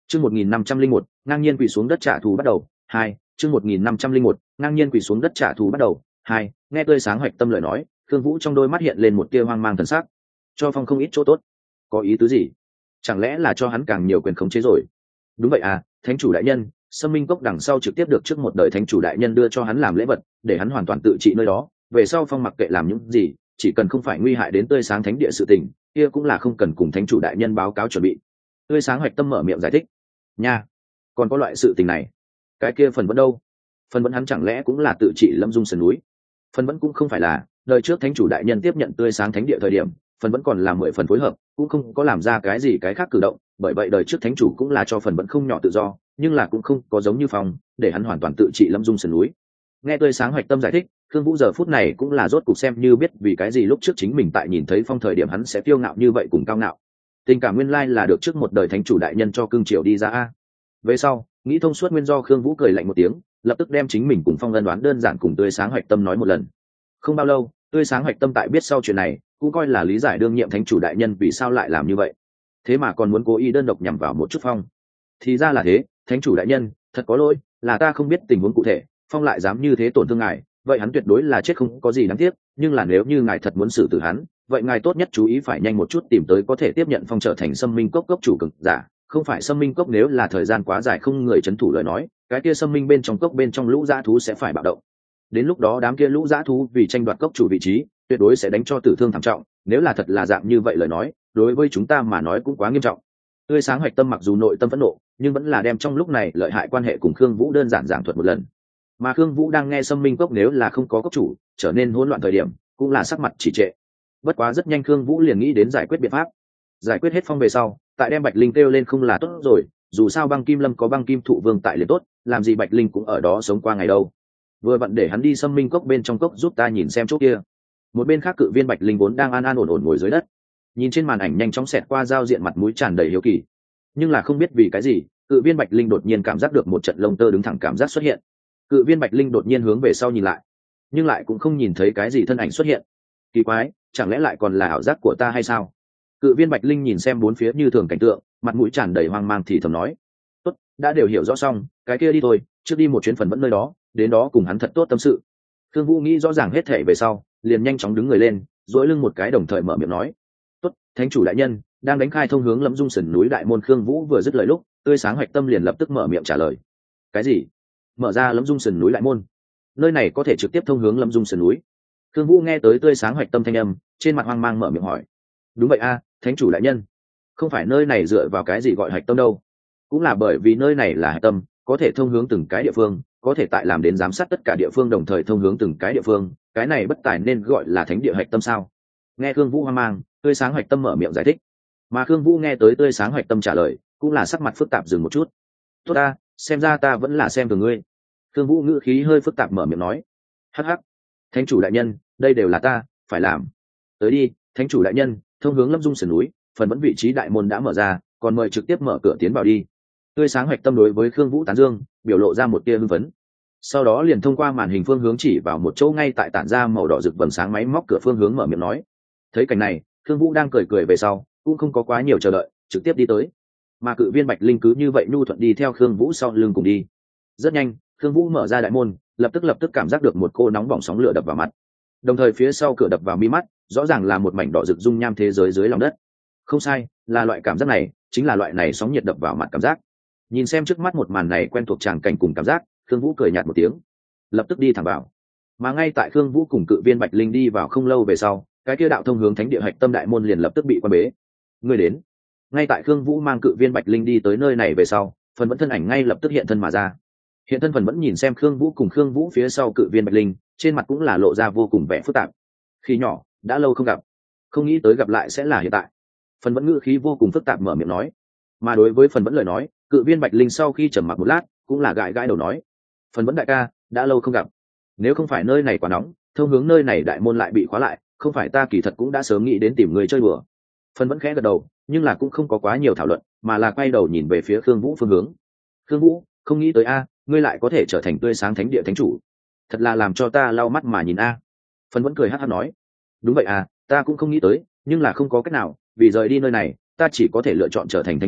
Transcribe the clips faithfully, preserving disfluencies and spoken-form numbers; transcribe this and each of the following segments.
chương một nghìn năm trăm linh một ngang nhiên quỳ xuống đất trả thù bắt đầu hai chương một nghìn năm trăm linh một ngang nhiên quỳ xuống đất trả thù bắt đầu hai nghe tươi sáng hoạch tâm lời nói, Khương Vũ trong đôi mắt hiện lên một tia hoang mang thần sắc. Cho Phong không ít chỗ tốt, có ý tứ gì? Chẳng lẽ là cho hắn càng nhiều quyền khống chế rồi? Đúng vậy à, thánh chủ đại nhân, Sâm Minh Cốc đằng sau trực tiếp được trước một đời thánh chủ đại nhân đưa cho hắn làm lễ vật, để hắn hoàn toàn tự trị nơi đó. Về sau Phong mặc kệ làm những gì, chỉ cần không phải nguy hại đến tươi sáng thánh địa sự tình, kia cũng là không cần cùng thánh chủ đại nhân báo cáo chuẩn bị. Tươi sáng hoạch tâm mở miệng giải thích. Nha, còn có loại sự tình này? Cái kia phần vẫn đâu? Phần vẫn hắn chẳng lẽ cũng là tự trị Lâm Dung sườn núi? Phần vẫn cũng không phải là, đời trước thánh chủ đại nhân tiếp nhận tươi sáng thánh địa thời điểm, phần vẫn còn là mười phần phối hợp, cũng không có làm ra cái gì cái khác cử động, bởi vậy đời trước thánh chủ cũng là cho phần vẫn không nhỏ tự do, nhưng là cũng không có giống như Phong, để hắn hoàn toàn tự trị Lâm Dung sườn núi. Nghe tươi sáng hoạch tâm giải thích, Khương Vũ giờ phút này cũng là rốt cục xem như biết vì cái gì lúc trước chính mình tại nhìn thấy Phong thời điểm hắn sẽ kiêu ngạo như vậy cùng cao ngạo. Tình cảm nguyên lai là được trước một đời thánh chủ đại nhân cho cương triều đi ra a. Về sau, nghĩ thông suốt nguyên do, Khương Vũ cười lạnh một tiếng, lập tức đem chính mình cùng Phong ân đoán đơn giản cùng tươi sáng hoạch tâm nói một lần. Không bao lâu, tươi sáng hoạch tâm tại biết sau chuyện này, cũng coi là lý giải đương nhiệm thánh chủ đại nhân vì sao lại làm như vậy, thế mà còn muốn cố ý đơn độc nhằm vào một chút Phong. Thì ra là thế, thánh chủ đại nhân, thật có lỗi, là ta không biết tình huống cụ thể, Phong lại dám như thế tổn thương ngài, vậy hắn tuyệt đối là chết không có gì đáng tiếc, nhưng là nếu như ngài thật muốn xử tử hắn, vậy ngài tốt nhất chú ý phải nhanh một chút tìm tới có thể tiếp nhận Phong trở thành Sâm Minh Cốc cốc chủ cường giả, không phải Sâm Minh Cốc nếu là thời gian quá dài không người trấn thủ lời nói, cái kia Sâm Minh bên trong cốc bên trong lũ dã thú sẽ phải bạo động. Đến lúc đó đám kia lũ dã thú vì tranh đoạt cốc chủ vị trí, tuyệt đối sẽ đánh cho tử thương thảm trọng, nếu là thật là dạng như vậy lời nói, đối với chúng ta mà nói cũng quá nghiêm trọng. Tươi sáng hoạch tâm mặc dù nội tâm phẫn nộ, nhưng vẫn là đem trong lúc này lợi hại quan hệ cùng Khương Vũ đơn giản giảng thuật một lần. Mà Khương Vũ đang nghe Sâm Minh Cốc nếu là không có cốc chủ, trở nên hỗn loạn thời điểm, cũng là sắc mặt chỉ trệ. Bất quá rất nhanh Khương Vũ liền nghĩ đến giải quyết biện pháp. Giải quyết hết Phong về sau, tại đem Bạch Linh kêu lên không là tốt rồi, dù sao Băng Kim Lâm có Băng Kim Thụ Vương tại liền tốt, làm gì Bạch Linh cũng ở đó sống qua ngày đâu. Vừa vặn để hắn đi Sâm Minh Cốc bên trong cốc giúp ta nhìn xem chỗ kia. Một bên khác Cự Viên Bạch Linh vốn đang an an ổn ổn ngồi dưới đất, nhìn trên màn ảnh nhanh chóng xẹt qua giao diện mặt mũi tràn đầy hiếu kỳ. Nhưng là không biết vì cái gì, Cự Viên Bạch Linh đột nhiên cảm giác được một trận lông tơ đứng thẳng cảm giác xuất hiện. Cự Viên Bạch Linh đột nhiên hướng về sau nhìn lại, nhưng lại cũng không nhìn thấy cái gì thân ảnh xuất hiện. Kỳ quái, chẳng lẽ lại còn là ảo giác của ta hay sao? Cự Viên Bạch Linh nhìn xem bốn phía như thường cảnh tượng, mặt mũi tràn đầy hoang mang thì thầm nói: "Tốt, đã đều hiểu rõ xong, cái kia đi thôi, trước đi một chuyến phần vẫn nơi đó, đến đó cùng hắn thật tốt tâm sự." Thương Vũ nghĩ rõ ràng hết thể về sau, liền nhanh chóng đứng người lên, duỗi lưng một cái đồng thời mở miệng nói: "Tốt, thánh chủ đại nhân, đang đánh khai thông hướng Lâm Dung sườn núi đại môn." Khương Vũ vừa dứt lời lúc, tươi sáng hoạch tâm liền lập tức mở miệng trả lời: "Cái gì? Mở ra Lâm Dung sườn núi đại môn? Nơi này có thể trực tiếp thông hướng Lâm Dung sườn núi?" Khương Vũ nghe tới tươi sáng hoạch tâm thanh âm, trên mặt hoang mang mở miệng hỏi: "Đúng vậy a, thánh chủ đại nhân, không phải nơi này dựa vào cái gì gọi hạch tâm đâu, cũng là bởi vì nơi này là hạch tâm, có thể thông hướng từng cái địa phương, có thể tại làm đến giám sát tất cả địa phương đồng thời thông hướng từng cái địa phương, cái này bất tài nên gọi là thánh địa hạch tâm sao?" Nghe Khương Vũ hoang mang, tươi sáng hoạch tâm mở miệng giải thích, mà Khương Vũ nghe tới tươi sáng hoạch tâm trả lời, cũng là sắc mặt phức tạp dừng một chút. "Tốt ta, xem ra ta vẫn là xem thường ngươi." Khương Vũ ngữ khí hơi phức tạp mở miệng nói: "Hắc hắc, thánh chủ đại nhân, đây đều là ta phải làm. Tới đi, thánh chủ đại nhân, thông hướng Lâm Dung sườn núi, phần vẫn vị trí đại môn đã mở ra, còn mời trực tiếp mở cửa tiến vào đi." Tươi sáng hoạch tâm đối với Khương Vũ tán dương, biểu lộ ra một tia hưng phấn. Sau đó liền thông qua màn hình phương hướng chỉ vào một chỗ ngay tại tản ra màu đỏ rực vầng sáng máy móc cửa phương hướng mở miệng nói. Thấy cảnh này, Khương Vũ đang cười cười về sau, cũng không có quá nhiều chờ đợi, trực tiếp đi tới. Mà Cự Viên Bạch Linh cứ như vậy nhu thuận đi theo Khương Vũ sau lưng cùng đi. Rất nhanh, Khương Vũ mở ra đại môn, lập tức lập tức cảm giác được một cô nóng bỏng sóng lửa đập vào mặt. Đồng thời phía sau cửa đập vào mi mắt, rõ ràng là một mảnh đỏ rực dung nham thế giới dưới lòng đất. Không sai, là loại cảm giác này, chính là loại này sóng nhiệt đập vào mặt cảm giác. Nhìn xem trước mắt một màn này quen thuộc tràng cảnh cùng cảm giác, Khương Vũ cười nhạt một tiếng, lập tức đi thẳng vào. Mà ngay tại Khương Vũ cùng Cự Viên Bạch Linh đi vào không lâu về sau, cái kia đạo thông hướng thánh địa hạch tâm đại môn liền lập tức bị quan bế. Người đến. Ngay tại Khương Vũ mang Cự Viên Bạch Linh đi tới nơi này về sau, phần vẫn thân ảnh ngay lập tức hiện thân mà ra. Hiện thân phần vẫn nhìn xem Khương Vũ cùng Khương Vũ phía sau Cự Viên Bạch Linh, trên mặt cũng là lộ ra vô cùng vẻ phức tạp. Khi nhỏ, đã lâu không gặp, không nghĩ tới gặp lại sẽ là hiện tại. Phần vẫn ngữ khí vô cùng phức tạp mở miệng nói. Mà đối với phần vẫn lời nói, Cự Viên Bạch Linh sau khi trầm mặc một lát, cũng là gãi gãi đầu nói: "Phần vẫn đại ca, đã lâu không gặp. Nếu không phải nơi này quá nóng, thông hướng nơi này đại môn lại bị khóa lại, không phải ta kỳ thật cũng đã sớm nghĩ đến tìm người chơi đùa." Phần vẫn khẽ gật đầu, nhưng là cũng không có quá nhiều thảo luận, mà là quay đầu nhìn về phía Khương Vũ phương hướng. "Khương Vũ, không nghĩ tới a, ngươi lại có thể trở thành tươi sáng thánh địa thánh chủ, thật là làm cho ta lau mắt mà nhìn a." Phần vẫn cười hắt hắt nói: "Đúng vậy à, ta cũng không nghĩ tới, nhưng là không có cách nào, vì rời đi nơi này, ta chỉ có thể lựa chọn trở thành thánh chủ,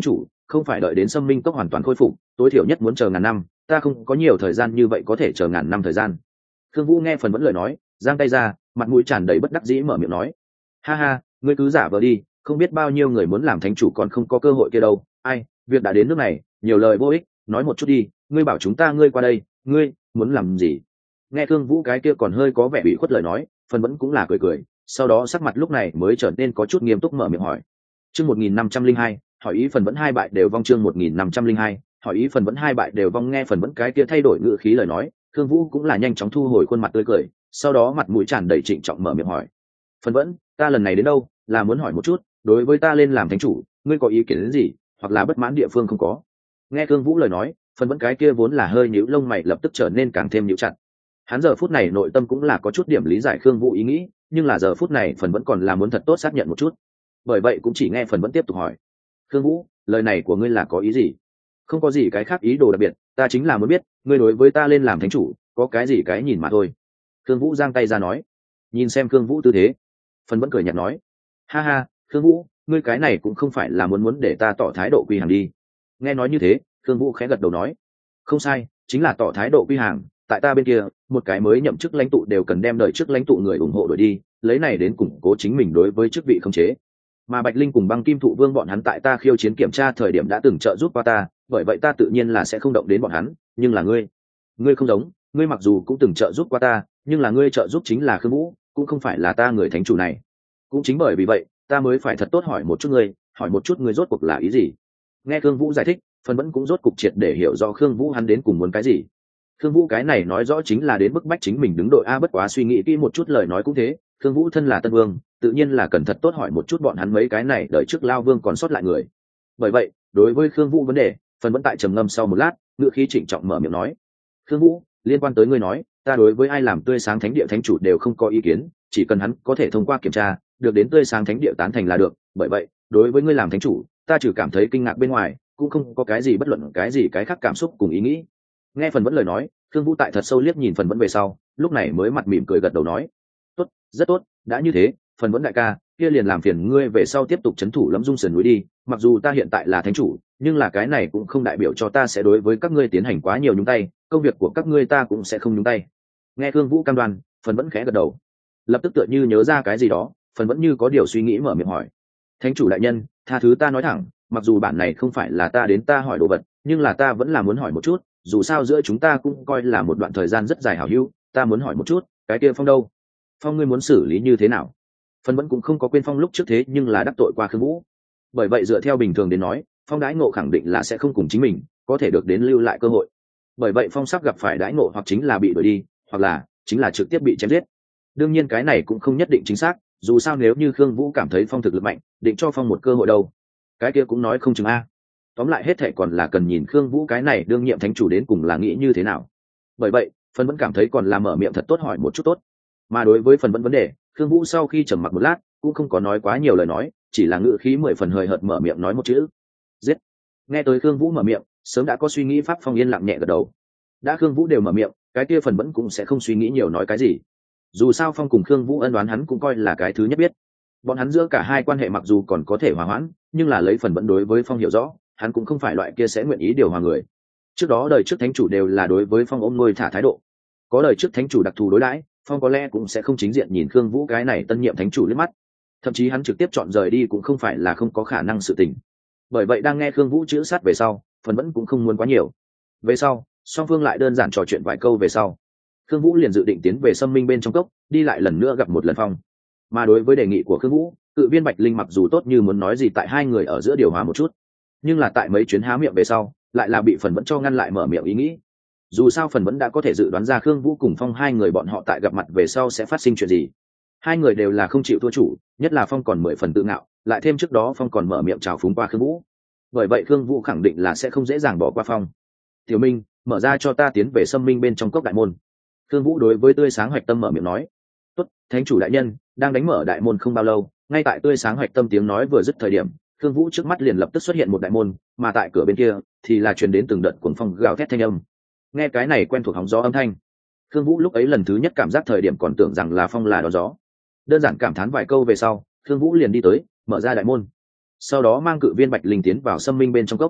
không phải đợi đến xâm minh cốc hoàn toàn khôi phục, tối thiểu nhất muốn chờ ngàn năm, ta không có nhiều thời gian như vậy có thể chờ ngàn năm thời gian. Khương Vũ nghe phần vẫn lời nói, giang tay ra, mặt mũi tràn đầy bất đắc dĩ mở miệng nói: ha ha, ngươi cứ giả vờ đi, không biết bao nhiêu người muốn làm thánh chủ còn không có cơ hội kia đâu. Ai, việc đã đến nước này, nhiều lời vô ích, nói một chút đi, ngươi bảo chúng ta ngươi qua đây, ngươi muốn làm gì? Nghe Khương Vũ cái kia còn hơi có vẻ bị khuất lời nói, phần vẫn cũng là cười cười, sau đó sắc mặt lúc này mới trở nên có chút nghiêm túc mở miệng hỏi. Chương một nghìn năm trăm linh hai, hỏi ý phần vẫn hai bại đều vong. Chương một nghìn năm trăm linh hai, hỏi ý phần vẫn hai bại đều vong. Nghe phần vẫn cái kia thay đổi ngữ khí lời nói, Khương Vũ cũng là nhanh chóng thu hồi khuôn mặt tươi cười, sau đó mặt mũi tràn đầy trịnh trọng mở miệng hỏi: phần vẫn, ta lần này đến đâu là muốn hỏi một chút, đối với ta lên làm thánh chủ, ngươi có ý kiến đến gì, hoặc là bất mãn địa phương không có? Nghe Khương Vũ lời nói, phần vẫn cái kia vốn là hơi nhíu lông mày lập tức trở nên càng thêm nhíu chặt. Hắn giờ phút này nội tâm cũng là có chút điểm lý giải Khương Vũ ý nghĩ, nhưng là giờ phút này phần vẫn còn là muốn thật tốt xác nhận một chút. Bởi vậy cũng chỉ nghe phần vẫn tiếp tục hỏi: Khương Vũ, lời này của ngươi là có ý gì? Không có gì cái khác ý đồ đặc biệt, ta chính là muốn biết ngươi đối với ta lên làm thánh chủ có cái gì cái nhìn mà thôi. Khương Vũ giang tay ra nói. Nhìn xem Khương Vũ tư thế, phần vẫn cười nhạt nói: ha ha, Khương Vũ, ngươi cái này cũng không phải là muốn muốn để ta tỏ thái độ quy hàng đi. Nghe nói như thế, Khương Vũ khẽ gật đầu nói: không sai, chính là tỏ thái độ quy hàng. Tại ta bên kia, một cái mới nhậm chức lãnh tụ đều cần đem đời trước lãnh tụ người ủng hộ đổi đi, lấy này đến củng cố chính mình đối với chức vị không chế. Mà Bạch Linh cùng Băng Kim Thụ Vương bọn hắn tại ta khiêu chiến kiểm tra thời điểm đã từng trợ giúp qua ta, bởi vậy ta tự nhiên là sẽ không động đến bọn hắn. Nhưng là ngươi, ngươi không giống, ngươi mặc dù cũng từng trợ giúp qua ta, nhưng là ngươi trợ giúp chính là Khương Vũ, cũng không phải là ta người thánh chủ này. Cũng chính bởi vì vậy, ta mới phải thật tốt hỏi một chút ngươi, hỏi một chút ngươi rốt cuộc là ý gì. Nghe Khương Vũ giải thích, phần vẫn cũng rốt cục triệt để hiểu rõ Khương Vũ hắn đến cùng muốn cái gì. Khương Vũ cái này nói rõ chính là đến bức bách chính mình đứng đội a, bất quá suy nghĩ kỹ một chút lời nói cũng thế, Khương Vũ thân là Tân Vương, tự nhiên là cần thật tốt hỏi một chút bọn hắn mấy cái này đợi trước lao vương còn sót lại người. Bởi vậy, đối với Khương Vũ vấn đề, phần vẫn tại trầm ngâm sau một lát, ngữ khí trịnh trọng mở miệng nói: Khương Vũ, liên quan tới ngươi nói, ta đối với ai làm tươi sáng thánh địa thánh chủ đều không có ý kiến, chỉ cần hắn có thể thông qua kiểm tra, được đến tươi sáng thánh địa tán thành là được. Bởi vậy, đối với ngươi làm thánh chủ, ta chỉ cảm thấy kinh ngạc bên ngoài, cũng không có cái gì bất luận cái gì cái khác cảm xúc cùng ý nghĩ. Nghe phần vẫn lời nói, Khương Vũ tại thật sâu liếc nhìn phần vẫn về sau, lúc này mới mặt mỉm cười gật đầu nói: tốt, rất tốt, đã như thế, phần vẫn đại ca, kia liền làm phiền ngươi về sau tiếp tục trấn thủ Lâm Dung sườn núi đi. Mặc dù ta hiện tại là thánh chủ, nhưng là cái này cũng không đại biểu cho ta sẽ đối với các ngươi tiến hành quá nhiều nhúng tay, công việc của các ngươi ta cũng sẽ không nhúng tay. Nghe Khương Vũ cam đoan, phần vẫn khẽ gật đầu, lập tức tựa như nhớ ra cái gì đó, phần vẫn như có điều suy nghĩ mở miệng hỏi: thánh chủ đại nhân, tha thứ ta nói thẳng, mặc dù bản này không phải là ta đến ta hỏi đồ vật, nhưng là ta vẫn là muốn hỏi một chút, dù sao giữa chúng ta cũng coi là một đoạn thời gian rất dài hảo hữu, ta muốn hỏi một chút, cái kia Phong đâu? Phong ngươi muốn xử lý như thế nào? Phần vẫn cũng không có quên Phong lúc trước thế nhưng là đắc tội qua Khương Vũ, bởi vậy dựa theo bình thường đến nói, Phong đãi ngộ khẳng định là sẽ không cùng chính mình có thể được đến lưu lại cơ hội. Bởi vậy Phong sắp gặp phải đãi ngộ hoặc chính là bị đuổi đi, hoặc là chính là trực tiếp bị chém giết. Đương nhiên cái này cũng không nhất định chính xác, dù sao nếu như Khương Vũ cảm thấy Phong thực lực mạnh, định cho Phong một cơ hội đâu, cái kia cũng nói không chừng a. Tóm lại hết thảy còn là cần nhìn Khương Vũ cái này đương nhiệm thánh chủ đến cùng là nghĩ như thế nào. Bởi vậy, phần vẫn cảm thấy còn là mở miệng thật tốt hỏi một chút tốt. Mà đối với phần vẫn vấn đề, Khương Vũ sau khi trầm mặc một lát, cũng không có nói quá nhiều lời nói, chỉ là ngữ khí mười phần hời hợt mở miệng nói một chữ: giết. Nghe tới Khương Vũ mở miệng, sớm đã có suy nghĩ pháp Phong yên lặng nhẹ gật đầu. Đã Khương Vũ đều mở miệng, cái kia phần vẫn cũng sẽ không suy nghĩ nhiều nói cái gì. Dù sao Phong cùng Khương Vũ ân đoán hắn cũng coi là cái thứ nhất biết. Bọn hắn giữa cả hai quan hệ mặc dù còn có thể hòa hoãn, nhưng là lấy phần vẫn đối với Phong hiểu rõ, hắn cũng không phải loại kia sẽ nguyện ý điều hòa người. Trước đó đời trước thánh chủ đều là đối với Phong ôm nuôi thả thái độ, có đời trước thánh chủ đặc thù đối đãi, Phong có lẽ cũng sẽ không chính diện nhìn Khương Vũ cái này tân nhiệm thánh chủ liếc mắt, thậm chí hắn trực tiếp chọn rời đi cũng không phải là không có khả năng sự tình. Bởi vậy đang nghe Khương Vũ chữ sát về sau, phần vẫn cũng không muốn quá nhiều. Về sau, song phương lại đơn giản trò chuyện vài câu về sau, Khương Vũ liền dự định tiến về Sâm Minh bên trong cốc, đi lại lần nữa gặp một lần Phong. Mà đối với đề nghị của Khương Vũ, Cự Viên Bạch Linh mặc dù tốt như muốn nói gì tại hai người ở giữa điều hòa một chút, nhưng là tại mấy chuyến há miệng về sau, lại là bị phần vẫn cho ngăn lại mở miệng ý nghĩ. Dù sao phần vẫn đã có thể dự đoán ra Khương Vũ cùng Phong hai người bọn họ tại gặp mặt về sau sẽ phát sinh chuyện gì. Hai người đều là không chịu thua chủ, nhất là Phong còn mười phần tự ngạo, lại thêm trước đó Phong còn mở miệng chào phúng qua Khương Vũ. Bởi vậy Khương Vũ khẳng định là sẽ không dễ dàng bỏ qua Phong. Tiểu Minh, mở ra cho ta tiến về Sâm Minh bên trong cốc đại môn. Khương Vũ đối với Tươi Sáng Hoạch Tâm mở miệng nói. Tốt, thánh chủ đại nhân, đang đánh mở đại môn không bao lâu, ngay tại Tươi Sáng Hoạch Tâm tiếng nói vừa dứt thời điểm, Khương Vũ trước mắt liền lập tức xuất hiện một đại môn, mà tại cửa bên kia thì là truyền đến từng đợt cuồng phong gào thét thanh âm. Nghe cái này quen thuộc hóng gió âm thanh, Khương Vũ lúc ấy lần thứ nhất cảm giác thời điểm còn tưởng rằng là phong là đón gió. Đơn giản cảm thán vài câu về sau, Khương Vũ liền đi tới, mở ra đại môn. Sau đó mang Cự Viên Bạch Linh tiến vào Sâm Minh bên trong cốc.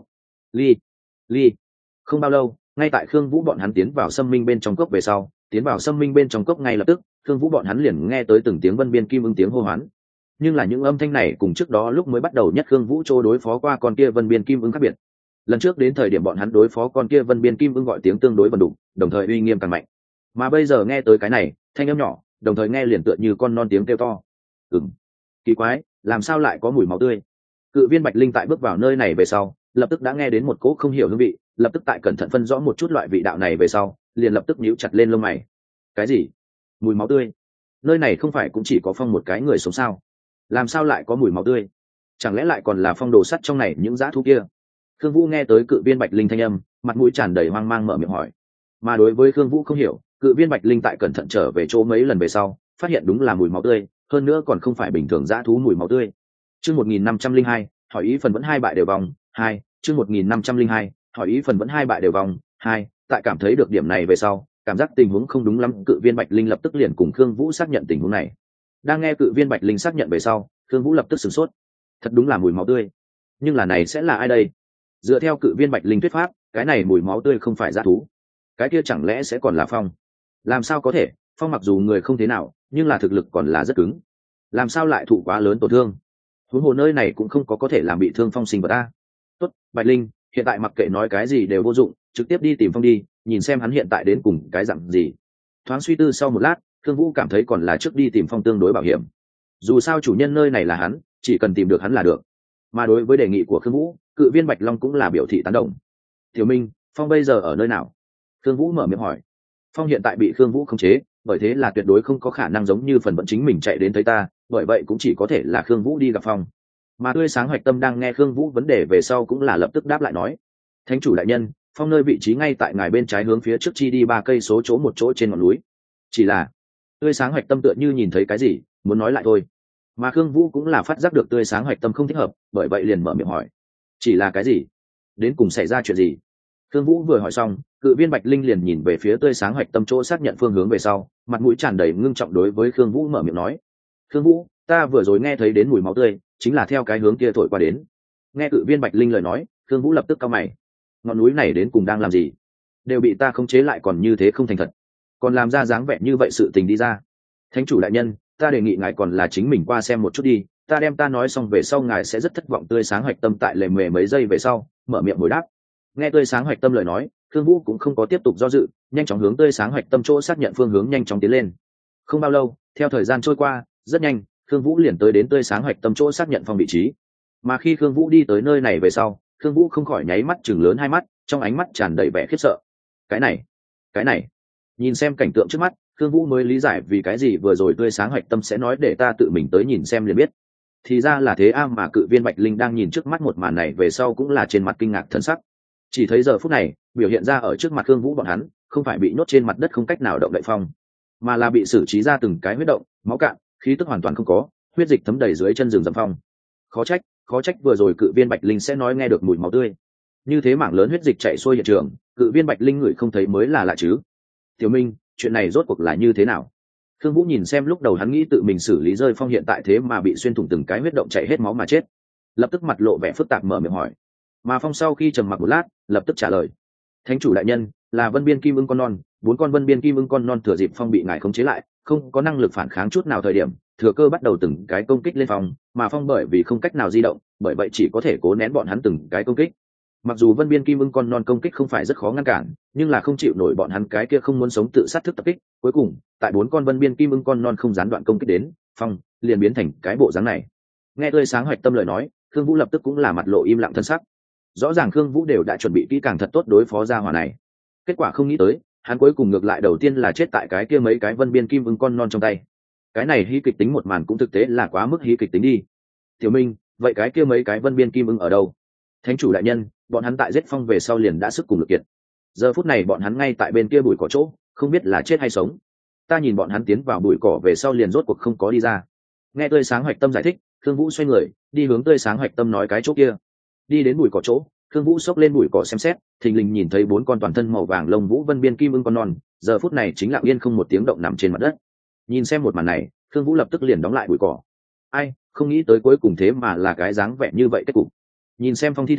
ly ly không bao lâu, ngay tại khương vũ bọn hắn tiến vào xâm minh bên trong cốc về sau, tiến vào xâm minh bên trong cốc ngay lập tức, khương vũ bọn hắn liền nghe tới từng tiếng vân biên kim ưng tiếng hô hoán. Nhưng là những âm thanh này cùng trước đó lúc mới bắt đầu nhất khương vũ chỗ đối phó qua con kia vân biên kim ưng khác biệt. Lần trước đến thời điểm bọn hắn đối phó con kia vân biên kim ưng gọi tiếng tương đối vần đục, đồng thời uy nghiêm càng mạnh. Mà bây giờ nghe tới cái này thanh âm nhỏ, đồng thời nghe liền tựa như con non tiếng kêu to. Ừm, kỳ quái, làm sao lại có mùi máu tươi? Cự viên bạch linh tại bước vào nơi này về sau, lập tức đã nghe đến một cỗ không hiểu hương vị, lập tức tại cẩn thận phân rõ một chút loại vị đạo này về sau, liền lập tức nhíu chặt lên lông mày. Cái gì? Mùi máu tươi? Nơi này không phải cũng chỉ có Phong một cái người sống sao? Làm sao lại có mùi máu tươi? Chẳng lẽ lại còn là Phong đồ sắt trong này những dã thú kia? Khương Vũ nghe tới cự viên bạch linh thanh âm, mặt mũi tràn đầy hoang mang mở miệng hỏi. Mà đối với Khương Vũ không hiểu, cự viên bạch linh tại cẩn thận trở về chỗ mấy lần về sau, phát hiện đúng là mùi máu tươi, hơn nữa còn không phải bình thường dã thú mùi máu tươi. Chương một nghìn năm trăm linh hai, hỏi ý phần vẫn hai bại đều vòng, hai, chương một nghìn năm trăm linh hai, hỏi ý phần vẫn hai bại đều vòng, hai, tại cảm thấy được điểm này về sau, cảm giác tình huống không đúng lắm, cự viên bạch linh lập tức liền cùng Khương Vũ xác nhận tình huống này. Đang nghe cự viên bạch linh xác nhận về sau, Khương Vũ lập tức sửng sốt. Thật đúng là mùi máu tươi. Nhưng là này sẽ là ai đây? Dựa theo cự viên bạch linh thuyết pháp, cái này mùi máu tươi không phải dã thú. Cái kia chẳng lẽ sẽ còn là Phong? Làm sao có thể? Phong mặc dù người không thế nào, nhưng là thực lực còn là rất cứng. Làm sao lại thụ quá lớn tổn thương? Huống hồ nơi này cũng không có có thể làm bị thương Phong sinh vật ta. Tốt, bạch linh, hiện tại mặc kệ nói cái gì đều vô dụng, trực tiếp đi tìm Phong đi, nhìn xem hắn hiện tại đến cùng cái dạng gì. Thoáng suy tư sau một lát, Thương Vũ cảm thấy còn là trước đi tìm Phong tương đối bảo hiểm. Dù sao chủ nhân nơi này là hắn, chỉ cần tìm được hắn là được. Mà đối với đề nghị của Thương Vũ, cự viên bạch long cũng là biểu thị tán đồng. Tiểu Minh, Phong bây giờ ở nơi nào? Thương Vũ mở miệng hỏi. Phong hiện tại bị Thương Vũ khống chế, bởi thế là tuyệt đối không có khả năng giống như phần vận chính mình chạy đến thấy ta, bởi vậy cũng chỉ có thể là Thương Vũ đi gặp Phong. Mà tươi sáng hoạch tâm đang nghe Thương Vũ vấn đề về sau cũng là lập tức đáp lại nói: Thánh chủ đại nhân, Phong nơi vị trí ngay tại ngài bên trái hướng phía trước chi đi ba cây số chỗ một chỗ trên ngọn núi. Chỉ là tươi sáng hoạch tâm tựa như nhìn thấy cái gì, muốn nói lại thôi. Mà Khương Vũ cũng là phát giác được tươi sáng hoạch tâm không thích hợp, bởi vậy liền mở miệng hỏi: chỉ là cái gì? Đến cùng xảy ra chuyện gì? Khương Vũ vừa hỏi xong, cự viên bạch linh liền nhìn về phía tươi sáng hoạch tâm chỗ xác nhận phương hướng về sau, mặt mũi tràn đầy ngưng trọng đối với Khương Vũ mở miệng nói: Khương Vũ, ta vừa rồi nghe thấy đến mùi máu tươi, chính là theo cái hướng kia thổi qua đến. Nghe cự viên bạch linh lời nói, Khương Vũ lập tức cau mày. Ngọn núi này đến cùng đang làm gì? Đều bị ta khống chế lại còn như thế không thành thật, còn làm ra dáng vẻ như vậy sự tình đi ra. Thánh chủ đại nhân, ta đề nghị ngài còn là chính mình qua xem một chút đi, ta đem ta nói xong về sau ngài sẽ rất thất vọng. Tươi sáng hoạch tâm tại lề mề mấy giây về sau mở miệng hồi đáp. Nghe tươi sáng hoạch tâm lời nói, Khương Vũ cũng không có tiếp tục do dự, nhanh chóng hướng tươi sáng hoạch tâm chỗ xác nhận phương hướng nhanh chóng tiến lên. Không bao lâu, theo thời gian trôi qua rất nhanh, Khương Vũ liền tới đến tươi sáng hoạch tâm chỗ xác nhận Phong vị trí. Mà khi Khương Vũ đi tới nơi này về sau, Khương Vũ không khỏi nháy mắt chừng lớn hai mắt, trong ánh mắt tràn đầy vẻ khiếp sợ. Cái này, cái này, nhìn xem cảnh tượng trước mắt, Khương Vũ mới lý giải vì cái gì vừa rồi tươi sáng hoạch tâm sẽ nói để ta tự mình tới nhìn xem liền biết. Thì ra là thế a, mà cự viên bạch linh đang nhìn trước mắt một màn này về sau cũng là trên mặt kinh ngạc thân sắc. Chỉ thấy giờ phút này, biểu hiện ra ở trước mặt Khương Vũ bọn hắn, không phải bị nhốt trên mặt đất không cách nào động đậy Phong, mà là bị xử trí ra từng cái huyết động, máu cạn, khí tức hoàn toàn không có, huyết dịch thấm đầy dưới chân rừng rậm Phong. Khó trách, khó trách vừa rồi cự viên bạch linh sẽ nói nghe được mùi máu tươi. Như thế mảng lớn huyết dịch chảy xuôi hiện trường, cự viên bạch linh ngửi không thấy mới là lạ chứ. Tiểu Minh, chuyện này rốt cuộc là như thế nào? Khương Vũ nhìn xem lúc đầu hắn nghĩ tự mình xử lý rơi Phong hiện tại thế mà bị xuyên thủng từng cái huyết động chảy hết máu mà chết, lập tức mặt lộ vẻ phức tạp mở miệng hỏi. Mà Phong sau khi trầm mặc một lát, lập tức trả lời: Thánh chủ đại nhân, là vân biên kim ưng con non, bốn con vân biên kim ưng con non thừa dịp Phong bị ngài khống chế lại, không có năng lực phản kháng chút nào thời điểm, thừa cơ bắt đầu từng cái công kích lên Phong, mà Phong bởi vì không cách nào di động, bởi vậy chỉ có thể cố nén bọn hắn từng cái công kích. Mặc dù vân biên kim ưng con non công kích không phải rất khó ngăn cản, nhưng là không chịu nổi bọn hắn cái kia không muốn sống tự sát thức tập kích, cuối cùng tại bốn con vân biên kim ưng con non không gián đoạn công kích đến, Phong liền biến thành cái bộ dáng này. Nghe tươi sáng hoạch tâm lời nói, Khương Vũ lập tức cũng là mặt lộ im lặng thân sắc. Rõ ràng Khương Vũ đều đã chuẩn bị kỹ càng thật tốt đối phó gia hỏa này, kết quả không nghĩ tới hắn cuối cùng ngược lại đầu tiên là chết tại cái kia mấy cái vân biên kim ưng con non trong tay. Cái này hí kịch tính một màn cũng thực tế là quá mức hí kịch tính đi. Tiểu Minh, vậy cái kia mấy cái vân biên kim ưng ở đâu? Thánh chủ đại nhân, bọn hắn tại giết Phong về sau liền đã sức cùng lực kiệt, giờ phút này bọn hắn ngay tại bên kia bụi cỏ chỗ, không biết là chết hay sống. Ta nhìn bọn hắn tiến vào bụi cỏ về sau liền rốt cuộc không có đi ra. Nghe tươi sáng hoạch tâm giải thích, Khương Vũ xoay người đi hướng tươi sáng hoạch tâm nói cái chỗ kia. Đi đến bụi cỏ chỗ, Khương Vũ xốc lên bụi cỏ xem xét, thình lình nhìn thấy bốn con toàn thân màu vàng lông vũ vân biên kim ưng con non, giờ phút này chính lặng yên không một tiếng động nằm trên mặt đất. Nhìn xem một màn này, Khương Vũ lập tức liền đóng lại bụi cỏ. Ai, không nghĩ tới cuối cùng thế mà là cái dáng vẻ như vậy kết cục. Nhìn xem Phong thi thể,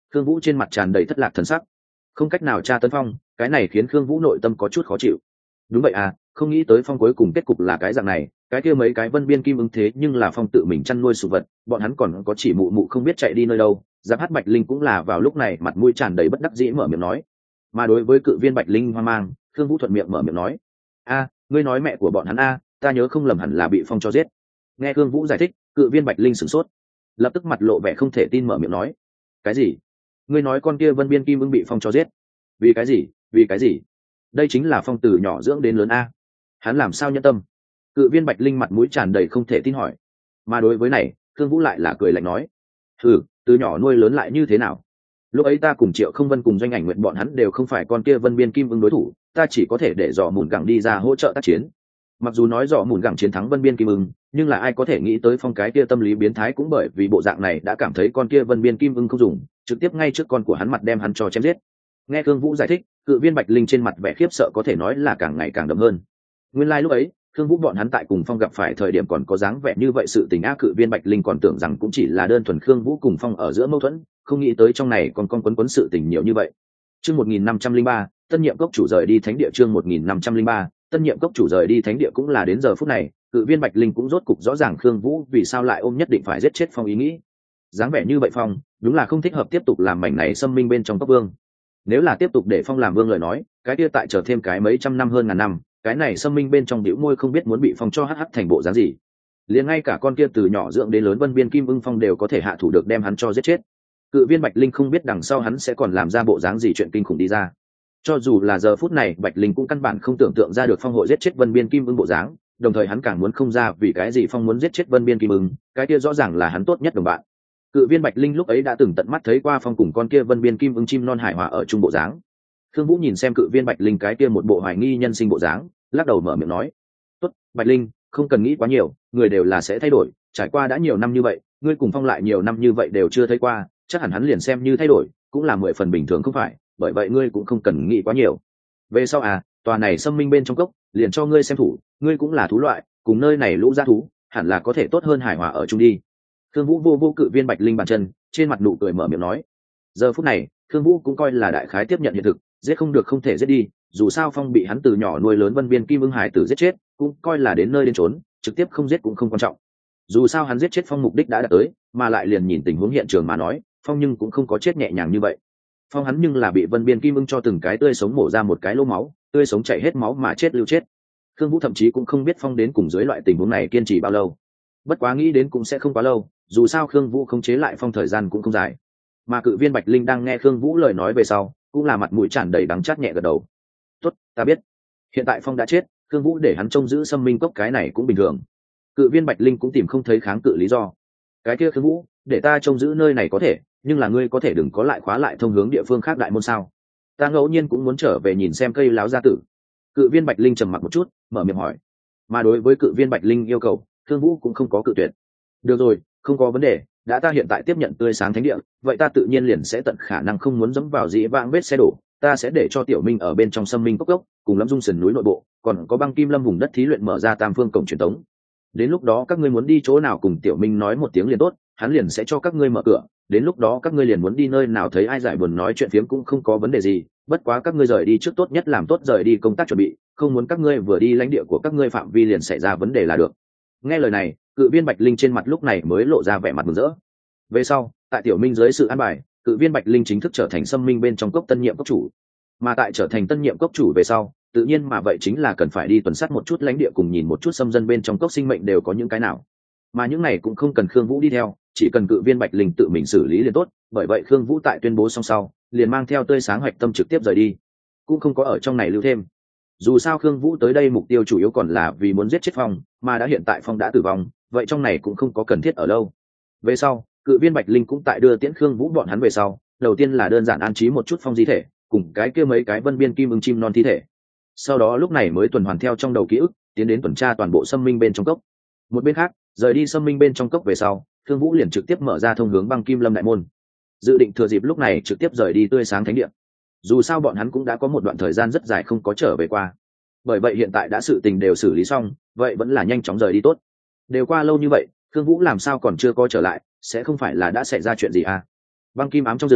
Khương Vũ trên mặt tràn đầy thất lạc thần sắc, không cách nào tra tấn Phong, cái này khiến Khương Vũ nội tâm có chút khó chịu. Đúng vậy à, không nghĩ tới Phong cuối cùng kết cục là cái dạng này, cái kia mấy cái vân biên kim ứng thế nhưng là Phong tự mình chăn nuôi sủng vật, bọn hắn còn có chỉ mụ mụ không biết chạy đi nơi đâu. Giáp Hát Bạch Linh cũng là vào lúc này mặt mũi tràn đầy bất đắc dĩ mở miệng nói. Mà đối với cự viên Bạch Linh hoang mang, Khương Vũ thuận miệng mở miệng nói: "A, ngươi nói mẹ của bọn hắn a, ta nhớ không lầm hẳn là bị Phong cho giết." Nghe Khương Vũ giải thích, cự viên Bạch Linh sửng sốt, lập tức mặt lộ vẻ không thể tin mở miệng nói: "Cái gì? Ngươi nói con kia vân biên kim ưng bị Phong cho giết? Vì cái gì? Vì cái gì? Đây chính là Phong từ nhỏ dưỡng đến lớn a, hắn làm sao nhẫn tâm?" Cự viên Bạch Linh mặt mũi tràn đầy không thể tin hỏi. Mà đối với này, Khương Vũ lại là cười lạnh nói: "Hừ, từ nhỏ nuôi lớn lại như thế nào? Lúc ấy ta cùng Triệu Không Vân cùng Doanh Ảnh Nguyện bọn hắn đều không phải con kia vân biên kim ưng đối thủ, ta chỉ có thể để dò mùn gẳng đi ra hỗ trợ tác chiến." Mặc dù nói dò mùn gẳng chiến thắng vân biên kim ưng, nhưng là ai có thể nghĩ tới Phong cái kia tâm lý biến thái cũng bởi vì bộ dạng này đã cảm thấy con kia vân biên kim ưng không dùng, trực tiếp ngay trước con của hắn mặt đem hắn cho chém giết. Nghe Khương Vũ giải thích, cự viên Bạch Linh trên mặt vẻ khiếp sợ có thể nói là càng ngày càng đậm hơn. Nguyên lai like lúc ấy, Khương Vũ bọn hắn tại cùng Phong gặp phải thời điểm còn có dáng vẻ như vậy, sự tình ác cự viên Bạch Linh còn tưởng rằng cũng chỉ là đơn thuần Khương Vũ cùng Phong ở giữa mâu thuẫn, không nghĩ tới trong này còn con quấn quấn sự tình nhiều như vậy. Chương một nghìn năm trăm linh ba, tân nhiệm cốc chủ rời đi thánh địa. Chương một nghìn năm trăm linh ba, tân nhiệm cốc chủ rời đi thánh địa. Cũng là đến giờ phút này, cự viên Bạch Linh cũng rốt cục rõ ràng Khương Vũ vì sao lại ôm nhất định phải giết chết Phong ý nghĩ. Dáng vẻ như vậy Phong, đúng là không thích hợp tiếp tục làm mảnh này xâm minh bên trong cốc vương. Nếu là tiếp tục để Phong làm vương lời nói, cái kia tại chờ thêm cái mấy trăm năm hơn ngàn năm, cái này xâm minh bên trong bĩu môi không biết muốn bị Phong cho hắc hắc thành bộ dáng gì. Liền ngay cả con kia từ nhỏ dưỡng đến lớn vân biên kim ưng Phong đều có thể hạ thủ được đem hắn cho giết chết. Cự viên Bạch Linh không biết đằng sau hắn sẽ còn làm ra bộ dáng gì chuyện kinh khủng đi ra. Cho dù là giờ phút này Bạch Linh cũng căn bản không tưởng tượng ra được Phong hội giết chết vân biên kim ưng bộ dáng, đồng thời hắn càng muốn không ra vì cái gì Phong muốn giết chết vân biên kim ưng, cái kia rõ ràng là hắn tốt nhất đồng bạn. Cự viên Bạch Linh lúc ấy đã từng tận mắt thấy qua Phong cùng con kia vân biên kim ưng chim non hài hòa ở chung bộ dáng. Khương Vũ nhìn xem cự viên Bạch Linh cái kia một bộ hoài nghi nhân sinh bộ dáng, lắc đầu mở miệng nói: "Tốt, Bạch Linh, không cần nghĩ quá nhiều, người đều là sẽ thay đổi, trải qua đã nhiều năm như vậy, ngươi cùng Phong lại nhiều năm như vậy đều chưa thấy qua, chắc hẳn hắn liền xem như thay đổi, cũng là mười phần bình thường không phải, bởi vậy ngươi cũng không cần nghĩ quá nhiều. Về sau à, tòa này xâm minh bên trong cốc, liền cho ngươi xem thủ, ngươi cũng là thú loại, cùng nơi này lũ dã thú, hẳn là có thể tốt hơn hài hòa ở chung đi." Khương Vũ vô vô cự viên Bạch Linh bàn chân, trên mặt nụ cười mở miệng nói. Giờ phút này, Khương Vũ cũng coi là đại khái tiếp nhận hiện thực, giết không được không thể giết đi, dù sao Phong bị hắn từ nhỏ nuôi lớn vân biên kim ưng hải tử giết chết, cũng coi là đến nơi đến chốn, trực tiếp không giết cũng không quan trọng. Dù sao hắn giết chết Phong mục đích đã đạt tới, mà lại liền nhìn tình huống hiện trường mà nói, Phong nhưng cũng không có chết nhẹ nhàng như vậy. Phong hắn nhưng là bị vân biên kim ưng cho từng cái tươi sống mổ ra một cái lỗ máu, tươi sống chảy hết máu mà chết lưu chết. Khương Vũ thậm chí cũng không biết Phong đến cùng dưới loại tình huống này kiên trì bao lâu. Bất quá nghĩ đến cũng sẽ không quá lâu, dù sao Khương Vũ khống chế lại Phong thời gian cũng không dài. Mà cự viên Bạch Linh đang nghe Khương Vũ lời nói về sau, cũng là mặt mũi tràn đầy đắng chát nhẹ gật đầu. "Tốt, ta biết. Hiện tại Phong đã chết, Khương Vũ để hắn trông giữ Sâm Minh Cốc cái này cũng bình thường." Cự viên Bạch Linh cũng tìm không thấy kháng cự lý do. "Cái kia Khương Vũ, để ta trông giữ nơi này có thể, nhưng là ngươi có thể đừng có lại khóa lại thông hướng địa phương khác đại môn sao? Ta ngẫu nhiên cũng muốn trở về nhìn xem cây láo gia tử." Cự viên Bạch Linh trầm mặc một chút, mở miệng hỏi. Mà đối với cự viên Bạch Linh yêu cầu, Khương Vũ cũng không có cự tuyệt. "Được rồi, không có vấn đề, đã ta hiện tại tiếp nhận tươi sáng thánh địa, vậy ta tự nhiên liền sẽ tận khả năng không muốn dẫm vào dĩ vãng vết xe đổ, ta sẽ để cho Tiểu Minh ở bên trong Sâm Minh Cốc Cốc, cùng Lâm Dung sườn núi nội bộ, còn có băng kim lâm vùng đất thí luyện mở ra tam phương cổng truyền tống. Đến lúc đó các ngươi muốn đi chỗ nào cùng Tiểu Minh nói một tiếng liền tốt, hắn liền sẽ cho các ngươi mở cửa, đến lúc đó các ngươi liền muốn đi nơi nào thấy ai giải buồn nói chuyện phiếm cũng không có vấn đề gì, bất quá các ngươi rời đi trước tốt nhất làm tốt rời đi công tác chuẩn bị, không muốn các ngươi vừa đi lãnh địa của các ngươi phạm vi liền xảy ra vấn đề là được." Nghe lời này, cự viên Bạch Linh trên mặt lúc này mới lộ ra vẻ mặt mừng rỡ. Về sau, tại Tiểu Minh dưới sự an bài, cự viên Bạch Linh chính thức trở thành Sâm Minh bên trong cốc tân nhiệm cốc chủ. Mà tại trở thành tân nhiệm cốc chủ về sau, tự nhiên mà vậy chính là cần phải đi tuần sát một chút lãnh địa cùng nhìn một chút xâm dân bên trong cốc sinh mệnh đều có những cái nào. Mà những này cũng không cần Khương Vũ đi theo, chỉ cần cự viên Bạch Linh tự mình xử lý liền tốt, bởi vậy Khương Vũ tại tuyên bố xong sau, liền mang theo tươi sáng hoạch tâm trực tiếp rời đi, cũng không có ở trong này lưu thêm. Dù sao Khương Vũ tới đây mục tiêu chủ yếu còn là vì muốn giết chết Phong, mà đã hiện tại Phong đã tử vong, vậy trong này cũng không có cần thiết ở lâu. Về sau, cự viên Bạch Linh cũng tại đưa tiễn Khương Vũ bọn hắn về sau, đầu tiên là đơn giản an trí một chút Phong di thể, cùng cái kia mấy cái vân biên kim ưng chim non thi thể. Sau đó lúc này mới tuần hoàn theo trong đầu ký ức, tiến đến tuần tra toàn bộ Sâm Minh bên trong cốc. Một bên khác, rời đi Sâm Minh bên trong cốc về sau, Khương Vũ liền trực tiếp mở ra thông hướng băng kim lâm đại môn, dự định thừa dịp lúc này trực tiếp rời đi tươi sáng thánh địa. Dù sao bọn hắn cũng đã có một đoạn thời gian rất dài không có trở về qua, bởi vậy hiện tại đã sự tình đều xử lý xong, vậy vẫn là nhanh chóng rời đi tốt. Đều qua lâu như vậy, Khương Vũ làm sao còn chưa có trở lại, sẽ không phải là đã xảy ra chuyện gì à? Băng kim ám trong rừng,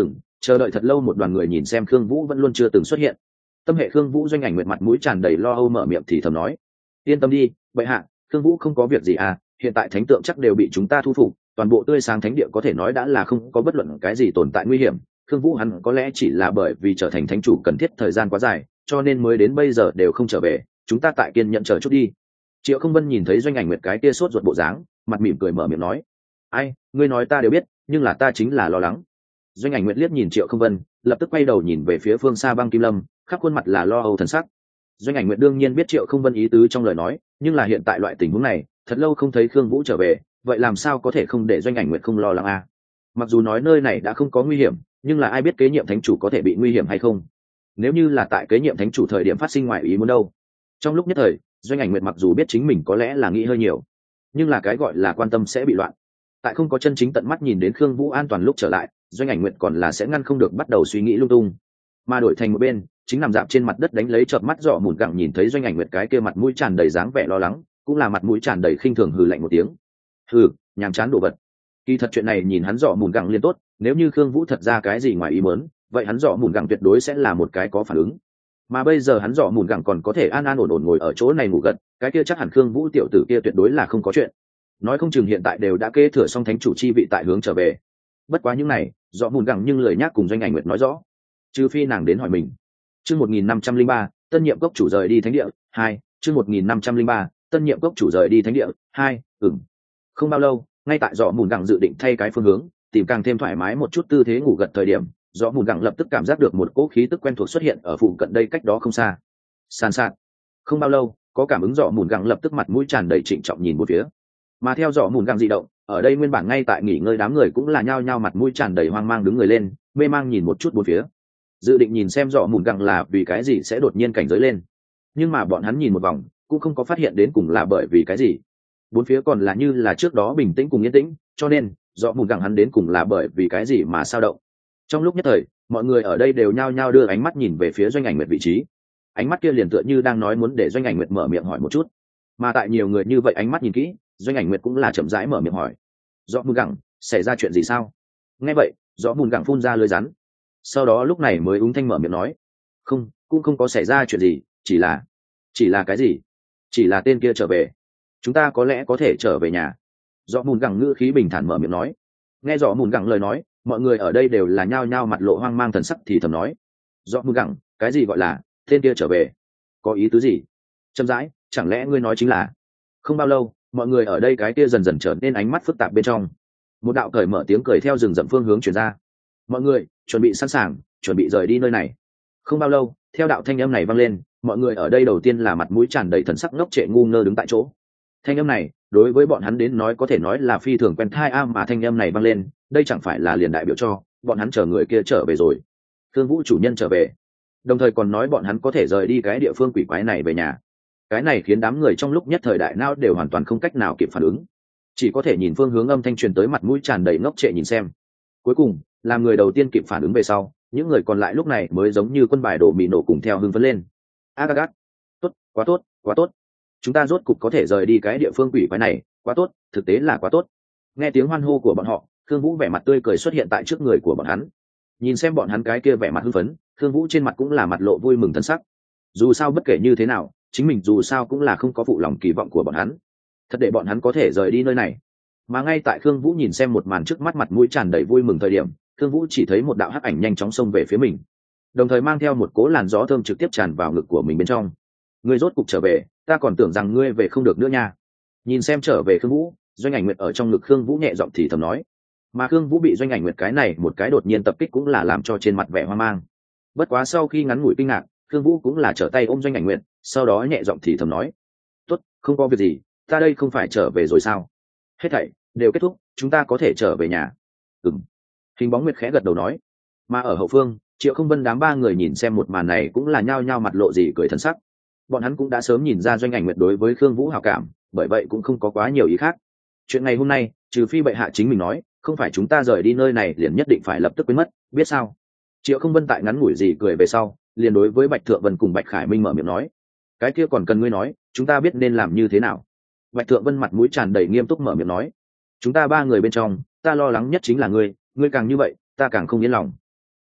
chờ đợi thật lâu một đoàn người nhìn xem khương vũ vẫn luôn chưa từng xuất hiện. Tâm hệ khương vũ Doanh Ảnh Nguyệt mặt mũi tràn đầy lo âu mở miệng thì thầm nói: yên tâm đi bệ hạ, khương vũ không có việc gì à, hiện tại thánh tượng chắc đều bị chúng ta thu phục, toàn bộ tươi sáng thánh địa có thể nói đã là không có bất luận cái gì tồn tại nguy hiểm. Khương vũ hắn có lẽ chỉ là bởi vì trở thành thánh chủ cần thiết thời gian quá dài, cho nên mới đến bây giờ đều không trở về, chúng ta tại kiên nhận chờ chút đi. Triệu Không Vân nhìn thấy Doanh Ảnh Nguyệt cái kia sốt ruột bộ dáng, mặt mỉm cười mở miệng nói: ai, ngươi nói ta đều biết, nhưng là ta chính là lo lắng. Doanh Ảnh Nguyệt liếc nhìn Triệu Không Vân, lập tức quay đầu nhìn về phía phương xa Băng Kim Lâm, khắp khuôn mặt là lo âu thần sắc. Doanh Ảnh Nguyệt đương nhiên biết Triệu Không Vân ý tứ trong lời nói, nhưng là hiện tại loại tình huống này, thật lâu không thấy Khương Vũ trở về, vậy làm sao có thể không để Doanh Ảnh Nguyệt không lo lắng à? Mặc dù nói nơi này đã không có nguy hiểm, nhưng là ai biết kế nhiệm thánh chủ có thể bị nguy hiểm hay không? Nếu như là tại kế nhiệm thánh chủ thời điểm phát sinh ngoài ý muốn đâu? Trong lúc nhất thời, Doanh Ảnh Nguyệt mặc dù biết chính mình có lẽ là nghĩ hơi nhiều, nhưng là cái gọi là quan tâm sẽ bị loạn. Tại không có chân chính tận mắt nhìn đến Khương Vũ an toàn lúc trở lại, Doanh Ảnh Nguyệt còn là sẽ ngăn không được bắt đầu suy nghĩ lung tung. Mà đổi thành một bên, chính nằm dạp trên mặt đất đánh lấy chợp mắt dọ mùn gặng nhìn thấy Doanh Ảnh Nguyệt cái kia mặt mũi tràn đầy dáng vẻ lo lắng, cũng là mặt mũi tràn đầy khinh thường hừ lạnh một tiếng. Hừ, nhàm chán đồ vật. Kỳ thật chuyện này nhìn hắn dọ mùn gặng liền tốt, nếu như Khương Vũ thật ra cái gì ngoài ý muốn, vậy hắn dọ mùn gặng tuyệt đối sẽ là một cái có phản ứng. Mà bây giờ hắn dọ mùn gặng còn có thể an an ổn ổn ngồi ở chỗ này ngủ gật, cái kia chắc hẳn Khương Vũ tiểu tử kia tuyệt đối là không có chuyện. Nói không chừng hiện tại đều đã kế thừa xong thánh chủ chi vị tại hướng trở về. Bất quá những này, dọ mùn gặng nhưng lời nhắc cùng Doanh Ảnh Nguyệt nói rõ, trừ phi nàng đến hỏi mình. Chương một nghìn năm trăm linh ba, tân nhiệm cốc chủ rời đi thánh địa, hai, chương một nghìn năm trăm linh ba, tân nhiệm cốc chủ rời đi thánh địa, hai, ừm. Không bao lâu, ngay tại dọ mùn gặng dự định thay cái phương hướng, tìm càng thêm thoải mái một chút tư thế ngủ gật thời điểm, dọ mùn gặng lập tức cảm giác được một cỗ khí tức quen thuộc xuất hiện ở phụ cận đây cách đó không xa. San sạt. Không bao lâu, có cảm ứng dọ mùn gặng lập tức mặt mũi tràn đầy trịnh trọng nhìn một phía. Mà theo dọ mùn gặng dị động, ở đây nguyên bản ngay tại nghỉ ngơi đám người cũng là nhao nhao mặt mũi tràn đầy hoang mang đứng người lên, mê mang nhìn một chút bốn phía, dự định nhìn xem dọ mùn gặng là vì cái gì sẽ đột nhiên cảnh giới lên. Nhưng mà bọn hắn nhìn một vòng cũng không có phát hiện đến cùng là bởi vì cái gì, bốn phía còn là như là trước đó bình tĩnh cùng yên tĩnh, cho nên dọ mùn gặng hắn đến cùng là bởi vì cái gì mà sao động. Trong lúc nhất thời, mọi người ở đây đều nhao nhao đưa ánh mắt nhìn về phía Doanh Ảnh Nguyệt vị trí, ánh mắt kia liền tựa như đang nói muốn để Doanh Ảnh Nguyệt mở miệng hỏi một chút. Mà tại nhiều người như vậy ánh mắt nhìn kỹ, Doanh Ảnh Nguyệt cũng là chậm rãi mở miệng hỏi: dọ mùn gặng, xảy ra chuyện gì sao? Nghe vậy, dọ mùn gặng phun ra lưỡi rắn, sau đó lúc này mới úng thanh mở miệng nói: không, cũng không có xảy ra chuyện gì, chỉ là chỉ là cái gì? Chỉ là tên kia trở về, chúng ta có lẽ có thể trở về nhà. Dọ mùn gặng ngữ khí bình thản mở miệng nói. Nghe dọ mùn gặng lời nói, mọi người ở đây đều là nhao nhao mặt lộ hoang mang thần sắc thì thầm nói: dọ mùn gặng, cái gì gọi là tên kia trở về? Có ý tứ gì? Chậm rãi, chẳng lẽ ngươi nói chính là? Không bao lâu, mọi người ở đây cái kia dần dần trở nên ánh mắt phức tạp bên trong, một đạo cởi mở tiếng cười theo rừng rậm phương hướng truyền ra. Mọi người chuẩn bị sẵn sàng, chuẩn bị rời đi nơi này. Không bao lâu, theo đạo thanh âm này vang lên, mọi người ở đây đầu tiên là mặt mũi tràn đầy thần sắc ngốc trệ ngu ngơ đứng tại chỗ. Thanh âm này đối với bọn hắn đến nói có thể nói là phi thường quen thai a, mà thanh âm này vang lên, đây chẳng phải là liền đại biểu cho bọn hắn chờ người kia trở về rồi, Thương Vũ chủ nhân trở về, đồng thời còn nói bọn hắn có thể rời đi cái địa phương quỷ quái này về nhà. Cái này khiến đám người trong lúc nhất thời đại não đều hoàn toàn không cách nào kịp phản ứng, chỉ có thể nhìn phương hướng âm thanh truyền tới mặt mũi tràn đầy ngốc trệ nhìn xem. Cuối cùng, làm người đầu tiên kịp phản ứng về sau, những người còn lại lúc này mới giống như quân bài đổ mì nổ cùng theo hưng phấn lên. Agagat, tốt, quá tốt, quá tốt, chúng ta rốt cục có thể rời đi cái địa phương quỷ quái này, quá tốt, thực tế là quá tốt. Nghe tiếng hoan hô của bọn họ, Khương Vũ vẻ mặt tươi cười xuất hiện tại trước người của bọn hắn. Nhìn xem bọn hắn cái kia vẻ mặt hưng phấn, Khương Vũ trên mặt cũng là mặt lộ vui mừng thân sắc. Dù sao bất kể như thế nào, chính mình dù sao cũng là không có phụ lòng kỳ vọng của bọn hắn, thật để bọn hắn có thể rời đi nơi này. Mà ngay tại Khương Vũ nhìn xem một màn trước mắt mặt mũi tràn đầy vui mừng thời điểm, Khương Vũ chỉ thấy một đạo hắc ảnh nhanh chóng xông về phía mình, đồng thời mang theo một cỗ làn gió thơm trực tiếp tràn vào ngực của mình bên trong. Ngươi rốt cục trở về, ta còn tưởng rằng ngươi về không được nữa nha. Nhìn xem trở về Khương Vũ, Doanh Ảnh Nguyệt ở trong ngực Khương Vũ nhẹ giọng thì thầm nói. Mà Khương Vũ bị Doanh Ảnh Nguyệt cái này một cái đột nhiên tập kích cũng là làm cho trên mặt vẻ hoang mang. Bất quá sau khi ngắn ngủi kinh ngạc, Khương Vũ cũng là trở tay ôm Doanh Ảnh Nguyệt, sau đó nhẹ giọng thì thầm nói: "Tốt, không có việc gì, ta đây không phải trở về rồi sao? Hết thảy đều kết thúc, chúng ta có thể trở về nhà." Ừm. Hình bóng Nguyệt khẽ gật đầu nói. Mà ở hậu phương, Triệu Không Vân đám ba người nhìn xem một màn này cũng là nhao nhao mặt lộ gì cười thần sắc. Bọn hắn cũng đã sớm nhìn ra Doanh Ảnh Nguyệt đối với Khương Vũ hảo cảm, bởi vậy cũng không có quá nhiều ý khác. Chuyện ngày hôm nay, trừ phi bệ hạ chính mình nói, không phải chúng ta rời đi nơi này liền nhất định phải lập tức quên mất, biết sao? Triệu Không Vân tại ngắn ngủi gì cười về sau, liền đối với Bạch Thượng Vân cùng Bạch Khải Minh mở miệng nói: "Cái kia còn cần ngươi nói, chúng ta biết nên làm như thế nào." Bạch Thượng Vân mặt mũi tràn đầy nghiêm túc mở miệng nói: "Chúng ta ba người bên trong, ta lo lắng nhất chính là ngươi, ngươi càng như vậy, ta càng không yên lòng."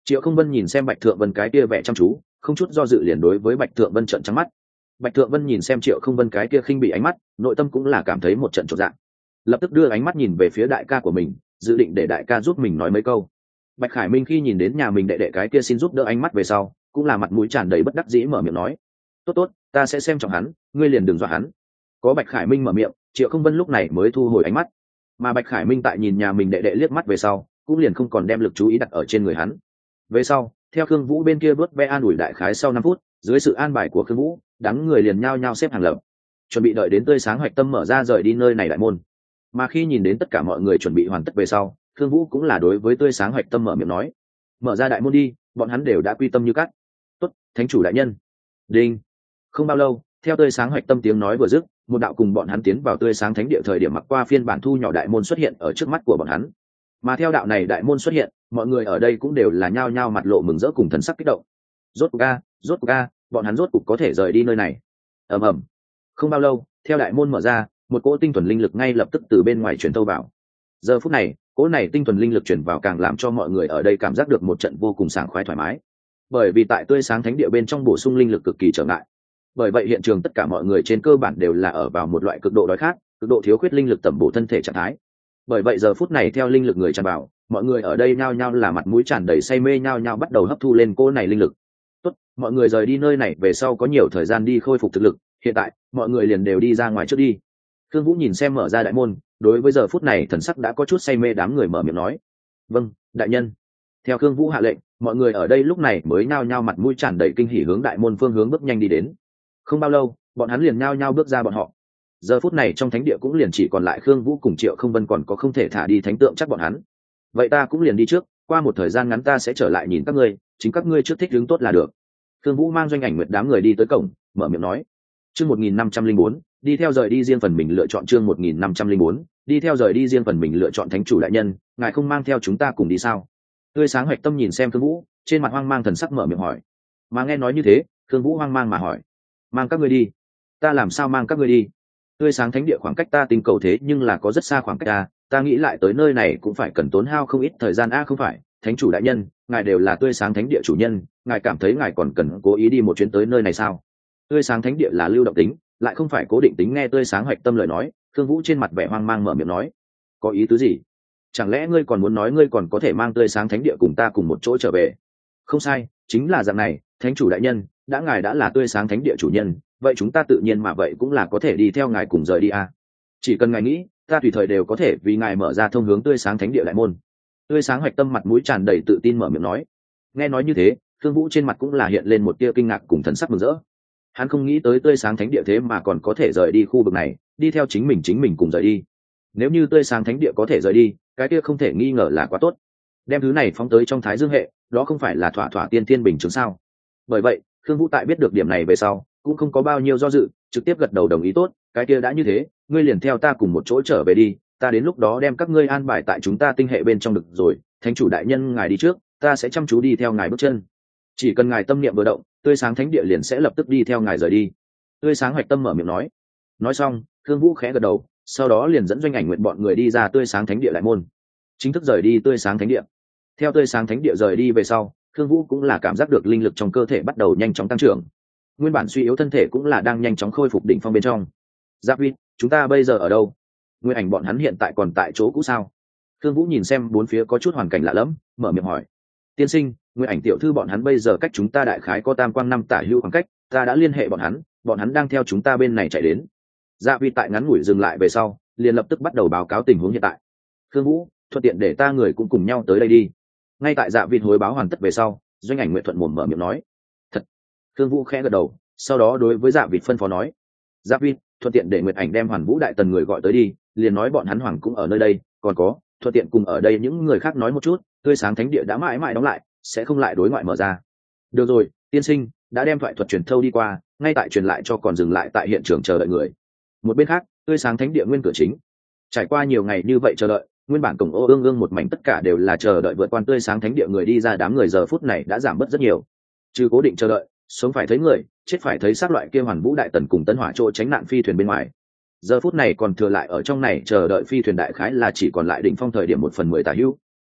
Triệu Không Vân nhìn xem Bạch Thượng Vân cái kia vẻ chăm chú, không chút do dự liền đối với Bạch Thượng Vân trợn trắng mắt. Bạch Thượng Vân nhìn xem Triệu Không Vân cái kia khinh bị ánh mắt, nội tâm cũng là cảm thấy một trận chột dạ, lập tức đưa ánh mắt nhìn về phía đại ca của mình, dự định để đại ca giúp mình nói mấy câu. Bạch Khải Minh khi nhìn đến nhà mình đệ đệ cái kia xin giúp đỡ ánh mắt về sau, cũng là mặt mũi tràn đầy bất đắc dĩ mở miệng nói: tốt tốt, ta sẽ xem trọng hắn, ngươi liền đừng dọa hắn. Có Bạch Khải Minh mở miệng, Triệu Không Vân lúc này mới thu hồi ánh mắt, mà Bạch Khải Minh tại nhìn nhà mình đệ đệ liếc mắt về sau, cũng liền không còn đem lực chú ý đặt ở trên người hắn. Về sau, theo Khương Vũ bên kia vớt ve an ủi đại khái sau năm phút, dưới sự an bài của Khương Vũ, đám người liền nhao nhao xếp hàng lập, chuẩn bị đợi đến tươi sáng hoạch tâm mở ra rời đi nơi này đại môn. Mà khi nhìn đến tất cả mọi người chuẩn bị hoàn tất về sau, Khương Vũ cũng là đối với tươi sáng hoạch tâm mở miệng nói: mở ra đại môn đi, bọn hắn đều đã quy tâm như cắt. Tốt, thánh chủ đại nhân. Đinh. Không bao lâu, theo tươi sáng hoạch tâm tiếng nói vừa dứt, một đạo cùng bọn hắn tiến vào tươi sáng thánh địa thời điểm mặc qua phiên bản thu nhỏ đại môn xuất hiện ở trước mắt của bọn hắn. Mà theo đạo này đại môn xuất hiện, mọi người ở đây cũng đều là nhao nhao mặt lộ mừng rỡ cùng thần sắc kích động. Rốt cuộc a, rốt cuộc a, bọn hắn rốt cuộc có thể rời đi nơi này. Ầm ầm. Không bao lâu, theo đại môn mở ra, một cỗ tinh thuần linh lực ngay lập tức từ bên ngoài truyền tâu vào. Giờ phút này, cỗ này tinh thuần linh lực truyền vào càng làm cho mọi người ở đây cảm giác được một trận vô cùng sảng khoái thoải mái. Bởi vì tại tươi sáng thánh địa bên trong bổ sung linh lực cực kỳ trở ngại. Bởi vậy hiện trường tất cả mọi người trên cơ bản đều là ở vào một loại cực độ đói khát, cực độ thiếu khuyết linh lực tẩm bổ thân thể trạng thái. Bởi vậy giờ phút này theo linh lực người tràn vào, mọi người ở đây nhao nhao là mặt mũi tràn đầy say mê, nhao nhao bắt đầu hấp thu lên cỗ này linh lực. Tốt, mọi người rời đi nơi này về sau có nhiều thời gian đi khôi phục thực lực, hiện tại mọi người liền đều đi ra ngoài trước đi. Khương Vũ nhìn xem mở ra đại môn, đối với giờ phút này thần sắc đã có chút say mê đám người mở miệng nói: vâng, đại nhân. Theo Khương Vũ hạ lệnh, mọi người ở đây lúc này mới nhao nhao mặt mũi tràn đầy kinh hỉ hướng đại môn phương hướng bước nhanh đi đến. Không bao lâu, bọn hắn liền nhao nhao bước ra bọn họ. Giờ phút này trong thánh địa cũng liền chỉ còn lại Khương Vũ cùng Triệu Không Vân còn có không thể thả đi thánh tượng chắc bọn hắn. Vậy ta cũng liền đi trước, qua một thời gian ngắn ta sẽ trở lại nhìn các ngươi, chính các ngươi trước thích ứng tốt là được. Khương Vũ mang Doanh Ảnh Nguyệt đám người đi tới cổng, mở miệng nói: chương một nghìn năm trăm linh bốn, đi theo rời đi riêng phần mình lựa chọn chương một nghìn năm trăm linh bốn, đi theo rời đi riêng phần mình lựa chọn thánh chủ đại nhân, ngài không mang theo chúng ta cùng đi sao? Tươi sáng hoạch tâm nhìn xem Khương Vũ, trên mặt hoang mang thần sắc mở miệng hỏi. Mà nghe nói như thế, Khương Vũ hoang mang mà hỏi: mang các ngươi đi? Ta làm sao mang các ngươi đi? Tươi sáng thánh địa khoảng cách ta tinh cầu thế nhưng là có rất xa khoảng cách ta, ta nghĩ lại tới nơi này cũng phải cần tốn hao không ít thời gian a. Không phải, thánh chủ đại nhân, ngài đều là tươi sáng thánh địa chủ nhân, ngài cảm thấy ngài còn cần cố ý đi một chuyến tới nơi này sao? Tươi sáng thánh địa là lưu động tính, lại không phải cố định tính. Nghe tươi sáng hoạch tâm lời nói, Khương Vũ trên mặt vẻ hoang mang mở miệng nói: có ý tứ gì? Chẳng lẽ ngươi còn muốn nói ngươi còn có thể mang tươi sáng thánh địa cùng ta cùng một chỗ trở về? Không sai, chính là dạng này, thánh chủ đại nhân, đã ngài đã là tươi sáng thánh địa chủ nhân, vậy chúng ta tự nhiên mà vậy cũng là có thể đi theo ngài cùng rời đi à. Chỉ cần ngài nghĩ, ta tùy thời đều có thể vì ngài mở ra thông hướng tươi sáng thánh địa đại môn. Tươi sáng hoạch tâm mặt mũi tràn đầy tự tin mở miệng nói. Nghe nói như thế, Thương Vũ trên mặt cũng là hiện lên một tia kinh ngạc cùng thần sắc mừng rỡ. Hắn không nghĩ tới tươi sáng thánh địa thế mà còn có thể rời đi khu vực này, đi theo chính mình chính mình cùng rời đi. Nếu như tươi sáng thánh địa có thể rời đi, cái kia không thể nghi ngờ là quá tốt. Đem thứ này phóng tới trong Thái Dương hệ, đó không phải là thỏa thỏa tiên tiên bình chứng sao? Bởi vậy, Khương Vũ tại biết được điểm này về sau, cũng không có bao nhiêu do dự, trực tiếp gật đầu đồng ý. Tốt, cái kia đã như thế, ngươi liền theo ta cùng một chỗ trở về đi, ta đến lúc đó đem các ngươi an bài tại chúng ta tinh hệ bên trong được rồi. Thánh chủ đại nhân ngài đi trước, ta sẽ chăm chú đi theo ngài bước chân. Chỉ cần ngài tâm niệm vừa động, tươi sáng thánh địa liền sẽ lập tức đi theo ngài rời đi. Tươi sáng hoạch tâm mở miệng nói. Nói xong, Khương Vũ khẽ gật đầu, sau đó liền dẫn Doanh Ảnh Nguyện bọn người đi ra tươi sáng thánh địa đại môn, chính thức rời đi tươi sáng thánh địa. Theo tươi sáng thánh địa rời đi về sau, Khương Vũ cũng là cảm giác được linh lực trong cơ thể bắt đầu nhanh chóng tăng trưởng, nguyên bản suy yếu thân thể cũng là đang nhanh chóng khôi phục đỉnh phong bên trong. Giáp Vi, chúng ta bây giờ ở đâu? Nguyên Ảnh bọn hắn hiện tại còn tại chỗ cũ sao? Khương Vũ nhìn xem bốn phía có chút hoàn cảnh lạ lẫm, mở miệng hỏi. Tiên sinh, Nguyên Ảnh tiểu thư bọn hắn bây giờ cách chúng ta đại khái có tam quang năm tả hữu khoảng cách, ta đã liên hệ bọn hắn, bọn hắn đang theo chúng ta bên này chạy đến. Dạ Vi tại ngắn ngủi dừng lại về sau, liền lập tức bắt đầu báo cáo tình huống hiện tại. Khương Vũ, thuận tiện để ta người cũng cùng nhau tới đây đi. Ngay tại Dạ Vi hồi báo hoàn tất về sau, Doanh Ảnh Nguyện thuận mồm mở miệng nói. Thật. Khương Vũ khẽ gật đầu, sau đó đối với Dạ Vi phân phó nói. Dạ Vi, thuận tiện để Nguyệt Ảnh đem Hoàn Vũ đại tần người gọi tới đi, liền nói bọn hắn hoàng cũng ở nơi đây, còn có, thuận tiện cùng ở đây những người khác nói một chút, tươi sáng thánh địa đã mãi mãi đóng lại, sẽ không lại đối ngoại mở ra. Được rồi, tiên sinh, đã đem thoại thuật truyền thâu đi qua, ngay tại truyền lại cho còn dừng lại tại hiện trường chờ đợi người. Một bên khác, tươi sáng thánh địa nguyên cửa chính. Trải qua nhiều ngày như vậy chờ đợi, nguyên bản cổng ô ương ương một mảnh tất cả đều là chờ đợi vượt qua tươi sáng thánh địa người đi ra, đám người giờ phút này đã giảm bớt rất nhiều. Trừ cố định chờ đợi, sống phải thấy người, chết phải thấy xác loại kia Hoàn Vũ đại tần cùng Tân Hỏa chỗ tránh nạn phi thuyền bên ngoài. Giờ phút này còn thừa lại ở trong này chờ đợi phi thuyền đại khái là chỉ còn lại đỉnh phong thời điểm một phần mười tả hữu.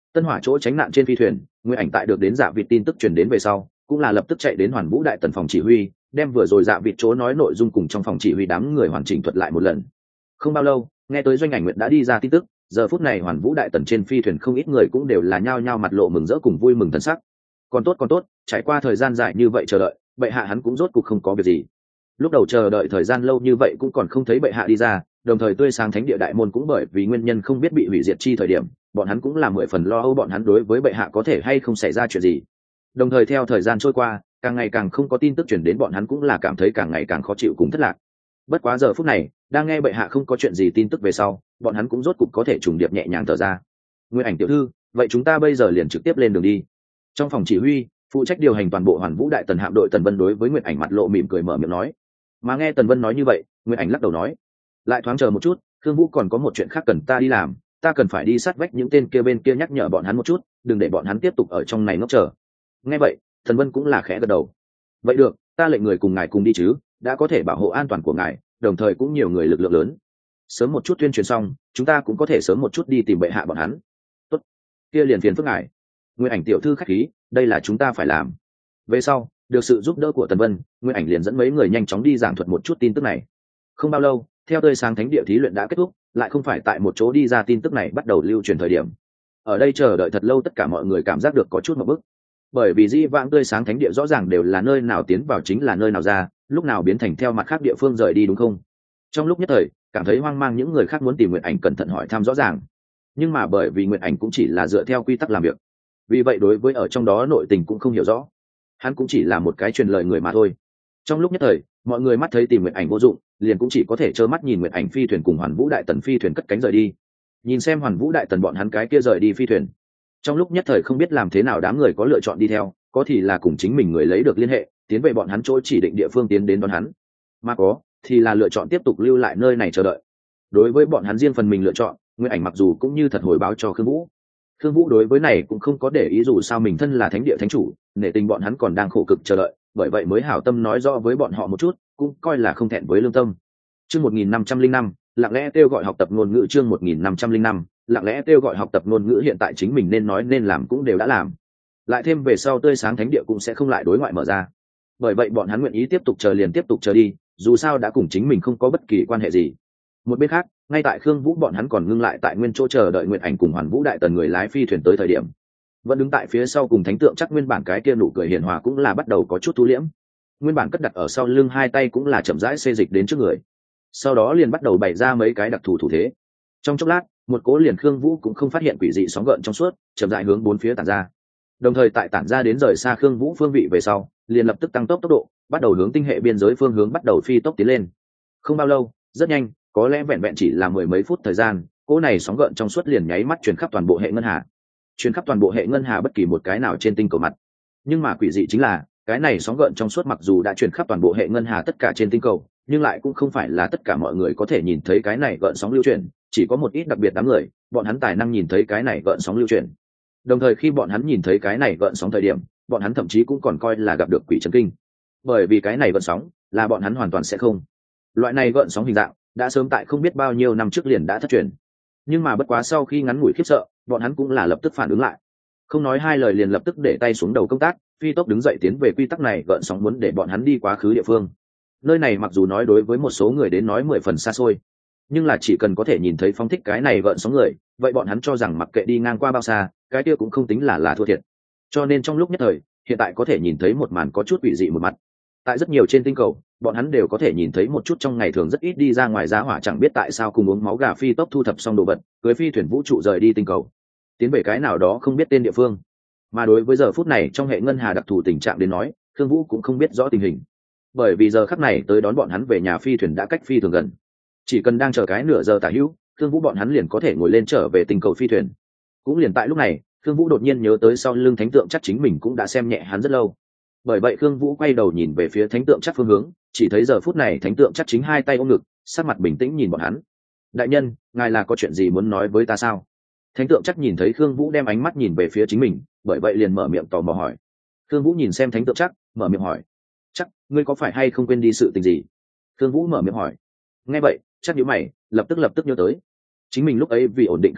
Tân Hỏa chỗ tránh nạn trên phi thuyền, Nguyên Ảnh tại được đến Dạ Vịt tin tức truyền đến về sau, cũng là lập tức chạy đến Hoàn Vũ đại tần phòng chỉ huy, đem vừa rồi Dạ Vịt chỗ nói nội dung cùng trong phòng chỉ huy đám người hoàn chỉnh thuật lại một lần. Không bao lâu, nghe tới Doanh Ảnh Nguyệt đã đi ra tin tức, giờ phút này Hoàn Vũ đại tần trên phi thuyền không ít người cũng đều là nhao nhao mặt lộ mừng rỡ cùng vui mừng thần sắc. Còn tốt còn tốt, trải qua thời gian dài như vậy chờ đợi, bệ hạ hắn cũng rốt cuộc không có việc gì. Lúc đầu chờ đợi thời gian lâu như vậy cũng còn không thấy bệ hạ đi ra, đồng thời tươi sáng thánh địa đại môn cũng bởi vì nguyên nhân không biết bị hủy diệt chi thời điểm, bọn hắn cũng là mười phần lo âu bọn hắn đối với bệ hạ có thể hay không xảy ra chuyện gì. Đồng thời theo thời gian trôi qua, càng ngày càng không có tin tức truyền đến, bọn hắn cũng là cảm thấy càng ngày càng khó chịu cùng thất lạc. Bất quá giờ phút này, đang nghe bệ hạ không có chuyện gì tin tức về sau, bọn hắn cũng rốt cục có thể trùng điệp nhẹ nhàng thở ra. Nguyên Ảnh tiểu thư, vậy chúng ta bây giờ liền trực tiếp lên đường đi. Trong phòng chỉ huy, phụ trách điều hành toàn bộ Hoàn Vũ đại tần hạm đội Tần Vân đối với Nguyệt Ảnh mặt lộ mỉm cười mở miệng nói. Mà nghe Tần Vân nói như vậy, Nguyệt Ảnh lắc đầu nói, lại thoáng chờ một chút, Khương Vũ còn có một chuyện khác cần ta đi làm, ta cần phải đi sát vách những tên kia bên kia nhắc nhở bọn hắn một chút, đừng để bọn hắn tiếp tục ở trong này ngốc chờ. Nghe vậy, Tần Vân cũng là khẽ gật đầu. Vậy được, ta lệnh người cùng ngài cùng đi chứ, đã có thể bảo hộ an toàn của ngài, đồng thời cũng nhiều người lực lượng lớn. Sớm một chút tuyên truyền xong, chúng ta cũng có thể sớm một chút đi tìm bệ hạ bọn hắn. Tốt, kia liền phiền phức ngài. Nguyệt Ảnh tiểu thư khách khí, đây là chúng ta phải làm. Về sau, được sự giúp đỡ của Tần Vân, Nguyệt Ảnh liền dẫn mấy người nhanh chóng đi giảng thuật một chút tin tức này. Không bao lâu, theo tươi sáng thánh địa thí luyện đã kết thúc, lại không phải tại một chỗ đi ra tin tức này bắt đầu lưu truyền thời điểm. Ở đây chờ đợi thật lâu, tất cả mọi người cảm giác được có chút một bức. Bởi vì dĩ vãng tươi sáng thánh địa rõ ràng đều là nơi nào tiến vào chính là nơi nào ra, lúc nào biến thành theo mặt khác địa phương rời đi đúng không? Trong lúc nhất thời, cảm thấy hoang mang, những người khác muốn tìm Nguyệt Ảnh cẩn thận hỏi thăm rõ ràng. Nhưng mà bởi vì Nguyệt Ảnh cũng chỉ là dựa theo quy tắc làm việc, vì vậy đối với ở trong đó nội tình cũng không hiểu rõ, hắn cũng chỉ là một cái truyền lời người mà thôi. Trong lúc nhất thời, mọi người mắt thấy tìm Nguyệt Ảnh vô dụng, liền cũng chỉ có thể trơ mắt nhìn Nguyệt Ảnh phi thuyền cùng Hoàn Vũ đại tần phi thuyền cất cánh rời đi. Nhìn xem Hoàn Vũ đại tần bọn hắn cái kia rời đi phi thuyền, trong lúc nhất thời không biết làm thế nào, đám người có lựa chọn đi theo, có thì là cùng chính mình người lấy được liên hệ, tiến về bọn hắn chỗ chỉ định địa phương tiến đến đón hắn, mà có thì là lựa chọn tiếp tục lưu lại nơi này chờ đợi. Đối với bọn hắn riêng phần mình lựa chọn, Nguyệt Ảnh mặc dù cũng như thật hồi báo cho Khương Vũ. Khương Vũ đối với này cũng không có để ý, dù sao mình thân là thánh địa thánh chủ, nể tình bọn hắn còn đang khổ cực chờ đợi, bởi vậy mới hảo tâm nói rõ với bọn họ một chút, cũng coi là không thẹn với lương tâm. Chương một nghìn năm trăm linh năm, lặng lẽ kêu gọi học tập ngôn ngữ. Chương một nghìn năm trăm linh năm, lặng lẽ kêu gọi học tập ngôn ngữ. Hiện tại chính mình nên nói nên làm cũng đều đã làm, lại thêm về sau tươi sáng thánh địa cũng sẽ không lại đối ngoại mở ra, bởi vậy bọn hắn nguyện ý tiếp tục chờ liền tiếp tục chờ đi, dù sao đã cùng chính mình không có bất kỳ quan hệ gì. Một bên khác, ngay tại Khương Vũ bọn hắn còn ngưng lại tại nguyên chỗ chờ đợi Nguyệt Ảnh cùng Hoàn Vũ đại tần người lái phi thuyền tới thời điểm, vẫn đứng tại phía sau cùng thánh tượng chắc nguyên bản cái kia nụ cười hiền hòa cũng là bắt đầu có chút thu liễm. Nguyên bản cất đặt ở sau lưng hai tay cũng là chậm rãi xê dịch đến trước người, sau đó liền bắt đầu bày ra mấy cái đặc thù thủ thế. Trong chốc lát, một cố liền Khương Vũ cũng không phát hiện quỷ dị sóng gợn trong suốt chậm rãi hướng bốn phía tản ra, đồng thời tại tản ra đến rời xa Khương Vũ phương vị về sau, liền lập tức tăng tốc tốc độ, bắt đầu hướng tinh hệ biên giới phương hướng bắt đầu phi tốc tiến lên. Không bao lâu, rất nhanh, có lẽ vẹn vẹn chỉ là mười mấy phút thời gian, cỗ này sóng gợn trong suốt liền nháy mắt truyền khắp toàn bộ hệ ngân hà, truyền khắp toàn bộ hệ ngân hà bất kỳ một cái nào trên tinh cầu mặt. Nhưng mà quỷ dị chính là, cái này sóng gợn trong suốt mặc dù đã truyền khắp toàn bộ hệ ngân hà tất cả trên tinh cầu, nhưng lại cũng không phải là tất cả mọi người có thể nhìn thấy cái này gợn sóng lưu chuyển, chỉ có một ít đặc biệt đám người, bọn hắn tài năng nhìn thấy cái này gợn sóng lưu chuyển. Đồng thời khi bọn hắn nhìn thấy cái này gợn sóng thời điểm, bọn hắn thậm chí cũng còn coi là gặp được quỷ chấn kinh, bởi vì cái này gợn sóng là bọn hắn hoàn toàn sẽ không. Loại này gợn sóng hình dạng đã sớm tại không biết bao nhiêu năm trước liền đã thất truyền, nhưng mà bất quá sau khi ngắn ngủi khiếp sợ, bọn hắn cũng là lập tức phản ứng lại, không nói hai lời liền lập tức để tay xuống đầu công tác, phi tốc đứng dậy tiến về quy tắc này gợn sóng muốn để bọn hắn đi quá khứ địa phương. Nơi này mặc dù nói đối với một số người đến nói mười phần xa xôi, nhưng là chỉ cần có thể nhìn thấy phong thích cái này gợn sóng người, vậy bọn hắn cho rằng mặc kệ đi ngang qua bao xa, cái kia cũng không tính là là thua thiệt. Cho nên trong lúc nhất thời, hiện tại có thể nhìn thấy một màn có chút quỷ dị một mặt. Tại rất nhiều trên tinh cầu, bọn hắn đều có thể nhìn thấy một chút trong ngày thường rất ít đi ra ngoài giá hỏa chẳng biết tại sao cùng uống máu gà phi tốc thu thập xong đồ vật, cưới phi thuyền vũ trụ rời đi tinh cầu, tiến về cái nào đó không biết tên địa phương. Mà đối với giờ phút này trong hệ ngân hà đặc thù tình trạng đến nói, Khương Vũ cũng không biết rõ tình hình, bởi vì giờ khắc này tới đón bọn hắn về nhà phi thuyền đã cách phi thường gần, chỉ cần đang chờ cái nửa giờ tả hữu, Khương Vũ bọn hắn liền có thể ngồi lên trở về tinh cầu phi thuyền. Cũng liền tại lúc này, Khương Vũ đột nhiên nhớ tới sau lưng thánh tượng chắc chính mình cũng đã xem nhẹ hắn rất lâu, bởi vậy Khương Vũ quay đầu nhìn về phía thánh tượng chắc phương hướng, chỉ thấy giờ phút này thánh tượng chắc chính hai tay ôm ngực, sắc mặt bình tĩnh nhìn bọn hắn. Đại nhân, ngài là có chuyện gì muốn nói với ta sao? Thánh tượng chắc nhìn thấy Khương Vũ đem ánh mắt nhìn về phía chính mình, bởi vậy liền mở miệng tò mò hỏi. Khương Vũ nhìn xem thánh tượng chắc, mở miệng hỏi, chắc ngươi có phải hay không quên đi sự tình gì? Khương Vũ mở miệng hỏi. Nghe vậy, chắc nhíu mày, lập tức lập tức nhớ tới chính mình lúc ấy vì ổn định Khương Vũ,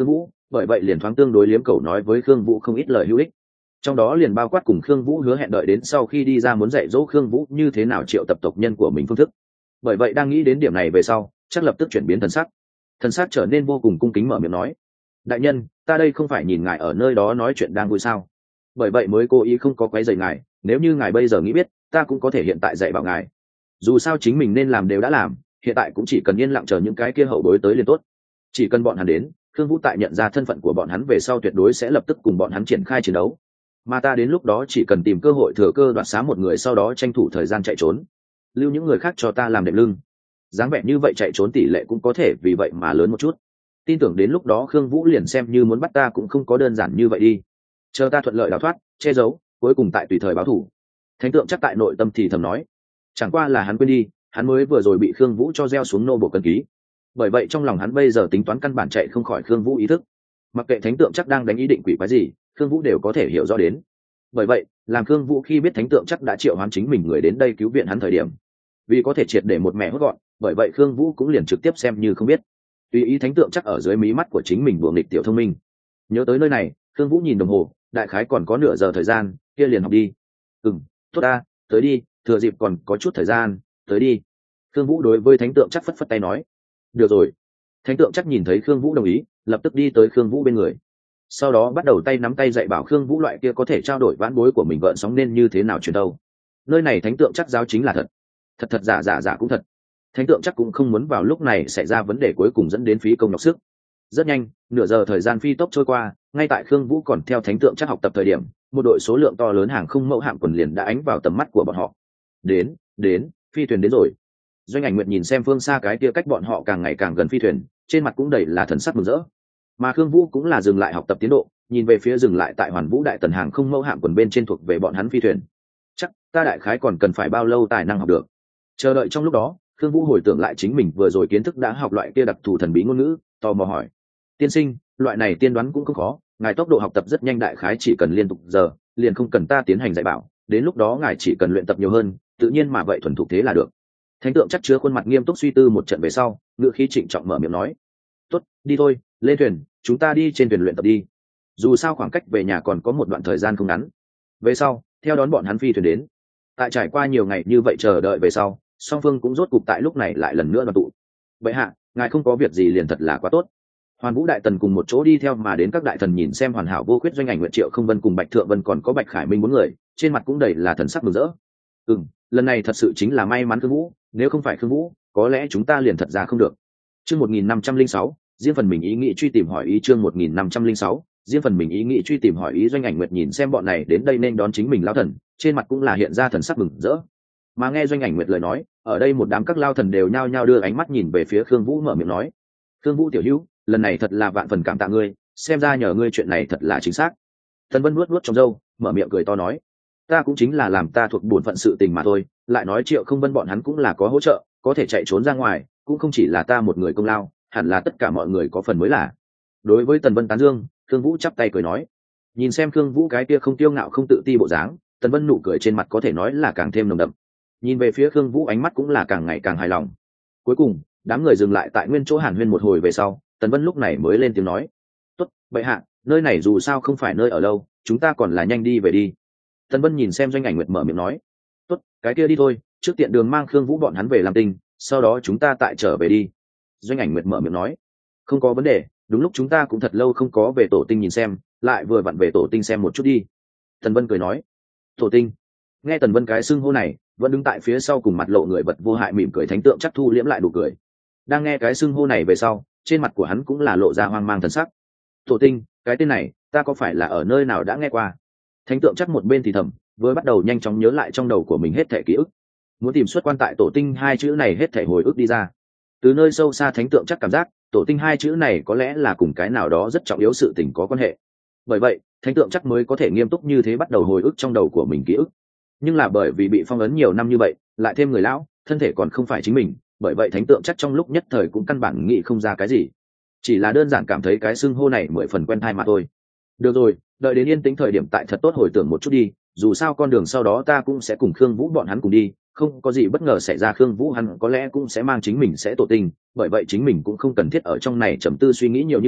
bởi vậy liền thoáng tương đối liếm cầu nói với khương vũ không ít lời hữu ích, trong đó liền bao quát cùng khương vũ hứa hẹn đợi đến sau khi đi ra muốn dạy dỗ khương vũ như thế nào triệu tập tộc nhân của mình phương thức. Bởi vậy đang nghĩ đến điểm này về sau, chắc lập tức chuyển biến thần sắc thần sắc trở nên vô cùng cung kính mở miệng nói: đại nhân, ta đây không phải nhìn ngài ở nơi đó nói chuyện đang vui sao, bởi vậy mới cố ý không có quấy rầy ngài, nếu như ngài bây giờ nghĩ biết, ta cũng có thể hiện tại dạy bảo ngài, dù sao chính mình nên làm đều đã làm, hiện tại cũng chỉ cần yên lặng chờ những cái kia hậu bối tới liền tốt. Chỉ cần bọn hắn đến, khương vũ tại nhận ra thân phận của bọn hắn về sau tuyệt đối sẽ lập tức cùng bọn hắn triển khai chiến đấu, mà ta đến lúc đó chỉ cần tìm cơ hội thừa cơ đoạt xá một người, sau đó tranh thủ thời gian chạy trốn, lưu những người khác cho ta làm đệm lưng. Dáng vẻ như vậy chạy trốn tỷ lệ cũng có thể vì vậy mà lớn một chút, tin tưởng đến lúc đó khương vũ liền xem như muốn bắt ta cũng không có đơn giản như vậy đi, chờ ta thuận lợi đào thoát che giấu, cuối cùng tại tùy thời báo thù. Thánh tượng chắc tại nội tâm thì thầm nói, chẳng qua là hắn quên đi, hắn mới vừa rồi bị khương vũ cho gieo xuống nô bộ cân ký, bởi vậy trong lòng hắn bây giờ tính toán căn bản chạy không khỏi khương vũ ý thức. Mặc kệ thánh tượng chắc đang đánh ý định quỷ quái gì, khương vũ đều có thể hiểu rõ đến. Bởi vậy làm khương vũ khi biết thánh tượng chắc đã triệu hoán chính mình người đến đây cứu viện hắn thời điểm, vì có thể triệt để một mẹ hốt gọn, bởi vậy khương vũ cũng liền trực tiếp xem như không biết, tùy ý thánh tượng chắc ở dưới mí mắt của chính mình buồng nghịch tiểu thông minh. Nhớ tới nơi này, khương vũ nhìn đồng hồ, đại khái còn có nửa giờ thời gian, kia liền học đi. Ừm, tốt ta, tới đi, thừa dịp còn có chút thời gian, tới đi. Khương vũ đối với thánh tượng chắc phất phất tay nói. Được rồi. Thánh tượng chắc nhìn thấy khương vũ đồng ý, lập tức đi tới khương vũ bên người, sau đó bắt đầu tay nắm tay dạy bảo khương vũ loại kia có thể trao đổi vãn bối của mình gợn sóng nên như thế nào truyền đâu. Nơi này thánh tượng chắc giáo chính là thật, thật thật giả giả giả cũng thật. Thánh tượng chắc cũng không muốn vào lúc này xảy ra vấn đề cuối cùng dẫn đến phí công nhọc sức. Rất nhanh, nửa giờ thời gian phi tốc trôi qua, ngay tại khương vũ còn theo thánh tượng chắc học tập thời điểm, một đội số lượng to lớn hàng không mẫu hạm quần liền đã ánh vào tầm mắt của bọn họ. Đến, đến, phi thuyền đến rồi. Doanh Ảnh Nguyệt nhìn xem phương xa cái kia cách bọn họ càng ngày càng gần phi thuyền, trên mặt cũng đầy là thần sắc mừng rỡ. Mà khương vũ cũng là dừng lại học tập tiến độ, nhìn về phía dừng lại tại Hoàn Vũ đại tần hàng không mẫu hạm quần bên trên thuộc về bọn hắn phi thuyền. Chắc ta đại khái còn cần phải bao lâu tài năng học được. Chờ đợi trong lúc đó, khương vũ hồi tưởng lại chính mình vừa rồi kiến thức đã học loại kia đặc thù thần bí ngôn ngữ, tò mò hỏi: tiên sinh, loại này tiên đoán cũng không khó, ngài tốc độ học tập rất nhanh, đại khái chỉ cần liên tục giờ liền không cần ta tiến hành dạy bảo, đến lúc đó ngài chỉ cần luyện tập nhiều hơn, tự nhiên mà vậy thuần thục thế là được. Thánh tượng chắc chứa khuôn mặt nghiêm túc suy tư một trận về sau, ngữ khí trịnh trọng mở miệng nói: tốt, đi thôi, lên thuyền, chúng ta đi trên thuyền luyện tập đi, dù sao khoảng cách về nhà còn có một đoạn thời gian không ngắn. Về sau theo đón bọn hắn phi thuyền đến. Tại trải qua nhiều ngày như vậy chờ đợi về sau, song phương cũng rốt cục tại lúc này lại lần nữa đoàn tụ. Vậy hạ, ngài không có việc gì liền thật là quá tốt. Hoàn Vũ đại tần cùng một chỗ đi theo mà đến các đại thần nhìn xem hoàn hảo vô khuyết Doanh Ảnh Nguyệt, Triệu Không Vân cùng Bạch Thượng Vân còn có Bạch Khải Minh bốn người, trên mặt cũng đầy là thần sắc mừng rỡ. Ừm, lần này thật sự chính là may mắn Khương Vũ, nếu không phải Khương Vũ, có lẽ chúng ta liền thật ra không được. Chương một nghìn năm trăm linh sáu, riêng phần mình ý nghĩ truy tìm hỏi ý. Chương một nghìn năm trăm linh sáu, riêng phần mình ý nghĩ truy tìm hỏi ý. Doanh Ảnh Nguyệt nhìn xem bọn này đến đây nên đón chính mình lão thần, trên mặt cũng là hiện ra thần sắc mừng rỡ. Mà nghe Doanh Ảnh Nguyệt lời nói, ở đây một đám các lao thần đều nhao nhao đưa ánh mắt nhìn về phía Khương Vũ, mở miệng nói: Khương Vũ tiểu hữu, lần này thật là vạn phần cảm tạ ngươi, xem ra nhờ ngươi chuyện này thật là chính xác. Tần Vân nuốt nuốt trong râu, mở miệng cười to nói: ta cũng chính là làm ta thuộc bổn phận sự tình mà thôi, lại nói Triệu Không Vân bọn hắn cũng là có hỗ trợ, có thể chạy trốn ra ngoài, cũng không chỉ là ta một người công lao, hẳn là tất cả mọi người có phần mới là. Đối với Tần Vân tán dương, Khương Vũ chắp tay cười nói. Nhìn xem Khương Vũ cái kia không tiêu ngạo không tự ti bộ dáng, Tần Vân nụ cười trên mặt có thể nói là càng thêm nồng đậm. Nhìn về phía Khương Vũ ánh mắt cũng là càng ngày càng hài lòng. Cuối cùng đám người dừng lại tại nguyên chỗ hàn huyên một hồi về sau, Tần Vân lúc này mới lên tiếng nói: tốt, bệ hạ, nơi này dù sao không phải nơi ở lâu, chúng ta còn là nhanh đi về đi. Tần Vân nhìn xem Doanh Ảnh Nguyệt mở miệng nói: tốt, cái kia đi thôi, trước tiện đường mang Khương Vũ bọn hắn về làm tinh, sau đó chúng ta tại trở về đi. Doanh Ảnh Nguyệt mở miệng nói: không có vấn đề, đúng lúc chúng ta cũng thật lâu không có về tổ tinh nhìn xem, lại vừa vặn về tổ tinh xem một chút đi. Tần Vân cười nói. Tổ tinh. Nghe Tần Vân cái xưng hô này, vẫn đứng tại phía sau cùng mặt lộ người vật vô hại mỉm cười thánh tượng chắc thu liễm lại đủ cười. Đang nghe cái xưng hô này về sau, trên mặt của hắn cũng là lộ ra hoang mang thần sắc. Tổ tinh, cái tên này ta có phải là ở nơi nào đã nghe qua? Thánh tượng chắc một bên thì thầm, vừa bắt đầu nhanh chóng nhớ lại trong đầu của mình hết thảy ký ức, muốn tìm xuất quan tại tổ tinh hai chữ này hết thảy hồi ức đi ra. Từ nơi sâu xa thánh tượng chắc cảm giác tổ tinh hai chữ này có lẽ là cùng cái nào đó rất trọng yếu sự tình có quan hệ, bởi vậy thánh tượng chắc mới có thể nghiêm túc như thế bắt đầu hồi ức trong đầu của mình ký ức. Nhưng là bởi vì bị phong ấn nhiều năm như vậy, lại thêm người lão, thân thể còn không phải chính mình, bởi vậy thánh tượng chắc trong lúc nhất thời cũng căn bản nghĩ không ra cái gì, chỉ là đơn giản cảm thấy cái xưng hô này mười phần quen thai mà thôi. Được rồi, đợi đến yên tĩnh thời điểm tại thật tốt hồi tưởng một chút đi, dù sao con đường sau đó ta cũng sẽ cùng Khương Vũ bọn hắn cùng đi, không có gì bất ngờ xảy ra Khương Vũ hắn có lẽ cũng sẽ mang chính mình sẽ tổ tinh, bởi vậy chính mình cũng không cần thiết ở trong này trầm tư suy nghĩ nhiều như vậy,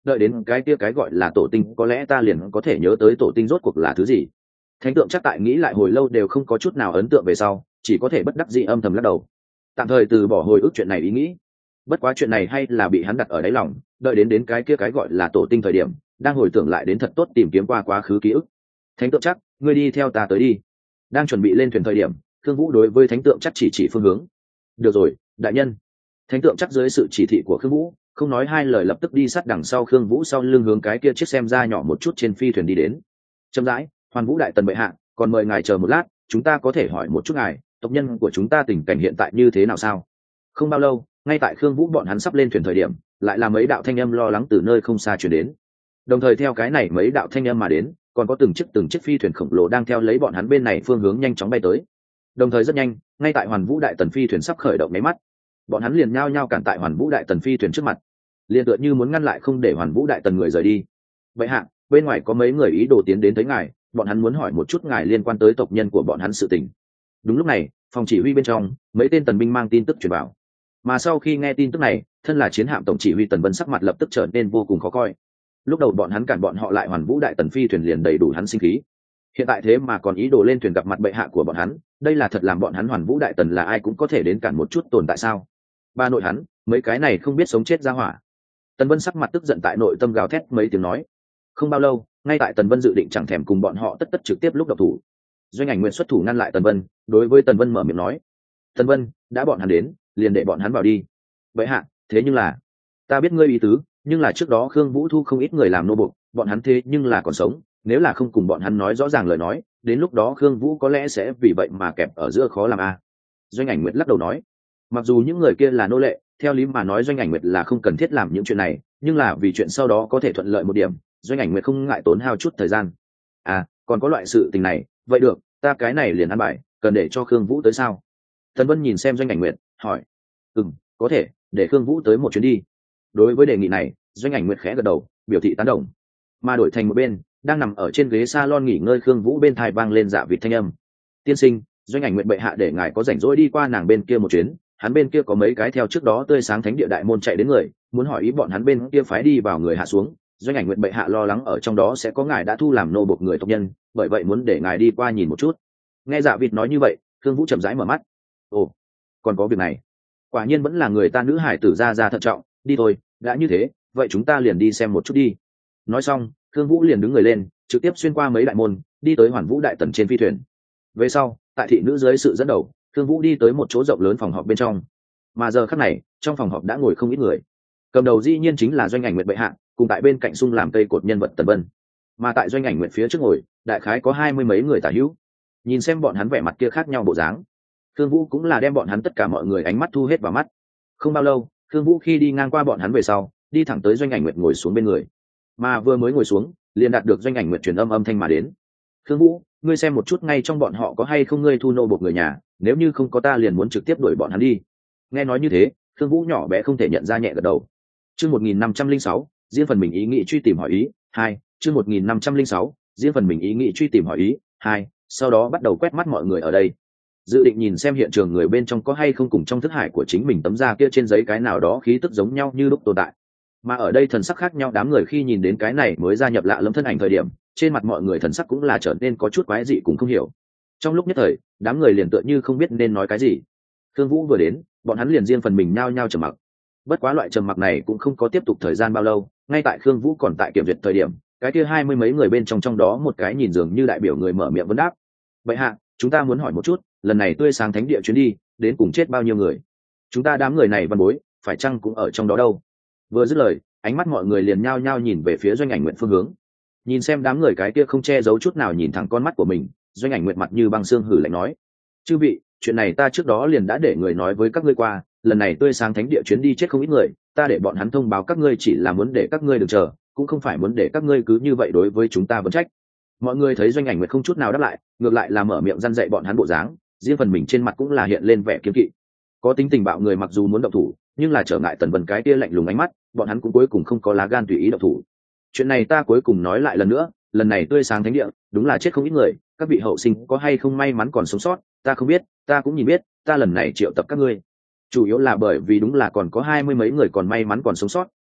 đợi đến cái kia cái gọi là tổ tinh có lẽ ta liền có thể nhớ tới tổ tinh rốt cuộc là thứ gì. Thánh tượng chắc tại nghĩ lại hồi lâu đều không có chút nào ấn tượng về sau, chỉ có thể bất đắc dĩ âm thầm lắc đầu, tạm thời từ bỏ hồi ức chuyện này ý nghĩ. Bất quá chuyện này hay là bị hắn đặt ở đáy lòng, đợi đến đến cái kia cái gọi là tổ tinh thời điểm, đang hồi tưởng lại đến thật tốt tìm kiếm qua quá khứ ký ức. Thánh tượng chắc, ngươi đi theo ta tới đi. Đang chuẩn bị lên thuyền thời điểm, Thương Vũ đối với thánh tượng chắc chỉ chỉ phương hướng. Được rồi, đại nhân. Thánh tượng chắc dưới sự chỉ thị của Khương Vũ, không nói hai lời lập tức đi sát đằng sau Khương Vũ sau lưng hướng cái kia chiếc xem ra nhỏ một chút trên phi thuyền đi đến. Chậm rãi, Hoàn Vũ đại tần bệ hạ, còn mời ngài chờ một lát, chúng ta có thể hỏi một chút ngài, tộc nhân của chúng ta tình cảnh hiện tại như thế nào sao? Không bao lâu, ngay tại Khương Vũ bọn hắn sắp lên thuyền thời điểm, lại là mấy đạo thanh âm lo lắng từ nơi không xa truyền đến. Đồng thời theo cái này mấy đạo thanh âm mà đến, còn có từng chiếc từng chiếc phi thuyền khổng lồ đang theo lấy bọn hắn bên này phương hướng nhanh chóng bay tới. Đồng thời rất nhanh, ngay tại Hoàn Vũ đại tần phi thuyền sắp khởi động máy mắt, bọn hắn liền nhao nhao cản tại Hoàn Vũ đại tần phi thuyền trước mặt, liền tựa như muốn ngăn lại không để Hoàn Vũ đại tần người rời đi. Vậy hạ, bên ngoài có mấy người ý đồ tiến đến tới ngài, bọn hắn muốn hỏi một chút ngài liên quan tới tộc nhân của bọn hắn sự tình. Đúng lúc này, phòng chỉ huy bên trong, mấy tên tần binh mang tin tức truyền vào. Mà sau khi nghe tin tức này, thân là chiến hạm tổng chỉ huy Tần Vân sắc mặt lập tức trở nên vô cùng khó coi. Lúc đầu bọn hắn cản bọn họ lại Hoàn Vũ đại tần phi thuyền liền đầy đủ hắn sinh khí. Hiện tại thế mà còn ý đồ lên thuyền gặp mặt bệ hạ của bọn hắn, đây là thật làm bọn hắn Hoàn Vũ đại tần là ai cũng có thể đến cản một chút tồn tại sao? Ba nội hắn, mấy cái này không biết sống chết ra hỏa. Tần Vân sắc mặt tức giận tại nội tâm gào thét mấy tiếng nói. Không bao lâu, ngay tại Tần Vân dự định chẳng thèm cùng bọn họ tất tất trực tiếp lúc độc thủ, Doanh Ảnh Nguyện xuất thủ ngăn lại Tần Vân, đối với Tần Vân mở miệng nói: Tần Vân, đã bọn hắn đến, liền để bọn hắn vào đi. Vậy hạ, thế nhưng là, ta biết ngươi ý tứ, nhưng là trước đó Khương Vũ thu không ít người làm nô bộc, bọn hắn thế nhưng là còn sống, nếu là không cùng bọn hắn nói rõ ràng lời nói, đến lúc đó Khương Vũ có lẽ sẽ vì vậy mà kẹp ở giữa khó làm a. À. Doanh Ảnh Nguyệt lắc đầu nói: mặc dù những người kia là nô lệ, theo lý mà nói Doanh Ảnh Nguyệt là không cần thiết làm những chuyện này, nhưng là vì chuyện sau đó có thể thuận lợi một điểm, Doanh Ảnh Nguyệt không ngại tốn hao chút thời gian. À, còn có loại sự tình này, vậy được, ta cái này liền ăn bài, cần để cho Khương Vũ tới sao? Tần Vân nhìn xem Doanh Ảnh Nguyệt, hỏi: ừm, có thể, để Khương Vũ tới một chuyến đi. Đối với đề nghị này, Doanh Ảnh Nguyệt khẽ gật đầu, biểu thị tán đồng. Mà đổi thành một bên, đang nằm ở trên ghế salon nghỉ ngơi Khương Vũ bên tai vang lên dạ vịt thanh âm: tiên sinh, Doanh Ảnh Nguyệt bệ hạ để ngài có rảnh rỗi đi qua nàng bên kia một chuyến, hắn bên kia có mấy cái theo trước đó tươi sáng thánh địa đại môn chạy đến người, muốn hỏi ý bọn hắn bên kia phái đi vào người hạ xuống. Doanh Ảnh Nguyệt bệ hạ lo lắng ở trong đó sẽ có ngài đã thu làm nô bộc người tộc nhân, bởi vậy muốn để ngài đi qua nhìn một chút. Nghe dạ vịt nói như vậy, Khương Vũ chậm rãi mở mắt. Ồ, còn có việc này. Quả nhiên vẫn là người ta nữ hải tử ra ra thận trọng, đi thôi, đã như thế, vậy chúng ta liền đi xem một chút đi. Nói xong, Khương Vũ liền đứng người lên, trực tiếp xuyên qua mấy đại môn, đi tới Hoàn Vũ đại tần trên phi thuyền. Về sau, tại thị nữ dưới sự dẫn đầu, Khương Vũ đi tới một chỗ rộng lớn phòng họp bên trong. Mà giờ khắc này, trong phòng họp đã ngồi không ít người. Cầm đầu dĩ nhiên chính là Doanh Ảnh Nguyệt bệ hạ, cùng tại bên cạnh sung làm cây cột nhân vật Tần Vân. Mà tại Doanh Ảnh Nguyệt phía trước ngồi, đại khái có hai mươi mấy người tả hữu. Nhìn xem bọn hắn vẻ mặt kia khác nhau bộ dáng, Khương Vũ cũng là đem bọn hắn tất cả mọi người ánh mắt thu hết vào mắt. Không bao lâu, Khương Vũ khi đi ngang qua bọn hắn về sau, đi thẳng tới Doanh Ảnh Nguyệt ngồi xuống bên người. Mà vừa mới ngồi xuống, liền đạt được Doanh Ảnh Nguyệt truyền âm âm thanh mà đến. Khương Vũ, ngươi xem một chút ngay trong bọn họ có hay không ngươi thu nô bộc người nhà, nếu như không có ta liền muốn trực tiếp đuổi bọn hắn đi. Nghe nói như thế, Khương Vũ nhỏ bé không thể nhận ra nhẹ gật đầu. Chương một nghìn năm trăm lẻ sáu, riêng phần mình ý nghĩ truy tìm hỏi ý, hai, chương một nghìn năm trăm lẻ sáu, riêng phần mình ý nghĩ truy tìm hỏi ý, hai, sau đó bắt đầu quét mắt mọi người ở đây. Dự định nhìn xem hiện trường người bên trong có hay không cùng trong thức hải của chính mình tấm da kia trên giấy cái nào đó khí tức giống nhau như lúc tồn tại. Mà ở đây thần sắc khác nhau đám người khi nhìn đến cái này mới gia nhập lạ lẫm thân ảnh thời điểm, trên mặt mọi người thần sắc cũng là trở nên có chút quái dị cũng không hiểu. Trong lúc nhất thời, đám người liền tựa như không biết nên nói cái gì. Khương Vũ vừa đến, bọn hắn liền riêng phần mình nhao nhao trầm mặc. Bất quá loại trầm mặc này cũng không có tiếp tục thời gian bao lâu, ngay tại Khương Vũ còn tại kiểm duyệt thời điểm, cái kia hai mươi mấy người bên trong trong đó một cái nhìn dường như đại biểu người mở miệng vấn đáp: vậy hạ, chúng ta muốn hỏi một chút, lần này tươi sáng thánh địa chuyến đi, đến cùng chết bao nhiêu người? Chúng ta đám người này văn bối, phải chăng cũng ở trong đó đâu? Vừa dứt lời, ánh mắt mọi người liền nhao nhao nhìn về phía Doanh Ảnh Nguyệt phương hướng. Nhìn xem đám người cái kia không che giấu chút nào nhìn thẳng con mắt của mình, Doanh Ảnh Nguyệt mặt như băng xương hử lạnh nói: chư vị, chuyện này ta trước đó liền đã để người nói với các ngươi qua, lần này tươi sáng thánh địa chuyến đi chết không ít người, ta để bọn hắn thông báo các ngươi chỉ là muốn để các ngươi đừng chờ, cũng không phải muốn để các ngươi cứ như vậy đối với chúng ta vấn trách. Mọi người thấy Doanh Ảnh Nguyệt không chút nào đáp lại, ngược lại là mở miệng răn dạy bọn hắn bộ dáng, riêng phần mình trên mặt cũng là hiện lên vẻ kiêng kỵ. Có tính tình bạo người mặc dù muốn động thủ, nhưng là trở ngại Tần Vân cái kia lạnh lùng ánh mắt, bọn hắn cũng cuối cùng không có lá gan tùy ý động thủ. Chuyện này ta cuối cùng nói lại lần nữa, lần này tươi sáng thánh địa, đúng là chết không ít người, các vị hậu sinh có hay không may mắn còn sống sót, ta không biết, ta cũng nhìn biết, ta lần này triệu tập các ngươi, chủ yếu là bởi vì đúng là còn có hai mươi mấy người còn may mắn còn sống sót,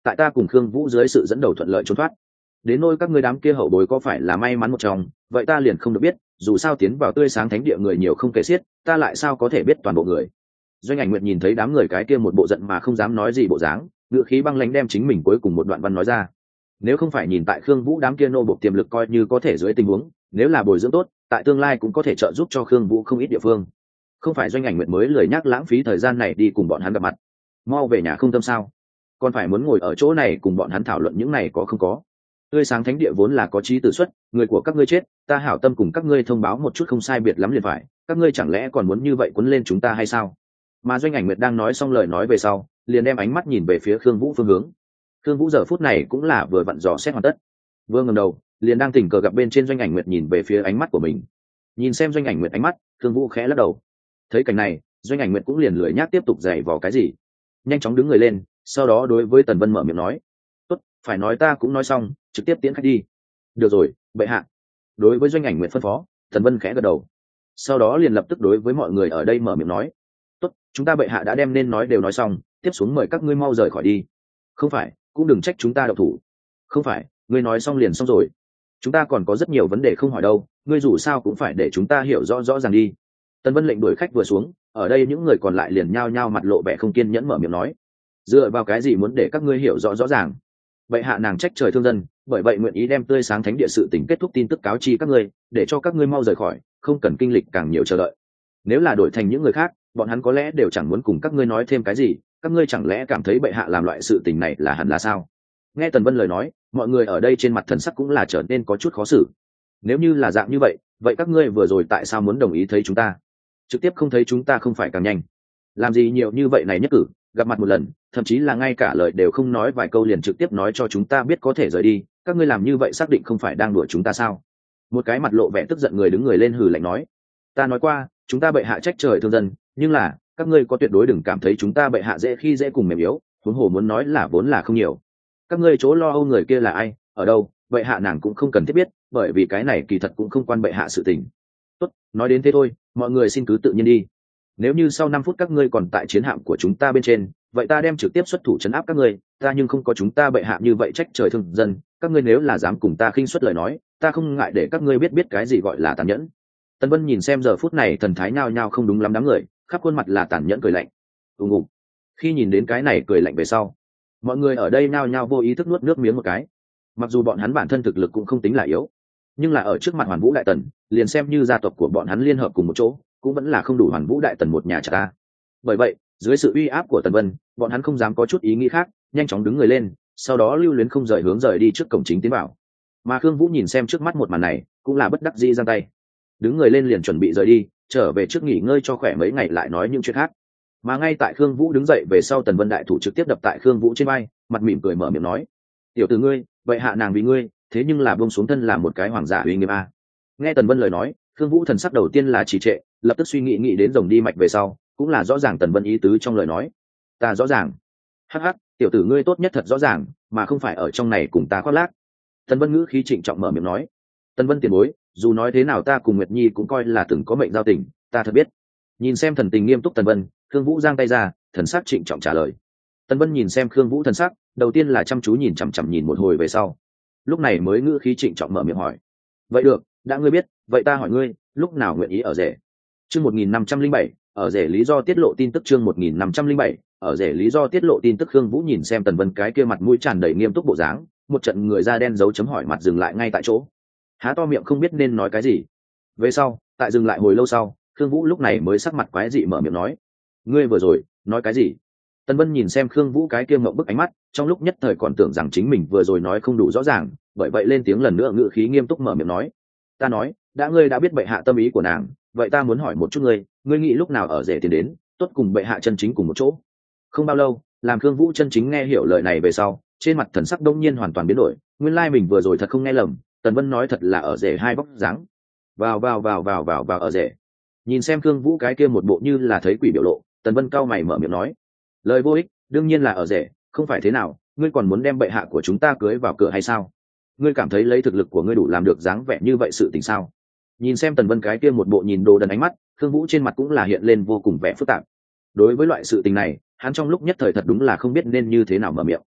tại ta cùng khương vũ dưới sự dẫn đầu thuận lợi trốn thoát. Đến nôi các ngươi đám kia hậu bối có phải là may mắn một trong, vậy ta liền không được biết, dù sao tiến vào tươi sáng thánh địa người nhiều không kể xiết, ta lại sao có thể biết toàn bộ người. Doanh Ảnh Nguyệt nhìn thấy đám người cái kia một bộ giận mà không dám nói gì bộ dáng, ngựa khí băng lãnh đem chính mình cuối cùng một đoạn văn nói ra. Nếu không phải nhìn tại khương vũ đám kia nô bộc tiềm lực coi như có thể dưới tình huống, nếu là bồi dưỡng tốt, tại tương lai cũng có thể trợ giúp cho khương vũ không ít địa phương. Không phải Doanh Ảnh Nguyệt mới lười nhắc lãng phí thời gian này đi cùng bọn hắn gặp mặt, mau về nhà không tâm sao, còn phải muốn ngồi ở chỗ này cùng bọn hắn thảo luận những này có không có. Tươi sáng thánh địa vốn là có trí tử xuất, người của các ngươi chết, ta hảo tâm cùng các ngươi thông báo một chút không sai biệt lắm liền phải, các ngươi chẳng lẽ còn muốn như vậy quấn lên chúng ta hay sao? Mà Doanh Ảnh Nguyệt đang nói xong lời nói về sau, liền đem ánh mắt nhìn về phía khương vũ phương hướng. Khương vũ giờ phút này cũng là vừa vặn dò xét hoàn tất, vừa ngẩng đầu liền đang tình cờ gặp bên trên Doanh Ảnh Nguyệt nhìn về phía ánh mắt của mình. Nhìn xem Doanh Ảnh Nguyệt ánh mắt, khương vũ khẽ lắc đầu. Thấy cảnh này, Doanh Ảnh Nguyệt cũng liền lười nhác tiếp tục giày vò cái gì, nhanh chóng đứng người lên, sau đó đối với Tần Vân mở miệng nói: tốt, phải nói ta cũng nói xong, trực tiếp tiễn khách đi. Được rồi, bệ hạ. Đối với Doanh Ảnh Nguyệt phân phó, Tần Vân khẽ gật đầu, sau đó liền lập tức đối với mọi người ở đây mở miệng nói: tốt, chúng ta bệ hạ đã đem nên nói đều nói xong, tiếp xuống mời các ngươi mau rời khỏi đi. Không phải, cũng đừng trách chúng ta đậu thủ. Không phải, ngươi nói xong liền xong rồi, chúng ta còn có rất nhiều vấn đề không hỏi đâu, ngươi dù sao cũng phải để chúng ta hiểu rõ rõ ràng đi. Tần Vân lệnh đuổi khách vừa xuống, ở đây những người còn lại liền nhao nhao mặt lộ vẻ không kiên nhẫn mở miệng nói: dựa vào cái gì muốn để các ngươi hiểu rõ rõ ràng? Bệ hạ nàng trách trời thương dân, bởi vậy nguyện ý đem tươi sáng thánh địa sự tình kết thúc tin tức cáo chi các ngươi, để cho các ngươi mau rời khỏi, không cần kinh lịch càng nhiều chờ đợi. Nếu là đổi thành những người khác, bọn hắn có lẽ đều chẳng muốn cùng các ngươi nói thêm cái gì, các ngươi chẳng lẽ cảm thấy bệ hạ làm loại sự tình này là hẳn là sao? Nghe Tần Vân lời nói, mọi người ở đây trên mặt thần sắc cũng là trở nên có chút khó xử. Nếu như là dạng như vậy, vậy các ngươi vừa rồi tại sao muốn đồng ý thấy chúng ta? Trực tiếp không thấy chúng ta không phải càng nhanh? Làm gì nhiều như vậy này nhất cử, gặp mặt một lần, thậm chí là ngay cả lời đều không nói vài câu liền trực tiếp nói cho chúng ta biết có thể rời đi, các ngươi làm như vậy xác định không phải đang đùa chúng ta sao? Một cái mặt lộ vẻ tức giận người đứng người lên hừ lạnh nói: ta nói qua, chúng ta bệ hạ trách trời thương dân, nhưng là các ngươi có tuyệt đối đừng cảm thấy chúng ta bệ hạ dễ khi dễ cùng mềm yếu, huống hồ muốn nói là vốn là không nhiều. Các ngươi chỗ lo âu người kia là ai, ở đâu, bệ hạ nàng cũng không cần thiết biết, bởi vì cái này kỳ thật cũng không quan bệ hạ sự tình. Tốt, nói đến thế thôi, mọi người xin cứ tự nhiên đi. Nếu như sau năm phút các ngươi còn tại chiến hạm của chúng ta bên trên, vậy ta đem trực tiếp xuất thủ trấn áp các ngươi, ta nhưng không có chúng ta bệ hạ như vậy trách trời thương dân, các ngươi nếu là dám cùng ta khinh suất lời nói, ta không ngại để các ngươi biết biết cái gì gọi là tàn nhẫn. Tần Vân nhìn xem giờ phút này thần thái nhao nhao không đúng lắm đám người, khắp khuôn mặt là tàn nhẫn cười lạnh. Ùng ùng. Khi nhìn đến cái này cười lạnh về sau, mọi người ở đây nhao nhao vô ý thức nuốt nước miếng một cái. Mặc dù bọn hắn bản thân thực lực cũng không tính là yếu, nhưng là ở trước mặt Hoàn Vũ đại tần, liền xem như gia tộc của bọn hắn liên hợp cùng một chỗ, cũng vẫn là không đủ Hoàn Vũ đại tần một nhà chả ta. Bởi vậy, dưới sự uy áp của Tần Vân, bọn hắn không dám có chút ý nghĩ khác, nhanh chóng đứng người lên, sau đó lưu luyến không rời hướng rời đi trước cổng chính tiến vào. Mà Khương Vũ nhìn xem trước mắt một màn này, cũng là bất đắc dĩ giang tay, đứng người lên liền chuẩn bị rời đi, trở về trước nghỉ ngơi cho khỏe mấy ngày lại nói những chuyện khác. Mà ngay tại Khương Vũ đứng dậy về sau, Tần Vân đại thủ trực tiếp đập tại Khương Vũ trên vai, mặt mỉm cười mở miệng nói: tiểu tử ngươi, vậy hạ nàng vì ngươi, thế nhưng là buông xuống thân là một cái hoàng giả uy nghiêm a. Nghe Tần Vân lời nói, Khương Vũ thần sắc đầu tiên là trì trệ, lập tức suy nghĩ nghĩ đến rồng đi mạch về sau, cũng là rõ ràng Tần Vân ý tứ trong lời nói. Ta rõ ràng. Hắc hắc, tiểu tử ngươi tốt nhất thật rõ ràng, mà không phải ở trong này cùng ta khoác lác. Tần Vân ngữ khí trịnh trọng mở miệng nói: Tần Vân tiền bối, dù nói thế nào ta cùng Nguyệt Nhi cũng coi là từng có mệnh giao tình, ta thật biết. Nhìn xem thần tình nghiêm túc Tần Vân, Khương Vũ giang tay ra, thần sắc trịnh trọng trả lời. Tần Vân nhìn xem Khương Vũ thần sắc, đầu tiên là chăm chú nhìn chằm chằm nhìn một hồi về sau, lúc này mới ngữ khí trịnh trọng mở miệng hỏi: vậy được, đã ngươi biết, vậy ta hỏi ngươi, lúc nào nguyện ý ở rể? Chương một nghìn năm trăm linh bảy, ở rể lý do tiết lộ tin tức. Chương một nghìn năm trăm linh bảy, ở rể lý do tiết lộ tin tức. Khương Vũ nhìn xem Tần Vân cái kia mặt mũi tràn đầy nghiêm túc bộ dáng, một trận người da đen dấu chấm hỏi mặt dừng lại ngay tại chỗ, há to miệng không biết nên nói cái gì. Về sau, tại dừng lại hồi lâu sau, Khương Vũ lúc này mới sắc mặt quái dị mở miệng nói: ngươi vừa rồi nói cái gì? Tần Vân nhìn xem Khương Vũ cái kia ngậm bức ánh mắt, trong lúc nhất thời còn tưởng rằng chính mình vừa rồi nói không đủ rõ ràng, bởi vậy lên tiếng lần nữa ngữ khí nghiêm túc mở miệng nói: ta nói, đã ngươi đã biết bệ hạ tâm ý của nàng, vậy ta muốn hỏi một chút ngươi, ngươi nghĩ lúc nào ở rể tiền đến, tốt cùng bệ hạ chân chính cùng một chỗ? Không bao lâu, làm Khương Vũ chân chính nghe hiểu lời này về sau, trên mặt thần sắc đông nhiên hoàn toàn biến đổi, nguyên lai mình vừa rồi thật không nghe lầm, Tần Vân nói thật là ở rể hai bóc dáng. Vào vào vào vào vào vào ở rể. Nhìn xem Khương Vũ cái kia một bộ như là thấy quỷ biểu lộ, Tần Vân cau mày mở miệng nói: lời vô ích, đương nhiên là ở rể, không phải thế nào, ngươi còn muốn đem bệ hạ của chúng ta cưới vào cửa hay sao? Ngươi cảm thấy lấy thực lực của ngươi đủ làm được dáng vẻ như vậy sự tình sao? Nhìn xem Tần Vân cái kia một bộ nhìn đồ đần ánh mắt, Khương Vũ trên mặt cũng là hiện lên vô cùng vẻ phức tạp. Đối với loại sự tình này, hắn trong lúc nhất thời thật đúng là không biết nên như thế nào mở miệng.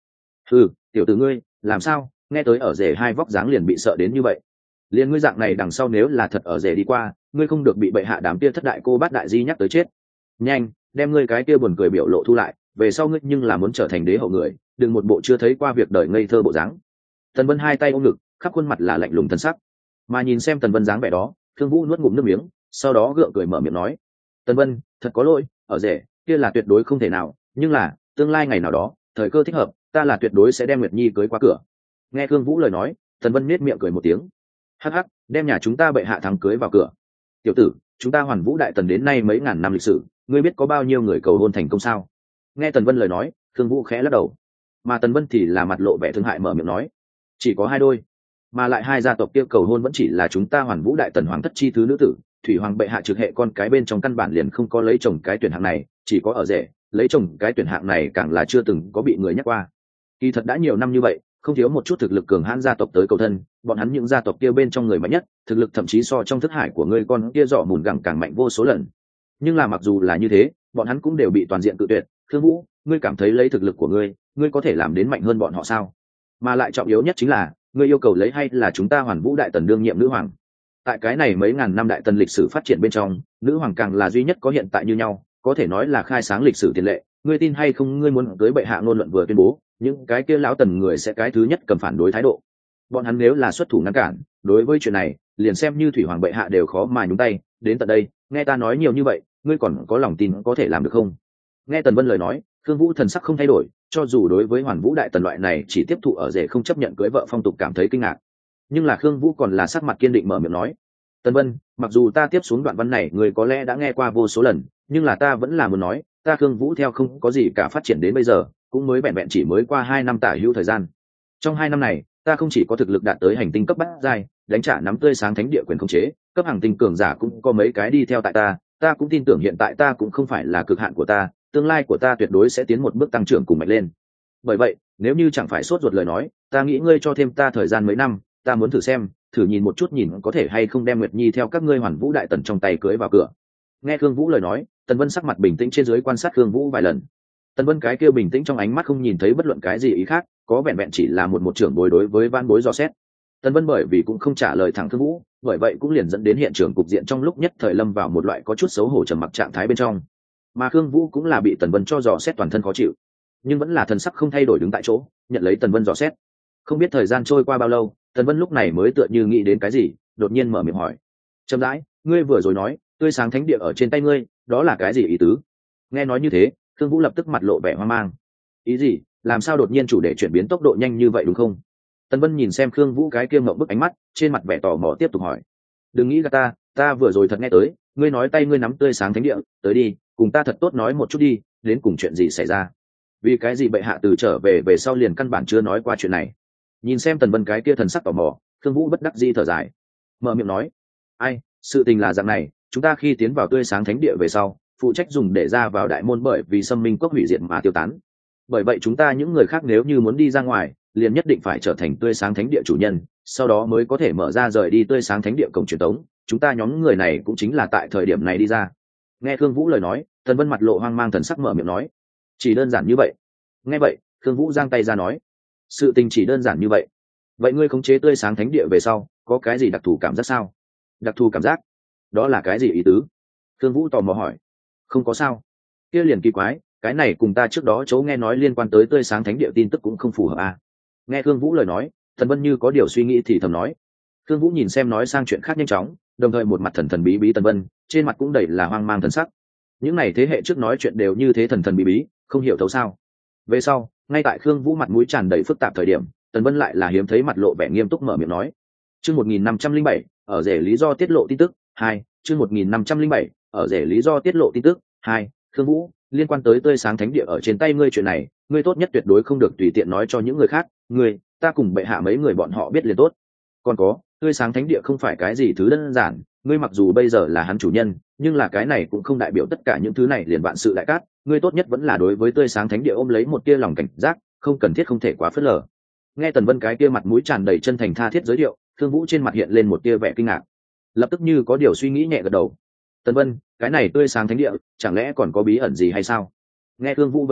Ừ, tiểu tử ngươi làm sao nghe tới ở rể hai vóc dáng liền bị sợ đến như vậy? Liền ngươi dạng này đằng sau nếu là thật ở rể đi qua, ngươi không được bị bệ hạ đám kia thất đại cô bát đại di nhắc tới chết. Nhanh đem ngươi cái kia buồn cười biểu lộ thu lại, về sau ngươi nhưng là muốn trở thành đế hậu người, đừng một bộ chưa thấy qua việc đời ngây thơ bộ dáng. Tần Vân hai tay ôm ngực, khắp khuôn mặt là lạnh lùng thân sắc. Mà nhìn xem Tần Vân dáng vẻ đó, Thương Vũ nuốt ngụm nước miếng, sau đó gượng cười mở miệng nói: "Tần Vân, thật có lỗi, ở rể kia là tuyệt đối không thể nào, nhưng là tương lai ngày nào đó, thời cơ thích hợp, ta là tuyệt đối sẽ đem Nguyệt Nhi cưới qua cửa." Nghe Thương Vũ lời nói, Tần Vân nhếch miệng cười một tiếng: "Hắc hắc, đem nhà chúng ta bệ hạ thắng cưới vào cửa. Tiểu tử, chúng ta Hoàn Vũ đại tần đến nay mấy ngàn năm lịch sử, ngươi biết có bao nhiêu người cầu hôn thành công sao?" Nghe Tần Vân lời nói, Thương Vũ khẽ lắc đầu, mà Tần Vân thì là mặt lộ vẻ thương hại mở miệng nói: "Chỉ có hai đôi, mà lại hai gia tộc kia cầu hôn vẫn chỉ là chúng ta Hoàn Vũ đại tần hoàng thất chi thứ nữ tử, thủy hoàng bệ hạ trực hệ con cái bên trong căn bản liền không có lấy chồng cái tuyển hạng này, chỉ có ở rể lấy chồng cái tuyển hạng này càng là chưa từng có bị người nhắc qua. Kỳ thật đã nhiều năm như vậy, không thiếu một chút thực lực cường hãn gia tộc tới cầu thân, bọn hắn những gia tộc kia bên trong người mạnh nhất, thực lực thậm chí so trong thức hải của ngươi con kia dọ mùn gẳng càng mạnh vô số lần. Nhưng là mặc dù là như thế, bọn hắn cũng đều bị toàn diện cự tuyệt. Thương Vũ, ngươi cảm thấy lấy thực lực của ngươi, ngươi có thể làm đến mạnh hơn bọn họ sao? Mà lại trọng yếu nhất chính là, ngươi yêu cầu lấy hay là chúng ta Hoàn Vũ đại tần đương nhiệm nữ hoàng. Tại cái này mấy ngàn năm đại tần lịch sử phát triển bên trong, nữ hoàng càng là duy nhất có hiện tại như nhau, có thể nói là khai sáng lịch sử tiền lệ. Ngươi tin hay không, ngươi muốn tới bệ hạ ngôn luận vừa tuyên bố, những cái kia lão tần người sẽ cái thứ nhất cầm phản đối thái độ. Bọn hắn nếu là xuất thủ ngăn cản, đối với chuyện này, liền xem như thủy hoàng bệ hạ đều khó mà nhúng tay. Đến tận đây, nghe ta nói nhiều như vậy, ngươi còn có lòng tin có thể làm được không? Nghe Tần Vân lời nói, Khương Vũ thần sắc không thay đổi, cho dù đối với Hoàn Vũ đại tần loại này chỉ tiếp thụ ở rể không chấp nhận cưới vợ phong tục cảm thấy kinh ngạc, nhưng là Khương Vũ còn là sắc mặt kiên định mở miệng nói: "Tần Vân, mặc dù ta tiếp xuống đoạn văn này người có lẽ đã nghe qua vô số lần, nhưng là ta vẫn là muốn nói, ta Khương Vũ theo không có gì cả phát triển đến bây giờ, cũng mới vẹn vẹn chỉ mới qua hai năm tả hữu thời gian. Trong hai năm này, ta không chỉ có thực lực đạt tới hành tinh cấp bát giai, đánh trả nắm tươi sáng thánh địa quyền khống chế, cấp hành tinh cường giả cũng có mấy cái đi theo tại ta, ta cũng tin tưởng hiện tại ta cũng không phải là cực hạn của ta, tương lai của ta tuyệt đối sẽ tiến một bước tăng trưởng cùng mạnh lên. Bởi vậy, nếu như chẳng phải sốt ruột lời nói, ta nghĩ ngươi cho thêm ta thời gian mấy năm, ta muốn thử xem, thử nhìn một chút nhìn có thể hay không đem Nguyệt Nhi theo các ngươi Hoàn Vũ đại tần trong tay cưới vào cửa." Nghe Khương Vũ lời nói, Tần Vân sắc mặt bình tĩnh trên dưới quan sát Khương Vũ vài lần. Tần Vân cái kia bình tĩnh trong ánh mắt không nhìn thấy bất luận cái gì ý khác, có vẹn vẹn chỉ là một một trưởng bối đối với van bối dò xét. Tần Vân bởi vì cũng không trả lời thẳng Khương Vũ, bởi vậy cũng liền dẫn đến hiện trường cục diện trong lúc nhất thời lâm vào một loại có chút xấu hổ trầm mặc trạng thái bên trong. Mà Khương Vũ cũng là bị Tần Vân cho dò xét toàn thân khó chịu, nhưng vẫn là thần sắc không thay đổi đứng tại chỗ, nhận lấy Tần Vân dò xét. Không biết thời gian trôi qua bao lâu, Tần Vân lúc này mới tựa như nghĩ đến cái gì, đột nhiên mở miệng hỏi: "Trầm rãi, ngươi vừa rồi nói, tươi sáng thánh địa ở trên tay ngươi, đó là cái gì ý tứ?" Nghe nói như thế, Khương Vũ lập tức mặt lộ vẻ hoang mang. "Ý gì? Làm sao đột nhiên chủ đề chuyển biến tốc độ nhanh như vậy đúng không?" Tần Vân nhìn xem Khương Vũ cái kia ngậm bức ánh mắt, trên mặt vẻ tò mò tiếp tục hỏi: "Đừng nghĩ gạt ta, ta vừa rồi thật nghe tới, ngươi nói tay ngươi nắm tươi sáng thánh địa, tới đi, cùng ta thật tốt nói một chút đi, đến cùng chuyện gì xảy ra? Vì cái gì bệ hạ từ trở về về sau liền căn bản chưa nói qua chuyện này?" Nhìn xem Tần Vân cái kia thần sắc tò mò, Khương Vũ bất đắc dĩ thở dài, mở miệng nói: "Ai, sự tình là dạng này, chúng ta khi tiến vào tươi sáng thánh địa về sau, phụ trách dùng để ra vào đại môn bởi vì xâm minh cốc hủy diệt mà tiêu tán. Bởi vậy chúng ta những người khác nếu như muốn đi ra ngoài, liền nhất định phải trở thành tươi sáng thánh địa chủ nhân, sau đó mới có thể mở ra rời đi tươi sáng thánh địa cổng truyền tống. Chúng ta nhóm người này cũng chính là tại thời điểm này đi ra." Nghe Khương Vũ lời nói, Tần Vân mặt lộ hoang mang thần sắc mở miệng nói: "Chỉ đơn giản như vậy?" Nghe vậy, Khương Vũ giang tay ra nói: "Sự tình chỉ đơn giản như vậy? Vậy ngươi khống chế tươi sáng thánh địa về sau, có cái gì đặc thù cảm giác sao?" "Đặc thù cảm giác? Đó là cái gì ý tứ?" Khương Vũ tò mò hỏi. "Không có sao." Kia liền kỳ quái, cái này cùng ta trước đó chỗ nghe nói liên quan tới tươi sáng thánh địa tin tức cũng không phù hợp à. Nghe Khương Vũ lời nói, Tần Vân như có điều suy nghĩ thì thầm nói. Khương Vũ nhìn xem nói sang chuyện khác nhanh chóng, đồng thời một mặt thần thần bí bí Tần Vân, trên mặt cũng đầy là hoang mang thần sắc. Những này thế hệ trước nói chuyện đều như thế thần thần bí bí, không hiểu thấu sao. Về sau, ngay tại Khương Vũ mặt mũi tràn đầy phức tạp thời điểm, Tần Vân lại là hiếm thấy mặt lộ vẻ nghiêm túc mở miệng nói: "Chương một nghìn năm trăm linh bảy, ở rể lý do tiết lộ tin tức hai, chương một nghìn năm trăm linh bảy, ở rể lý do tiết lộ tin tức hai, Khương Vũ, liên quan tới tươi sáng thánh địa ở trên tay ngươi chuyện này, ngươi tốt nhất tuyệt đối không được tùy tiện nói cho những người khác, ngươi, ta cùng bệ hạ mấy người bọn họ biết liền tốt. Còn có, tươi sáng thánh địa không phải cái gì thứ đơn giản, ngươi mặc dù bây giờ là hắn chủ nhân, nhưng là cái này cũng không đại biểu tất cả những thứ này liền vạn sự đại cát, ngươi tốt nhất vẫn là đối với tươi sáng thánh địa ôm lấy một tia lòng cảnh giác, không cần thiết không thể quá phớt lờ." Nghe Tần Vân cái kia mặt mũi tràn đầy chân thành tha thiết giới thiệu, Khương Vũ trên mặt hiện lên một tia vẻ kinh ngạc, lập tức như có điều suy nghĩ nhẹ gật đầu. "Tần Vân, cái này tươi sáng thánh địa, chẳng lẽ còn có bí ẩn gì hay sao?" Nghe Khương Vũ vấn đề,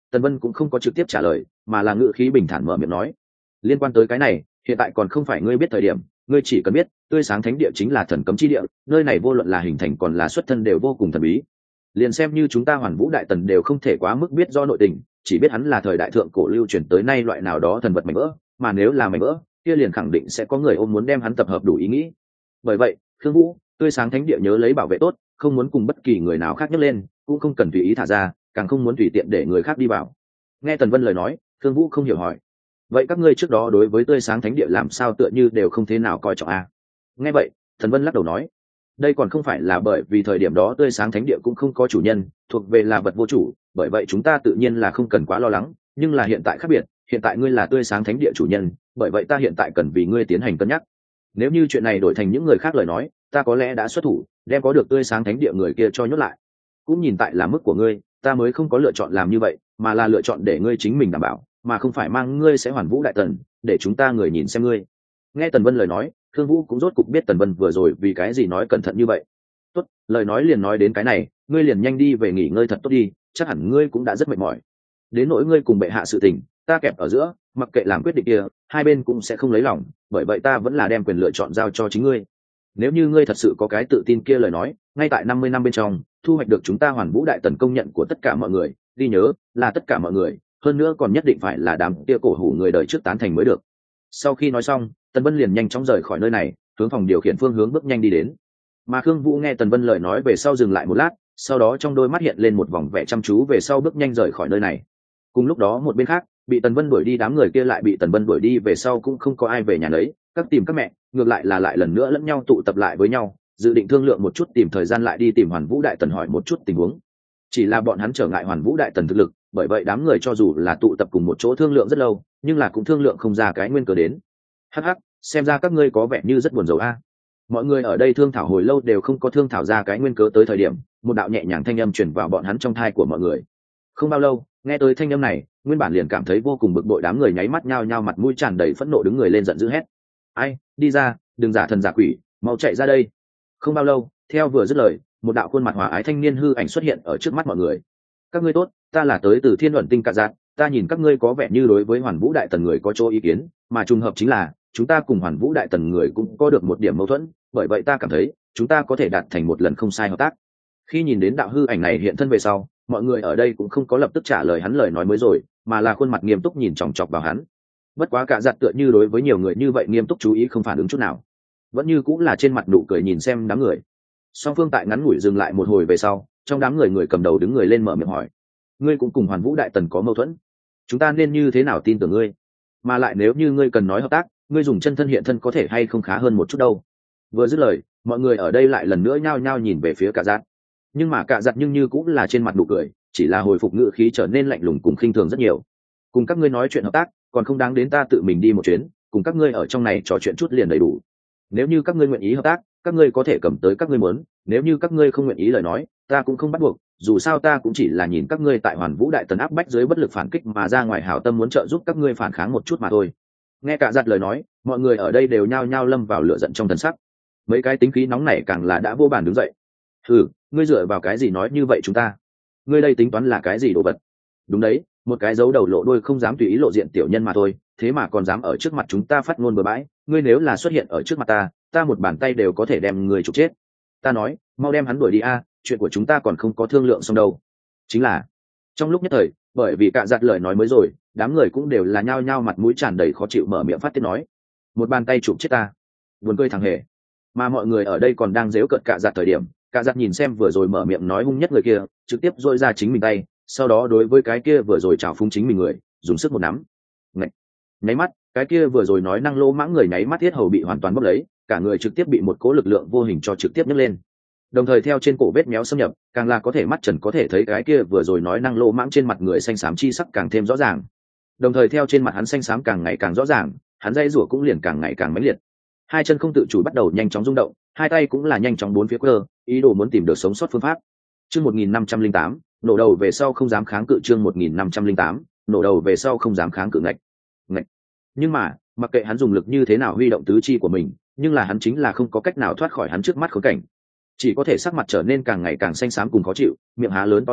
Tần Vân cũng không có trực tiếp trả lời, mà là ngữ khí bình thản mở miệng nói: liên quan tới cái này, hiện tại còn không phải ngươi biết thời điểm, ngươi chỉ cần biết tươi sáng thánh địa chính là thần cấm chi địa, nơi này vô luận là hình thành còn là xuất thân đều vô cùng thần bí. Liền xem như chúng ta Hoàn Vũ Đại Tần đều không thể quá mức biết do nội tình, chỉ biết hắn là thời đại thượng cổ lưu truyền tới nay loại nào đó thần vật mảnh vỡ, mà nếu là mảnh vỡ kia liền khẳng định sẽ có người ôm muốn đem hắn tập hợp đủ ý nghĩ. Bởi vậy Khương Vũ, tươi sáng thánh địa nhớ lấy bảo vệ tốt, không muốn cùng bất kỳ người nào khác nhấc lên, cũng không cần tùy ý thả ra, càng không muốn tùy tiện để người khác đi vào. Nghe Tần Vân lời nói, Khương Vũ không hiểu hỏi: vậy các ngươi trước đó đối với tươi sáng thánh địa làm sao tựa như đều không thế nào coi trọng a? Nghe vậy Tần Vân lắc đầu nói: đây còn không phải là bởi vì thời điểm đó tươi sáng thánh địa cũng không có chủ nhân, thuộc về là vật vô chủ, bởi vậy chúng ta tự nhiên là không cần quá lo lắng, nhưng là hiện tại khác biệt, hiện tại ngươi là tươi sáng thánh địa chủ nhân, bởi vậy ta hiện tại cần vì ngươi tiến hành cân nhắc. Nếu như chuyện này đổi thành những người khác lời nói, ta có lẽ đã xuất thủ đem có được tươi sáng thánh địa người kia cho nhốt lại. Cũng nhìn tại là mức của ngươi, ta mới không có lựa chọn làm như vậy, mà là lựa chọn để ngươi chính mình đảm bảo, mà không phải mang ngươi sẽ Hoàn Vũ Đại Tần để chúng ta người nhìn xem ngươi. Nghe Tần Vân lời nói, Khương Vũ cũng rốt cục biết Tần Vân vừa rồi vì cái gì nói cẩn thận như vậy. Tốt, lời nói liền nói đến cái này, ngươi liền nhanh đi về nghỉ ngơi thật tốt đi, chắc hẳn ngươi cũng đã rất mệt mỏi. Đến nỗi ngươi cùng bệ hạ sự tình, ta kẹp ở giữa, mặc kệ làm quyết định kia, hai bên cũng sẽ không lấy lòng, bởi vậy ta vẫn là đem quyền lựa chọn giao cho chính ngươi. Nếu như ngươi thật sự có cái tự tin kia lời nói, ngay tại năm mươi năm bên trong, thu hoạch được chúng ta Hoàn Vũ Đại Tần công nhận của tất cả mọi người, ghi nhớ, là tất cả mọi người, hơn nữa còn nhất định phải là đám kia cổ hủ người đời trước tán thành mới được. Sau khi nói xong, Tần Vân liền nhanh chóng rời khỏi nơi này, hướng phòng điều khiển phương hướng bước nhanh đi đến. Mà Khương Vũ nghe Tần Vân lời nói về sau dừng lại một lát, sau đó trong đôi mắt hiện lên một vòng vẻ chăm chú, về sau bước nhanh rời khỏi nơi này. Cùng lúc đó một bên khác, bị Tần Vân đuổi đi đám người kia lại bị Tần Vân đuổi đi về sau cũng không có ai về nhà lấy, các tìm các mẹ, ngược lại là lại lần nữa lẫn nhau tụ tập lại với nhau, dự định thương lượng một chút, tìm thời gian lại đi tìm Hoàn Vũ Đại Tần hỏi một chút tình huống. Chỉ là bọn hắn trở ngại Hoàn Vũ Đại Tần thực lực, bởi vậy đám người cho dù là tụ tập cùng một chỗ thương lượng rất lâu, nhưng là cũng thương lượng không ra cái nguyên cớ đến. Hắc hắc, xem ra các ngươi có vẻ như rất buồn rầu a. Mọi người ở đây thương thảo hồi lâu đều không có thương thảo ra cái nguyên cớ tới thời điểm, một đạo nhẹ nhàng thanh âm truyền vào bọn hắn trong thai của mọi người. Không bao lâu, nghe tới thanh âm này, nguyên bản liền cảm thấy vô cùng bực bội đám người nháy mắt nhao nhao, mặt mũi tràn đầy phẫn nộ đứng người lên giận dữ hét: ai, đi ra, đừng giả thần giả quỷ, mau chạy ra đây. Không bao lâu, theo vừa dứt lời, một đạo khuôn mặt hòa ái thanh niên hư ảnh xuất hiện ở trước mắt mọi người. Các ngươi tốt, ta là tới từ Thiên Luận Tinh Cạ Dạt, ta nhìn các ngươi có vẻ như đối với Hoàn Vũ Đại Tần người có chỗ ý kiến, mà trùng hợp chính là chúng ta cùng Hoàn Vũ Đại Tần người cũng có được một điểm mâu thuẫn, bởi vậy ta cảm thấy chúng ta có thể đạt thành một lần không sai hợp tác. Khi nhìn đến đạo hư ảnh này hiện thân về sau, mọi người ở đây cũng không có lập tức trả lời hắn lời nói mới rồi, mà là khuôn mặt nghiêm túc nhìn chòng chọc vào hắn. Bất quá Cạ Dạt tựa như đối với nhiều người như vậy nghiêm túc chú ý không phản ứng chút nào, vẫn như cũng là trên mặt nụ cười nhìn xem đám người. Song phương tại ngắn ngủi dừng lại một hồi về sau, trong đám người người cầm đầu đứng người lên mở miệng hỏi: ngươi cũng cùng Hoàn Vũ Đại Tần có mâu thuẫn, chúng ta nên như thế nào tin tưởng ngươi? Mà lại nếu như ngươi cần nói hợp tác, ngươi dùng chân thân hiện thân có thể hay không khá hơn một chút đâu? Vừa dứt lời, mọi người ở đây lại lần nữa nhao nhao nhìn về phía Cạ Dạt, nhưng mà Cạ Dạt nhưng như cũng là trên mặt nụ cười, chỉ là hồi phục ngữ khí trở nên lạnh lùng cùng khinh thường rất nhiều. Cùng các ngươi nói chuyện hợp tác, còn không đáng đến ta tự mình đi một chuyến, cùng các ngươi ở trong này trò chuyện chút liền đầy đủ. Nếu như các ngươi nguyện ý hợp tác, các ngươi có thể cầm tới các ngươi muốn, nếu như các ngươi không nguyện ý lời nói, ta cũng không bắt buộc, dù sao ta cũng chỉ là nhìn các ngươi tại Hoàn Vũ Đại Tần áp bách dưới bất lực phản kích mà ra ngoài hảo tâm muốn trợ giúp các ngươi phản kháng một chút mà thôi. Nghe Cạ Dạt lời nói, mọi người ở đây đều nhao nhao lâm vào lửa giận trong thần sắc. Mấy cái tính khí nóng này càng là đã vô bàn đứng dậy. Ừ, ngươi dựa vào cái gì nói như vậy chúng ta? Ngươi đây tính toán là cái gì đồ vật? Đúng đấy, một cái giấu đầu lộ đuôi không dám tùy ý lộ diện tiểu nhân mà thôi, thế mà còn dám ở trước mặt chúng ta phát ngôn bừa bãi, ngươi nếu là xuất hiện ở trước mặt ta, ta một bàn tay đều có thể đem người trục chết. Ta nói, mau đem hắn đuổi đi a, chuyện của chúng ta còn không có thương lượng xong đâu. Chính là trong lúc nhất thời, bởi vì Cạ Dạt lời nói mới rồi, đám người cũng đều là nhao nhao mặt mũi tràn đầy khó chịu mở miệng phát tiết nói: một bàn tay chụp chết ta, buồn cười thằng hề. Mà mọi người ở đây còn đang giễu cợt Cạ Dạt thời điểm, Cạ Dạt nhìn xem vừa rồi mở miệng nói hung nhất người kia, trực tiếp dội ra chính mình tay, sau đó đối với cái kia vừa rồi chào phúng chính mình người dùng sức một nắm. Ngậy. Nháy mắt, cái kia vừa rồi nói năng lô mãng người nháy mắt thiết hầu bị hoàn toàn bốc lấy, cả người trực tiếp bị một cỗ lực lượng vô hình cho trực tiếp nhấc lên. Đồng thời theo trên cổ vết méo xâm nhập, càng là có thể mắt trần có thể thấy cái kia vừa rồi nói năng lô mãng trên mặt người xanh xám chi sắc càng thêm rõ ràng. Đồng thời theo trên mặt hắn xanh xám càng ngày càng rõ ràng, hắn dây rủa cũng liền càng ngày càng mãnh liệt. Hai chân không tự chủ bắt đầu nhanh chóng rung động, hai tay cũng là nhanh chóng bốn phía cơ, ý đồ muốn tìm được sống sót phương pháp. Chương một nghìn năm trăm linh tám, nổ đầu về sau không dám kháng cự. Chương một nghìn năm trăm linh tám, nổ đầu về sau không dám kháng cự. Ngạch. Ngạch. Nhưng mà, mặc kệ hắn dùng lực như thế nào huy động tứ chi của mình, nhưng là hắn chính là không có cách nào thoát khỏi hắn trước mắt khốn cảnh. Chỉ có thể sắc mặt trở nên càng ngày càng xanh xám cùng khó chịu, miệng há lớn to lớn,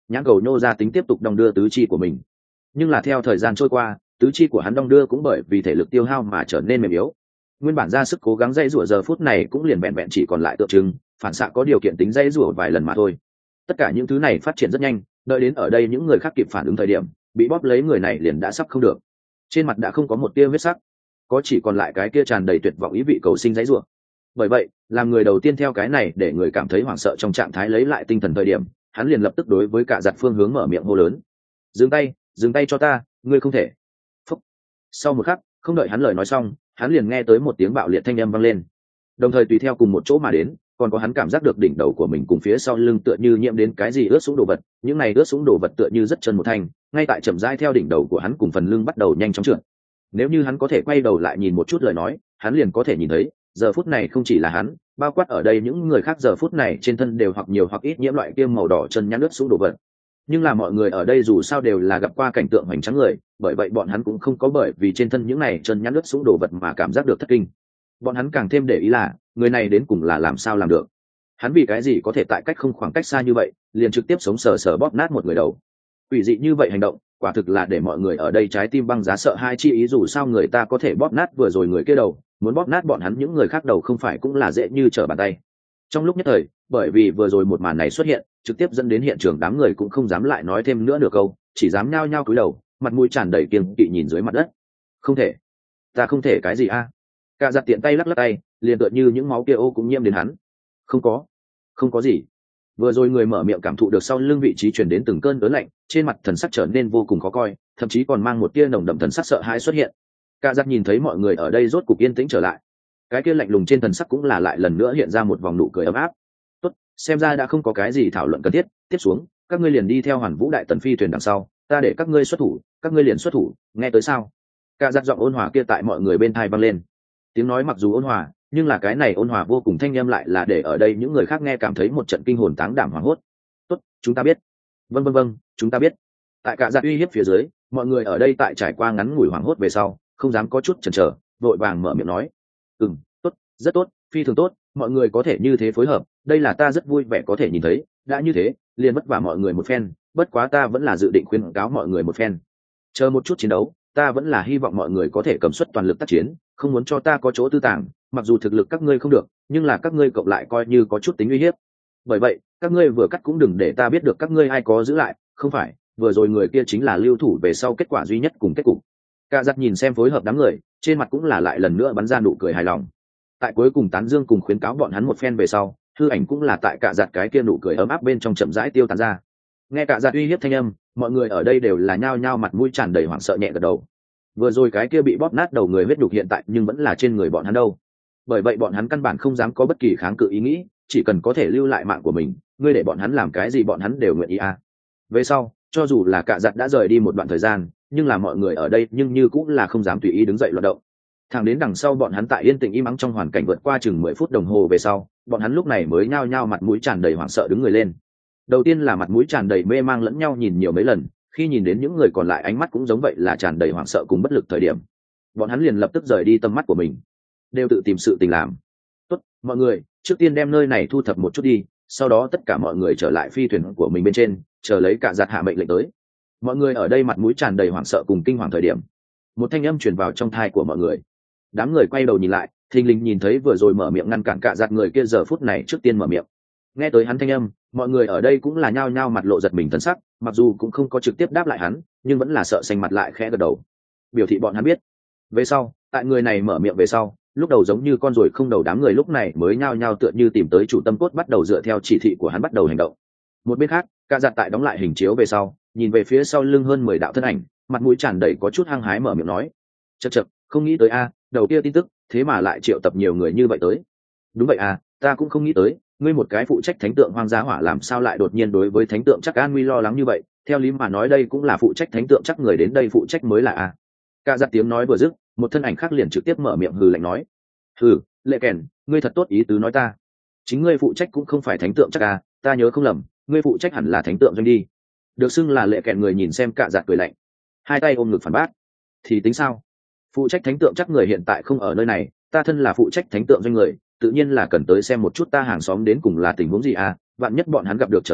nhãn cầu nhô ra tính tiếp tục đong đưa tứ chi của mình. Nhưng là theo thời gian trôi qua, tứ chi của hắn đong đưa cũng bởi vì thể lực tiêu hao mà trở nên mềm yếu. Nguyên bản ra sức cố gắng dây rủa giờ phút này cũng liền vẹn vẹn chỉ còn lại tượng trưng, phản xạ có điều kiện tính dây rủa vài lần mà thôi. Tất cả những thứ này phát triển rất nhanh, đợi đến ở đây những người khác kịp phản ứng thời điểm, bị bóp lấy người này liền đã sắp không được. Trên mặt đã không có một tia huyết sắc, có chỉ còn lại cái kia tràn đầy tuyệt vọng ý vị cầu sinh dãy rủa. Bởi vậy, làm người đầu tiên theo cái này để người cảm thấy hoảng sợ trong trạng thái lấy lại tinh thần thời điểm, hắn liền lập tức đối với cả giặt phương hướng mở miệng hô lớn: "Dừng tay, dừng tay cho ta, ngươi không thể." Phúc. Sau một khắc, không đợi hắn lời nói xong, hắn liền nghe tới một tiếng bạo liệt thanh âm vang lên. Đồng thời tùy theo cùng một chỗ mà đến, còn có hắn cảm giác được đỉnh đầu của mình cùng phía sau lưng tựa như nhiễm đến cái gì ướt sũng đồ vật, những này ướt sũng đồ vật tựa như rất chân một thanh, ngay tại chậm rãi theo đỉnh đầu của hắn cùng phần lưng bắt đầu nhanh chóng trượt. Nếu như hắn có thể quay đầu lại nhìn một chút lời nói, hắn liền có thể nhìn thấy, giờ phút này không chỉ là hắn, bao quát ở đây những người khác giờ phút này trên thân đều hoặc nhiều hoặc ít nhiễm loại kia màu đỏ chân nhăn ướt sũng đồ vật. Nhưng là mọi người ở đây dù sao đều là gặp qua cảnh tượng hoành tráng người, bởi vậy bọn hắn cũng không có bởi vì trên thân những này chân nhăn ướt sũng đồ vật mà cảm giác được thất kinh. Bọn hắn càng thêm để ý là người này đến cùng là làm sao làm được, hắn vì cái gì có thể tại cách không khoảng cách xa như vậy liền trực tiếp sống sờ sờ bóp nát một người đầu. Quỷ dị như vậy hành động quả thực là để mọi người ở đây trái tim băng giá sợ hai chi ý, dù sao người ta có thể bóp nát vừa rồi người kia đầu, muốn bóp nát bọn hắn những người khác đầu không phải cũng là dễ như trở bàn tay. Trong lúc nhất thời, bởi vì vừa rồi một màn này xuất hiện, trực tiếp dẫn đến hiện trường đám người cũng không dám lại nói thêm nữa được câu, chỉ dám nhao nhao cúi đầu, mặt mũi tràn đầy kiêng kỵ nhìn dưới mặt đất. Không thể, ta không thể cái gì a? Cả giặt tiện tay lắc lắc tay, liền tựa như những máu kia ô cũng nhiễm đến hắn. Không có, không có gì. Vừa rồi người mở miệng cảm thụ được sau lưng vị trí truyền đến từng cơn đớn lạnh, trên mặt thần sắc trở nên vô cùng khó coi, thậm chí còn mang một tia nồng đậm thần sắc sợ hãi xuất hiện. Cả giặt nhìn thấy mọi người ở đây rốt cục yên tĩnh trở lại, cái kia lạnh lùng trên thần sắc cũng là lại lần nữa hiện ra một vòng nụ cười ấm áp. Tốt, xem ra đã không có cái gì thảo luận cần thiết, tiếp xuống các ngươi liền đi theo Hoàn Vũ đại tần phi thuyền đằng sau, ta để các ngươi xuất thủ, các ngươi liền xuất thủ, nghe tới sao? Cả giặt giọng ôn hòa kia tại mọi người bên tai vang lên. Tiếng nói mặc dù ôn hòa, nhưng là cái này ôn hòa vô cùng thanh âm lại là để ở đây những người khác nghe cảm thấy một trận kinh hồn táng đảm hoảng hốt. Tốt, chúng ta biết. Vâng vâng vâng, chúng ta biết. Tại cả giặt uy hiếp phía dưới, mọi người ở đây tại trải qua ngắn ngủi hoảng hốt về sau, không dám có chút chần chờ, vội vàng mở miệng nói: "Ừm, tốt, rất tốt, phi thường tốt, mọi người có thể như thế phối hợp, đây là ta rất vui vẻ có thể nhìn thấy, đã như thế, liền vất vả mọi người một phen, bất quá ta vẫn là dự định khuyên cáo mọi người một phen. Chờ một chút chiến đấu, ta vẫn là hy vọng mọi người có thể cầm suất toàn lực tác chiến, không muốn cho ta có chỗ tư tàng, mặc dù thực lực các ngươi không được, nhưng là các ngươi cộng lại coi như có chút tính uy hiếp. Bởi vậy, các ngươi vừa cắt cũng đừng để ta biết được các ngươi ai có giữ lại, không phải, vừa rồi người kia chính là lưu thủ về sau kết quả duy nhất cùng kết cục." Cả giặt nhìn xem phối hợp đám người, trên mặt cũng là lại lần nữa bắn ra nụ cười hài lòng. Tại cuối cùng tán dương cùng khuyến cáo bọn hắn một phen về sau, hư ảnh cũng là tại cả giặt cái kia nụ cười ấm áp bên trong chậm rãi tiêu tán ra. Nghe cả giặt uy hiếp thanh âm, mọi người ở đây đều là nhao nhao mặt mũi tràn đầy hoảng sợ nhẹ gật đầu. Vừa rồi cái kia bị bóp nát đầu người huyết nhục hiện tại nhưng vẫn là trên người bọn hắn đâu. Bởi vậy bọn hắn căn bản không dám có bất kỳ kháng cự ý nghĩ, chỉ cần có thể lưu lại mạng của mình, ngươi để bọn hắn làm cái gì bọn hắn đều nguyện ý à. Về sau, cho dù là cả giặt đã rời đi một đoạn thời gian, nhưng là mọi người ở đây nhưng như cũng là không dám tùy ý đứng dậy loạn động. Thẳng đến đằng sau bọn hắn tại yên tĩnh im ắng trong hoàn cảnh vượt qua chừng mười phút đồng hồ về sau, bọn hắn lúc này mới nhao nhao mặt mũi tràn đầy hoảng sợ đứng người lên. Đầu tiên là mặt mũi tràn đầy mê mang lẫn nhau nhìn nhiều mấy lần, khi nhìn đến những người còn lại ánh mắt cũng giống vậy là tràn đầy hoảng sợ cùng bất lực thời điểm, bọn hắn liền lập tức rời đi tầm mắt của mình, đều tự tìm sự tình làm. Tốt, mọi người, trước tiên đem nơi này thu thập một chút đi, sau đó tất cả mọi người trở lại phi thuyền của mình bên trên, chờ lấy cả giặt hạ mệnh lệnh tới. Mọi người ở đây mặt mũi tràn đầy hoảng sợ cùng kinh hoàng thời điểm, một thanh âm truyền vào trong tai của mọi người. Đám người quay đầu nhìn lại, thình lình nhìn thấy vừa rồi mở miệng ngăn cản cả giặt người kia giờ phút này trước tiên mở miệng. Nghe tới hắn thanh âm, mọi người ở đây cũng là nhao nhao mặt lộ giật mình thần sắc, mặc dù cũng không có trực tiếp đáp lại hắn, nhưng vẫn là sợ xanh mặt lại khẽ gật đầu, biểu thị bọn hắn biết. Về sau, tại người này mở miệng về sau, lúc đầu giống như con ruồi không đầu đám người lúc này mới nhao nhao tựa như tìm tới chủ tâm cốt, bắt đầu dựa theo chỉ thị của hắn bắt đầu hành động. Một bên khác, cả giặt tại đóng lại hình chiếu về sau, nhìn về phía sau lưng hơn mười đạo thân ảnh, mặt mũi tràn đầy có chút hăng hái mở miệng nói: "Chậc chậc, không nghĩ tới a, đầu kia tin tức, thế mà lại triệu tập nhiều người như vậy tới." "Đúng vậy à, ta cũng không nghĩ tới, ngươi một cái phụ trách thánh tượng hoang giá hỏa làm sao lại đột nhiên đối với thánh tượng chắc an nguy lo lắng như vậy, theo lý mà nói đây cũng là phụ trách thánh tượng chắc người đến đây phụ trách mới là a." Cả giặt tiếng nói vừa dứt, một thân ảnh khác liền trực tiếp mở miệng hừ lạnh nói: "Hừ, Lệ Kèn, ngươi thật tốt ý tứ nói ta. Chính ngươi phụ trách cũng không phải thánh tượng chắc à, ta nhớ không lầm, ngươi phụ trách hẳn là thánh tượng doanh đi." Được xưng là Lệ Kèn người nhìn xem cả giặt cười lạnh, hai tay ôm ngực phản bác: "Thì tính sao? Phụ trách thánh tượng chắc người hiện tại không ở nơi này, ta thân là phụ trách thánh tượng doanh người, tự nhiên là cần tới xem một chút ta hàng xóm đến cùng là tình huống gì à, vạn nhất bọn hắn gặp được trở ngại,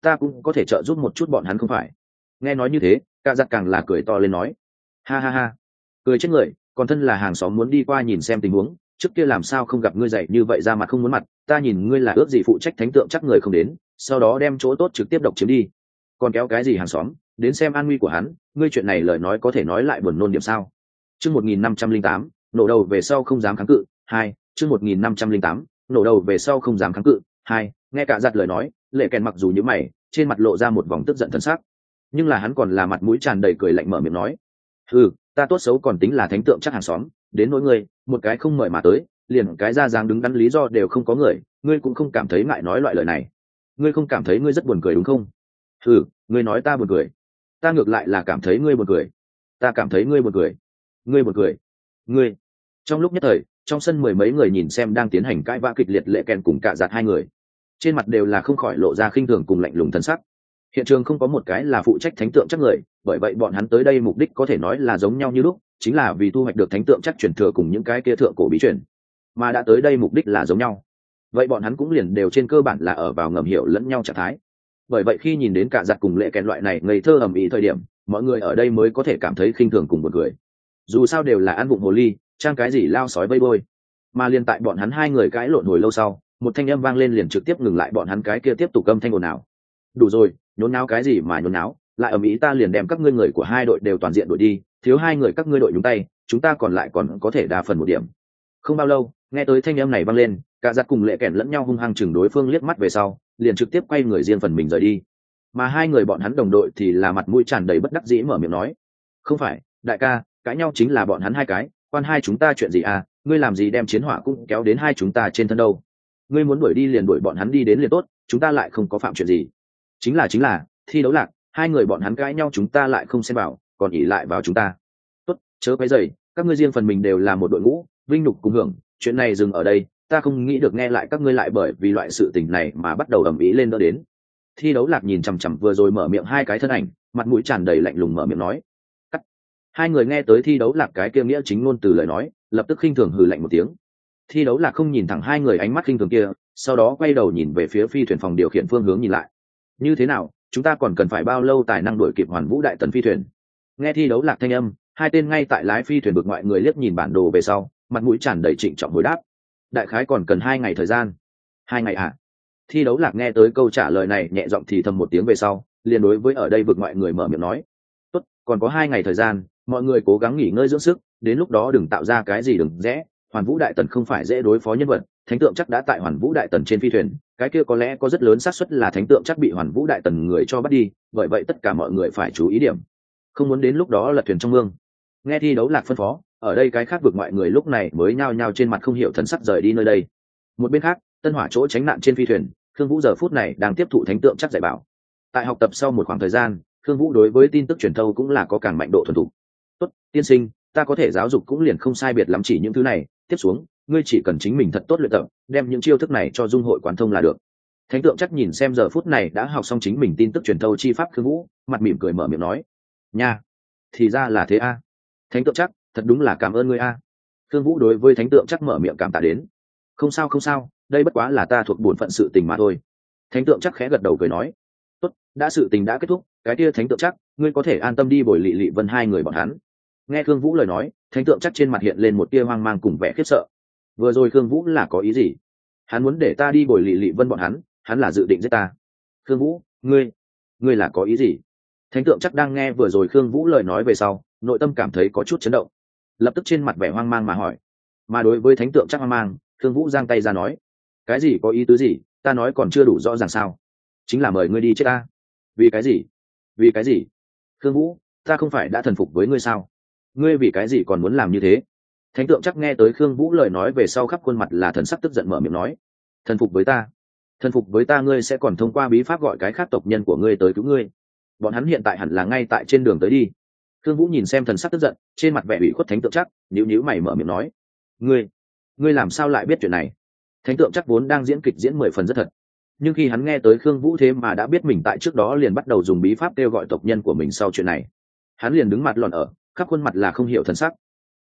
ta cũng có thể trợ giúp một chút bọn hắn không phải. Nghe nói như thế, cả giặt càng là cười to lên nói, ha ha ha, cười chết người, còn thân là hàng xóm muốn đi qua nhìn xem tình huống, trước kia làm sao không gặp ngươi dậy như vậy ra mặt không muốn mặt, ta nhìn ngươi là ước gì phụ trách thánh tượng chắc người không đến, sau đó đem chỗ tốt trực tiếp độc chiếm đi, còn kéo cái gì hàng xóm đến xem an nguy của hắn, ngươi chuyện này lời nói có thể nói lại buồn nôn điểm sao. Chương một nghìn năm trăm linh tám, nổ đầu về sau không dám kháng cự, hai, chương một nghìn năm trăm linh tám, nổ đầu về sau không dám kháng cự, hai, nghe cả giặt lời nói, Lệ Kèn mặc dù như mày, trên mặt lộ ra một vòng tức giận thân sắc, nhưng là hắn còn là mặt mũi tràn đầy cười lạnh mở miệng nói, ừ, ta tốt xấu còn tính là thánh tượng chắc hàng xóm, đến nỗi ngươi, một cái không mời mà tới, liền cái ra dáng đứng đắn lý do đều không có người, ngươi cũng không cảm thấy ngại nói loại lời này, ngươi không cảm thấy ngươi rất buồn cười đúng không? Ừ, ngươi nói ta buồn cười, ta ngược lại là cảm thấy ngươi buồn cười, ta cảm thấy ngươi buồn cười, ngươi buồn cười, ngươi. Trong lúc nhất thời, trong sân mười mấy người nhìn xem đang tiến hành cãi vã kịch liệt Lệ Kèn cùng cả giặt hai người, trên mặt đều là không khỏi lộ ra khinh thường cùng lạnh lùng thân sắc. Hiện trường không có một cái là phụ trách thánh tượng chắc người, bởi vậy bọn hắn tới đây mục đích có thể nói là giống nhau như lúc, chính là vì thu hoạch được thánh tượng chắc truyền thừa cùng những cái kia thượng cổ bí truyền, mà đã tới đây mục đích là giống nhau, vậy bọn hắn cũng liền đều trên cơ bản là ở vào ngầm hiểu lẫn nhau trạng thái. Bởi vậy khi nhìn đến cả giặt cùng Lệ Kèn loại này ngây thơ ầm ĩ thời điểm, mọi người ở đây mới có thể cảm thấy khinh thường cùng buồn cười. Dù sao đều là ăn vụng hồ ly, trang cái gì lao sói vây bôi. Mà liền tại bọn hắn hai người cãi lộn hồi lâu sau, một thanh âm vang lên liền trực tiếp ngừng lại bọn hắn cái kia tiếp tục âm thanh ồn ào. Đủ rồi, nhốn náo cái gì mà nhốn náo, lại ầm ĩ ta liền đem các ngươi người của hai đội đều toàn diện đội đi, thiếu hai người các ngươi đội nhúng tay, chúng ta còn lại còn có thể đa phần một điểm. Không bao lâu, nghe tới thanh âm này vang lên, cả giặt cùng Lệ Kèn lẫn nhau hung hăng chừng đối phương liếc mắt về sau, liền trực tiếp quay người riêng phần mình rời đi. Mà hai người bọn hắn đồng đội thì là mặt mũi tràn đầy bất đắc dĩ mở miệng nói, không phải, đại ca, cãi nhau chính là bọn hắn hai cái, quan hai chúng ta chuyện gì à, ngươi làm gì đem chiến hỏa cũng kéo đến hai chúng ta trên thân đâu, ngươi muốn đuổi đi liền đuổi bọn hắn đi đến liền tốt, chúng ta lại không có phạm chuyện gì. Chính là chính là thi đấu lạc, hai người bọn hắn cãi nhau chúng ta lại không xem vào, còn ỉ lại vào chúng ta. Tốt, chớ quấy rầy, các ngươi riêng phần mình đều là một đội ngũ, vinh nhục cùng hưởng, chuyện này dừng ở đây, ta không nghĩ được nghe lại các ngươi lại bởi vì loại sự tình này mà bắt đầu ầm ĩ lên đỡ đến. Thi đấu lạc nhìn chằm chằm vừa rồi mở miệng hai cái thân ảnh, mặt mũi tràn đầy lạnh lùng mở miệng nói. Cắt. Hai người nghe tới thi đấu lạc cái kia nghĩa chính ngôn từ lời nói, lập tức khinh thường hừ lạnh một tiếng. Thi đấu lạc không nhìn thẳng hai người ánh mắt khinh thường kia, sau đó quay đầu nhìn về phía phi thuyền phòng điều khiển phương hướng nhìn lại. Như thế nào, chúng ta còn cần phải bao lâu tài năng đuổi kịp Hoàn Vũ đại tần phi thuyền? Nghe thi đấu lạc thanh âm, hai tên ngay tại lái phi thuyền bực ngoại người liếc nhìn bản đồ về sau, mặt mũi tràn đầy trịnh trọng hồi đáp. Đại khái còn cần hai ngày thời gian. Hai ngày à? Thi đấu lạc nghe tới câu trả lời này nhẹ giọng thì thầm một tiếng về sau, liền đối với ở đây bực ngoại người mở miệng nói. Tốt, còn có hai ngày thời gian, mọi người cố gắng nghỉ ngơi dưỡng sức, đến lúc đó đừng tạo ra cái gì đừng rẽ. Hoàn Vũ đại tần không phải dễ đối phó nhân vật, thánh tượng chắc đã tại Hoàn Vũ đại tần trên phi thuyền, cái kia có lẽ có rất lớn xác suất là thánh tượng chắc bị Hoàn Vũ đại tần người cho bắt đi, bởi vậy tất cả mọi người phải chú ý điểm, không muốn đến lúc đó lật thuyền trong mương. Nghe thi đấu lạc phân phó, ở đây cái khác vực ngoại người lúc này mới nhao nhao trên mặt không hiểu thần sắc rời đi nơi đây. Một bên khác, Tân Hỏa chỗ tránh nạn trên phi thuyền, Khương Vũ giờ phút này đang tiếp thụ thánh tượng chắc dạy bảo. Tại học tập sau một khoảng thời gian, Khương Vũ đối với tin tức truyền thâu cũng là có càng mạnh độ thuần thục. Tốt, tiên sinh, ta có thể giáo dục cũng liền không sai biệt lắm chỉ những thứ này, tiếp xuống ngươi chỉ cần chính mình thật tốt luyện tập, đem những chiêu thức này cho dung hội quán thông là được. Thánh tượng chắc nhìn xem giờ phút này đã học xong chính mình tin tức truyền thâu chi pháp Khương Vũ, mặt mỉm cười mở miệng nói, nha, thì ra là thế a. Thánh tượng chắc, thật đúng là cảm ơn ngươi a. Khương Vũ đối với thánh tượng chắc mở miệng cảm tạ đến. Không sao không sao, đây bất quá là ta thuộc bổn phận sự tình mà thôi. Thánh tượng chắc khẽ gật đầu cười nói, tốt, đã sự tình đã kết thúc, cái kia thánh tượng chắc, ngươi có thể an tâm đi bồi Lệ Lệ Vân hai người bọn hắn. Nghe Khương Vũ lời nói, thánh tượng chắc trên mặt hiện lên một tia hoang mang cùng vẻ khiếp sợ. Vừa rồi Khương Vũ là có ý gì? Hắn muốn để ta đi bồi Lệ Lệ Vân bọn hắn, hắn là dự định giết ta. Khương Vũ, ngươi, ngươi là có ý gì? Thánh tượng chắc đang nghe vừa rồi Khương Vũ lời nói về sau, nội tâm cảm thấy có chút chấn động, lập tức trên mặt vẻ hoang mang mà hỏi. Mà đối với thánh tượng chắc hoang mang, Khương Vũ giang tay ra nói, cái gì có ý tứ gì, ta nói còn chưa đủ rõ ràng sao? Chính là mời ngươi đi chết ta. Vì cái gì? Vì cái gì? Khương Vũ, ta không phải đã thần phục với ngươi sao? Ngươi vì cái gì còn muốn làm như thế? Thánh tượng chắc nghe tới Khương Vũ lời nói về sau khắp khuôn mặt là thần sắc tức giận mở miệng nói, thần phục với ta? Thần phục với ta ngươi sẽ còn thông qua bí pháp gọi cái khác tộc nhân của ngươi tới cứu ngươi. Bọn hắn hiện tại hẳn là ngay tại trên đường tới đi. Khương Vũ nhìn xem thần sắc tức giận, trên mặt vẻ ủy khuất thánh tượng chắc, nhíu nhíu mày mở miệng nói, ngươi, ngươi làm sao lại biết chuyện này? Thánh tượng chắc vốn đang diễn kịch diễn mười phần rất thật, nhưng khi hắn nghe tới Khương Vũ thế mà đã biết mình tại trước đó liền bắt đầu dùng bí pháp kêu gọi tộc nhân của mình sau chuyện này, hắn liền đứng mặt lọn ở, khắp khuôn mặt là không hiểu thần sắc.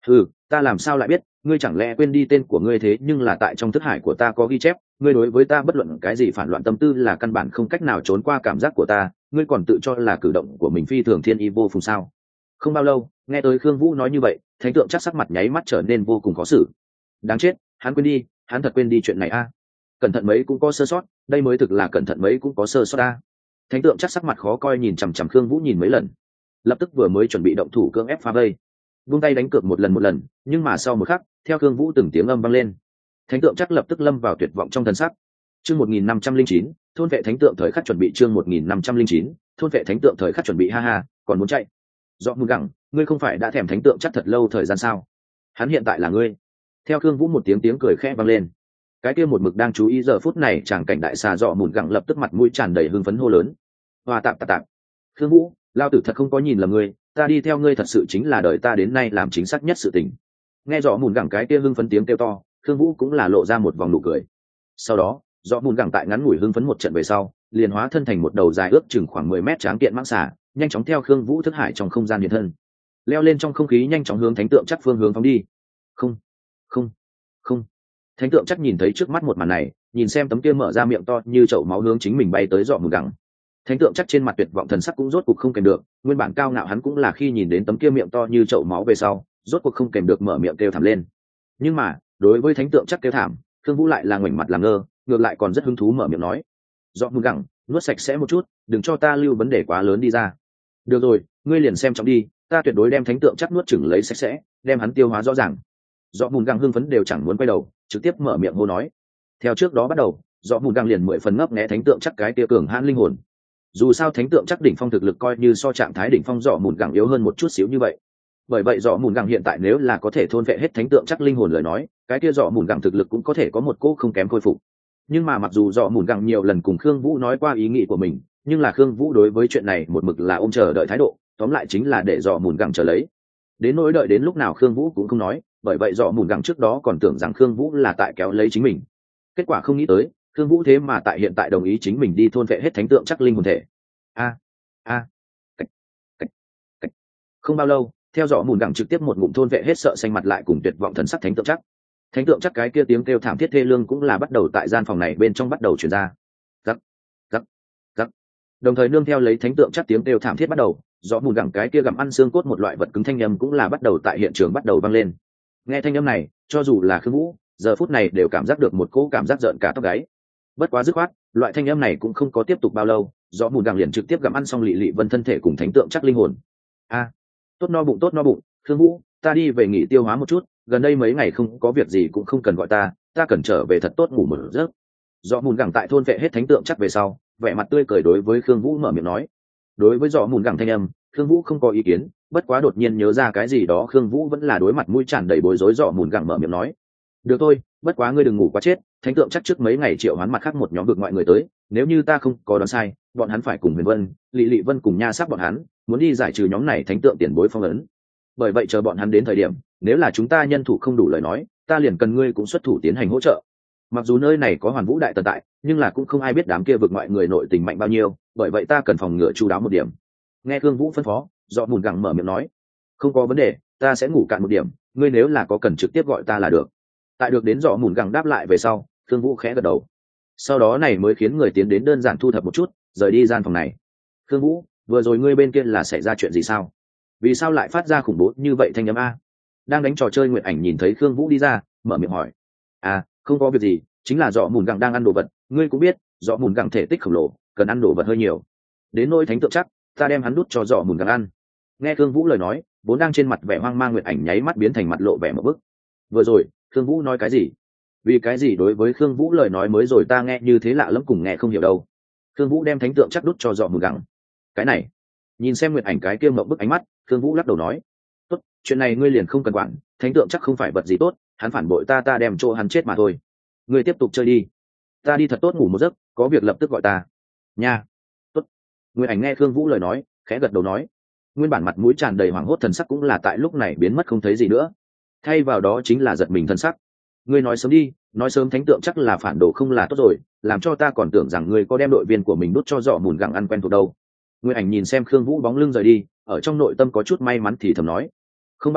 Ừ, ta làm sao lại biết, ngươi chẳng lẽ quên đi tên của ngươi, thế nhưng là tại trong thức hải của ta có ghi chép, ngươi đối với ta bất luận cái gì phản loạn tâm tư là căn bản không cách nào trốn qua cảm giác của ta, ngươi còn tự cho là cử động của mình phi thường thiên y vô phùng sao? Không bao lâu, nghe tới Khương Vũ nói như vậy, thánh tượng chắc sắc mặt nháy mắt trở nên vô cùng khó xử. Đáng chết, hắn quên đi, hắn thật quên đi chuyện này a. Cẩn thận mấy cũng có sơ sót, đây mới thực là cẩn thận mấy cũng có sơ sót a. Thánh tượng chắc sắc mặt khó coi nhìn chằm chằm Khương Vũ nhìn mấy lần, lập tức vừa mới chuẩn bị động thủ cưỡng ép phá vây, vung tay đánh cược một lần một lần, nhưng mà sau một khắc, theo Khương Vũ từng tiếng âm vang lên, thánh tượng chắc lập tức lâm vào tuyệt vọng trong thần sắc. Chương một nghìn năm trăm linh chín, thôn vệ thánh tượng thời khắc chuẩn bị, chương một nghìn năm trăm linh chín, thôn vệ thánh tượng thời khắc chuẩn bị, ha ha, còn muốn chạy? Rõ mùn gẳng, ngươi không phải đã thèm thánh tượng chắc thật lâu thời gian sao? Hắn hiện tại là ngươi. Theo Khương Vũ một tiếng tiếng cười khẽ vang lên, cái kia một mực đang chú ý giờ phút này chàng cảnh đại xà Rõ mùn gẳng lập tức mặt mũi tràn đầy hưng phấn hô lớn. Hoa tạm tạm tạm. Khương Vũ, lao tử thật không có nhìn lầm ngươi, ta đi theo ngươi thật sự chính là đời ta đến nay làm chính xác nhất sự tình. Nghe Rõ mùn gẳng cái kia hưng phấn tiếng kêu to, Khương Vũ cũng là lộ ra một vòng nụ cười. Sau đó, Rõ mùn gẳng tại ngắn ngủi hưng phấn một trận về sau, liền hóa thân thành một đầu dài ước chừng khoảng mười mét tráng kiện mãng xà, nhanh chóng theo Khương Vũ thức hải trong không gian hiện thân, leo lên trong không khí nhanh chóng hướng thánh tượng chắc phương hướng phóng đi. Không, không, không. Thánh tượng chắc nhìn thấy trước mắt một màn này, nhìn xem tấm kia mở ra miệng to như chậu máu hướng chính mình bay tới Rõ mùn gẳng. Thánh tượng chắc trên mặt tuyệt vọng thần sắc cũng rốt cuộc không kèm được, nguyên bản cao ngạo hắn cũng là khi nhìn đến tấm kia miệng to như chậu máu về sau, rốt cuộc không kèm được mở miệng kêu thảm lên. Nhưng mà, đối với thánh tượng chắc kêu thảm, Khương Vũ lại là ngoảnh mặt làm ngơ, ngược lại còn rất hứng thú mở miệng nói: "Rõ mùn gẳng, nuốt sạch sẽ một chút, đừng cho ta lưu vấn đề quá lớn đi ra." "Được rồi, ngươi liền xem trọng đi, ta tuyệt đối đem thánh tượng chắc nuốt chửng lấy sạch sẽ, đem hắn tiêu hóa rõ ràng." Rõ mùn gẳng hưng phấn đều chẳng muốn quay đầu, trực tiếp mở miệng hô nói. Theo trước đó bắt đầu, Rõ mùn gẳng liền mười phần ngấp nghé thánh tượng chắc cái tia cường hãn linh hồn. Dù sao thánh tượng chắc đỉnh phong thực lực coi như so trạng thái đỉnh phong Rõ mùn gẳng yếu hơn một chút xíu như vậy. Bởi vậy Rõ mùn gẳng hiện tại nếu là có thể thôn vệ hết thánh tượng chắc linh hồn lời nói, cái kia Rõ mùn gẳng thực lực cũng có thể có một cỗ không kém khôi phục. Nhưng mà mặc dù Rõ mùn gẳng nhiều lần cùng Khương Vũ nói qua ý nghĩ của mình, nhưng là Khương Vũ đối với chuyện này một mực là ôm chờ đợi thái độ, tóm lại chính là để Rõ mùn gẳng chờ lấy. Đến nỗi đợi đến lúc nào Khương Vũ cũng không nói, bởi vậy Rõ mùn gẳng trước đó còn tưởng rằng Khương Vũ là tại kéo lấy chính mình. Kết quả không nghĩ tới, Khương Vũ thế mà tại hiện tại đồng ý chính mình đi thôn vệ hết thánh tượng chắc linh hồn thể. A a cách cách cách. Không bao lâu, theo Rõ mùn gẳng trực tiếp một ngụm thôn vệ hết sợ xanh mặt lại cùng tuyệt vọng thần sắc thánh tượng chắc. Thánh tượng chắc cái kia tiếng kêu thảm thiết thê lương cũng là bắt đầu tại gian phòng này bên trong bắt đầu truyền ra. Rắc rắc rắc. Đồng thời nương theo lấy thánh tượng chắc tiếng kêu thảm thiết bắt đầu, Rõ mùn gẳng cái kia gặm ăn xương cốt một loại vật cứng thanh âm cũng là bắt đầu tại hiện trường bắt đầu vang lên. Nghe thanh âm này, cho dù là Khương Vũ, giờ phút này đều cảm giác được một cỗ cảm giác giận cả tóc gáy. Bất quá dứt khoát, loại thanh âm này cũng không có tiếp tục bao lâu, Rõ mùn gẳng liền trực tiếp gặm ăn xong Lệ Lệ Vân thân thể cùng thánh tượng chắc linh hồn. A, tốt no bụng, tốt no bụng, Khương Vũ, ta đi về nghỉ tiêu hóa một chút, gần đây mấy ngày không có việc gì cũng không cần gọi ta, ta cần trở về thật tốt ngủ một giấc. Rõ mùn gẳng tại thôn vệ hết thánh tượng chắc về sau, vẻ mặt tươi cười đối với Khương Vũ mở miệng nói. Đối với Rõ mùn gẳng thanh âm, Khương Vũ không có ý kiến, bất quá đột nhiên nhớ ra cái gì đó, Khương Vũ vẫn là đối mặt mũi tràn đầy bối rối Rõ mùn gẳng mở miệng nói. Được thôi, bất quá ngươi đừng ngủ quá chết, thánh tượng chắc trước mấy ngày triệu hoán mặt khác một nhóm vực ngoại người tới, nếu như ta không có đoán sai, bọn hắn phải cùng Huyền Vân, Lệ Lệ Vân cùng Nha Sắc bọn hắn, muốn đi giải trừ nhóm này thánh tượng tiền bối phong ấn. Bởi vậy chờ bọn hắn đến thời điểm, nếu là chúng ta nhân thủ không đủ lời nói, ta liền cần ngươi cũng xuất thủ tiến hành hỗ trợ. Mặc dù nơi này có Hoàn Vũ đại tồn tại, nhưng là cũng không ai biết đám kia vực ngoại người nội tình mạnh bao nhiêu, bởi vậy ta cần phòng ngừa chu đáo một điểm. Nghe Khương Vũ phân phó, Rõ mùn gẳng mở miệng nói. Không có vấn đề, ta sẽ ngủ cạn một điểm, ngươi nếu là có cần trực tiếp gọi ta là được. Tại được đến Rõ mùn gẳng đáp lại về sau, Khương Vũ khẽ gật đầu. Sau đó này mới khiến người tiến đến đơn giản thu thập một chút, rời đi gian phòng này. Khương Vũ, vừa rồi ngươi bên kia là xảy ra chuyện gì sao? Vì sao lại phát ra khủng bố như vậy thanh âm a? Đang đánh trò chơi Nguyệt Ảnh nhìn thấy Khương Vũ đi ra, mở miệng hỏi. À, không có việc gì, chính là Rõ mùn gẳng đang ăn đồ vật, ngươi cũng biết, Rõ mùn gẳng thể tích khổng lồ, cần ăn đồ vật hơi nhiều. Đến nỗi thánh tượng chắc, ta đem hắn đút cho Rõ mùn gẳng ăn. Nghe Khương Vũ lời nói, vốn đang trên mặt vẻ hoang mang Nguyệt Ảnh nháy mắt biến thành mặt lộ vẻ một bức. Vừa rồi, Khương Vũ nói cái gì? Vì cái gì đối với Khương Vũ lời nói mới rồi ta nghe như thế lạ lẫm cùng nghe không hiểu đâu. Khương Vũ đem thánh tượng chắc đút cho Rõ mùn gẳng. Cái này, nhìn xem Nguyệt Ảnh cái kia mộng bức ánh mắt, Khương Vũ lắc đầu nói. Tốt, chuyện này ngươi liền không cần quản, thánh tượng chắc không phải vật gì tốt, hắn phản bội ta ta đem chỗ hắn chết mà thôi. Ngươi tiếp tục chơi đi, ta đi thật tốt ngủ một giấc, có việc lập tức gọi ta nha. Tốt. Nguyệt Ảnh nghe Khương Vũ lời nói, khẽ gật đầu nói. Nguyên bản mặt mũi tràn đầy hoảng hốt thần sắc cũng là tại lúc này biến mất không thấy gì nữa, thay vào đó chính là giật mình thần sắc. Ngươi nói sớm đi, nói sớm thánh tượng chắc là phản đồ không là tốt rồi, làm cho ta còn tưởng rằng ngươi có đem đội viên của mình đút cho Rõ mùn gẳng ăn quen thuộc đâu. Nguyệt Ảnh nhìn xem Khương Vũ bóng lưng rời đi, ở trong nội tâm có chút may mắn thì thầm nói. Không bao lâu,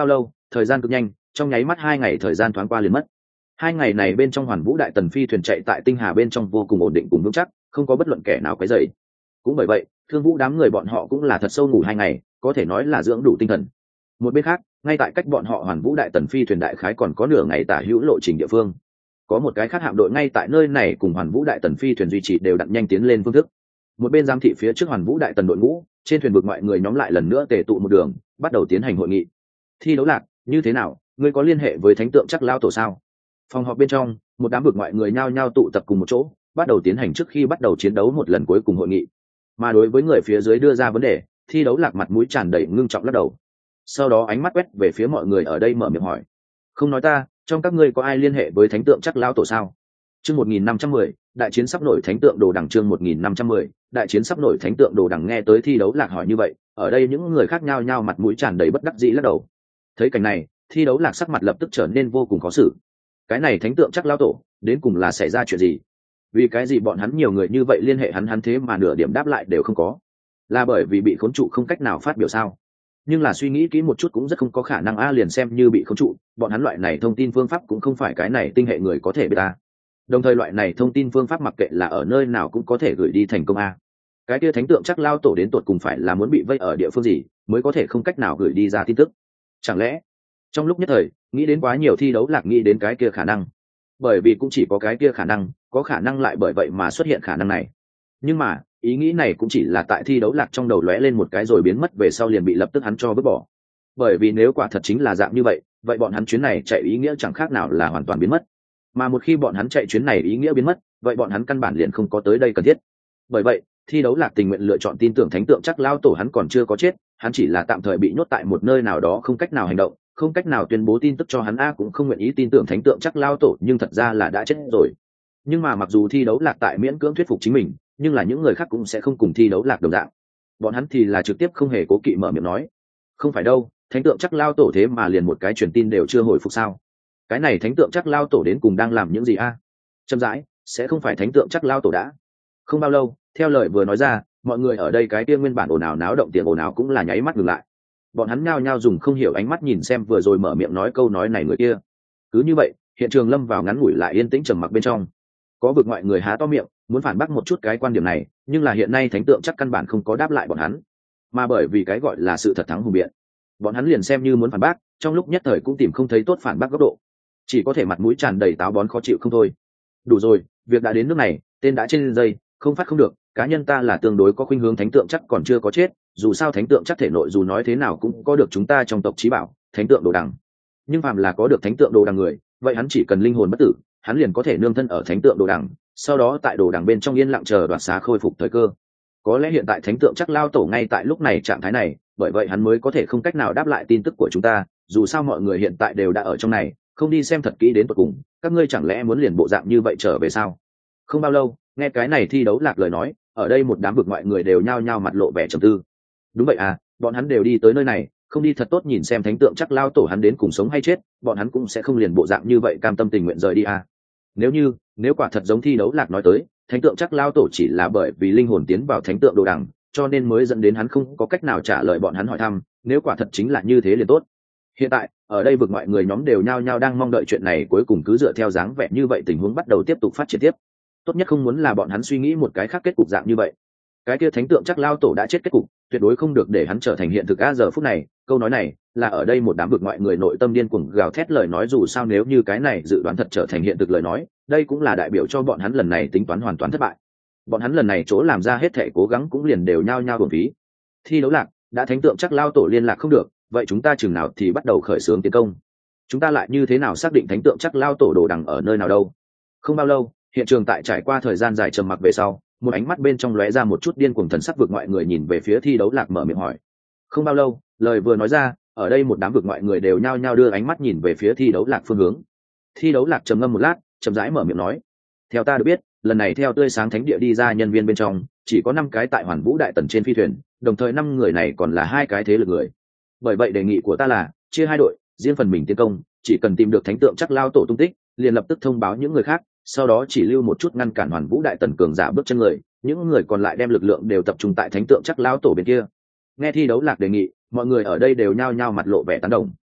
thời gian cực nhanh, trong nháy mắt hai ngày thời gian thoáng qua liền mất. Hai ngày này bên trong Hoàn Vũ Đại Tần phi thuyền chạy tại tinh hà bên trong vô cùng ổn định cùng vững chắc, không có bất luận kẻ nào quấy rầy. Cũng bởi vậy, Thương Vũ đám người bọn họ cũng là thật sâu ngủ hai ngày, có thể nói là dưỡng đủ tinh thần. Một bên khác, ngay tại cách bọn họ Hoàn Vũ Đại Tần phi thuyền đại khái còn có nửa ngày tả hữu lộ trình địa phương, có một cái khác hạm đội ngay tại nơi này cùng Hoàn Vũ Đại Tần phi thuyền duy trì đều đặn nhanh tiến lên phương thức. Một bên giám thị phía trước Hoàn Vũ Đại Tần đội ngũ, trên thuyền vực ngoại người nhóm lại lần nữa tề tụ một đường, bắt đầu tiến hành hội nghị. Thi đấu Lạc, như thế nào, ngươi có liên hệ với thánh tượng chắc lao tổ sao? Phòng họp bên trong, một đám vực ngoại người nhao nhao tụ tập cùng một chỗ, bắt đầu tiến hành trước khi bắt đầu chiến đấu một lần cuối cùng hội nghị. Mà đối với người phía dưới đưa ra vấn đề, Thi đấu Lạc mặt mũi tràn đầy ngưng trọng lắc đầu. Sau đó ánh mắt quét về phía mọi người ở đây mở miệng hỏi: không nói ta, trong các ngươi có ai liên hệ với thánh tượng chắc lao tổ sao? Chương một nghìn năm trăm mười, đại chiến sắp nổi thánh tượng đồ đằng. Chương một nghìn năm trăm mười, đại chiến sắp nổi thánh tượng đồ đằng. Nghe tới Thi đấu Lạc hỏi như vậy, ở đây những người khác nhao nhao mặt mũi tràn đầy bất đắc dĩ lắc đầu. Thấy cảnh này, Thi đấu Lạc sắc mặt lập tức trở nên vô cùng khó xử. Cái này thánh tượng chắc lao tổ, đến cùng là xảy ra chuyện gì? Vì cái gì bọn hắn nhiều người như vậy liên hệ hắn hắn thế mà nửa điểm đáp lại đều không có? Là bởi vì bị khốn trụ không cách nào phát biểu sao? Nhưng là suy nghĩ kỹ một chút cũng rất không có khả năng a, liền xem như bị khốn trụ, bọn hắn loại này thông tin phương pháp cũng không phải cái này tinh hệ người có thể biết ta. Đồng thời loại này thông tin phương pháp mặc kệ là ở nơi nào cũng có thể gửi đi thành công a. Cái kia thánh tượng chắc lao tổ đến tột cùng phải là muốn bị vây ở địa phương gì mới có thể không cách nào gửi đi ra tin tức? Chẳng lẽ trong lúc nhất thời nghĩ đến quá nhiều Thi đấu Lạc nghĩ đến cái kia khả năng, bởi vì cũng chỉ có cái kia khả năng, có khả năng lại bởi vậy mà xuất hiện khả năng này. Nhưng mà ý nghĩ này cũng chỉ là tại Thi đấu Lạc trong đầu lóe lên một cái rồi biến mất về sau liền bị lập tức hắn cho vứt bỏ. Bởi vì nếu quả thật chính là dạng như vậy, vậy bọn hắn chuyến này chạy ý nghĩa chẳng khác nào là hoàn toàn biến mất. Mà một khi bọn hắn chạy chuyến này ý nghĩa biến mất, vậy bọn hắn căn bản liền không có tới đây cần thiết. Bởi vậy, Thi đấu Lạc tình nguyện lựa chọn tin tưởng thánh tượng chắc lao tổ hắn còn chưa có chết, hắn chỉ là tạm thời bị nhốt tại một nơi nào đó không cách nào hành động, không cách nào tuyên bố tin tức cho hắn a, cũng không nguyện ý tin tưởng thánh tượng chắc lao tổ nhưng thật ra là đã chết rồi. Nhưng mà mặc dù Thi đấu Lạc tại miễn cưỡng thuyết phục chính mình, nhưng là những người khác cũng sẽ không cùng Thi đấu Lạc đồng dạng. Bọn hắn thì là trực tiếp không hề cố kỵ mở miệng nói: không phải đâu, thánh tượng chắc lao tổ thế mà liền một cái truyền tin đều chưa hồi phục sao? Cái này thánh tượng chắc lao tổ đến cùng đang làm những gì a? À? Chậm rãi, sẽ không phải thánh tượng chắc lao tổ đã? Không bao lâu, theo lời vừa nói ra, mọi người ở đây cái kia nguyên bản ồn ào náo động tiếng ồn ào cũng là nháy mắt ngừng lại. Bọn hắn nhao nhao dùng không hiểu ánh mắt nhìn xem vừa rồi mở miệng nói câu nói này người kia. Cứ như vậy, hiện trường lâm vào ngắn ngủi lại yên tĩnh trầm mặc bên trong. Có vực ngoại người há to miệng muốn phản bác một chút cái quan điểm này, nhưng là hiện nay thánh tượng chắc căn bản không có đáp lại bọn hắn, mà bởi vì cái gọi là sự thật thắng hùng biện, bọn hắn liền xem như muốn phản bác, trong lúc nhất thời cũng tìm không thấy tốt phản bác góc độ, chỉ có thể mặt mũi tràn đầy táo bón khó chịu không thôi. Đủ rồi, việc đã đến nước này, tên đã trên dây, không phát không được. Cá nhân ta là tương đối có khuynh hướng thánh tượng chắc còn chưa có chết, dù sao thánh tượng chắc thể nội dù nói thế nào cũng có được chúng ta trong tộc chí bảo thánh tượng đồ đằng. Nhưng phàm là có được thánh tượng đồ đằng người, vậy hắn chỉ cần linh hồn bất tử, hắn liền có thể nương thân ở thánh tượng đồ đằng, sau đó tại đồ đằng bên trong yên lặng chờ đoạt xá khôi phục thời cơ. Có lẽ hiện tại thánh tượng chắc lao tổ ngay tại lúc này trạng thái này, bởi vậy hắn mới có thể không cách nào đáp lại tin tức của chúng ta. Dù sao mọi người hiện tại đều đã ở trong này, không đi xem thật kỹ đến tận cùng, các ngươi chẳng lẽ muốn liền bộ dạng như vậy trở về sao? Không bao lâu, nghe cái này Thi đấu Lạc lời nói, ở đây một đám vực ngoại người đều nhao nhao mặt lộ vẻ trầm tư. Đúng vậy à, bọn hắn đều đi tới nơi này, không đi thật tốt nhìn xem thánh tượng chắc lao tổ hắn đến cùng sống hay chết, bọn hắn cũng sẽ không liền bộ dạng như vậy cam tâm tình nguyện rời đi à. Nếu như, nếu quả thật giống Thi đấu Lạc nói tới, thánh tượng chắc lao tổ chỉ là bởi vì linh hồn tiến vào thánh tượng đồ đằng, cho nên mới dẫn đến hắn không có cách nào trả lời bọn hắn hỏi thăm, nếu quả thật chính là như thế liền tốt. Hiện tại, ở đây vực ngoại người nhóm đều nhao nhao đang mong đợi chuyện này cuối cùng cứ dựa theo dáng vẻ như vậy tình huống bắt đầu tiếp tục phát triển tiếp. Tốt nhất không muốn là bọn hắn suy nghĩ một cái khác kết cục dạng như vậy. Cái kia thánh tượng chắc lao tổ đã chết kết cục, tuyệt đối không được để hắn trở thành hiện thực. A giờ phút này, câu nói này là ở đây một đám vực ngoại người nội tâm điên cuồng gào thét lời nói, dù sao nếu như cái này dự đoán thật trở thành hiện thực lời nói, đây cũng là đại biểu cho bọn hắn lần này tính toán hoàn toàn thất bại. Bọn hắn lần này chỗ làm ra hết thể cố gắng cũng liền đều nhao nhao uổng phí. Thi đấu Lạc, đã thánh tượng chắc lao tổ liên lạc không được, vậy chúng ta chừng nào thì bắt đầu khởi xướng tiến công? Chúng ta lại như thế nào xác định thánh tượng chắc lao tổ đồ đằng ở nơi nào đâu? Không bao lâu, hiện trường tại trải qua thời gian dài trầm mặc về sau, một ánh mắt bên trong lóe ra một chút điên cuồng thần sắc vực ngoại người nhìn về phía Thi đấu Lạc mở miệng hỏi. Không bao lâu, lời vừa nói ra, ở đây một đám vực ngoại người đều nhao nhao đưa ánh mắt nhìn về phía Thi đấu Lạc phương hướng. Thi đấu Lạc trầm ngâm một lát, chậm rãi mở miệng nói: theo ta được biết, lần này theo tươi sáng thánh địa đi ra nhân viên bên trong, chỉ có năm cái tại Hoàn Vũ Đại Tần trên phi thuyền, đồng thời năm người này còn là hai cái thế lực người. Bởi vậy đề nghị của ta là chia hai đội, riêng phần mình tiến công, chỉ cần tìm được thánh tượng chắc lao tổ tung tích, liền lập tức thông báo những người khác, sau đó chỉ lưu một chút ngăn cản Hoàn Vũ Đại Tần cường giả bước chân người, những người còn lại đem lực lượng đều tập trung tại thánh tượng chắc lao tổ bên kia. Nghe Thi đấu Lạc đề nghị, mọi người ở đây đều nhao nhao mặt lộ vẻ tán đồng.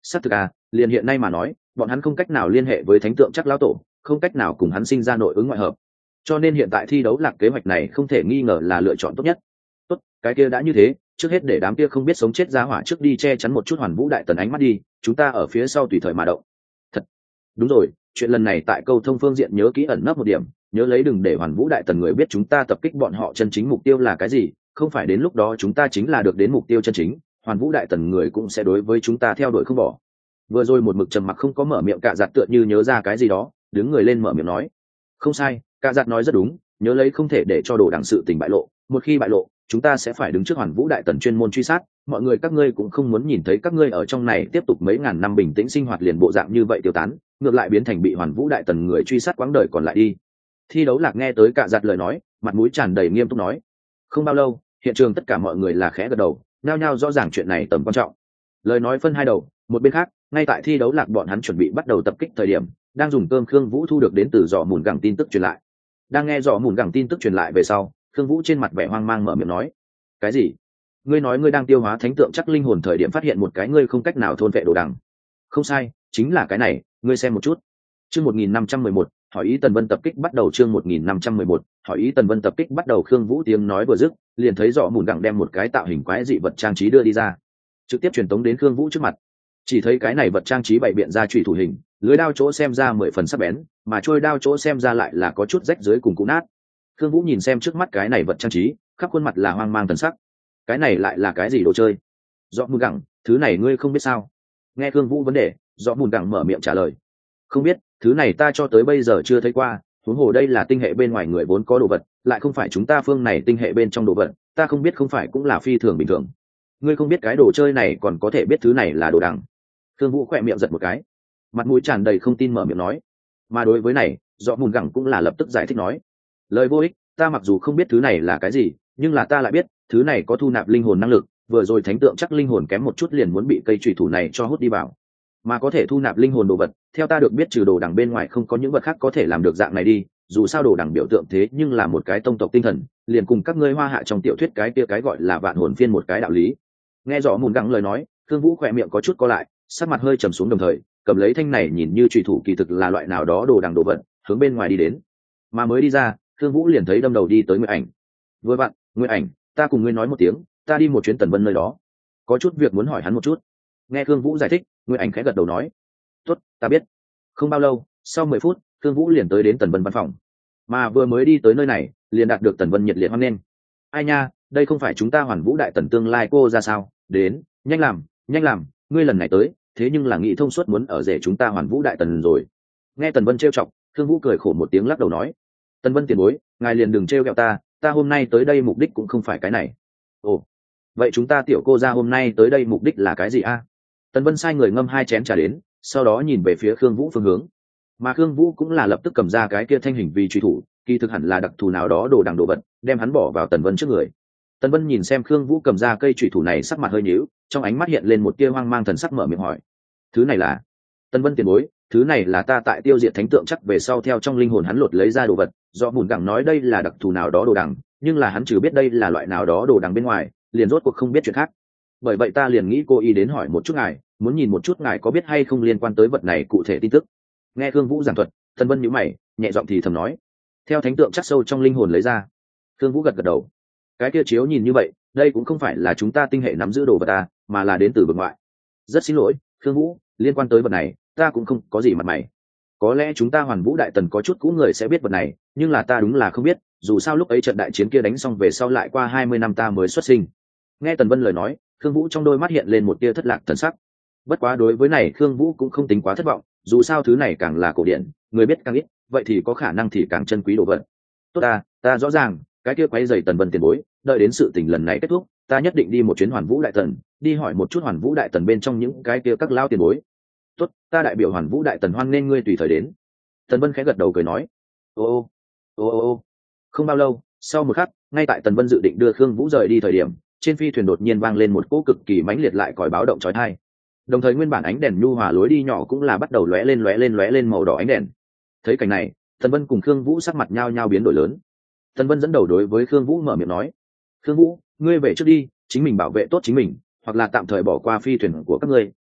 xác thực à, liền hiện nay mà nói bọn hắn không cách nào liên hệ với thánh tượng chắc lão tổ, không cách nào cùng hắn sinh ra nội ứng ngoại hợp, cho nên hiện tại thi đấu lạc kế hoạch này không thể nghi ngờ là lựa chọn tốt nhất. Tốt, cái kia đã như thế, trước hết để đám kia không biết sống chết ra hỏa trước đi che chắn một chút Hoàn Vũ Đại Tần ánh mắt đi, chúng ta ở phía sau tùy thời mà động. Thật, đúng rồi, chuyện lần này tại câu thông phương diện nhớ kỹ ẩn nấp một điểm, nhớ lấy đừng để Hoàn Vũ Đại Tần người biết chúng ta tập kích bọn họ chân chính mục tiêu là cái gì, không phải đến lúc đó chúng ta chính là được đến mục tiêu chân chính, Hoàn Vũ Đại Tần người cũng sẽ đối với chúng ta theo đuổi không bỏ. Vừa rồi một mực trầm mặc không có mở miệng Cạ Giặt tựa như nhớ ra cái gì đó, đứng người lên mở miệng nói, không sai, Cạ Giặt nói rất đúng, nhớ lấy không thể để cho đồ đảng sự tình bại lộ, một khi bại lộ chúng ta sẽ phải đứng trước Hoàn Vũ Đại Tần chuyên môn truy sát, mọi người các ngươi cũng không muốn nhìn thấy các ngươi ở trong này tiếp tục mấy ngàn năm bình tĩnh sinh hoạt liền bộ dạng như vậy tiêu tán, ngược lại biến thành bị Hoàn Vũ Đại Tần người truy sát quãng đời còn lại đi. Thi đấu lạc nghe tới Cạ Giặt lời nói, mặt mũi tràn đầy nghiêm túc nói. Không bao lâu, hiện trường tất cả mọi người là khẽ gật đầu, nhao nhao rõ ràng chuyện này tầm quan trọng. Lời nói phân hai đầu, một bên khác, ngay tại thi đấu lạc bọn hắn chuẩn bị bắt đầu tập kích thời điểm, đang dùng cơm Khương Vũ thu được đến từ dò mùn gẳng tin tức truyền lại. Đang nghe dò mùn gẳng tin tức truyền lại về sau, Khương Vũ trên mặt vẻ hoang mang mở miệng nói, cái gì? Ngươi nói ngươi đang tiêu hóa thánh tượng chắc linh hồn thời điểm phát hiện một cái ngươi không cách nào thôn vệ đồ đằng? Không sai, chính là cái này, ngươi xem một chút. Chương một nghìn năm trăm mười một, hỏi ý Tần Vân tập kích bắt đầu. Chương một nghìn năm trăm mười một, hỏi ý Tần Vân tập kích bắt đầu. Khương Vũ tiếng nói vừa dứt, liền thấy rõ mùn gẳng đem một cái tạo hình quái dị vật trang trí đưa đi ra, trực tiếp truyền tống đến Khương Vũ trước mặt. Chỉ thấy cái này vật trang trí bày biện ra chủy thủ hình, lưới đao chỗ xem ra mười phần sắc bén, mà trôi đao chỗ xem ra lại là có chút rách dưới cùng cũ nát. Khương Vũ nhìn xem trước mắt cái này vật trang trí, khắp khuôn mặt là hoang mang thần sắc. Cái này lại là cái gì đồ chơi? Rõ mùn gẳng, thứ này ngươi không biết sao? Nghe Khương Vũ vấn đề, Rõ mùn gẳng mở miệng trả lời, không biết, thứ này ta cho tới bây giờ chưa thấy qua, huống hồ đây là tinh hệ bên ngoài người vốn có đồ vật, lại không phải chúng ta phương này tinh hệ bên trong đồ vật, ta không biết không phải cũng là phi thường bình thường. Ngươi không biết cái đồ chơi này còn có thể biết thứ này là đồ đằng? Khương Vũ khỏe miệng giật một cái, mặt mũi tràn đầy không tin mở miệng nói. Mà đối với này, Rõ mùn gẳng cũng là lập tức giải thích nói, lời vô ích, ta mặc dù không biết thứ này là cái gì, nhưng là ta lại biết thứ này có thu nạp linh hồn năng lực, vừa rồi thánh tượng chắc linh hồn kém một chút liền muốn bị cây chủy thủ này cho hút đi vào, mà có thể thu nạp linh hồn đồ vật, theo ta được biết trừ đồ đằng bên ngoài không có những vật khác có thể làm được dạng này đi, dù sao đồ đằng biểu tượng thế nhưng là một cái tông tộc tinh thần, liền cùng các ngươi hoa hạ trong tiểu thuyết cái kia cái gọi là vạn hồn phiên một cái đạo lý. Nghe rõ mùn gẳng lời nói, Thương Vũ khỏe miệng có chút co lại, sắc mặt hơi trầm xuống, đồng thời cầm lấy thanh này nhìn như chủy thủ kỳ thực là loại nào đó đồ đằng đồ vật, hướng bên ngoài đi đến. Mà mới đi ra, Thương Vũ liền thấy đâm đầu đi tới Nguyệt Ảnh. Vừa vặn, Nguyệt Ảnh, ta cùng ngươi nói một tiếng, ta đi một chuyến Tần Vân nơi đó, có chút việc muốn hỏi hắn một chút. Nghe Thương Vũ giải thích, Nguyệt Ảnh khẽ gật đầu nói, tốt, ta biết. Không bao lâu, sau mười phút, Thương Vũ liền tới đến Tần Vân văn phòng, mà vừa mới đi tới nơi này, liền đạt được Tần Vân nhiệt liệt hoan nghênh. Ai nha, đây không phải chúng ta Hoàn Vũ Đại Tần tương lai cô ra sao? Đến, nhanh làm, nhanh làm, ngươi lần này tới, thế nhưng là nghĩ thông suốt muốn ở rể chúng ta Hoàn Vũ Đại Tần rồi. Nghe Tần Vân trêu chọc, Thương Vũ cười khổ một tiếng lắc đầu nói, Tần Vân tiền bối, ngài liền đừng trêu ghẹo ta, ta hôm nay tới đây mục đích cũng không phải cái này. Ồ, vậy chúng ta tiểu cô ra hôm nay tới đây mục đích là cái gì a? Tần Vân sai người ngâm hai chén trà đến, sau đó nhìn về phía Khương Vũ phương hướng, mà Khương Vũ cũng là lập tức cầm ra cái kia thanh hình vì truy thủ, kỳ thực hẳn là đặc thù nào đó đồ đằng đồ vật, đem hắn bỏ vào Tần Vân trước người. Tần Vân nhìn xem Khương Vũ cầm ra cây truy thủ này, sắc mặt hơi nhíu, trong ánh mắt hiện lên một tia hoang mang thần sắc, mở miệng hỏi, thứ này là? Tần Vân tiền bối, thứ này là ta tại tiêu diệt thánh tượng chắc về sau theo trong linh hồn hắn lột lấy ra đồ vật, do bùn gẳng nói đây là đặc thù nào đó đồ đằng, nhưng là hắn chỉ biết đây là loại nào đó đồ đằng bên ngoài, liền rốt cuộc không biết chuyện khác. Bởi vậy ta liền nghĩ cô ý đến hỏi một chút ngài, muốn nhìn một chút ngài có biết hay không liên quan tới vật này cụ thể tin tức. Nghe Khương Vũ giảng thuật, Tần Vân nhíu mày, nhẹ giọng thì thầm nói, theo thánh tượng chắc sâu trong linh hồn lấy ra. Khương Vũ gật gật đầu, cái kia chiếu nhìn như vậy, đây cũng không phải là chúng ta tinh hệ nắm giữ đồ vật ta, mà là đến từ vực ngoại. Rất xin lỗi, Khương Vũ, liên quan tới vật này, ta cũng không có gì mặt mày. Có lẽ chúng ta Hoàn Vũ Đại Tần có chút cũ người sẽ biết vật này, nhưng là ta đúng là không biết, dù sao lúc ấy trận đại chiến kia đánh xong về sau lại qua hai mươi năm ta mới xuất sinh. Nghe Tần Vân lời nói, Khương Vũ trong đôi mắt hiện lên một tia thất lạc thần sắc. Bất quá đối với này Khương Vũ cũng không tính quá thất vọng, dù sao thứ này càng là cổ điển, người biết càng ít, vậy thì có khả năng thì càng chân quý đồ vật. Tốt ta, ta rõ ràng, cái kia quấy rầy Tần Vân tiền bối, đợi đến sự tình lần này kết thúc, ta nhất định đi một chuyến Hoàn Vũ Đại Tần, đi hỏi một chút Hoàn Vũ Đại Tần bên trong những cái kia các lao tiền bối. Tốt, ta đại biểu Hoàn Vũ Đại Tần hoan nên ngươi tùy thời đến. Tần Vân khẽ gật đầu cười nói, ô ô ô ô ô. Không bao lâu, sau một khắc, ngay tại Tần Vân dự định đưa Khương Vũ rời đi thời điểm, trên phi thuyền đột nhiên vang lên một cỗ cực kỳ mãnh liệt lại còi báo động chói tai. Đồng thời nguyên bản ánh đèn nhu hòa lối đi nhỏ cũng là bắt đầu lóe lên lóe lên lóe lên màu đỏ ánh đèn. Thấy cảnh này, Tần Vân cùng Khương Vũ sắc mặt nhao nhao biến đổi lớn. Tần Vân dẫn đầu đối với Khương Vũ mở miệng nói, Khương Vũ, ngươi về trước đi, chính mình bảo vệ tốt chính mình, hoặc là tạm thời bỏ qua phi thuyền của các ngươi,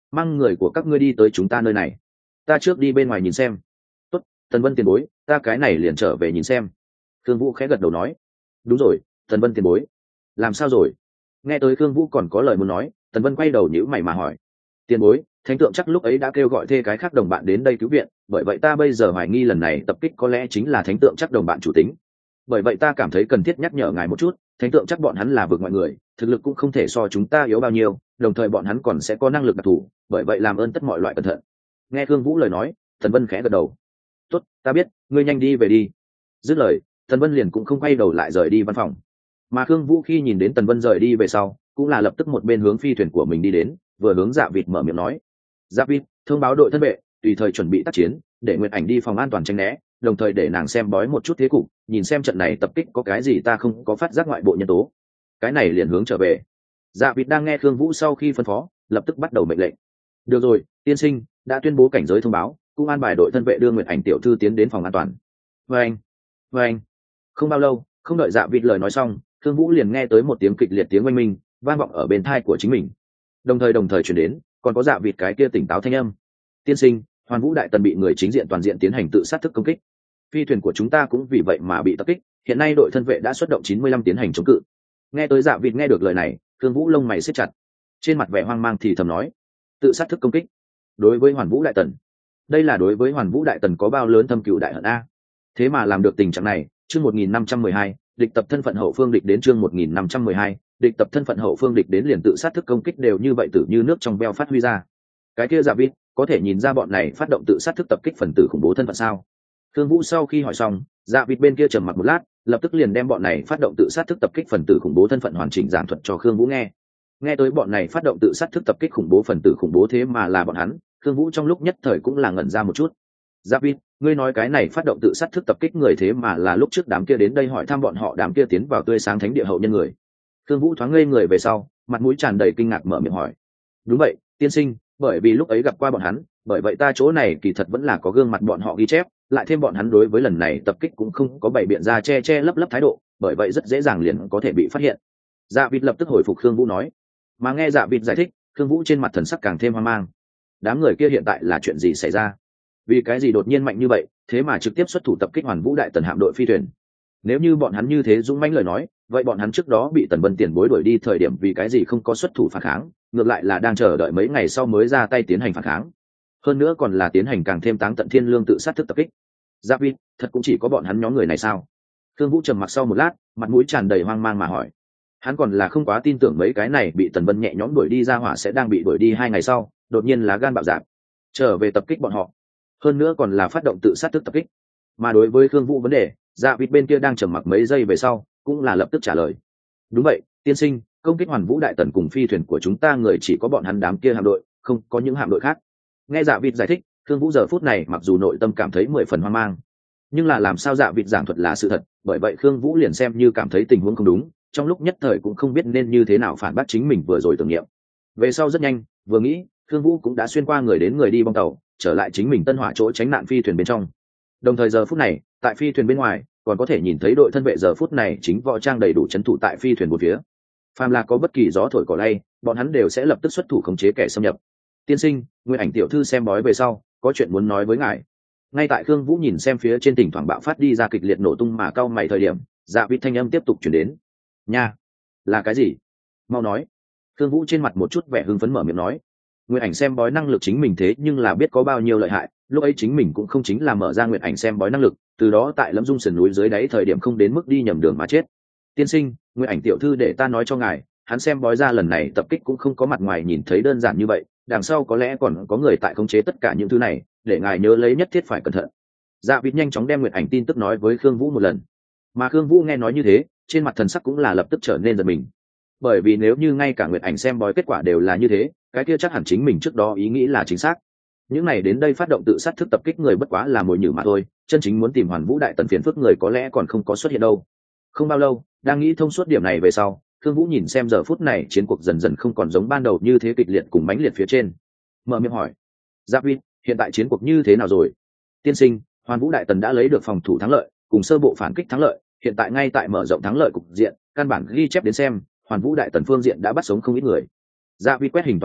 mang người của các ngươi đi tới chúng ta nơi này, ta trước đi bên ngoài nhìn xem. Tốt, Tần Vân tiền bối, ta cái này liền trở về nhìn xem. Khương Vũ khẽ gật đầu nói. Đúng rồi, Tần Vân tiền bối, làm sao rồi? Nghe tới Khương Vũ còn có lời muốn nói, Tần Vân quay đầu nhíu mày mà hỏi. Tiền bối, thánh tượng chắc lúc ấy đã kêu gọi thê cái khác đồng bạn đến đây cứu viện, bởi vậy ta bây giờ hoài nghi lần này tập kích có lẽ chính là thánh tượng chắc đồng bạn chủ tính. Bởi vậy ta cảm thấy cần thiết nhắc nhở ngài một chút, thánh tượng chắc bọn hắn là vượt mọi người, thực lực cũng không thể so chúng ta yếu bao nhiêu, đồng thời bọn hắn còn sẽ có năng lực đặc thù, bởi vậy làm ơn tất mọi loại cẩn thận. Nghe Khương Vũ lời nói, Tần Vân khẽ gật đầu. Tốt, ta biết, ngươi nhanh đi về đi. Dứt lời, Tần Vân liền cũng không quay đầu lại rời đi văn phòng. Mà Khương Vũ khi nhìn đến Tần Vân rời đi về sau, cũng là lập tức một bên hướng phi thuyền của mình đi đến, vừa hướng Dạ Vịt mở miệng nói. Dạ Vịt, thông báo đội thân vệ, tùy thời chuẩn bị tác chiến, để Nguyệt Ảnh đi phòng an toàn tránh né, đồng thời để nàng xem bói một chút thế cục, nhìn xem trận này tập kích có cái gì ta không có phát giác ngoại bộ nhân tố. Cái này liền hướng trở về. Dạ Vịt đang nghe Khương Vũ sau khi phân phó, lập tức bắt đầu mệnh lệnh. Được rồi, tiên sinh đã tuyên bố cảnh giới thông báo, cũng an bài đội thân vệ đưa Nguyệt Ảnh tiểu thư tiến đến phòng an toàn. Vâng, vâng. Không bao lâu, không đợi Dạ Vịt lời nói xong, Khương Vũ liền nghe tới một tiếng kịch liệt tiếng oanh minh vang vọng ở bên tai của chính mình. Đồng thời đồng thời truyền đến, còn có Dạ Vịt cái kia tỉnh táo thanh âm. Tiên sinh, Hoàn Vũ đại tần bị người chính diện toàn diện tiến hành tự sát thức công kích. Phi thuyền của chúng ta cũng vì vậy mà bị tập kích, hiện nay đội thân vệ đã xuất động chín mươi lăm tiến hành chống cự. Nghe tới Dạ Vịt nghe được lời này, Khương Vũ lông mày siết chặt, trên mặt vẻ hoang mang thì thầm nói: tự sát thức công kích đối với Hoàn Vũ đại tần, đây là đối với Hoàn Vũ đại tần có bao lớn thâm cừu đại hận a. Thế mà làm được tình trạng này. Chương một nghìn năm trăm mười hai, địch tập thân phận hậu phương địch đến. Chương một nghìn năm trăm mười hai, địch tập thân phận hậu phương địch đến liền tự sát thức công kích đều như vậy tử như nước trong beo phát huy ra. Cái kia Dạ Vịt có thể nhìn ra bọn này phát động tự sát thức tập kích phần tử khủng bố thân phận sao? Thương Vũ sau khi hỏi xong, Dạ Vịt bên kia trầm mặc một lát, lập tức liền đem bọn này phát động tự sát thức tập kích phần tử khủng bố thân phận hoàn chỉnh giảng thuật cho Khương Vũ nghe. Nghe tới bọn này phát động tự sát thức tập kích khủng bố phần tử khủng bố thế mà là bọn hắn, Khương Vũ trong lúc nhất thời cũng là ngẩn ra một chút. Dạ Vịt, ngươi nói cái này phát động tự sát thức tập kích người thế mà là lúc trước đám kia đến đây hỏi thăm bọn họ đám kia tiến vào tươi sáng thánh địa hậu nhân người. Khương Vũ thoáng ngây người về sau, mặt mũi tràn đầy kinh ngạc mở miệng hỏi. Đúng vậy, tiên sinh, bởi vì lúc ấy gặp qua bọn hắn, bởi vậy ta chỗ này kỳ thật vẫn là có gương mặt bọn họ ghi chép, lại thêm bọn hắn đối với lần này tập kích cũng không có bày biện ra che che lấp lấp thái độ, bởi vậy rất dễ dàng liền có thể bị phát hiện. Dạ Vịt lập tức hồi phục Khương Vũ nói. Mà nghe Dạ Vịt giải thích, Khương Vũ trên mặt thần sắc càng thêm hoang mang. Đám người kia hiện tại là chuyện gì xảy ra? Vì cái gì đột nhiên mạnh như vậy, thế mà trực tiếp xuất thủ tập kích Hoàn Vũ đại tần hạm đội phi thuyền? Nếu như bọn hắn như thế dũng mãnh lời nói, vậy bọn hắn trước đó bị Tần Vân tiền bối đuổi đi thời điểm vì cái gì không có xuất thủ phản kháng, ngược lại là đang chờ đợi mấy ngày sau mới ra tay tiến hành phản kháng. Hơn nữa còn là tiến hành càng thêm táng tận thiên lương tự sát thức tập kích. Dạ Vịt, thật cũng chỉ có bọn hắn nhóm người này sao? Thương Vũ trầm mặc sau một lát, mặt mũi tràn đầy hoang mang mà hỏi. Hắn còn là không quá tin tưởng mấy cái này bị Tần Vân nhẹ nhõm đuổi đi ra hỏa sẽ đang bị đuổi đi hai ngày sau, đột nhiên lá gan bạo dạn, trở về tập kích bọn họ. Hơn nữa còn là phát động tự sát thức tập kích. Mà đối với Khương Vũ vấn đề, Dạ Vịt bên kia đang trầm mặc mấy giây về sau, cũng là lập tức trả lời. Đúng vậy, tiên sinh, công kích Hoàn Vũ đại tần cùng phi thuyền của chúng ta người chỉ có bọn hắn đám kia hạm đội, không có những hạm đội khác. Nghe Dạ Vịt giải thích, Khương Vũ giờ phút này mặc dù nội tâm cảm thấy mười phần hoang mang, nhưng là làm sao Dạ Vịt giảng thuật là sự thật, bởi vậy Khương Vũ liền xem như cảm thấy tình huống không đúng, trong lúc nhất thời cũng không biết nên như thế nào phản bác chính mình vừa rồi tưởng niệm. Về sau rất nhanh, vừa nghĩ, Khương Vũ cũng đã xuyên qua người đến người đi bong tàu, trở lại chính mình tân hỏa chỗ tránh nạn phi thuyền bên trong. Đồng thời giờ phút này, tại phi thuyền bên ngoài, còn có thể nhìn thấy đội thân vệ giờ phút này chính võ trang đầy đủ trấn thủ tại phi thuyền một phía. Phàm là có bất kỳ gió thổi cỏ lay, bọn hắn đều sẽ lập tức xuất thủ khống chế kẻ xâm nhập. Tiên sinh, Nguyên Ảnh tiểu thư xem bói về sau, có chuyện muốn nói với ngài. Ngay tại Khương Vũ nhìn xem phía trên thỉnh thoảng bạo phát đi ra kịch liệt nổ tung mà cau mày thời điểm, Dạ Vịt thanh âm tiếp tục truyền đến. Nha, là cái gì? Mau nói. Khương Vũ trên mặt một chút vẻ hưng phấn mở miệng nói. Nguyên Ảnh xem bói năng lực chính mình thế nhưng là biết có bao nhiêu lợi hại, lúc ấy chính mình cũng không chính là mở ra Nguyên Ảnh xem bói năng lực, từ đó tại Lâm Dung sườn núi dưới đáy thời điểm không đến mức đi nhầm đường mà chết. Tiên sinh, Nguyên Ảnh tiểu thư để ta nói cho ngài, hắn xem bói ra lần này tập kích cũng không có mặt ngoài nhìn thấy đơn giản như vậy, đằng sau có lẽ còn có người tại khống chế tất cả những thứ này, để ngài nhớ lấy nhất thiết phải cẩn thận. Dạ Vịt nhanh chóng đem Nguyên Ảnh tin tức nói với Khương Vũ một lần. Mà Khương Vũ nghe nói như thế, trên mặt thần sắc cũng là lập tức trở nên giật mình. Bởi vì nếu như ngay cả Nguyệt Ảnh xem bói kết quả đều là như thế, cái kia chắc hẳn chính mình trước đó ý nghĩ là chính xác. Những này đến đây phát động tự sát thức tập kích người bất quá là mồi nhử mà thôi, chân chính muốn tìm Hoàn Vũ đại tần phiền phức người có lẽ còn không có xuất hiện đâu. Không bao lâu, đang nghĩ thông suốt điểm này về sau, Khương Vũ nhìn xem giờ phút này chiến cuộc dần dần không còn giống ban đầu như thế kịch liệt cùng mãnh liệt phía trên, mở miệng hỏi: Giáp Vịt, hiện tại chiến cuộc như thế nào rồi? Tiên sinh, Hoàn Vũ đại tần đã lấy được phòng thủ thắng lợi, cùng sơ bộ phản kích thắng lợi, hiện tại ngay tại mở rộng thắng lợi cục diện, căn bản ghi chép đến xem, Hoàn Vũ đại tần phương diện đã bắt sống không ít người. Dạ Vịt quét hình toàn cục,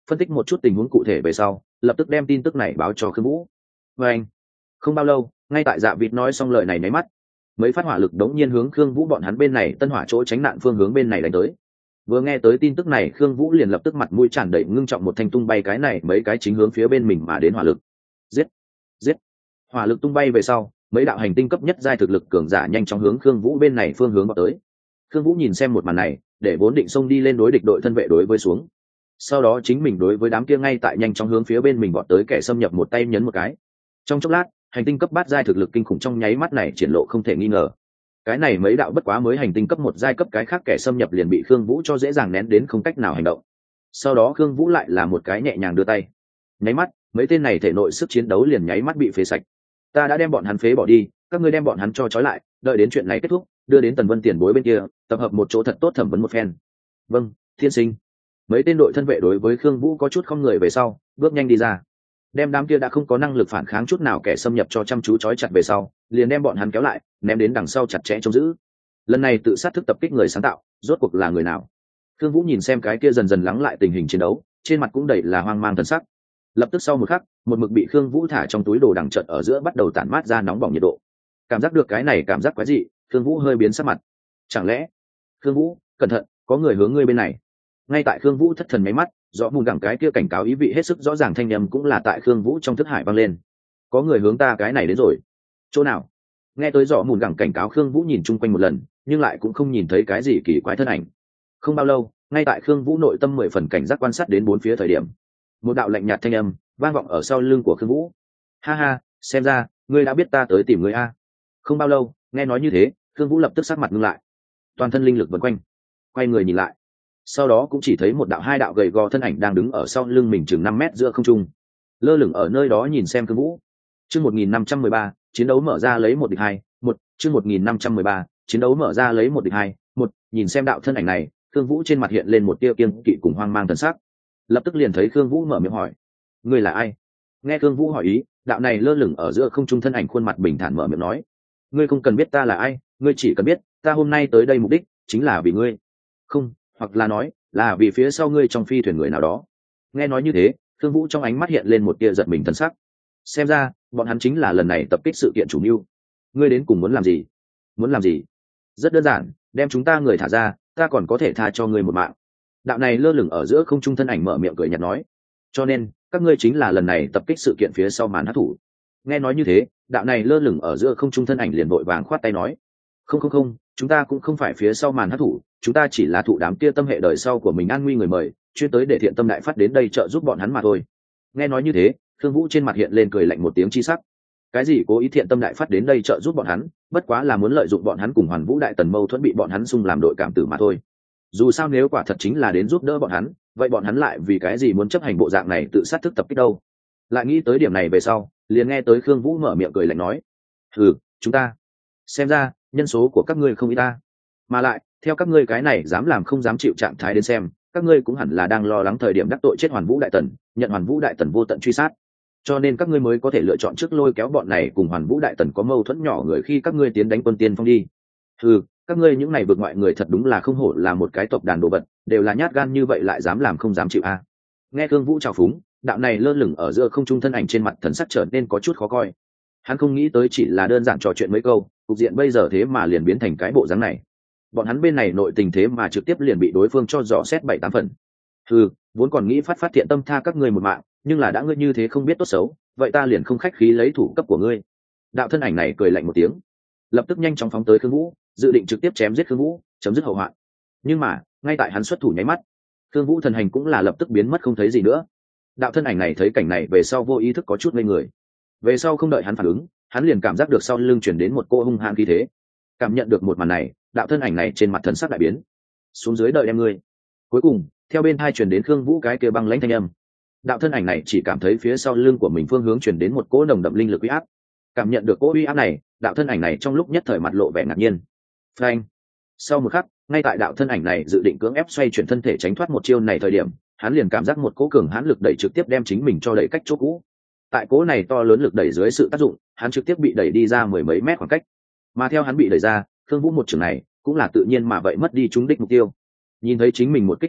phân tích một chút tình huống cụ thể về sau lập tức đem tin tức này báo cho khương vũ. Và anh không bao lâu ngay tại Dạ Vịt nói xong lời này nháy mắt, mấy phát hỏa lực đống nhiên hướng khương vũ bọn hắn bên này tân hỏa chỗ tránh nạn phương hướng bên này đánh tới. Vừa nghe tới tin tức này khương vũ liền lập tức mặt mũi tràn đầy ngưng trọng, một thanh tung bay cái này mấy cái chính hướng phía bên mình mà đến hỏa lực. Giết giết hỏa lực tung bay về sau, mấy đạo hành tinh cấp nhất giai thực lực cường giả nhanh chóng hướng khương vũ bên này phương hướng vào tới. Khương Vũ nhìn xem một màn này, để vốn định xông đi lên đối địch đội thân vệ đối với xuống. Sau đó chính mình đối với đám kia ngay tại nhanh chóng hướng phía bên mình vọt tới kẻ xâm nhập một tay nhấn một cái. Trong chốc lát, hành tinh cấp bát giai thực lực kinh khủng trong nháy mắt này triển lộ không thể nghi ngờ. Cái này mấy đạo bất quá mới hành tinh cấp một giai cấp cái khác kẻ xâm nhập liền bị Khương Vũ cho dễ dàng nén đến không cách nào hành động. Sau đó Khương Vũ lại là một cái nhẹ nhàng đưa tay. Nháy mắt, mấy tên này thể nội sức chiến đấu liền nháy mắt bị phế sạch. Ta đã đem bọn hắn phế bỏ đi, các ngươi đem bọn hắn cho trói lại, đợi đến chuyện này kết thúc, đưa đến Tần Vân tiền bối bên kia, tập hợp một chỗ thật tốt thẩm vấn một phen. Vâng, thiên sinh. Mấy tên đội thân vệ đối với Khương Vũ có chút không người về sau, bước nhanh đi ra. Đem đám kia đã không có năng lực phản kháng chút nào kẻ xâm nhập cho chăm chú trói chặt về sau, liền đem bọn hắn kéo lại, ném đến đằng sau chặt chẽ trông giữ. Lần này tự sát thức tập kích người sáng tạo, rốt cuộc là người nào? Khương Vũ nhìn xem cái kia dần dần lắng lại tình hình chiến đấu, trên mặt cũng đầy là hoang mang thần sắc. Lập tức sau một khắc, một mực bị Khương Vũ thả trong túi đồ đằng chợt ở giữa bắt đầu tản mát ra nóng bỏng nhiệt độ. Cảm giác được cái này cảm giác quái dị, Khương Vũ hơi biến sắc mặt. Chẳng lẽ? Khương Vũ, cẩn thận, có người hướng ngươi bên này. Ngay tại Khương Vũ thất thần mấy mắt, rõ mùn gẳng cái kia cảnh cáo ý vị hết sức rõ ràng thanh âm cũng là tại Khương Vũ trong thức hải vang lên. Có người hướng ta cái này đến rồi. Chỗ nào? Nghe tới rõ mùn gẳng cảnh cáo, Khương Vũ nhìn chung quanh một lần, nhưng lại cũng không nhìn thấy cái gì kỳ quái thân ảnh. Không bao lâu, ngay tại Khương Vũ nội tâm mười phần cảnh giác quan sát đến bốn phía thời điểm, một đạo lạnh nhạt thanh âm vang vọng ở sau lưng của Khương Vũ. Ha ha, xem ra ngươi đã biết ta tới tìm ngươi a. Không bao lâu, nghe nói như thế, Khương Vũ lập tức sắc mặt ngưng lại, toàn thân linh lực vần quanh, quay người nhìn lại, sau đó cũng chỉ thấy một đạo hai đạo gầy gò thân ảnh đang đứng ở sau lưng mình chừng năm mét giữa không trung, lơ lửng ở nơi đó nhìn xem Khương Vũ. Chương một nghìn năm trăm mười ba, chiến đấu mở ra lấy một địch hai, một, chương một nghìn năm trăm mười ba, chiến đấu mở ra lấy một địch hai, một, nhìn xem đạo thân ảnh này, Khương Vũ trên mặt hiện lên một tia kiêng kỵ cùng hoang mang thần sắc. Lập tức liền thấy Khương Vũ mở miệng hỏi: "Ngươi là ai?" Nghe Khương Vũ hỏi ý, đạo này lơ lửng ở giữa không trung thân ảnh khuôn mặt bình thản mở miệng nói: "Ngươi không cần biết ta là ai, ngươi chỉ cần biết ta hôm nay tới đây mục đích chính là vì ngươi." Không, hoặc là nói là vì phía sau ngươi trong phi thuyền người nào đó. Nghe nói như thế, Khương Vũ trong ánh mắt hiện lên một tia giận mình thần sắc. Xem ra bọn hắn chính là lần này tập kích sự kiện chủ mưu. Ngươi đến cùng muốn làm gì? Muốn làm gì? Rất đơn giản, đem chúng ta người thả ra, ta còn có thể tha cho ngươi một mạng. Đạo này lơ lửng ở giữa không trung thân ảnh mở miệng cười nhạt nói: "Cho nên các ngươi chính là lần này tập kích sự kiện phía sau màn hắc thủ." Nghe nói như thế, đạo này lơ lửng ở giữa không trung thân ảnh liền vội vàng khoát tay nói: "Không không không, chúng ta cũng không phải phía sau màn hắc thủ, chúng ta chỉ là thụ đám kia tâm hệ đời sau của mình an nguy người mời, chuyên tới để thiện tâm đại phát đến đây trợ giúp bọn hắn mà thôi." Nghe nói như thế, Khương Vũ trên mặt hiện lên cười lạnh một tiếng chi sắc. Cái gì cố ý thiện tâm đại phát đến đây trợ giúp bọn hắn, bất quá là muốn lợi dụng bọn hắn cùng Hoàn Vũ đại tần mâu thuẫn bị bọn hắn xung làm đội cảm tử mà thôi. Dù sao nếu quả thật chính là đến giúp đỡ bọn hắn, vậy bọn hắn lại vì cái gì muốn chấp hành bộ dạng này tự sát thức tập kích đâu? Lại nghĩ tới điểm này về sau, liền nghe tới Khương Vũ mở miệng cười lạnh nói: "Ừ, chúng ta xem ra nhân số của các ngươi không ít ta, mà lại theo các ngươi cái này dám làm không dám chịu trạng thái đến xem, các ngươi cũng hẳn là đang lo lắng thời điểm đắc tội chết Hoàn Vũ đại tần, nhận Hoàn Vũ đại tần vô tận truy sát, cho nên các ngươi mới có thể lựa chọn trước lôi kéo bọn này cùng Hoàn Vũ đại tần có mâu thuẫn nhỏ người khi các ngươi tiến đánh quân tiên phong đi. Ừ, các ngươi những này vượt ngoại người thật đúng là không hổ là một cái tộc đàn đồ vật, đều là nhát gan như vậy lại dám làm không dám chịu a." Nghe Khương Vũ chào phúng, đạo này lơ lửng ở giữa không trung thân ảnh trên mặt thần sắc trở nên có chút khó coi. Hắn không nghĩ tới chỉ là đơn giản trò chuyện mấy câu, cục diện bây giờ thế mà liền biến thành cái bộ dáng này. Bọn hắn bên này nội tình thế mà trực tiếp liền bị đối phương cho dò xét bảy tám phần. Ừ, vốn còn nghĩ phát phát thiện tâm tha các ngươi một mạng, nhưng là đã ngươi như thế không biết tốt xấu, vậy ta liền không khách khí lấy thủ cấp của ngươi. Đạo thân ảnh này cười lạnh một tiếng, lập tức nhanh chóng phóng tới Khương Vũ, dự định trực tiếp chém giết Khương Vũ, chấm dứt hậu hoạn. Nhưng mà ngay tại hắn xuất thủ nháy mắt, Khương Vũ thần hành cũng là lập tức biến mất không thấy gì nữa. Đạo thân ảnh này thấy cảnh này về sau vô ý thức có chút ngây người. Về sau không đợi hắn phản ứng, hắn liền cảm giác được sau lưng chuyển đến một cô hung hãn khí thế. Cảm nhận được một màn này, đạo thân ảnh này trên mặt thần sắc đại biến. Xuống dưới đợi em ngươi. Cuối cùng, theo bên tai truyền đến Khương Vũ cái kia băng lãnh thanh âm. Đạo thân ảnh này chỉ cảm thấy phía sau lưng của mình phương hướng chuyển đến một cỗ nồng đậm linh lực uy áp. Cảm nhận được cỗ uy áp này, đạo thân ảnh này trong lúc nhất thời mặt lộ vẻ ngạc nhiên. Phanh. Sau một khắc, ngay tại đạo thân ảnh này dự định cưỡng ép xoay chuyển thân thể tránh thoát một chiêu này thời điểm, hắn liền cảm giác một cỗ cường hãn lực đẩy trực tiếp đem chính mình cho đẩy cách chỗ cũ. Tại cỗ này to lớn lực đẩy dưới sự tác dụng, hắn trực tiếp bị đẩy đi ra mười mấy mét khoảng cách. Mà theo hắn bị đẩy ra, Khương Vũ một trường này cũng là tự nhiên mà vậy mất đi trúng đích mục tiêu. Nhìn thấy chính mình một kích đánh hụt,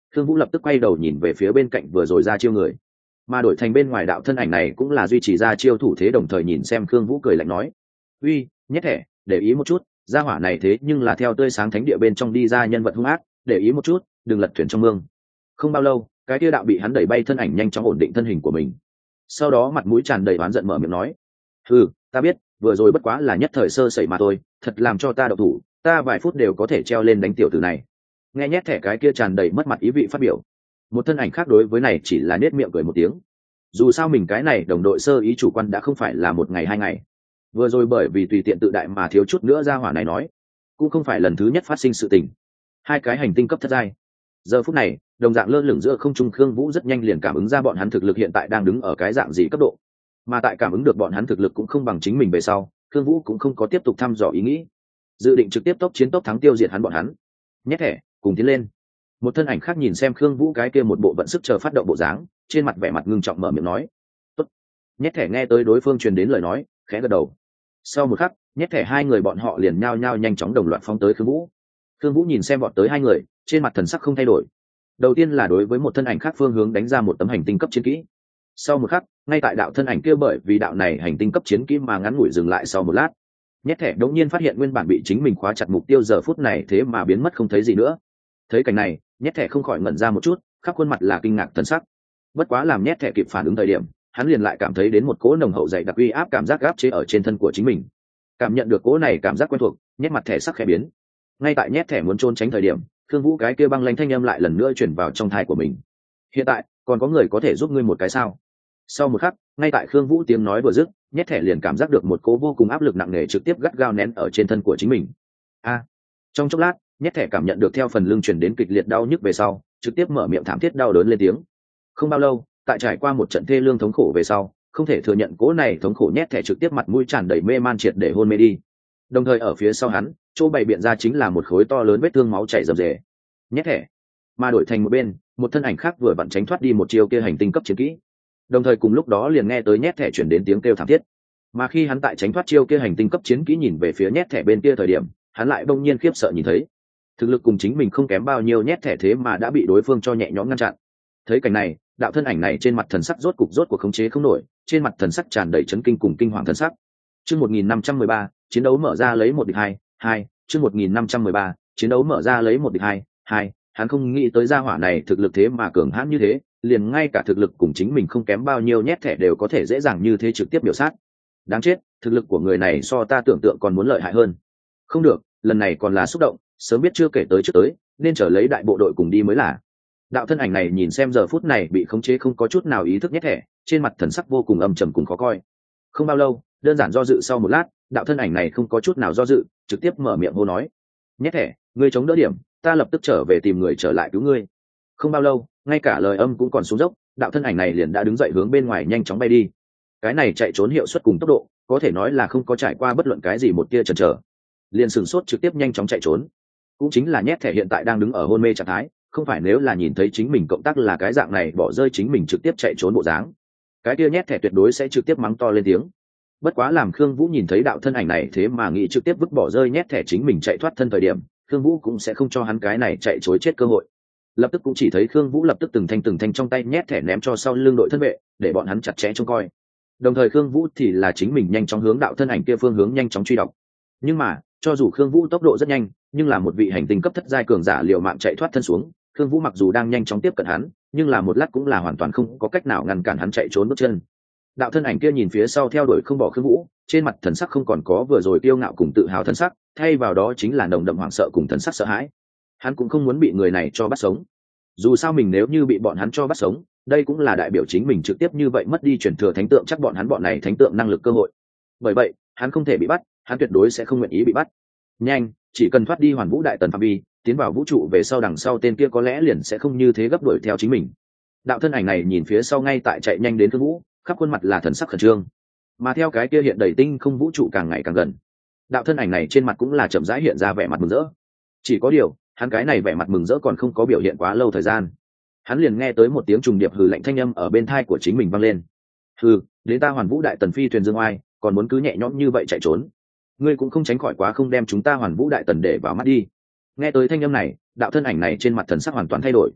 Khương Vũ lập tức quay đầu nhìn về phía bên cạnh vừa rồi ra chiêu người, mà đổi thành bên ngoài đạo thân ảnh này cũng là duy trì ra chiêu thủ thế, đồng thời nhìn xem Khương Vũ cười lạnh nói: uy, nhét thẻ, để ý một chút, gia hỏa này thế nhưng là theo tươi sáng thánh địa bên trong đi ra nhân vật hung ác, để ý một chút, đừng lật thuyền trong mương. Không bao lâu, cái kia đạo bị hắn đẩy bay thân ảnh nhanh chóng ổn định thân hình của mình, sau đó mặt mũi tràn đầy oán giận mở miệng nói: ừ, ta biết, vừa rồi bất quá là nhất thời sơ sẩy mà thôi, thật làm cho ta độc thủ, ta vài phút đều có thể treo lên đánh tiểu tử này. Nghe nhét thẻ cái kia tràn đầy mất mặt ý vị phát biểu, một thân ảnh khác đối với này chỉ là nết miệng cười một tiếng. Dù sao mình cái này đồng đội sơ ý chủ quan đã không phải là một ngày hai ngày, vừa rồi bởi vì tùy tiện tự đại mà thiếu chút nữa ra hỏa này nói, cũng không phải lần thứ nhất phát sinh sự tình. Hai cái hành tinh cấp thất giai, giờ phút này đồng dạng lơ lửng giữa không trung, Khương Vũ rất nhanh liền cảm ứng ra bọn hắn thực lực hiện tại đang đứng ở cái dạng gì cấp độ, mà tại cảm ứng được bọn hắn thực lực cũng không bằng chính mình về sau, Khương Vũ cũng không có tiếp tục thăm dò ý nghĩ, dự định trực tiếp tốc chiến tốc thắng tiêu diệt hắn bọn hắn. Nhét thẻ, cùng tiến lên. Một thân ảnh khác nhìn xem Khương Vũ cái kia một bộ vận sức chờ phát động bộ dáng, trên mặt vẻ mặt ngưng trọng mở miệng nói: tốt. Nhét thẻ nghe tới đối phương truyền đến lời nói, khẽ gật đầu. Sau một khắc, nhét thẻ hai người bọn họ liền nhao nhao nhanh chóng đồng loạt phóng tới Khương Vũ. Khương Vũ nhìn xem bọn tới hai người, trên mặt thần sắc không thay đổi. Đầu tiên là đối với một thân ảnh khác phương hướng đánh ra một tấm hành tinh cấp chiến kỹ. Sau một khắc, ngay tại đạo thân ảnh kia bởi vì đạo này hành tinh cấp chiến kỹ mà ngắn ngủi dừng lại sau một lát, nhét thẻ đống nhiên phát hiện nguyên bản bị chính mình khóa chặt mục tiêu giờ phút này thế mà biến mất không thấy gì nữa. Thấy cảnh này, nhét thẻ không khỏi ngẩn ra một chút, khắp khuôn mặt là kinh ngạc thần sắc. Bất quá làm nhét thẻ kịp phản ứng thời điểm, hắn liền lại cảm thấy đến một cỗ nồng hậu dày đặc uy áp cảm giác gáp chế ở trên thân của chính mình. Cảm nhận được cỗ này cảm giác quen thuộc, nhét mặt thẻ sắc khẽ biến. Ngay tại nhét thẻ muốn trốn tránh thời điểm, Khương Vũ cái kia băng lãnh thanh âm lại lần nữa truyền vào trong tai của mình: hiện tại còn có người có thể giúp ngươi một cái sao? Sau một khắc, ngay tại Khương Vũ tiếng nói vừa dứt, nhét thẻ liền cảm giác được một cỗ vô cùng áp lực nặng nề trực tiếp gắt gao nén ở trên thân của chính mình. A! Trong chốc lát, nhét thẻ cảm nhận được theo phần lưng truyền đến kịch liệt đau nhức về sau, trực tiếp mở miệng thảm thiết đau đớn lên tiếng. Không bao lâu, tại trải qua một trận thê lương thống khổ về sau, không thể thừa nhận cỗ này thống khổ, nhét thẻ trực tiếp mặt mũi tràn đầy mê man triệt để hôn mê đi. Đồng thời ở phía sau hắn, chỗ bày biện ra chính là một khối to lớn vết thương máu chảy rầm rề. Nhét thẻ, mà đổi thành một bên, một thân ảnh khác vừa vặn tránh thoát đi một chiêu kia hành tinh cấp chiến kỹ. Đồng thời cùng lúc đó liền nghe tới nhét thẻ chuyển đến tiếng kêu thảm thiết. Mà khi hắn tại tránh thoát chiêu kia hành tinh cấp chiến kỹ nhìn về phía nhét thẻ bên kia thời điểm, hắn lại bỗng nhiên khiếp sợ nhìn thấy, thực lực cùng chính mình không kém bao nhiêu nhét thẻ thế mà đã bị đối phương cho nhẹ nhõm ngăn chặn. Thấy cảnh này, đạo thân ảnh này trên mặt thần sắc rốt cục rốt cuộc khống chế không nổi, trên mặt thần sắc tràn đầy chấn kinh cùng kinh hoàng thần sắc. Chương một nghìn năm trăm mười ba, chiến đấu mở ra lấy một địch hai, hai, chương một nghìn năm trăm mười ba, chiến đấu mở ra lấy một địch hai, hai, hắn không nghĩ tới gia hỏa này thực lực thế mà cường hãn như thế, liền ngay cả thực lực cùng chính mình không kém bao nhiêu nhét thẻ đều có thể dễ dàng như thế trực tiếp biểu sát. Đáng chết, thực lực của người này so ta tưởng tượng còn muốn lợi hại hơn. Không được, lần này còn là xúc động, sớm biết chưa kể tới trước tới, nên trở lấy đại bộ đội cùng đi mới là. Đạo thân ảnh này nhìn xem giờ phút này bị khống chế không có chút nào ý thức nhét thẻ, trên mặt thần sắc vô cùng âm trầm cùng khó coi. Không bao lâu, đơn giản do dự sau một lát, đạo thân ảnh này không có chút nào do dự, trực tiếp mở miệng hô nói: nhét thẻ, ngươi chống đỡ điểm, ta lập tức trở về tìm người trở lại cứu ngươi. Không bao lâu, ngay cả lời âm cũng còn xuống dốc, đạo thân ảnh này liền đã đứng dậy hướng bên ngoài nhanh chóng bay đi. Cái này chạy trốn hiệu suất cùng tốc độ, có thể nói là không có trải qua bất luận cái gì một tia chần chờ, liền sửng sốt trực tiếp nhanh chóng chạy trốn. Cũng chính là nhét thẻ hiện tại đang đứng ở hôn mê trạng thái, không phải nếu là nhìn thấy chính mình cộng tác là cái dạng này bỏ rơi chính mình trực tiếp chạy trốn bộ dáng, cái kia nhét thẻ tuyệt đối sẽ trực tiếp mắng to lên tiếng. Bất quá làm Khương Vũ nhìn thấy đạo thân ảnh này thế mà nghĩ trực tiếp vứt bỏ rơi nhét thẻ chính mình chạy thoát thân thời điểm, Khương Vũ cũng sẽ không cho hắn cái này chạy trối chết cơ hội. Lập tức cũng chỉ thấy Khương Vũ lập tức từng thanh từng thanh trong tay nhét thẻ ném cho sau lưng đội thân vệ, để bọn hắn chặt chẽ trông coi. Đồng thời Khương Vũ thì là chính mình nhanh chóng hướng đạo thân ảnh kia phương hướng nhanh chóng truy đọc. Nhưng mà, cho dù Khương Vũ tốc độ rất nhanh, nhưng là một vị hành tinh cấp thất giai cường giả liều mạng chạy thoát thân xuống, Khương Vũ mặc dù đang nhanh chóng tiếp cận hắn, nhưng là một lát cũng là hoàn toàn không có cách nào ngăn cản hắn chạy trốn bước chân. Đạo thân ảnh kia nhìn phía sau theo đuổi không bỏ Khương Vũ, trên mặt thần sắc không còn có vừa rồi kiêu ngạo cùng tự hào thần sắc, thay vào đó chính là nồng đậm hoảng sợ cùng thần sắc sợ hãi. Hắn cũng không muốn bị người này cho bắt sống. Dù sao mình nếu như bị bọn hắn cho bắt sống, đây cũng là đại biểu chính mình trực tiếp như vậy mất đi truyền thừa thánh tượng chắc bọn hắn bọn này thánh tượng năng lực cơ hội. Bởi vậy, hắn không thể bị bắt, hắn tuyệt đối sẽ không nguyện ý bị bắt. Nhanh, chỉ cần thoát đi Hoàn Vũ Đại Tần phạm vi, tiến vào vũ trụ về sau đằng sau tên kia có lẽ liền sẽ không như thế gấp đuổi theo chính mình. Đạo thân ảnh này nhìn phía sau ngay tại chạy nhanh đến Khương Vũ, khắp khuôn mặt là thần sắc khẩn trương. Mà theo cái kia hiện đầy tinh không vũ trụ càng ngày càng gần, đạo thân ảnh này trên mặt cũng là chậm rãi hiện ra vẻ mặt mừng rỡ. Chỉ có điều, hắn cái này vẻ mặt mừng rỡ còn không có biểu hiện quá lâu thời gian, hắn liền nghe tới một tiếng trùng điệp hừ lạnh thanh âm ở bên tai của chính mình vang lên. Hừ, đến ta Hoàn Vũ Đại Tần phi thuyền dương oai, còn muốn cứ nhẹ nhõm như vậy chạy trốn, ngươi cũng không tránh khỏi quá không đem chúng ta Hoàn Vũ Đại Tần để vào mắt đi. Nghe tới thanh âm này, đạo thân ảnh này trên mặt thần sắc hoàn toàn thay đổi.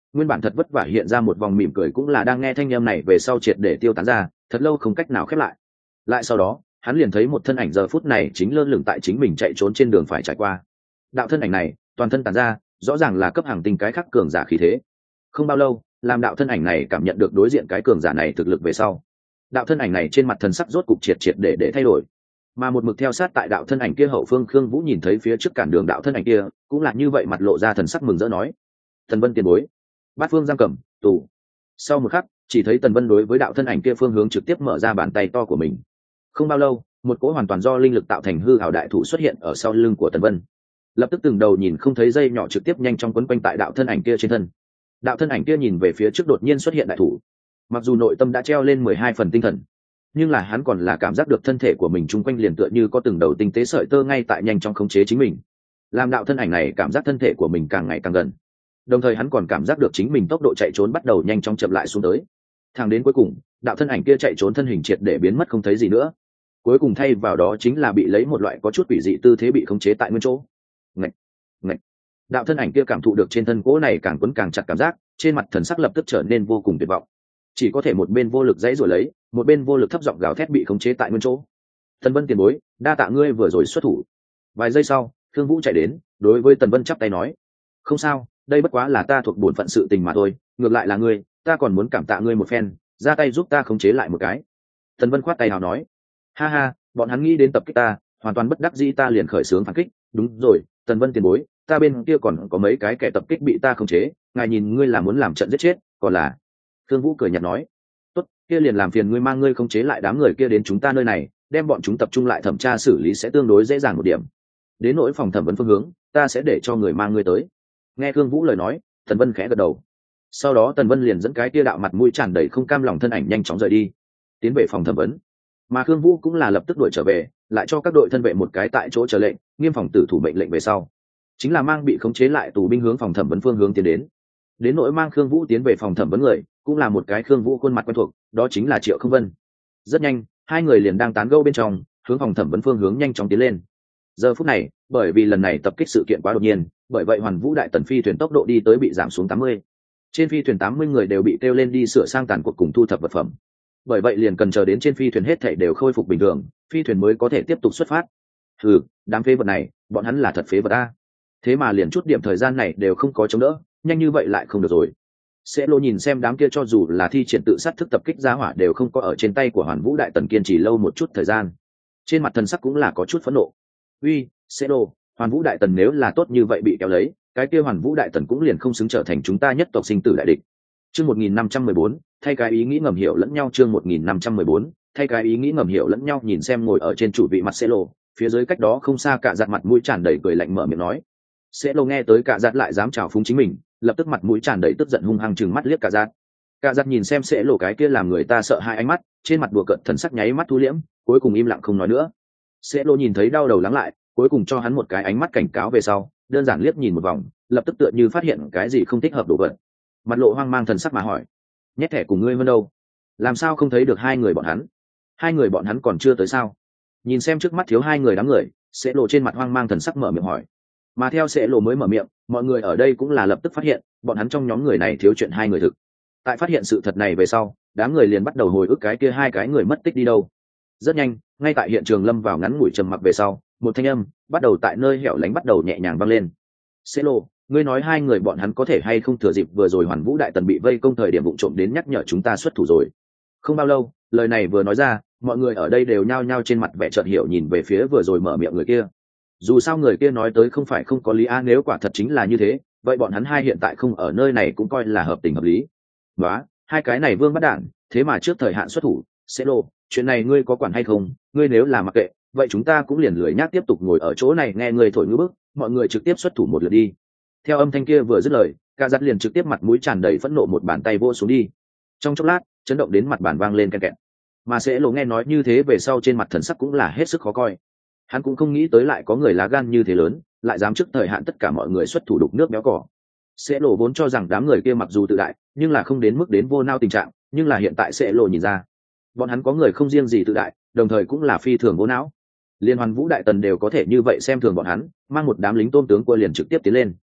nguyên bản thật vất vả hiện ra một vòng mỉm cười cũng là đang nghe thanh âm này về sau triệt để tiêu tán ra, thật lâu không cách nào khép lại. Lại sau đó hắn liền thấy một thân ảnh giờ phút này chính lơ lửng tại chính mình chạy trốn trên đường phải trải qua. Đạo thân ảnh này toàn thân tàn ra, rõ ràng là cấp hàng tinh cái khắc cường giả khí thế. Không bao lâu, làm đạo thân ảnh này cảm nhận được đối diện cái cường giả này thực lực về sau, đạo thân ảnh này trên mặt thần sắc rốt cục triệt triệt để để thay đổi. Mà một mực theo sát tại đạo thân ảnh kia hậu phương Khương Vũ nhìn thấy phía trước cản đường đạo thân ảnh kia cũng là như vậy, mặt lộ ra thần sắc mừng rỡ nói: Tần Vân tiền bối, bát phương giam cầm tù. Sau một khắc, chỉ thấy Tần Vân đối với đạo thân ảnh kia phương hướng trực tiếp mở ra bàn tay to của mình. Không bao lâu, một cỗ hoàn toàn do linh lực tạo thành hư ảo đại thủ xuất hiện ở sau lưng của Tần Vân, lập tức từng đầu nhìn không thấy dây nhỏ trực tiếp nhanh chóng quấn quanh tại đạo thân ảnh kia trên thân. Đạo thân ảnh kia nhìn về phía trước đột nhiên xuất hiện đại thủ, mặc dù nội tâm đã treo lên mười hai phần tinh thần, nhưng là hắn còn là cảm giác được thân thể của mình chung quanh liền tựa như có từng đầu tinh tế sợi tơ ngay tại nhanh chóng khống chế chính mình. Làm đạo thân ảnh này cảm giác thân thể của mình càng ngày càng gần, đồng thời hắn còn cảm giác được chính mình tốc độ chạy trốn bắt đầu nhanh chóng chậm lại xuống tới. Thẳng đến cuối cùng, đạo thân ảnh kia chạy trốn thân hình triệt để biến mất không thấy gì nữa, cuối cùng thay vào đó chính là bị lấy một loại có chút quỷ dị tư thế bị khống chế tại nguyên chỗ. Ngạch, ngạch. Đạo thân ảnh kia cảm thụ được trên thân cỗ này càng quấn càng chặt cảm giác, trên mặt thần sắc lập tức trở nên vô cùng tuyệt vọng, chỉ có thể một bên vô lực dãy rồi lấy, một bên vô lực thấp giọng gào thét bị khống chế tại nguyên chỗ. Tần Vân tiền bối, đa tạ ngươi vừa rồi xuất thủ. Vài giây sau, Thương Vũ chạy đến, đối với Tần Vân chắp tay nói: không sao, đây bất quá là ta thuộc bổn phận sự tình mà thôi, ngược lại là ngươi, ta còn muốn cảm tạ ngươi một phen, ra tay giúp ta khống chế lại một cái. Tần Vân khoát tay nào nói: ha ha, bọn hắn nghĩ đến tập kích ta, hoàn toàn bất đắc dĩ ta liền khởi xướng phản kích. Đúng rồi, Tần Vân tiền bối, ta bên kia còn có mấy cái kẻ tập kích bị ta khống chế, ngài nhìn ngươi là muốn làm trận giết chết, còn là... Thương Vũ cười nhạt nói: tốt, kia liền làm phiền ngươi mang ngươi khống chế lại đám người kia đến chúng ta nơi này, đem bọn chúng tập trung lại thẩm tra xử lý sẽ tương đối dễ dàng một điểm. Đến nỗi phòng thẩm vấn phương hướng, ta sẽ để cho người mang ngươi tới. Nghe Thương Vũ lời nói, Tần Vân khẽ gật đầu. Sau đó Tần Vân liền dẫn cái tia đạo mặt mũi tràn đầy không cam lòng thân ảnh nhanh chóng rời đi, tiến về phòng thẩm vấn. Mà Thương Vũ cũng là lập tức đuổi trở về, lại cho các đội thân vệ một cái tại chỗ chờ lệnh, nghiêm phòng tử thủ mệnh lệnh về sau, chính là mang bị khống chế lại tù binh hướng phòng thẩm vấn phương hướng tiến đến. Đến nỗi mang Khương Vũ tiến về phòng thẩm vấn người, cũng là một cái Khương Vũ khuôn mặt quen thuộc, đó chính là Triệu Không Vân. Rất nhanh, hai người liền đang tán gẫu bên trong, hướng phòng thẩm vấn phương hướng nhanh chóng tiến lên. Giờ phút này, bởi vì lần này tập kích sự kiện quá đột nhiên, bởi vậy Hoàn Vũ đại tần phi thuyền tốc độ đi tới bị giảm xuống tám mươi. Trên phi thuyền tám mươi người đều bị kêu lên đi sửa sang tàn cuộc cùng thu thập vật phẩm. Bởi vậy liền cần chờ đến trên phi thuyền hết thảy đều khôi phục bình thường, phi thuyền mới có thể tiếp tục xuất phát. Ừ, đám phế vật này, bọn hắn là thật phế vật a. Thế mà liền chút điểm thời gian này đều không có chống đỡ, nhanh như vậy lại không được rồi. Sẽ lô nhìn xem đám kia cho dù là thi triển tự sát thức tập kích giá hỏa đều không có ở trên tay của Hoàn Vũ đại tần kiên trì lâu một chút thời gian, trên mặt thần sắc cũng là có chút phẫn nộ. Uy, Sẽ lô, Hoàn Vũ đại tần nếu là tốt như vậy bị kéo lấy, cái kia Hoàn Vũ đại tần cũng liền không xứng trở thành chúng ta nhất tộc sinh tử đại địch. Chương một nghìn năm trăm mười bốn, thay cái ý nghĩ ngầm hiểu lẫn nhau. Chương một nghìn năm trăm mười bốn, thay cái ý nghĩ ngầm hiểu lẫn nhau. Nhìn xem ngồi ở trên chủ vị mặt Sẽ lô, phía dưới cách đó không xa Cả Giặt mặt mũi tràn đầy cười lạnh mở miệng nói. Sẽ lô nghe tới Cả Giặt lại dám chào phúng chính mình, lập tức mặt mũi tràn đầy tức giận hung hăng chừng mắt liếc Cả Giặt. Cả Giặt nhìn xem Sẽ lô cái kia làm người ta sợ hai ánh mắt, trên mặt đùa cợt thần sắc nháy mắt thu liễm, cuối cùng im lặng không nói nữa. Sẽ lô nhìn thấy đau đầu lắng lại, cuối cùng cho hắn một cái ánh mắt cảnh cáo về sau, đơn giản liếc nhìn một vòng, lập tức tựa như phát hiện cái gì không thích hợp đồ vật, mặt lộ hoang mang thần sắc mà hỏi: nhét thẻ cùng ngươi Vân đâu? Làm sao không thấy được hai người bọn hắn? Hai người bọn hắn còn chưa tới sao? Nhìn xem trước mắt thiếu hai người đám người, Sẽ lộ trên mặt hoang mang thần sắc mở miệng hỏi. Mà theo Sẽ lộ mới mở miệng, mọi người ở đây cũng là lập tức phát hiện bọn hắn trong nhóm người này thiếu chuyện hai người thực. Tại phát hiện sự thật này về sau, đám người liền bắt đầu hồi ức cái kia hai cái người mất tích đi đâu. Rất nhanh, ngay tại hiện trường lâm vào ngắn ngủi trầm mặc về sau, một thanh âm bắt đầu tại nơi hẻo lánh bắt đầu nhẹ nhàng vang lên. Sẽ lộ, ngươi nói hai người bọn hắn có thể hay không thừa dịp vừa rồi Hoàn Vũ đại tần bị vây công thời điểm vụ trộm đến nhắc nhở chúng ta xuất thủ rồi? Không bao lâu, lời này vừa nói ra, mọi người ở đây đều nhao nhao trên mặt vẻ chợt hiểu nhìn về phía vừa rồi mở miệng người kia. Dù sao người kia nói tới không phải không có lý a, nếu quả thật chính là như thế, vậy bọn hắn hai hiện tại không ở nơi này cũng coi là hợp tình hợp lý. Đó, hai cái này vương bắt đản, thế mà trước thời hạn xuất thủ. Sẽ lộ, chuyện này ngươi có quản hay không? Ngươi nếu là mặc kệ, vậy chúng ta cũng liền lười nhác tiếp tục ngồi ở chỗ này nghe người thổi ngữ bức, mọi người trực tiếp xuất thủ một lượt đi. Theo âm thanh kia vừa dứt lời, Cả Giặt liền trực tiếp mặt mũi tràn đầy phẫn nộ một bàn tay vô xuống đi. Trong chốc lát, chấn động đến mặt bàn vang lên ken kẹt. Mà Sẽ lộ nghe nói như thế về sau trên mặt thần sắc cũng là hết sức khó coi. Hắn cũng không nghĩ tới lại có người lá gan như thế lớn, lại dám trước thời hạn tất cả mọi người xuất thủ đục nước béo cỏ. Sẽ lộ vốn cho rằng đám người kia mặc dù tự đại, nhưng là không đến mức đến vô nao tình trạng, nhưng là hiện tại Sẽ lộ nhìn ra, bọn hắn có người không riêng gì tự đại, đồng thời cũng là phi thường vô não. Liên Hoàn Vũ đại tần đều có thể như vậy xem thường bọn hắn, mang một đám lính tôm tướng của liền trực tiếp tiến lên.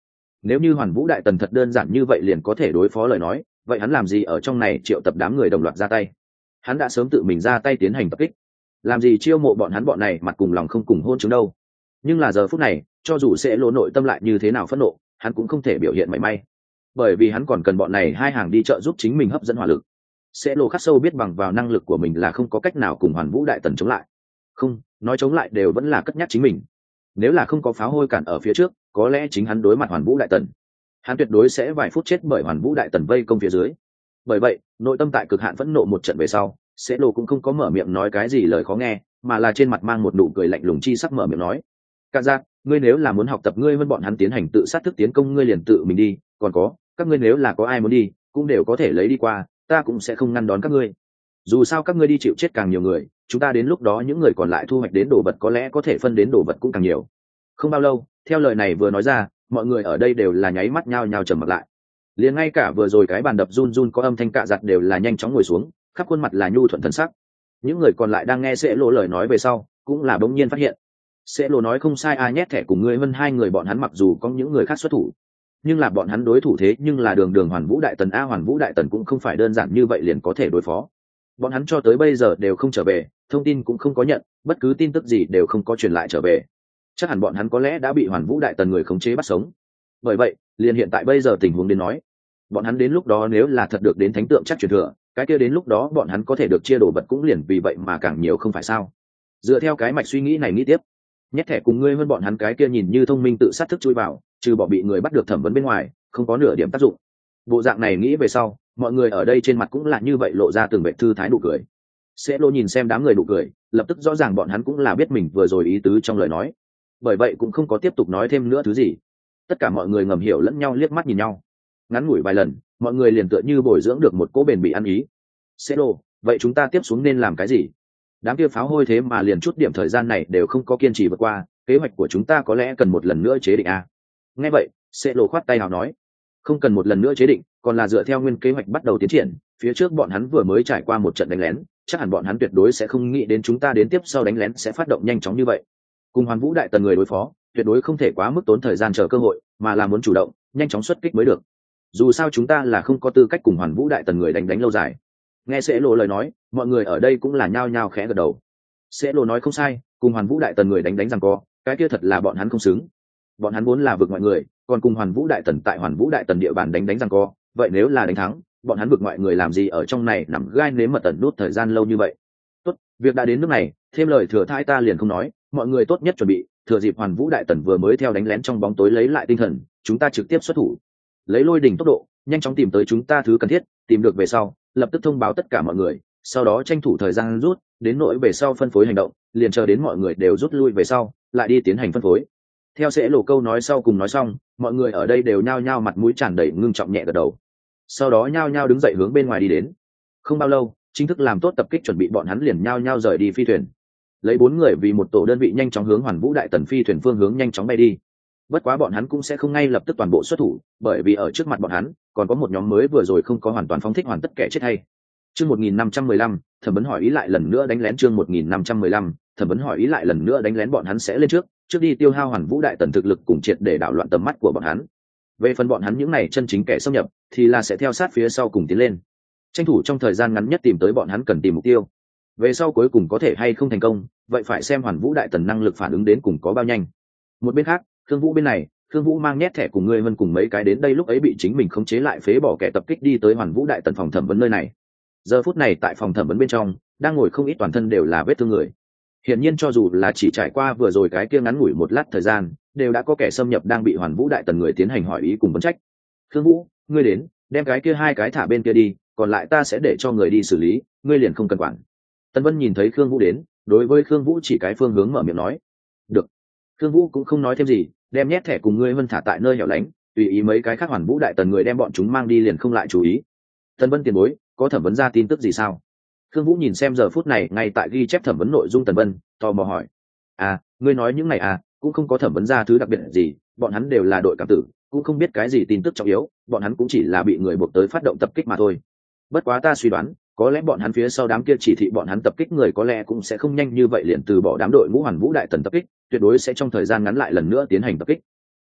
Nếu như Hoàn Vũ đại tần thật đơn giản như vậy liền có thể đối phó lời nói, vậy hắn làm gì ở trong này triệu tập đám người đồng loạt ra tay? Hắn đã sớm tự mình ra tay tiến hành tập kích, làm gì chiêu mộ bọn hắn bọn này mặt cùng lòng không cùng hôn chứng đâu. Nhưng là giờ phút này, cho dù sẽ lộ nội tâm lại như thế nào phẫn nộ, hắn cũng không thể biểu hiện mảy may, bởi vì hắn còn cần bọn này hai hàng đi trợ giúp chính mình hấp dẫn hỏa lực. Sẽ lộ khắc sâu biết bằng vào năng lực của mình là không có cách nào cùng Hoàn Vũ đại tần chống lại. Không, nói chống lại đều vẫn là cất nhắc chính mình. Nếu là không có pháo hôi cản ở phía trước, có lẽ chính hắn đối mặt Hoàn Vũ đại tần, hắn tuyệt đối sẽ vài phút chết bởi Hoàn Vũ đại tần vây công phía dưới. Bởi vậy, nội tâm tại cực hạn phẫn nộ một trận về sau, sẽ lộ cũng không có mở miệng nói cái gì lời khó nghe, mà là trên mặt mang một nụ cười lạnh lùng chi sắc mở miệng nói: "Cả giác, ngươi nếu là muốn học tập ngươi hơn bọn hắn tiến hành tự sát thức tiến công ngươi liền tự mình đi, còn có, các ngươi nếu là có ai muốn đi, cũng đều có thể lấy đi qua, ta cũng sẽ không ngăn đón các ngươi. Dù sao các ngươi đi chịu chết càng nhiều người, chúng ta đến lúc đó những người còn lại thu hoạch đến đồ vật có lẽ có thể phân đến đồ vật cũng càng nhiều." Không bao lâu, theo lời này vừa nói ra, mọi người ở đây đều là nháy mắt nhao nhao trầm mặt lại. Liền ngay cả vừa rồi cái bàn đập run run có âm thanh cạ giặt đều là nhanh chóng ngồi xuống, khắp khuôn mặt là nhu thuận thần sắc. Những người còn lại đang nghe sẽ lộ lời nói về sau, cũng là bỗng nhiên phát hiện, sẽ lộ nói không sai, ai nhét thẻ cùng ngươi hơn hai người bọn hắn mặc dù có những người khác xuất thủ, nhưng là bọn hắn đối thủ thế nhưng là đường đường Hoàn Vũ đại tần a. Hoàn Vũ đại tần cũng không phải đơn giản như vậy liền có thể đối phó. Bọn hắn cho tới bây giờ đều không trở về, thông tin cũng không có nhận, bất cứ tin tức gì đều không có truyền lại trở về. Chắc hẳn bọn hắn có lẽ đã bị Hoàn Vũ đại tần người khống chế bắt sống. Bởi vậy, liền hiện tại bây giờ tình huống đến nói, bọn hắn đến lúc đó nếu là thật được đến thánh tượng chắc truyền thừa, cái kia đến lúc đó bọn hắn có thể được chia đồ vật cũng liền vì vậy mà càng nhiều không phải sao? Dựa theo cái mạch suy nghĩ này nghĩ tiếp, nhét thẻ cùng ngươi hơn bọn hắn cái kia nhìn như thông minh tự sát thức chui vào, trừ bỏ bị người bắt được thẩm vấn bên ngoài, không có nửa điểm tác dụng. Bộ dạng này nghĩ về sau, mọi người ở đây trên mặt cũng là như vậy lộ ra từng vẻ thư thái nụ cười. Sẽ lô nhìn xem đám người nụ cười, lập tức rõ ràng bọn hắn cũng là biết mình vừa rồi ý tứ trong lời nói, bởi vậy cũng không có tiếp tục nói thêm nữa thứ gì. Tất cả mọi người ngầm hiểu lẫn nhau liếc mắt nhìn nhau, ngắn ngủi vài lần, mọi người liền tựa như bồi dưỡng được một cỗ bền bị ăn ý. Sẽ lô, vậy chúng ta tiếp xuống nên làm cái gì? Đám kia pháo hôi thế mà liền chút điểm thời gian này đều không có kiên trì vượt qua, kế hoạch của chúng ta có lẽ cần một lần nữa chế định a. Nghe vậy, sẽ lô khoát tay nào nói: "Không cần một lần nữa chế định, còn là dựa theo nguyên kế hoạch bắt đầu tiến triển. Phía trước bọn hắn vừa mới trải qua một trận đánh lén, chắc hẳn bọn hắn tuyệt đối sẽ không nghĩ đến chúng ta đến tiếp sau đánh lén sẽ phát động nhanh chóng như vậy. Cùng Hoàn Vũ đại tần người đối phó, tuyệt đối không thể quá mức tốn thời gian chờ cơ hội, mà là muốn chủ động, nhanh chóng xuất kích mới được. Dù sao chúng ta là không có tư cách cùng Hoàn Vũ đại tần người đánh đánh lâu dài." Nghe sẽ lô lời nói, mọi người ở đây cũng là nhao nhao khẽ gật đầu. Sẽ lô nói không sai, cùng Hoàn Vũ đại tần người đánh đánh rằng co, cái kia thật là bọn hắn không xứng. Bọn hắn vốn là vực ngoại người, còn cùng Hoàn Vũ đại tần tại Hoàn Vũ đại tần địa bàn đánh đánh rằng co, vậy nếu là đánh thắng, bọn hắn vực ngoại người làm gì ở trong này nằm gai nếm mật tẩn nút thời gian lâu như vậy. Tốt, việc đã đến nước này, thêm lời thừa thãi ta liền không nói, mọi người tốt nhất chuẩn bị, thừa dịp Hoàn Vũ đại tần vừa mới theo đánh lén trong bóng tối lấy lại tinh thần, chúng ta trực tiếp xuất thủ, lấy lôi đỉnh tốc độ, nhanh chóng tìm tới chúng ta thứ cần thiết, tìm được về sau, lập tức thông báo tất cả mọi người, sau đó tranh thủ thời gian rút, đến nỗi về sau phân phối hành động, liền chờ đến mọi người đều rút lui về sau, lại đi tiến hành phân phối. Theo sẽ lộ câu nói sau cùng nói xong, mọi người ở đây đều nhao nhao mặt mũi tràn đầy ngưng trọng nhẹ gật đầu. Sau đó nhao nhao đứng dậy hướng bên ngoài đi đến. Không bao lâu, chính thức làm tốt tập kích chuẩn bị bọn hắn liền nhao nhao rời đi phi thuyền. Lấy bốn người vì một tổ đơn vị nhanh chóng hướng Hoàn Vũ đại tần phi thuyền phương hướng nhanh chóng bay đi. Bất quá bọn hắn cũng sẽ không ngay lập tức toàn bộ xuất thủ, bởi vì ở trước mặt bọn hắn còn có một nhóm mới vừa rồi không có hoàn toàn phóng thích hoàn tất kẻ chết hay. Chương một nghìn năm trăm mười lăm, thẩm vấn hỏi ý lại lần nữa đánh lén. Chương một nghìn năm trăm mười lăm, thẩm vấn hỏi ý lại lần nữa đánh lén. Bọn hắn sẽ lên trước, trước đi tiêu hao Hoàn Vũ đại tần thực lực cùng triệt để đảo loạn tầm mắt của bọn hắn. Về phần bọn hắn những này chân chính kẻ xâm nhập, thì là sẽ theo sát phía sau cùng tiến lên, tranh thủ trong thời gian ngắn nhất tìm tới bọn hắn cần tìm mục tiêu. Về sau cuối cùng có thể hay không thành công, vậy phải xem Hoàn Vũ đại tần năng lực phản ứng đến cùng có bao nhanh. Một bên khác, Khương Vũ bên này, Khương Vũ mang nhét thẻ cùng người hơn cùng mấy cái đến đây lúc ấy bị chính mình khống chế lại phế bỏ kẻ tập kích đi tới Hoàn Vũ đại tần phòng thẩm vấn nơi này. Giờ phút này tại phòng thẩm vấn bên trong, đang ngồi không ít toàn thân đều là vết thương người. Hiển nhiên cho dù là chỉ trải qua vừa rồi cái kia ngắn ngủi một lát thời gian, đều đã có kẻ xâm nhập đang bị Hoàn Vũ đại tần người tiến hành hỏi ý cùng vấn trách. Khương Vũ, ngươi đến, đem cái kia hai cái thả bên kia đi, còn lại ta sẽ để cho người đi xử lý, ngươi liền không cần quản. Tân Vân nhìn thấy Khương Vũ đến, đối với Khương Vũ chỉ cái phương hướng mở miệng nói. Được. Khương Vũ cũng không nói thêm gì, đem nhét thẻ cùng ngươi vân thả tại nơi hẻo lánh, tùy ý mấy cái khác Hoàn Vũ đại tần người đem bọn chúng mang đi liền không lại chú ý. Tân Vân tiền bối, có thẩm vấn ra tin tức gì sao? Khương Vũ nhìn xem giờ phút này ngay tại ghi chép thẩm vấn nội dung Tần Vân, tò mò hỏi. À, ngươi nói những này à, cũng không có thẩm vấn ra thứ đặc biệt gì, bọn hắn đều là đội cảm tử, cũng không biết cái gì tin tức trọng yếu, bọn hắn cũng chỉ là bị người buộc tới phát động tập kích mà thôi. Bất quá ta suy đoán, có lẽ bọn hắn phía sau đám kia chỉ thị bọn hắn tập kích người có lẽ cũng sẽ không nhanh như vậy liền từ bỏ đám đội ngũ Hoàn Vũ đại tần tập kích, tuyệt đối sẽ trong thời gian ngắn lại lần nữa tiến hành tập kích.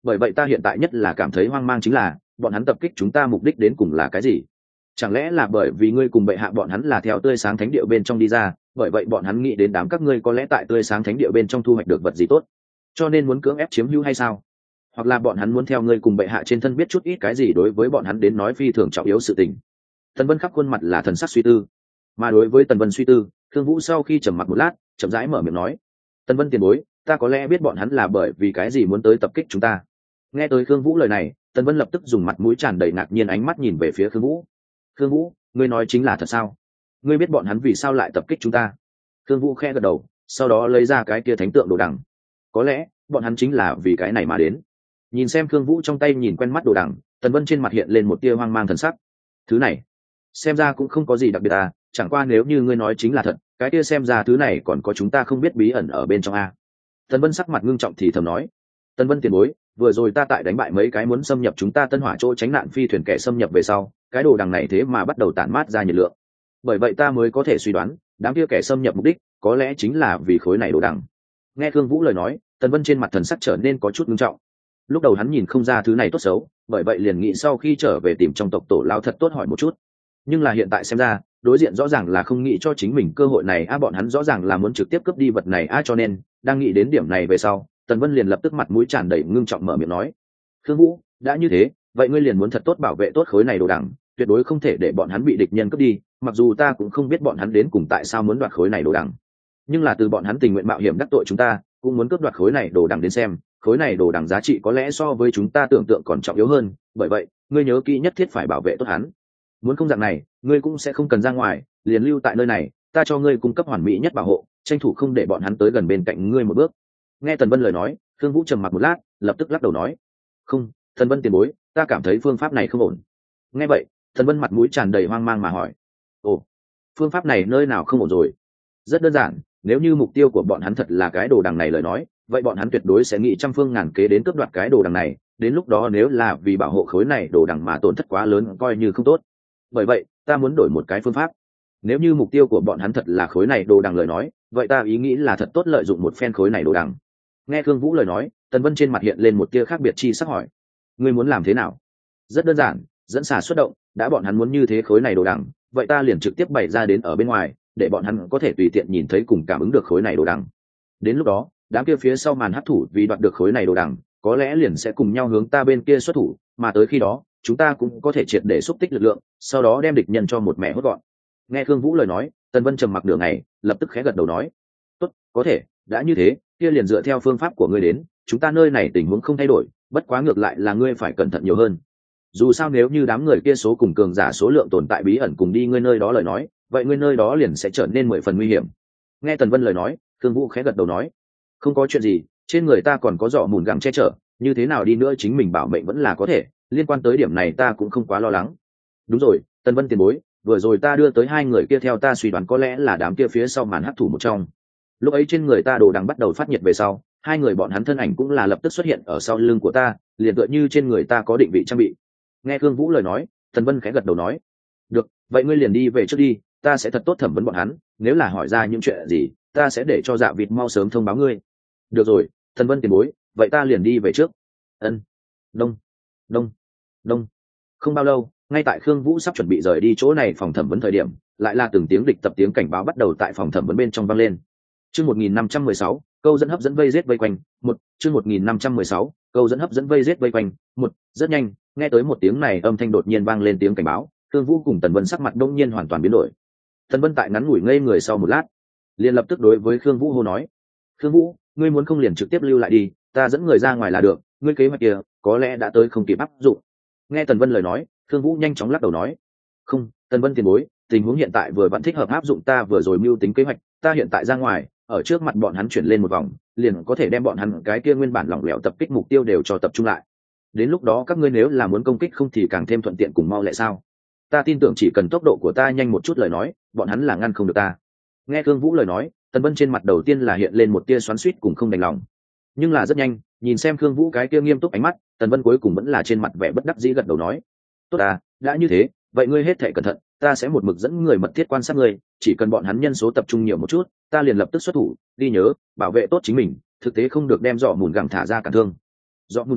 bởi vậy ta hiện tại nhất là cảm thấy hoang mang chính là bọn hắn tập kích chúng ta mục đích đến cùng là cái gì? Chẳng lẽ là bởi vì ngươi cùng bệ hạ bọn hắn là theo tươi sáng thánh địa bên trong đi ra, bởi vậy bọn hắn nghĩ đến đám các ngươi có lẽ tại tươi sáng thánh địa bên trong thu hoạch được vật gì tốt, cho nên muốn cưỡng ép chiếm hữu hay sao? Hoặc là bọn hắn muốn theo ngươi cùng bệ hạ trên thân biết chút ít cái gì đối với bọn hắn đến nói phi thường trọng yếu sự tình. Tần Vân khắp khuôn mặt là thần sắc suy tư, mà đối với Tần Vân suy tư, Thương Vũ sau khi trầm mặc một lát, chậm rãi mở miệng nói: Tần Vân tiền bối, ta có lẽ biết bọn hắn là bởi vì cái gì muốn tới tập kích chúng ta. Nghe tới Thương Vũ lời này, Tần Vân lập tức dùng mặt mũi tràn đầy ngạc nhiên ánh mắt nhìn về phía Thương Vũ. Thương Vũ, ngươi nói chính là thật sao? Ngươi biết bọn hắn vì sao lại tập kích chúng ta? Thương Vũ khẽ gật đầu, sau đó lấy ra cái kia thánh tượng đồ đằng. Có lẽ bọn hắn chính là vì cái này mà đến. Nhìn xem Thương Vũ trong tay nhìn quen mắt đồ đằng, Tần Vân trên mặt hiện lên một tia hoang mang thần sắc. Thứ này, xem ra cũng không có gì đặc biệt à, chẳng qua nếu như ngươi nói chính là thật, cái kia xem ra thứ này còn có chúng ta không biết bí ẩn ở bên trong a. Tần Vân sắc mặt ngưng trọng thì thầm nói: Tần Vân tiền bối, vừa rồi ta tại đánh bại mấy cái muốn xâm nhập chúng ta Tân Hỏa chỗ tránh nạn phi thuyền kẻ xâm nhập về sau, cái đồ đằng này thế mà bắt đầu tản mát ra nhiệt lượng. Bởi vậy ta mới có thể suy đoán, đám kia kẻ xâm nhập mục đích có lẽ chính là vì khối này đồ đằng. Nghe Thương Vũ lời nói, Tần Vân trên mặt thần sắc trở nên có chút ngưng trọng. Lúc đầu hắn nhìn không ra thứ này tốt xấu, bởi vậy liền nghĩ sau khi trở về tìm trong tộc tổ lao thật tốt hỏi một chút. Nhưng là hiện tại xem ra, đối diện rõ ràng là không nghĩ cho chính mình cơ hội này a, bọn hắn rõ ràng là muốn trực tiếp cướp đi vật này a, cho nên đang nghĩ đến điểm này về sau, Tần Vân liền lập tức mặt mũi tràn đầy ngưng trọng mở miệng nói: Thương Vũ, đã như thế, vậy ngươi liền muốn thật tốt bảo vệ tốt khối này đồ đằng, tuyệt đối không thể để bọn hắn bị địch nhân cướp đi, mặc dù ta cũng không biết bọn hắn đến cùng tại sao muốn đoạt khối này đồ đằng, nhưng là từ bọn hắn tình nguyện mạo hiểm đắc tội chúng ta, cũng muốn cướp đoạt khối này đồ đằng đến xem, khối này đồ đằng giá trị có lẽ so với chúng ta tưởng tượng còn trọng yếu hơn, bởi vậy, ngươi nhớ kỹ nhất thiết phải bảo vệ tốt hắn. Muốn không dạng này, ngươi cũng sẽ không cần ra ngoài, liền lưu tại nơi này, ta cho ngươi cung cấp hoàn mỹ nhất bảo hộ, tranh thủ không để bọn hắn tới gần bên cạnh ngươi một bước. Nghe Tần Vân lời nói, Thương Vũ trầm mặc một lát, lập tức lắc đầu nói: Không, Tần Vân tiền bối, ta cảm thấy phương pháp này không ổn. Nghe vậy, Tần Vân mặt mũi tràn đầy hoang mang mà hỏi: Ồ, phương pháp này nơi nào không ổn rồi? Rất đơn giản, nếu như mục tiêu của bọn hắn thật là cái đồ đằng này lời nói, vậy bọn hắn tuyệt đối sẽ nghĩ trăm phương ngàn kế đến cướp đoạt cái đồ đằng này, đến lúc đó nếu là vì bảo hộ khối này đồ đằng mà tổn thất quá lớn coi như không tốt. Bởi vậy, ta muốn đổi một cái phương pháp. Nếu như mục tiêu của bọn hắn thật là khối này đồ đằng lời nói, vậy ta ý nghĩ là thật tốt lợi dụng một phen khối này đồ đằng. Nghe Thương Vũ lời nói, Tần Vân trên mặt hiện lên một tia khác biệt chi sắc hỏi: Ngươi muốn làm thế nào? Rất đơn giản, dẫn xà xuất động, đã bọn hắn muốn như thế khối này đồ đằng, vậy ta liền trực tiếp bày ra đến ở bên ngoài, để bọn hắn có thể tùy tiện nhìn thấy cùng cảm ứng được khối này đồ đằng. Đến lúc đó, đám kia phía sau màn hấp thủ vì đoạt được khối này đồ đằng, có lẽ liền sẽ cùng nhau hướng ta bên kia xuất thủ, mà tới khi đó, chúng ta cũng có thể triệt để xúc tích lực lượng, sau đó đem địch nhân cho một mẹ hốt gọn. Nghe Thương Vũ lời nói, Tần Vân trầm mặc nửa ngày, lập tức khẽ gật đầu nói: Tốt, có thể, đã như thế, kia liền dựa theo phương pháp của ngươi đến, chúng ta nơi này tình huống không thay đổi, bất quá ngược lại là ngươi phải cẩn thận nhiều hơn. Dù sao nếu như đám người kia số cùng cường giả số lượng tồn tại bí ẩn cùng đi ngươi nơi đó lời nói, vậy ngươi nơi đó liền sẽ trở nên mười phần nguy hiểm. Nghe Tần Vân lời nói, Thương Vũ khẽ gật đầu nói: Không có chuyện gì, trên người ta còn có giỏ mùn gặng che chở, như thế nào đi nữa chính mình bảo mệnh vẫn là có thể, liên quan tới điểm này ta cũng không quá lo lắng. Đúng rồi, Tần Vân tiền bối, vừa rồi ta đưa tới hai người kia theo ta suy đoán có lẽ là đám kia phía sau màn hấp thủ một trong. Lúc ấy trên người ta đồ đằng bắt đầu phát nhiệt về sau, hai người bọn hắn thân ảnh cũng là lập tức xuất hiện ở sau lưng của ta, liền tựa như trên người ta có định vị trang bị. Nghe Thương Vũ lời nói, Tần Vân khẽ gật đầu nói: Được, vậy ngươi liền đi về trước đi, ta sẽ thật tốt thẩm vấn bọn hắn, nếu là hỏi ra những chuyện gì, ta sẽ để cho Dạ Vịt mau sớm thông báo ngươi. Được rồi, Tần Vân tiền bối, vậy ta liền đi về trước. Ân. Đông, đông, đông. Không bao lâu, ngay tại Khương Vũ sắp chuẩn bị rời đi chỗ này phòng thẩm vấn thời điểm, lại là từng tiếng địch tập tiếng cảnh báo bắt đầu tại phòng thẩm vấn bên trong vang lên. Chương một nghìn năm trăm mười sáu, câu dẫn hấp dẫn vây giết vây quanh, một, chương một nghìn năm trăm mười sáu, câu dẫn hấp dẫn vây giết vây quanh, một, rất nhanh, nghe tới một tiếng này âm thanh đột nhiên vang lên tiếng cảnh báo, Khương Vũ cùng Tần Vân sắc mặt đông nhiên hoàn toàn biến đổi. Tần Vân tại ngắn ngủi ngây người sau một lát, liền lập tức đối với Khương Vũ hô nói: Khương Vũ, ngươi muốn không liền trực tiếp lưu lại đi, ta dẫn người ra ngoài là được, ngươi kế hoạch kia có lẽ đã tới không kịp áp dụng. Nghe Tần Vân lời nói, Khương Vũ nhanh chóng lắc đầu nói: Không, Tần Vân tiền bối, tình huống hiện tại vừa vẫn thích hợp áp dụng ta vừa rồi mưu tính kế hoạch, ta hiện tại ra ngoài, ở trước mặt bọn hắn chuyển lên một vòng, liền có thể đem bọn hắn cái kia nguyên bản lỏng lẻo tập kích mục tiêu đều cho tập trung lại. Đến lúc đó các ngươi nếu là muốn công kích không thì càng thêm thuận tiện cùng mau lẹ sao? Ta tin tưởng chỉ cần tốc độ của ta nhanh một chút lời nói, bọn hắn là ngăn không được ta. Nghe Khương Vũ lời nói, Tần Vân trên mặt đầu tiên là hiện lên một tia xoắn xuýt cùng không đành lòng, nhưng là rất nhanh, nhìn xem Khương Vũ cái kia nghiêm túc ánh mắt, Tần Vân cuối cùng vẫn là trên mặt vẻ bất đắc dĩ gật đầu nói: Tốt à, đã như thế, vậy ngươi hết thảy cẩn thận, ta sẽ một mực dẫn người mật thiết quan sát ngươi, chỉ cần bọn hắn nhân số tập trung nhiều một chút, ta liền lập tức xuất thủ, ghi nhớ, bảo vệ tốt chính mình, thực tế không được đem giỏ mùn gẳng thả ra cản thương. Giỏ mùn gẳng,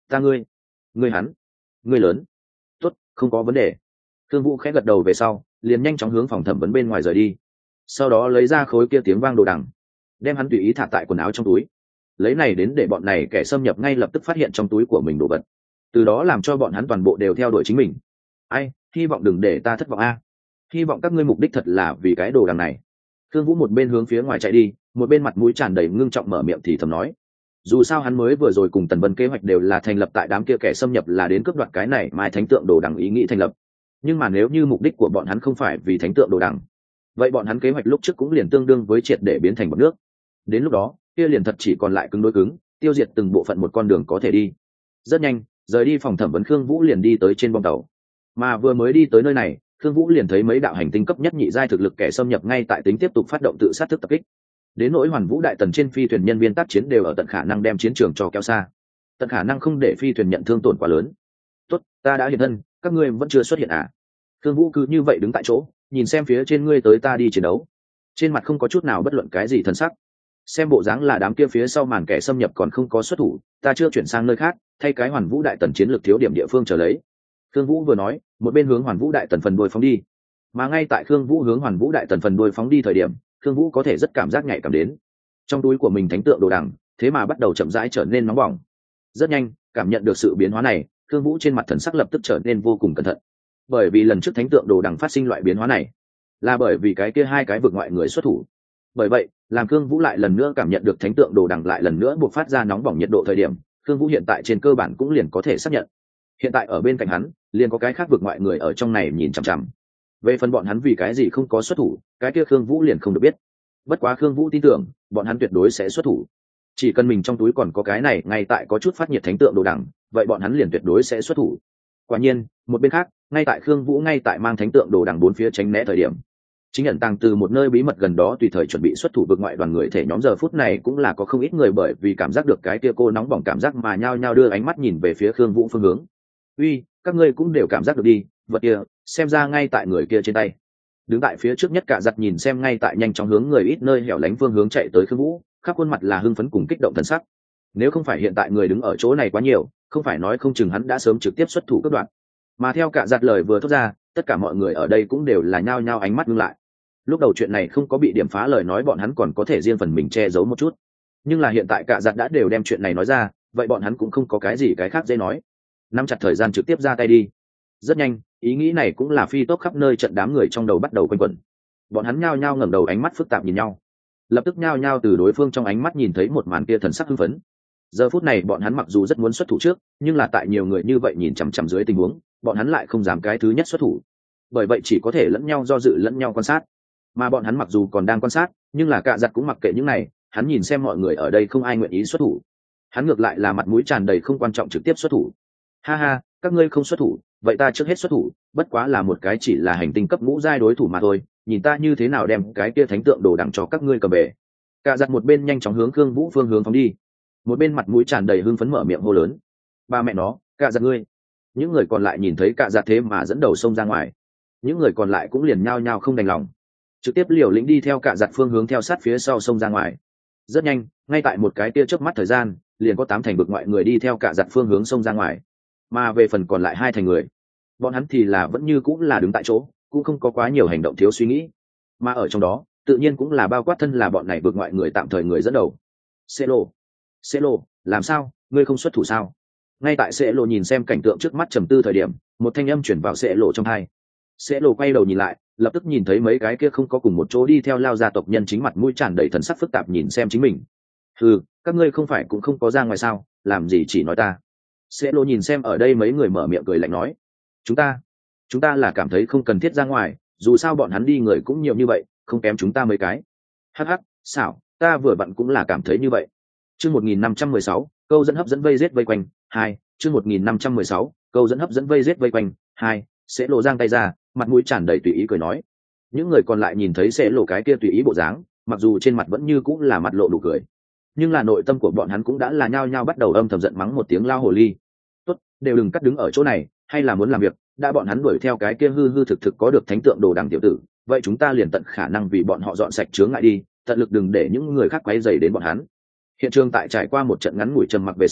ta ngươi ngươi hắn ngươi lớn. Tốt, không có vấn đề. Thương Vũ khẽ gật đầu về sau liền nhanh chóng hướng phòng thẩm vấn bên ngoài rời đi, sau đó lấy ra khối kia tiếng vang đồ đằng, đem hắn tùy ý thả tại quần áo trong túi, lấy này đến để bọn này kẻ xâm nhập ngay lập tức phát hiện trong túi của mình đồ vật, từ đó làm cho bọn hắn toàn bộ đều theo đuổi chính mình. Ai, hy vọng đừng để ta thất vọng a, hy vọng các ngươi mục đích thật là vì cái đồ đằng này. Thương Vũ một bên hướng phía ngoài chạy đi, một bên mặt mũi tràn đầy ngưng trọng mở miệng thì thầm nói. Dù sao hắn mới vừa rồi cùng Tần Vân kế hoạch đều là thành lập tại đám kia kẻ xâm nhập là đến cướp đoạt cái này mai thánh tượng đồ đằng ý nghĩ thành lập, nhưng mà nếu như mục đích của bọn hắn không phải vì thánh tượng đồ đằng, vậy bọn hắn kế hoạch lúc trước cũng liền tương đương với triệt để biến thành bọt nước. Đến lúc đó kia liền thật chỉ còn lại cứng đối cứng, tiêu diệt từng bộ phận một con đường có thể đi. Rất nhanh rời đi phòng thẩm vấn, Khương Vũ liền đi tới trên bong tàu, mà vừa mới đi tới nơi này Khương Vũ liền thấy mấy đạo hành tinh cấp nhất nhị giai thực lực kẻ xâm nhập ngay tại tính tiếp tục phát động tự sát thức tập kích. Đến nỗi Hoàn Vũ đại tần trên phi thuyền nhân viên tác chiến đều ở tận khả năng đem chiến trường cho kéo xa, tận khả năng không để phi thuyền nhận thương tổn quá lớn. Tốt, ta đã hiện thân, các ngươi vẫn chưa xuất hiện à? Khương Vũ cứ như vậy đứng tại chỗ, nhìn xem phía trên ngươi tới ta đi chiến đấu, trên mặt không có chút nào bất luận cái gì thần sắc. Xem bộ dáng là đám kia phía sau màn kẻ xâm nhập còn không có xuất thủ, ta chưa chuyển sang nơi khác, thay cái Hoàn Vũ đại tần chiến lược thiếu điểm địa phương trở lấy. Khương Vũ vừa nói, một bên hướng Hoàn Vũ đại tần phần đuôi phóng đi. Mà ngay tại Khương Vũ hướng Hoàn Vũ đại tần phần đuôi phóng đi thời điểm, Khương Vũ có thể rất cảm giác nhạy cảm đến, trong túi của mình thánh tượng đồ đằng thế mà bắt đầu chậm rãi trở nên nóng bỏng. Rất nhanh, cảm nhận được sự biến hóa này, Khương Vũ trên mặt thần sắc lập tức trở nên vô cùng cẩn thận. Bởi vì lần trước thánh tượng đồ đằng phát sinh loại biến hóa này, là bởi vì cái kia hai cái vực ngoại người xuất thủ. Bởi vậy, làm Khương Vũ lại lần nữa cảm nhận được thánh tượng đồ đằng lại lần nữa buộc phát ra nóng bỏng nhiệt độ thời điểm, Khương Vũ hiện tại trên cơ bản cũng liền có thể xác nhận, hiện tại ở bên cạnh hắn liền có cái khác vực ngoại người ở trong này nhìn chằm chằm. Về phần bọn hắn vì cái gì không có xuất thủ, cái kia Khương Vũ liền không được biết. Bất quá Khương Vũ tin tưởng bọn hắn tuyệt đối sẽ xuất thủ, chỉ cần mình trong túi còn có cái này ngay tại có chút phát nhiệt thánh tượng đồ đằng, vậy bọn hắn liền tuyệt đối sẽ xuất thủ. Quả nhiên, một bên khác, ngay tại Khương Vũ ngay tại mang thánh tượng đồ đằng bốn phía tránh né thời điểm, chính nhận tàng từ một nơi bí mật gần đó tùy thời chuẩn bị xuất thủ vực ngoại đoàn người thể nhóm giờ phút này cũng là có không ít người bởi vì cảm giác được cái kia cô nóng bỏng cảm giác mà nhao nhao đưa ánh mắt nhìn về phía Khương Vũ phương hướng. Uy, các ngươi cũng đều cảm giác được đi, vật kia, xem ra ngay tại người kia trên tay. Đứng tại phía trước nhất Cả Giặt nhìn xem ngay tại nhanh chóng hướng người ít nơi hẻo lánh phương hướng chạy tới Khương Vũ, khắp khuôn mặt là hưng phấn cùng kích động thần sắc. Nếu không phải hiện tại người đứng ở chỗ này quá nhiều, không phải nói không chừng hắn đã sớm trực tiếp xuất thủ cướp đoạt. Mà theo Cả Giặt lời vừa thốt ra, tất cả mọi người ở đây cũng đều là nhao nhao ánh mắt ngưng lại. Lúc đầu chuyện này không có bị điểm phá lời nói bọn hắn còn có thể riêng phần mình che giấu một chút, nhưng là hiện tại Cả Giặt đã đều đem chuyện này nói ra, vậy bọn hắn cũng không có cái gì cái khác dễ nói, nắm chặt thời gian trực tiếp ra tay đi. Rất nhanh, ý nghĩ này cũng là phi tốc khắp nơi, trận đám người trong đầu bắt đầu quanh quẩn. Bọn hắn nhao nhao ngẩng đầu ánh mắt phức tạp nhìn nhau, lập tức nhao nhao từ đối phương trong ánh mắt nhìn thấy một màn kia thần sắc hưng phấn. Giờ phút này bọn hắn mặc dù rất muốn xuất thủ trước, nhưng là tại nhiều người như vậy nhìn chằm chằm dưới tình huống, bọn hắn lại không dám cái thứ nhất xuất thủ, bởi vậy chỉ có thể lẫn nhau do dự lẫn nhau quan sát. Mà bọn hắn mặc dù còn đang quan sát, nhưng là Cả Giặt cũng mặc kệ những này, hắn nhìn xem mọi người ở đây không ai nguyện ý xuất thủ, hắn ngược lại là mặt mũi tràn đầy không quan trọng trực tiếp xuất thủ. Ha ha, các ngươi không xuất thủ, vậy ta trước hết xuất thủ, bất quá là một cái chỉ là hành tinh cấp ngũ giai đối thủ mà thôi, nhìn ta như thế nào đem cái kia thánh tượng đồ đằng cho các ngươi cầm bể. Cả Giặt một bên nhanh chóng hướng Khương Vũ phương hướng phóng đi, một bên mặt mũi tràn đầy hưng phấn mở miệng hô lớn. Ba mẹ nó, Cả Giặt ngươi! Những người còn lại nhìn thấy Cả Giặt thế mà dẫn đầu xông ra ngoài, những người còn lại cũng liền nhao nhao không đành lòng, trực tiếp liều lĩnh đi theo Cả Giặt phương hướng theo sát phía sau xông ra ngoài. Rất nhanh, ngay tại một cái tia chớp mắt thời gian, liền có tám thành vực ngoại người đi theo Cả Giặt phương hướng xông ra ngoài. Mà về phần còn lại hai thành người, bọn hắn thì là vẫn như cũng là đứng tại chỗ, cũng không có quá nhiều hành động thiếu suy nghĩ. Mà ở trong đó tự nhiên cũng là bao quát thân là bọn này vượt ngoại người tạm thời người dẫn đầu. Celo, Celo, làm sao, ngươi không xuất thủ sao? Ngay tại Celo nhìn xem cảnh tượng trước mắt trầm tư thời điểm, một thanh âm chuyển vào Celo trong tai. Celo quay đầu nhìn lại, lập tức nhìn thấy mấy cái kia không có cùng một chỗ đi theo lao gia tộc nhân chính mặt mũi tràn đầy thần sắc phức tạp nhìn xem chính mình. Ừ, các ngươi không phải cũng không có ra ngoài sao, làm gì chỉ nói ta? Celo nhìn xem ở đây mấy người mở miệng cười lạnh nói, chúng ta chúng ta là cảm thấy không cần thiết ra ngoài, dù sao bọn hắn đi người cũng nhiều như vậy, không kém chúng ta mấy cái. Hắc hắc, xảo, ta vừa vặn cũng là cảm thấy như vậy. Chương một nghìn năm trăm mười sáu, câu dẫn hấp dẫn vây giết vây quanh, hai, chương một nghìn năm trăm mười sáu, câu dẫn hấp dẫn vây giết vây quanh, hai. Sẽ lộ giang tay ra, mặt mũi tràn đầy tùy ý cười nói. Những người còn lại nhìn thấy sẽ lộ cái kia tùy ý bộ dáng, mặc dù trên mặt vẫn như cũng là mặt lộ đủ cười, nhưng là nội tâm của bọn hắn cũng đã là nhao nhao bắt đầu âm thầm giận mắng một tiếng lao hồ ly. Tốt, đều đừng cắt đứng ở chỗ này, hay là muốn làm việc, đã bọn hắn đuổi theo cái kia hư hư thực thực có được thánh tượng đồ đằng tiểu tử, vậy chúng ta liền tận khả năng vì bọn họ dọn sạch chướng ngại đi, tận lực đừng để những người khác quấy rầy đến bọn hắn. Hiện trường tại trải qua một trận ngắn ngủi trầm mặc về sau,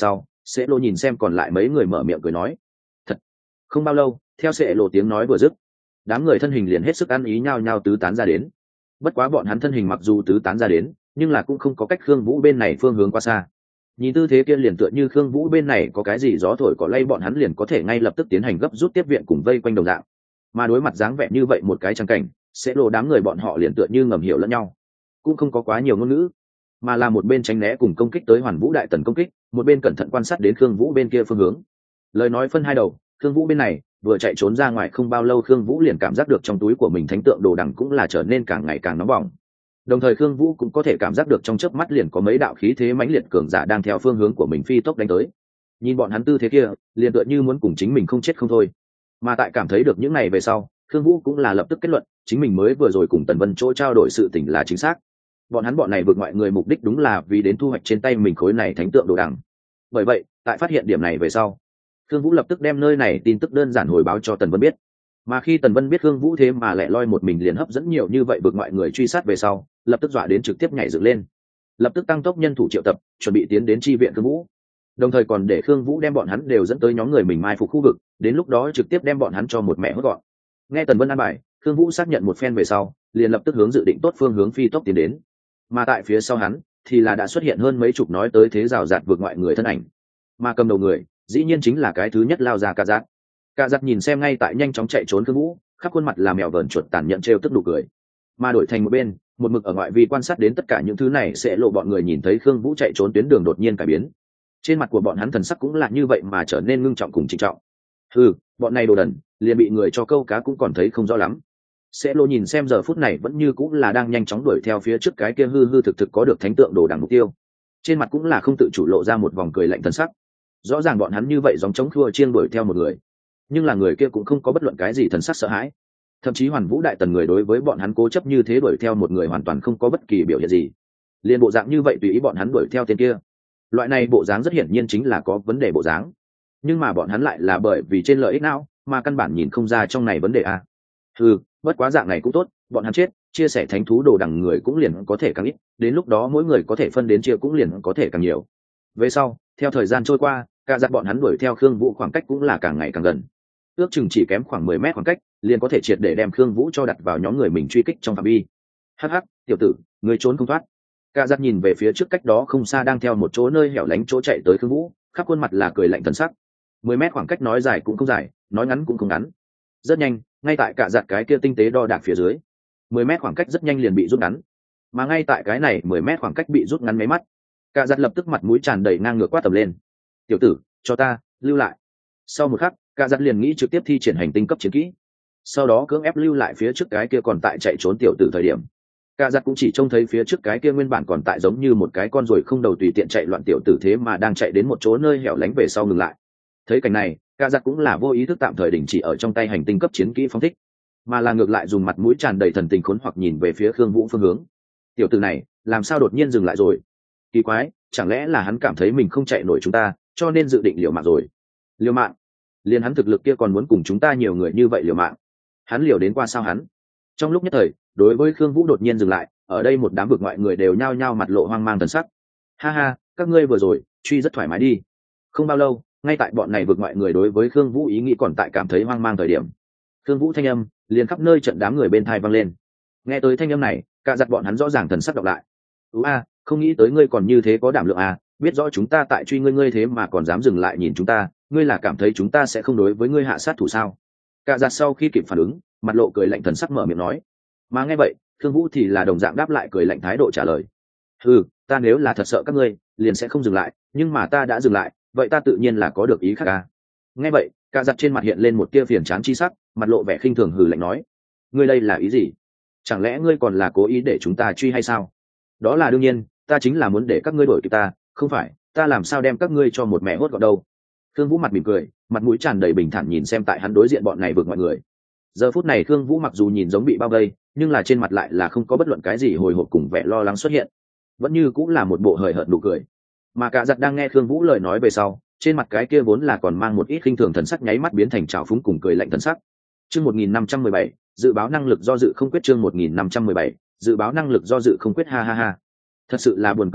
Sẽ lộ nhìn xem còn lại mấy người mở miệng cười nói. Thật. Không bao lâu, theo Sẽ lộ tiếng nói vừa dứt, đám người thân hình liền hết sức ăn ý nhau nhau tứ tán ra đến. Bất quá bọn hắn thân hình mặc dù tứ tán ra đến, nhưng là cũng không có cách Khương Vũ bên này phương hướng quá xa. Nhìn tư thế kia liền tựa như Khương Vũ bên này có cái gì gió thổi cỏ lay bọn hắn liền có thể ngay lập tức tiến hành gấp rút tiếp viện cùng vây quanh đồng dạng. Mà đối mặt dáng vẻ như vậy một cái trang cảnh, Sẽ lộ đám người bọn họ liền tựa như ngầm hiểu lẫn nhau, cũng không có quá nhiều ngôn ngữ, mà là một bên tránh né cùng công kích tới Hoàn Vũ đại tần công kích, một bên cẩn thận quan sát đến Khương Vũ bên kia phương hướng. Lời nói phân hai đầu, Khương Vũ bên này vừa chạy trốn ra ngoài không bao lâu, Khương Vũ liền cảm giác được trong túi của mình thánh tượng đồ đằng cũng là trở nên càng ngày càng nóng bỏng. Đồng thời Khương Vũ cũng có thể cảm giác được trong chớp mắt liền có mấy đạo khí thế mãnh liệt cường giả đang theo phương hướng của mình phi tốc đánh tới. Nhìn bọn hắn tư thế kia, liền tựa như muốn cùng chính mình không chết không thôi. Mà tại cảm thấy được những này về sau, Khương Vũ cũng là lập tức kết luận, chính mình mới vừa rồi cùng Tần Vân chỗ trao đổi sự tình là chính xác. Bọn hắn bọn này vượt ngoại người mục đích đúng là vì đến thu hoạch trên tay mình khối này thánh tượng đồ đằng. Bởi vậy, tại phát hiện điểm này về sau, Khương Vũ lập tức đem nơi này tin tức đơn giản hồi báo cho Tần Vân biết. Mà khi Tần Vân biết Khương Vũ thế mà lẻ loi một mình liền hấp dẫn nhiều như vậy vượt ngoại người truy sát về sau, lập tức dọa đến trực tiếp nhảy dựng lên, lập tức tăng tốc nhân thủ triệu tập, chuẩn bị tiến đến chi viện Khương Vũ. Đồng thời còn để Khương Vũ đem bọn hắn đều dẫn tới nhóm người mình mai phục khu vực, đến lúc đó trực tiếp đem bọn hắn cho một mẹ hốt gọn. Nghe Tần Vân an bài, Khương Vũ xác nhận một phen về sau, liền lập tức hướng dự định tốt phương hướng phi tốc tiến đến. Mà tại phía sau hắn thì là đã xuất hiện hơn mấy chục nói tới thế rào rạt vượt ngoại người thân ảnh, mà cầm đầu người dĩ nhiên chính là cái thứ nhất lao ra Cả Giặt. Cả Giặt nhìn xem ngay tại nhanh chóng chạy trốn Khương Vũ, khắp khuôn mặt là mèo vờn chuột tàn nhẫn trêu tức nụ cười. Mà đổi thành một bên, một mực ở ngoại vi quan sát đến tất cả những thứ này sẽ lộ bọn người nhìn thấy Khương Vũ chạy trốn tuyến đường đột nhiên cải biến, trên mặt của bọn hắn thần sắc cũng là như vậy mà trở nên ngưng trọng cùng trịnh trọng. Ừ, bọn này đồ đần, liền bị người cho câu cá cũng còn thấy không rõ lắm. Sẽ lộ nhìn xem giờ phút này vẫn như cũng là đang nhanh chóng đuổi theo phía trước cái kia hư hư thực thực có được thánh tượng đồ đằng mục tiêu, trên mặt cũng là không tự chủ lộ ra một vòng cười lạnh thần sắc. Rõ ràng bọn hắn như vậy giống chống khua chiêng đuổi theo một người, nhưng là người kia cũng không có bất luận cái gì thần sắc sợ hãi. Thậm chí Hoàn Vũ đại tần người đối với bọn hắn cố chấp như thế đuổi theo một người hoàn toàn không có bất kỳ biểu hiện gì, liền bộ dạng như vậy tùy ý bọn hắn đuổi theo tên kia. Loại này bộ dáng rất hiển nhiên chính là có vấn đề bộ dáng, nhưng mà bọn hắn lại là bởi vì trên lợi ích não mà căn bản nhìn không ra trong này vấn đề a. Ừ, bất quá dạng này cũng tốt, bọn hắn chết, chia sẻ thánh thú đồ đằng người cũng liền có thể càng ít, đến lúc đó mỗi người có thể phân đến chia cũng liền có thể càng nhiều. Về sau, theo thời gian trôi qua, Cả Giặt bọn hắn đuổi theo Khương Vũ khoảng cách cũng là càng ngày càng gần, ước chừng chỉ kém khoảng mười mét khoảng cách, liền có thể triệt để đem Khương Vũ cho đặt vào nhóm người mình truy kích trong phạm vi. Hắc hắc, tiểu tử, người trốn không thoát. Cả Giặt nhìn về phía trước cách đó không xa đang theo một chỗ nơi hẻo lánh chỗ chạy tới Khương Vũ, khắp khuôn mặt là cười lạnh thần sắc. Mười mét khoảng cách nói dài cũng không dài, nói ngắn cũng không ngắn. Rất nhanh, ngay tại Cả Giặt cái kia tinh tế đo đạc phía dưới, mười mét khoảng cách rất nhanh liền bị rút ngắn. Mà ngay tại cái này mười mét khoảng cách bị rút ngắn mấy mắt, Cả Giặt lập tức mặt mũi tràn đầy ngang ngược quát tầm lên. Tiểu tử, cho ta lưu lại. Sau một khắc, Cả Giặt liền nghĩ trực tiếp thi triển hành tinh cấp chiến kỹ, sau đó cưỡng ép lưu lại phía trước cái kia còn tại chạy trốn tiểu tử thời điểm. Cả Giặt cũng chỉ trông thấy phía trước cái kia nguyên bản còn tại giống như một cái con ruồi không đầu tùy tiện chạy loạn tiểu tử thế mà đang chạy đến một chỗ nơi hẻo lánh về sau ngừng lại. Thấy cảnh này, Cả Giặt cũng là vô ý thức tạm thời đình chỉ ở trong tay hành tinh cấp chiến kỹ phóng thích, mà là ngược lại dùng mặt mũi tràn đầy thần tình khốn hoặc nhìn về phía Khương Vũ phương hướng. Tiểu tử này làm sao đột nhiên dừng lại rồi? Kỳ quái, chẳng lẽ là hắn cảm thấy mình không chạy nổi chúng ta, cho nên dự định liều mạng rồi? Liều mạng? Liền hắn thực lực kia còn muốn cùng chúng ta nhiều người như vậy liều mạng? Hắn liều đến qua sao hắn? Trong lúc nhất thời, đối với Khương Vũ đột nhiên dừng lại, ở đây một đám vực ngoại người đều nhao nhao mặt lộ hoang mang thần sắc. Ha ha, các ngươi vừa rồi truy rất thoải mái đi. Không bao lâu, ngay tại bọn này vực ngoại người đối với Khương Vũ ý nghĩ còn tại cảm thấy hoang mang thời điểm, Khương Vũ thanh âm liền khắp nơi trận đám người bên thai vang lên. Nghe tới thanh âm này, Cả Giặt bọn hắn rõ ràng thần sắc đọc lại. Ú a, không nghĩ tới ngươi còn như thế có đảm lượng à, biết rõ chúng ta tại truy ngươi ngươi thế mà còn dám dừng lại nhìn chúng ta, ngươi là cảm thấy chúng ta sẽ không đối với ngươi hạ sát thủ sao? Cả Giặt sau khi kịp phản ứng, mặt lộ cười lạnh thần sắc mở miệng nói. Mà nghe vậy, Khương Vũ thì là đồng dạng đáp lại cười lạnh thái độ trả lời. Ừ, ta nếu là thật sợ các ngươi, liền sẽ không dừng lại, nhưng mà ta đã dừng lại, vậy ta tự nhiên là có được ý khác à? Nghe vậy, Cả Giặt trên mặt hiện lên một tia phiền chán chi sắc, mặt lộ vẻ khinh thường hừ lạnh nói. Ngươi đây là ý gì? Chẳng lẽ ngươi còn là cố ý để chúng ta truy hay sao? Đó là đương nhiên, ta chính là muốn để các ngươi đuổi kịp ta, không phải, ta làm sao đem các ngươi cho một mẹ hốt gọn đâu. Khương Vũ mặt mỉm cười, mặt mũi tràn đầy bình thản nhìn xem tại hắn đối diện bọn này vượt mọi người. Giờ phút này Khương Vũ mặc dù nhìn giống bị bao vây, nhưng là trên mặt lại là không có bất luận cái gì hồi hộp cùng vẻ lo lắng xuất hiện, vẫn như cũng là một bộ hời hợt nụ cười. Mà Cả Giặt đang nghe Khương Vũ lời nói về sau, trên mặt cái kia vốn là còn mang một ít khinh thường thần sắc nháy mắt biến thành trào phúng cùng cười lạnh thần sắc. Chương một nghìn năm trăm mười bảy, dự báo năng lực do dự không quyết chương một nghìn năm trăm mười bảy, dự báo năng lực do dự không quyết ha ha ha. Thật sự là buồn cười à,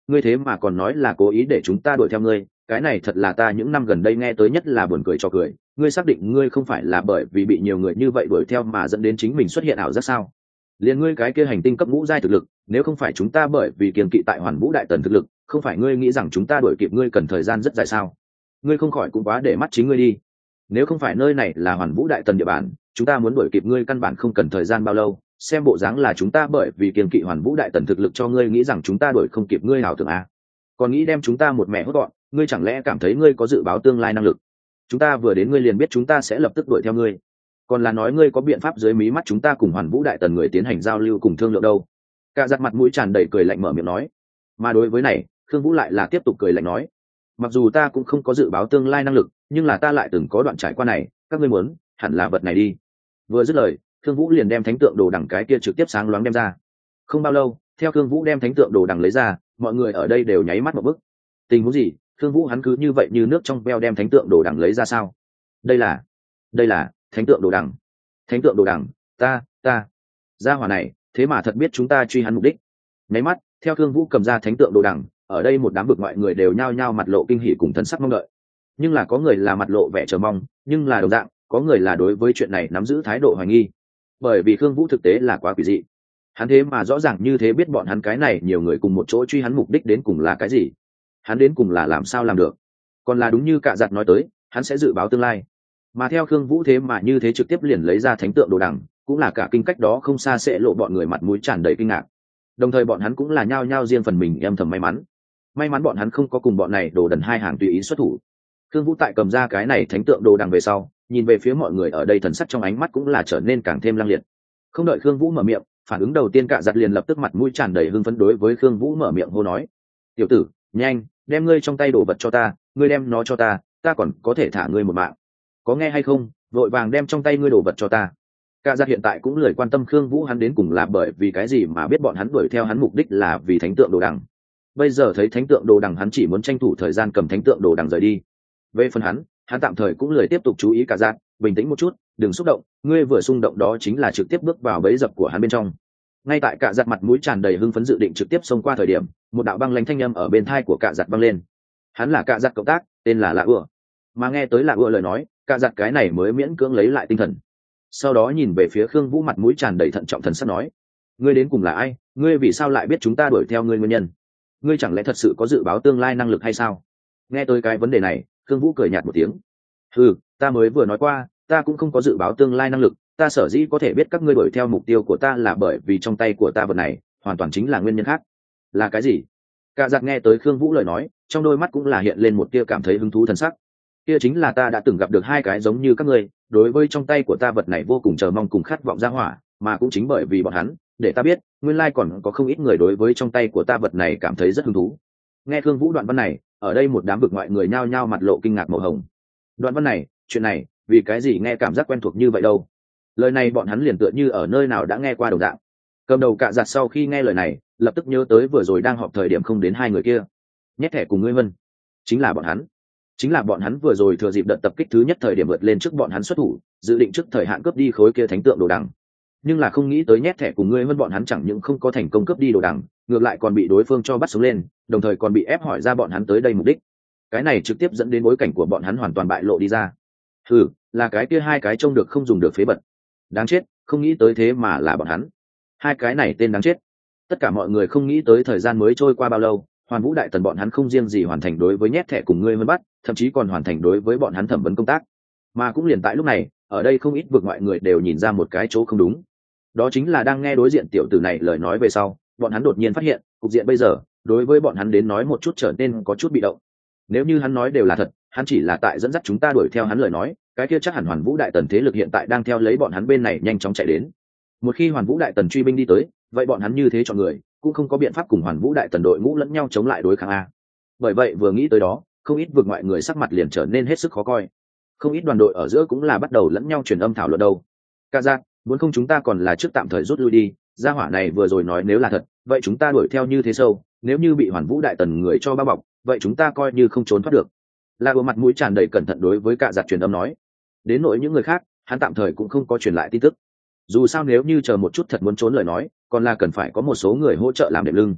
ngươi thế mà còn nói là cố ý để chúng ta đuổi theo ngươi, cái này thật là ta những năm gần đây nghe tới nhất là buồn cười cho cười. Ngươi xác định ngươi không phải là bởi vì bị nhiều người như vậy đuổi theo mà dẫn đến chính mình xuất hiện ảo giác sao? Liền ngươi cái kia hành tinh cấp ngũ giai thực lực, nếu không phải chúng ta bởi vì kiêng kỵ tại Hoàn Vũ đại tần thực lực, không phải ngươi nghĩ rằng chúng ta đuổi kịp ngươi cần thời gian rất dài sao? Ngươi không khỏi cũng quá để mắt chính ngươi đi. Nếu không phải nơi này là Hoàn Vũ đại tần địa bàn, chúng ta muốn đuổi kịp ngươi căn bản không cần thời gian bao lâu. Xem bộ dáng là chúng ta bởi vì kiêng kỵ Hoàn Vũ đại tần thực lực cho ngươi nghĩ rằng chúng ta đuổi không kịp ngươi hảo tưởng à? Còn nghĩ đem chúng ta một mẹ hốt gọn, ngươi chẳng lẽ cảm thấy ngươi có dự báo tương lai năng lực? Chúng ta vừa đến ngươi liền biết chúng ta sẽ lập tức đuổi theo ngươi, còn là nói ngươi có biện pháp dưới mí mắt chúng ta cùng Hoàn Vũ đại tần người tiến hành giao lưu cùng thương lượng đâu? Cả giặt mặt mũi tràn đầy cười lạnh mở miệng nói. Mà đối với này, Khương Vũ lại là tiếp tục cười lạnh nói, mặc dù ta cũng không có dự báo tương lai năng lực, nhưng là ta lại từng có đoạn trải qua này, các ngươi muốn hẳn là vật này đi. Vừa dứt lời, Khương Vũ liền đem thánh tượng đồ đằng cái kia trực tiếp sáng loáng đem ra. Không bao lâu, theo Khương Vũ đem thánh tượng đồ đằng lấy ra, mọi người ở đây đều nháy mắt một bức. Tình huống gì? Khương Vũ hắn cứ như vậy như nước trong veo đem thánh tượng đồ đằng lấy ra sao? Đây là, đây là thánh tượng đồ đằng. Thánh tượng đồ đằng, ta, ta, gia hỏa này, thế mà thật biết chúng ta truy hắn mục đích. Nháy mắt, theo Khương Vũ cầm ra thánh tượng đồ đằng, ở đây một đám vực ngoại người đều nhao nhao mặt lộ kinh hỉ cùng thần sắc mong đợi. Nhưng là có người là mặt lộ vẻ chờ mong, nhưng là đồng dạng, có người là đối với chuyện này nắm giữ thái độ hoài nghi. Bởi vì Khương Vũ thực tế là quá quỷ dị. Hắn thế mà rõ ràng như thế biết bọn hắn cái này nhiều người cùng một chỗ truy hắn mục đích đến cùng là cái gì. Hắn đến cùng là làm sao làm được? Còn là đúng như Cạ Giặt nói tới, hắn sẽ dự báo tương lai. Mà theo Khương Vũ thế mà như thế trực tiếp liền lấy ra thánh tượng đồ đằng, cũng là cả kinh cách đó không xa sẽ lộ bọn người mặt mũi tràn đầy kinh ngạc. Đồng thời bọn hắn cũng là nhao nhao riêng phần mình âm thầm may mắn. May mắn bọn hắn không có cùng bọn này đồ đần hai hàng tùy ý xuất thủ. Khương Vũ tại cầm ra cái này thánh tượng đồ đằng về sau, nhìn về phía mọi người ở đây thần sắc trong ánh mắt cũng là trở nên càng thêm lăng liệt. Không đợi Khương Vũ mở miệng, phản ứng đầu tiên Cạ Giặt liền lập tức mặt mũi tràn đầy hưng phấn đối với Khương Vũ mở miệng hô nói: "Tiểu tử, nhanh, đem ngươi trong tay đồ vật cho ta, ngươi đem nó cho ta, ta còn có thể thả ngươi một mạng. Có nghe hay không? Vội vàng đem trong tay ngươi đồ vật cho ta." Cạ Giặt hiện tại cũng lười quan tâm Khương Vũ hắn đến cùng là bởi vì cái gì mà biết bọn hắn đuổi theo hắn mục đích là vì thánh tượng đồ đằng. Bây giờ thấy thánh tượng đồ đằng hắn chỉ muốn tranh thủ thời gian cầm thánh tượng đồ đằng rời đi. Về phần hắn, hắn tạm thời cũng lười tiếp tục chú ý Cạ Giặt, bình tĩnh một chút, đừng xúc động, ngươi vừa xung động đó chính là trực tiếp bước vào bẫy dập của hắn bên trong. Ngay tại Cạ Giặt mặt mũi tràn đầy hưng phấn dự định trực tiếp xông qua thời điểm, một đạo băng lãnh thanh âm ở bên tai của Cạ Giặt vang lên. Hắn là Cạ Giặt cộng tác, tên là Lạ Ưa. Mà nghe tới Lạ Ưa lời nói, Cạ Giặt cái này mới miễn cưỡng lấy lại tinh thần. Sau đó nhìn về phía Khương Vũ mặt mũi tràn đầy thận trọng thần sắc nói: "Ngươi đến cùng là ai? Ngươi vì sao lại biết chúng ta đuổi theo ngươi nguyên nhân? Ngươi chẳng lẽ thật sự có dự báo tương lai năng lực hay sao?" Nghe tới cái vấn đề này, Khương Vũ cười nhạt một tiếng. "Ừ, ta mới vừa nói qua, ta cũng không có dự báo tương lai năng lực, ta sở dĩ có thể biết các ngươi đuổi theo mục tiêu của ta là bởi vì trong tay của ta vật này, hoàn toàn chính là nguyên nhân khác." "Là cái gì?" Cạ Giặt nghe tới Khương Vũ lời nói, trong đôi mắt cũng là hiện lên một tia cảm thấy hứng thú thần sắc. "Kia chính là ta đã từng gặp được hai cái giống như các ngươi, đối với trong tay của ta vật này vô cùng chờ mong cùng khát vọng ra hỏa, mà cũng chính bởi vì bọn hắn, để ta biết, nguyên lai còn có không ít người đối với trong tay của ta vật này cảm thấy rất hứng thú." Nghe Khương Vũ đoạn văn này, ở đây một đám vực ngoại người nhao nhao mặt lộ kinh ngạc màu hồng. Đoạn văn này, chuyện này, vì cái gì nghe cảm giác quen thuộc như vậy đâu? Lời này bọn hắn liền tựa như ở nơi nào đã nghe qua đồng dạng. Cầm đầu Cạ Giặt sau khi nghe lời này, lập tức nhớ tới vừa rồi đang họp thời điểm không đến hai người kia. Nhét thẻ cùng ngươi Vân, chính là bọn hắn. Chính là bọn hắn vừa rồi thừa dịp đợt tập kích thứ nhất thời điểm vượt lên trước bọn hắn xuất thủ, dự định trước thời hạn cướp đi khối kia thánh tượng đồ đằng. Nhưng là không nghĩ tới nhét thẻ cùng ngươi Vân bọn hắn chẳng những không có thành công cướp đi đồ đằng, ngược lại còn bị đối phương cho bắt sống lên, đồng thời còn bị ép hỏi ra bọn hắn tới đây mục đích. Cái này trực tiếp dẫn đến bối cảnh của bọn hắn hoàn toàn bại lộ đi ra. Ừ, là cái kia hai cái trông được không dùng được phế bật. Đáng chết, không nghĩ tới thế mà là bọn hắn. Hai cái này tên đáng chết. Tất cả mọi người không nghĩ tới thời gian mới trôi qua bao lâu, Hoàn Vũ đại tần bọn hắn không riêng gì hoàn thành đối với nhét thẻ cùng ngươi Vân bắt, thậm chí còn hoàn thành đối với bọn hắn thẩm vấn công tác. Mà cũng liền tại lúc này, ở đây không ít vực ngoại người đều nhìn ra một cái chỗ không đúng. Đó chính là đang nghe đối diện tiểu tử này lời nói về sau, bọn hắn đột nhiên phát hiện, cục diện bây giờ, đối với bọn hắn đến nói một chút trở nên có chút bị động. Nếu như hắn nói đều là thật, hắn chỉ là tại dẫn dắt chúng ta đuổi theo hắn lời nói, cái kia chắc hẳn Hoàn Vũ đại tần thế lực hiện tại đang theo lấy bọn hắn bên này nhanh chóng chạy đến. Một khi Hoàn Vũ đại tần truy binh đi tới, vậy bọn hắn như thế chọn người, cũng không có biện pháp cùng Hoàn Vũ đại tần đội ngũ lẫn nhau chống lại đối kháng a. Bởi vậy vừa nghĩ tới đó, không ít vực ngoại người sắc mặt liền trở nên hết sức khó coi. Không ít đoàn đội ở giữa cũng là bắt đầu lẫn nhau truyền âm thảo luận đâu. Cạ Giặt, muốn không chúng ta còn là trước tạm thời rút lui đi, gia hỏa này vừa rồi nói nếu là thật, vậy chúng ta đuổi theo như thế sâu, nếu như bị Hoàn Vũ đại tần người cho bao bọc, vậy chúng ta coi như không trốn thoát được. La Ưa mặt mũi tràn đầy cẩn thận đối với Cạ Giặt truyền âm nói. Đến nỗi những người khác, hắn tạm thời cũng không có truyền lại tin tức. Dù sao nếu như chờ một chút thật muốn trốn lời nói, còn là cần phải có một số người hỗ trợ làm đệm lưng.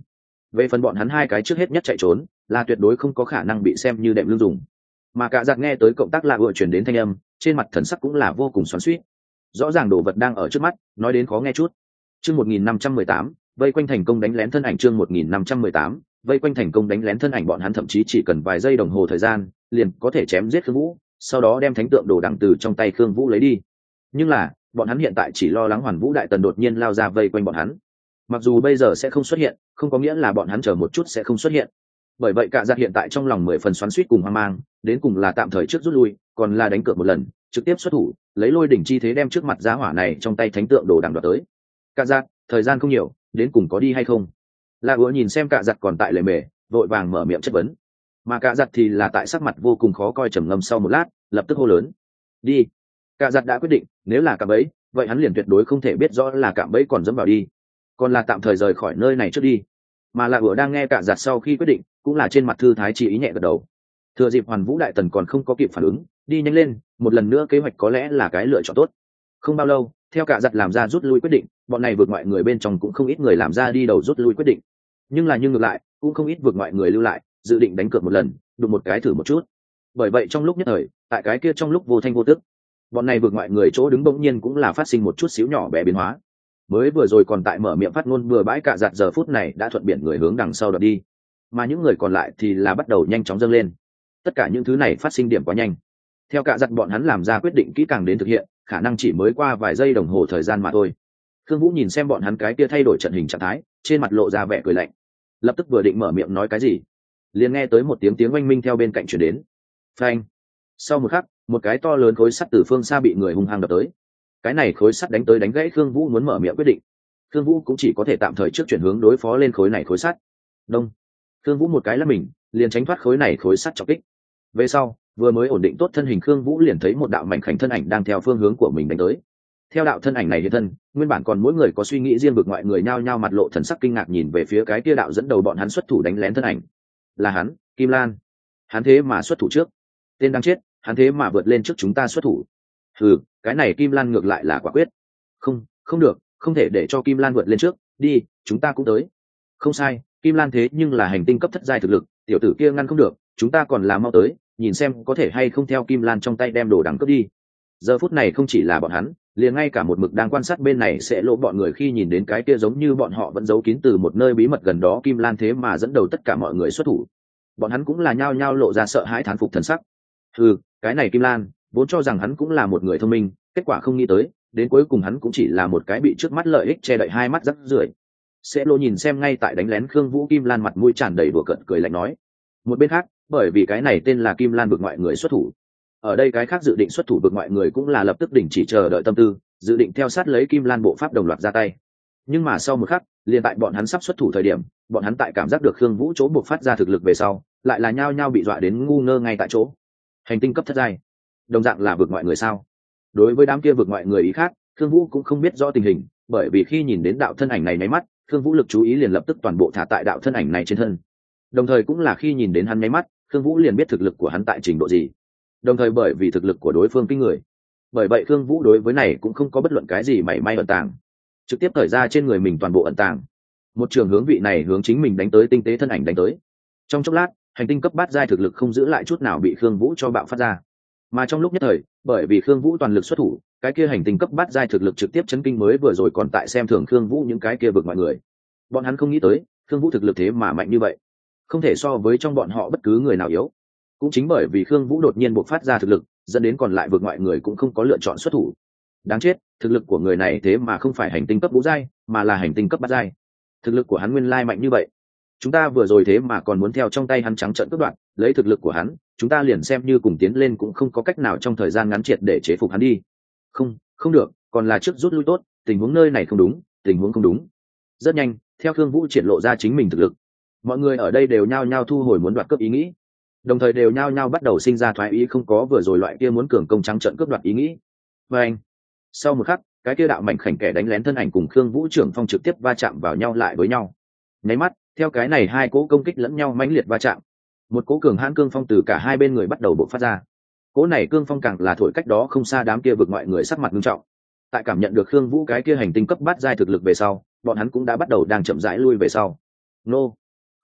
Về phần bọn hắn hai cái trước hết nhất chạy trốn là tuyệt đối không có khả năng bị xem như đệm lương dùng. Mà cả giặc nghe tới cộng tác lạ ựa chuyển đến thanh âm, trên mặt thần sắc cũng là vô cùng xoắn xuýt. Rõ ràng đồ vật đang ở trước mắt, nói đến khó nghe chút. Chương một nghìn năm trăm mười tám, vây quanh thành công đánh lén thân ảnh. Chương một nghìn năm trăm mười tám, vây quanh thành công đánh lén thân ảnh. Bọn hắn thậm chí chỉ cần vài giây đồng hồ thời gian, liền có thể chém giết Khương Vũ, sau đó đem thánh tượng đồ đằng từ trong tay Khương Vũ lấy đi. Nhưng là, bọn hắn hiện tại chỉ lo lắng Hoàn Vũ đại tần đột nhiên lao ra vây quanh bọn hắn. Mặc dù bây giờ sẽ không xuất hiện, không có nghĩa là bọn hắn chờ một chút sẽ không xuất hiện. Bởi vậy cả giặc hiện tại trong lòng mười phần xoắn xuýt cùng hoang mang, đến cùng là tạm thời trước rút lui, còn là đánh cược một lần, trực tiếp xuất thủ, lấy lôi đỉnh chi thế đem trước mặt giá hỏa này trong tay thánh tượng đồ đằng đoạt tới. Cả giặc, thời gian không nhiều, đến cùng có đi hay không? La Úa nhìn xem cả giặc còn tại lề mề, vội vàng mở miệng chất vấn. Mà cả giặc thì là tại sắc mặt vô cùng khó coi, trầm ngâm sau một lát, lập tức hô lớn: "Đi!" Cả giặc đã quyết định, nếu là cạm bẫy, vậy hắn liền tuyệt đối không thể biết rõ là cạm bẫy còn dẫm vào đi, còn là tạm thời rời khỏi nơi này trước đi. Mà La Úa đang nghe cả giặc sau khi quyết định, cũng là trên mặt thư thái chỉ ý nhẹ gật đầu. Thừa dịp Hoàn Vũ đại tần còn không có kịp phản ứng, đi nhanh lên, một lần nữa kế hoạch có lẽ là cái lựa chọn tốt. Không bao lâu, theo cả giặc làm ra rút lui quyết định, bọn này vượt ngoại người bên trong cũng không ít người làm ra đi đầu rút lui quyết định. Nhưng là như ngược lại, cũng không ít vượt ngoại người lưu lại, dự định đánh cược một lần, đụng một cái thử một chút. Bởi vậy trong lúc nhất thời, tại cái kia trong lúc vô thanh vô tức, bọn này vượt ngoại người chỗ đứng bỗng nhiên cũng là phát sinh một chút xíu nhỏ bé biến hóa. Mới vừa rồi còn tại mở miệng phát ngôn vừa bãi cả giặt, giờ phút này đã thuận biển người hướng đằng sau đập đi, mà những người còn lại thì là bắt đầu nhanh chóng dâng lên. Tất cả những thứ này phát sinh điểm quá nhanh, theo cả giặt bọn hắn làm ra quyết định kỹ càng đến thực hiện, khả năng chỉ mới qua vài giây đồng hồ thời gian mà thôi. Khương Vũ nhìn xem bọn hắn cái kia thay đổi trận hình trạng thái, trên mặt lộ ra vẻ cười lạnh, lập tức vừa định mở miệng nói cái gì, liền nghe tới một tiếng tiếng oanh minh theo bên cạnh truyền đến. Phanh! Sau một khắc, một cái to lớn khối sắt từ phương xa bị người hung hăng đập tới. Cái này khối sắt đánh tới đánh gãy Khương Vũ muốn mở miệng quyết định. Khương Vũ cũng chỉ có thể tạm thời trước chuyển hướng đối phó lên khối này khối sắt. Đông! Khương Vũ một cái là mình, liền tránh thoát khối này khối sắt trọng kích. Về sau, vừa mới ổn định tốt thân hình, Khương Vũ liền thấy một đạo mảnh khảnh thân ảnh đang theo phương hướng của mình đánh tới. Theo đạo thân ảnh này hiện thân, nguyên bản còn mỗi người có suy nghĩ riêng vực ngoại người nhao nhao mặt lộ thần sắc kinh ngạc nhìn về phía cái kia đạo dẫn đầu bọn hắn xuất thủ đánh lén thân ảnh. Là hắn, Kim Lan. Hắn thế mà xuất thủ trước. Tên đang chết, hắn thế mà vượt lên trước chúng ta xuất thủ. Ừ, cái này Kim Lan ngược lại là quả quyết. Không, không được, không thể để cho Kim Lan vượt lên trước, đi, chúng ta cũng tới. Không sai, Kim Lan thế nhưng là hành tinh cấp thất giai thực lực, tiểu tử kia ngăn không được, chúng ta còn là mau tới, nhìn xem có thể hay không theo Kim Lan trong tay đem đồ đằng cướp đi. Giờ phút này không chỉ là bọn hắn, liền ngay cả một mực đang quan sát bên này sẽ lộ bọn người khi nhìn đến cái kia giống như bọn họ vẫn giấu kín từ một nơi bí mật gần đó Kim Lan thế mà dẫn đầu tất cả mọi người xuất thủ, bọn hắn cũng là nhao nhao lộ ra sợ hãi thán phục thần sắc. Ừ, cái này Kim Lan vốn cho rằng hắn cũng là một người thông minh, kết quả không nghĩ tới, đến cuối cùng hắn cũng chỉ là một cái bị trước mắt lợi ích che đậy hai mắt rắc rưởi. Sẽ lộ nhìn xem ngay tại đánh lén Khương Vũ Kim Lan, mặt mũi tràn đầy đùa cợt cười lạnh nói. Một bên khác, bởi vì cái này tên là Kim Lan vực ngoại người xuất thủ, ở đây cái khác dự định xuất thủ vực ngoại người cũng là lập tức đình chỉ chờ đợi tâm tư, dự định theo sát lấy Kim Lan bộ pháp đồng loạt ra tay. Nhưng mà sau một khắc, liền tại bọn hắn sắp xuất thủ thời điểm, bọn hắn tại cảm giác được Khương Vũ chỗ buộc phát ra thực lực về sau, lại là nhao nhao bị dọa đến ngu ngơ ngay tại chỗ. Hành tinh cấp thất giai, đồng dạng là vực ngoại người sao? Đối với đám kia vực ngoại người ý khác, Khương Vũ cũng không biết rõ tình hình, bởi vì khi nhìn đến đạo thân ảnh này nháy mắt, Khương Vũ lực chú ý liền lập tức toàn bộ thả tại đạo thân ảnh này trên thân. Đồng thời cũng là khi nhìn đến hắn nháy mắt, Khương Vũ liền biết thực lực của hắn tại trình độ gì. Đồng thời bởi vì thực lực của đối phương kinh người, bởi vậy Khương Vũ đối với này cũng không có bất luận cái gì mảy may ẩn tàng, trực tiếp thời ra trên người mình toàn bộ ẩn tàng. Một trường hướng vị này hướng chính mình đánh tới tinh tế thân ảnh đánh tới. Trong chốc lát, hành tinh cấp bát giai thực lực không giữ lại chút nào bị Khương Vũ cho bạo phát ra. Mà trong lúc nhất thời, bởi vì Khương Vũ toàn lực xuất thủ, cái kia hành tinh cấp bát giai thực lực trực tiếp chấn kinh mới vừa rồi còn tại xem thường Khương Vũ những cái kia vực mọi người. Bọn hắn không nghĩ tới, Khương Vũ thực lực thế mà mạnh như vậy, không thể so với trong bọn họ bất cứ người nào yếu. Cũng chính bởi vì Khương Vũ đột nhiên bộc phát ra thực lực, dẫn đến còn lại vực ngoại người cũng không có lựa chọn xuất thủ. Đáng chết, thực lực của người này thế mà không phải hành tinh cấp ngũ giai, mà là hành tinh cấp bát giai. Thực lực của hắn nguyên lai mạnh như vậy. Chúng ta vừa rồi thế mà còn muốn theo trong tay hắn trắng trợn cướp đoạt, lấy thực lực của hắn, chúng ta liền xem như cùng tiến lên cũng không có cách nào trong thời gian ngắn triệt để chế phục hắn đi. Không, không được, còn là trước rút lui tốt, tình huống nơi này không đúng, tình huống không đúng. Rất nhanh, theo Khương Vũ triển lộ ra chính mình thực lực, mọi người ở đây đều nhao nhao thu hồi muốn đoạt cướp ý nghĩ, đồng thời đều nhao nhao bắt đầu sinh ra thoái ý không có vừa rồi loại kia muốn cường công trắng trợn cướp đoạt ý nghĩ. Và anh, sau một khắc, cái kia đạo mảnh khảnh kẻ đánh lén thân ảnh cùng Khương Vũ trưởng phong trực tiếp va chạm vào nhau lại với nhau. Nháy mắt, theo cái này hai cỗ công kích lẫn nhau mãnh liệt va chạm, một cỗ cường hãn cương phong từ cả hai bên người bắt đầu bộc phát ra. Cỗ này cương phong càng là thổi cách đó không xa đám kia vực ngoại người sắc mặt nghiêm trọng. Tại cảm nhận được Khương Vũ cái kia hành tinh cấp bát giai thực lực về sau, bọn hắn cũng đã bắt đầu đang chậm rãi lui về sau. Nô,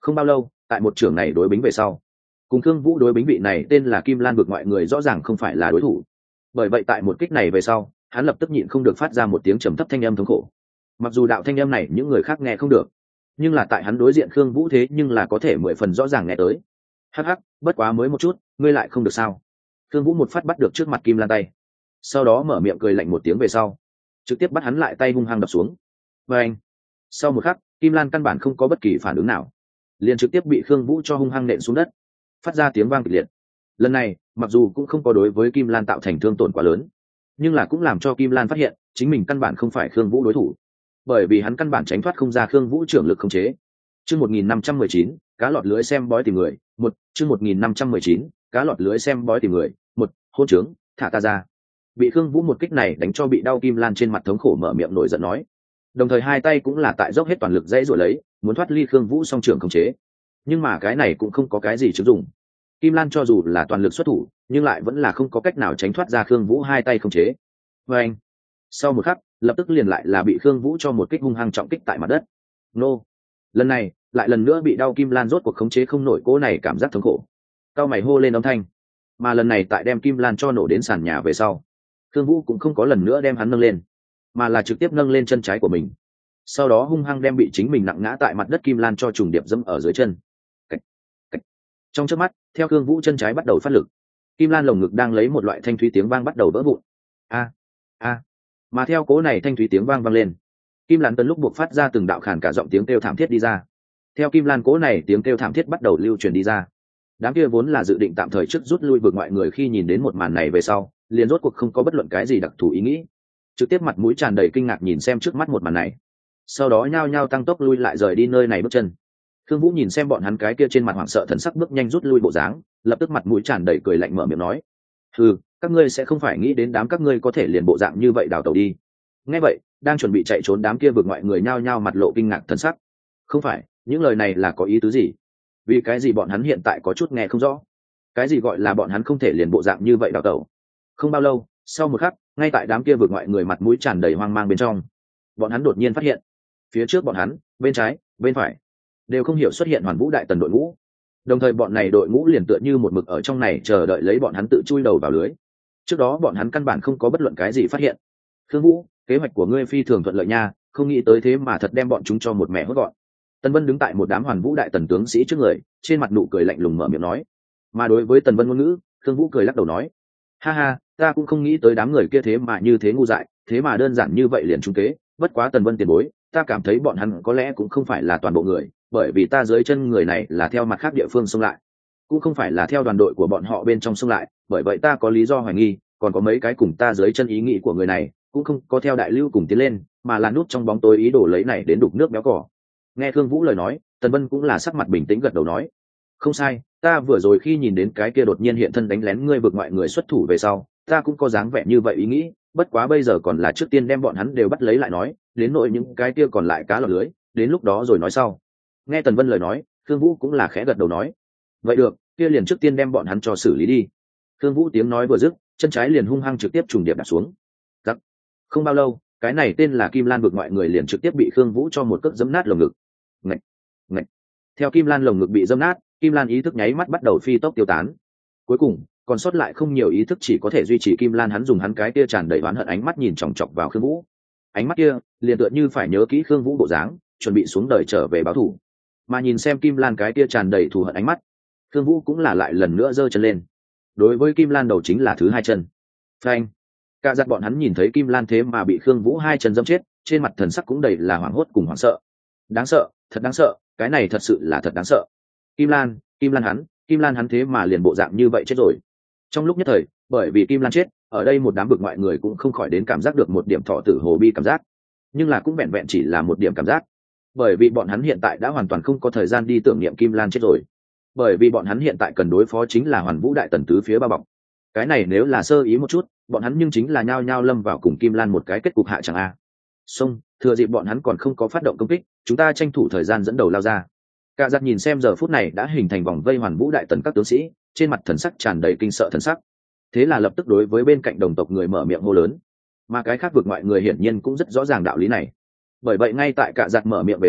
Không bao lâu, tại một trưởng này đối bính về sau, cùng Khương Vũ đối bính vị này tên là Kim Lan vực ngoại người rõ ràng không phải là đối thủ. Bởi vậy tại một kích này về sau, hắn lập tức nhịn không được phát ra một tiếng trầm thấp thanh âm thống khổ. Mặc dù đạo thanh âm này những người khác nghe không được, nhưng là tại hắn đối diện Khương Vũ thế nhưng là có thể mười phần rõ ràng nghe tới. Hắc hắc, bất quá mới một chút, ngươi lại không được sao? Khương Vũ một phát bắt được trước mặt Kim Lan tay, sau đó mở miệng cười lạnh một tiếng về sau, trực tiếp bắt hắn lại tay hung hăng đập xuống. Và anh, sau một khắc, Kim Lan căn bản không có bất kỳ phản ứng nào, liền trực tiếp bị Khương Vũ cho hung hăng nện xuống đất, phát ra tiếng vang kịch liệt. Lần này, mặc dù cũng không có đối với Kim Lan tạo thành thương tổn quá lớn, nhưng là cũng làm cho Kim Lan phát hiện chính mình căn bản không phải Khương Vũ đối thủ, bởi vì hắn căn bản tránh thoát không ra Khương Vũ trưởng lực khống chế. Chương một nghìn năm trăm mười chín, cá lọt lưới xem bói tìm người, một, chương một nghìn năm trăm mười chín, cá lọt lưới xem bói tìm người, một, hôn trướng, thả ta ra. Bị Khương Vũ một kích này đánh cho bị đau Kim Lan trên mặt thống khổ mở miệng nổi giận nói, đồng thời hai tay cũng là tại dốc hết toàn lực dãy giụa lấy, muốn thoát ly Khương Vũ song trưởng khống chế. Nhưng mà cái này cũng không có cái gì chứng dụng. Kim Lan cho dù là toàn lực xuất thủ, nhưng lại vẫn là không có cách nào tránh thoát ra Khương Vũ hai tay khống chế. Và anh, sau một khắc, lập tức liền lại là bị Khương Vũ cho một kích hung hăng trọng kích tại mặt đất. Nô, lần này lại lần nữa bị đau Kim Lan rốt cuộc khống chế không nổi cỗ này cảm giác thống khổ, cao mày hô lên âm thanh. Mà lần này tại đem Kim Lan cho nổ đến sàn nhà về sau, Khương Vũ cũng không có lần nữa đem hắn nâng lên, mà là trực tiếp nâng lên chân trái của mình, sau đó hung hăng đem bị chính mình nặng ngã tại mặt đất Kim Lan cho trùng điệp dẫm ở dưới chân. Cách, cách. Trong chớp mắt, theo Khương Vũ chân trái bắt đầu phát lực, Kim Lan lồng ngực đang lấy một loại thanh thúy tiếng vang bắt đầu vỡ vụn. A, a. Mà theo cố này thanh thúy tiếng vang vang lên, Kim Lan tấn lúc buộc phát ra từng đạo khàn cả giọng tiếng kêu thảm thiết đi ra. Theo Kim Lan cố này tiếng kêu thảm thiết bắt đầu lưu truyền đi ra, đám kia vốn là dự định tạm thời trước rút lui vượt ngoại người khi nhìn đến một màn này về sau, liền rốt cuộc không có bất luận cái gì đặc thù ý nghĩ, trực tiếp mặt mũi tràn đầy kinh ngạc nhìn xem trước mắt một màn này, sau đó nhao nhao tăng tốc lui lại rời đi nơi này bước chân. Khương Vũ nhìn xem bọn hắn cái kia trên mặt hoảng sợ thần sắc bước nhanh rút lui bộ dáng, lập tức mặt mũi tràn đầy cười lạnh mở miệng nói, ừ, các ngươi sẽ không phải nghĩ đến đám các ngươi có thể liền bộ dạng như vậy đào tẩu đi. Nghe vậy, đang chuẩn bị chạy trốn đám kia vượt ngoại người nhao nhao mặt lộ kinh ngạc thần sắc. Không phải, những lời này là có ý tứ gì? Vì cái gì bọn hắn hiện tại có chút nghe không rõ? Cái gì gọi là bọn hắn không thể liền bộ dạng như vậy đào tẩu? Không bao lâu, sau một khắc, ngay tại đám kia vượt ngoại người mặt mũi tràn đầy hoang mang bên trong, bọn hắn đột nhiên phát hiện, phía trước bọn hắn, bên trái, bên phải, đều không hiểu xuất hiện Hoàn Vũ Đại Tần đội ngũ. Đồng thời bọn này đội ngũ liền tựa như một mực ở trong này chờ đợi lấy bọn hắn tự chui đầu vào lưới. Trước đó bọn hắn căn bản không có bất luận cái gì phát hiện. Khương Vũ, kế hoạch của ngươi phi thường thuận lợi nha, không nghĩ tới thế mà thật đem bọn chúng cho một mẹ hốt gọn. Tần Vân đứng tại một đám Hoàn Vũ Đại Tần tướng sĩ trước người, trên mặt nụ cười lạnh lùng mở miệng nói. Mà đối với Tần Vân ngôn ngữ, Khương Vũ cười lắc đầu nói, ha ha, ta cũng không nghĩ tới đám người kia thế mà như thế ngu dại, thế mà đơn giản như vậy liền trúng kế. Bất quá Tần Vân tiền bối, ta cảm thấy bọn hắn có lẽ cũng không phải là toàn bộ người, bởi vì ta dưới chân người này là theo mặt khác địa phương xông lại, cũng không phải là theo đoàn đội của bọn họ bên trong xông lại, bởi vậy ta có lý do hoài nghi, còn có mấy cái cùng ta dưới chân ý nghĩ của người này cũng không có theo đại lưu cùng tiến lên, mà là núp trong bóng tối ý đồ lấy này đến đục nước béo cỏ. Nghe Khương Vũ lời nói, Tần Vân cũng là sắc mặt bình tĩnh gật đầu nói, không sai, ta vừa rồi khi nhìn đến cái kia đột nhiên hiện thân đánh lén ngươi vực ngoại người xuất thủ về sau, ta cũng có dáng vẻ như vậy ý nghĩ, bất quá bây giờ còn là trước tiên đem bọn hắn đều bắt lấy lại nói, đến nội những cái kia còn lại cá lọt lưới, đến lúc đó rồi nói sau. Nghe Tần Vân lời nói, Khương Vũ cũng là khẽ gật đầu nói, vậy được, kia liền trước tiên đem bọn hắn cho xử lý đi. Khương Vũ tiếng nói vừa dứt, chân trái liền hung hăng trực tiếp trùng điệp đạp xuống. Giặc. Không bao lâu, cái này tên là Kim Lan vực ngoại người liền trực tiếp bị Khương Vũ cho một cước giẫm nát lồng ngực. Ngậy, ngậy. Theo Kim Lan lồng ngực bị giẫm nát, Kim Lan ý thức nháy mắt bắt đầu phi tốc tiêu tán. Cuối cùng, còn sót lại không nhiều ý thức chỉ có thể duy trì Kim Lan, hắn dùng hắn cái kia tràn đầy oán hận ánh mắt nhìn chòng chọc vào Khương Vũ. Ánh mắt kia, liền tựa như phải nhớ kỹ Khương Vũ bộ dáng, chuẩn bị xuống đời trở về báo thù. Mà nhìn xem Kim Lan cái kia tràn đầy thù hận ánh mắt, Khương Vũ cũng là lại lần nữa giơ chân lên. Đối với Kim Lan đầu chính là thứ hai chân. Phanh. Cả giật bọn hắn nhìn thấy Kim Lan thế mà bị Khương Vũ hai chân giẫm chết, trên mặt thần sắc cũng đầy là hoảng hốt cùng hoảng sợ. Đáng sợ, thật đáng sợ, cái này thật sự là thật đáng sợ. Kim Lan, Kim Lan hắn, Kim Lan hắn thế mà liền bộ dạng như vậy chết rồi. Trong lúc nhất thời, bởi vì Kim Lan chết, ở đây một đám bực ngoại người cũng không khỏi đến cảm giác được một điểm thọ tử hồ bi cảm giác, nhưng là cũng vẹn vẹn chỉ là một điểm cảm giác, bởi vì bọn hắn hiện tại đã hoàn toàn không có thời gian đi tưởng niệm Kim Lan chết rồi, bởi vì bọn hắn hiện tại cần đối phó chính là Hoàn Vũ Đại Tần tứ phía bao bọc. Cái này nếu là sơ ý một chút, bọn hắn nhưng chính là nhao nhao lâm vào cùng Kim Lan một cái kết cục hạ chẳng a. Xong, thừa dịp bọn hắn còn không có phát động công kích, chúng ta tranh thủ thời gian dẫn đầu lao ra. Cả giật nhìn xem giờ phút này đã hình thành vòng vây Hoàn Vũ Đại Tần các tướng sĩ, trên mặt thần sắc tràn đầy kinh sợ thần sắc. Thế là lập tức đối với bên cạnh đồng tộc người mở miệng hô lớn, mà cái khác vực ngoại người hiển nhiên cũng rất rõ ràng đạo lý này. Bởi vậy ngay tại Cả giật mở miệng về sau,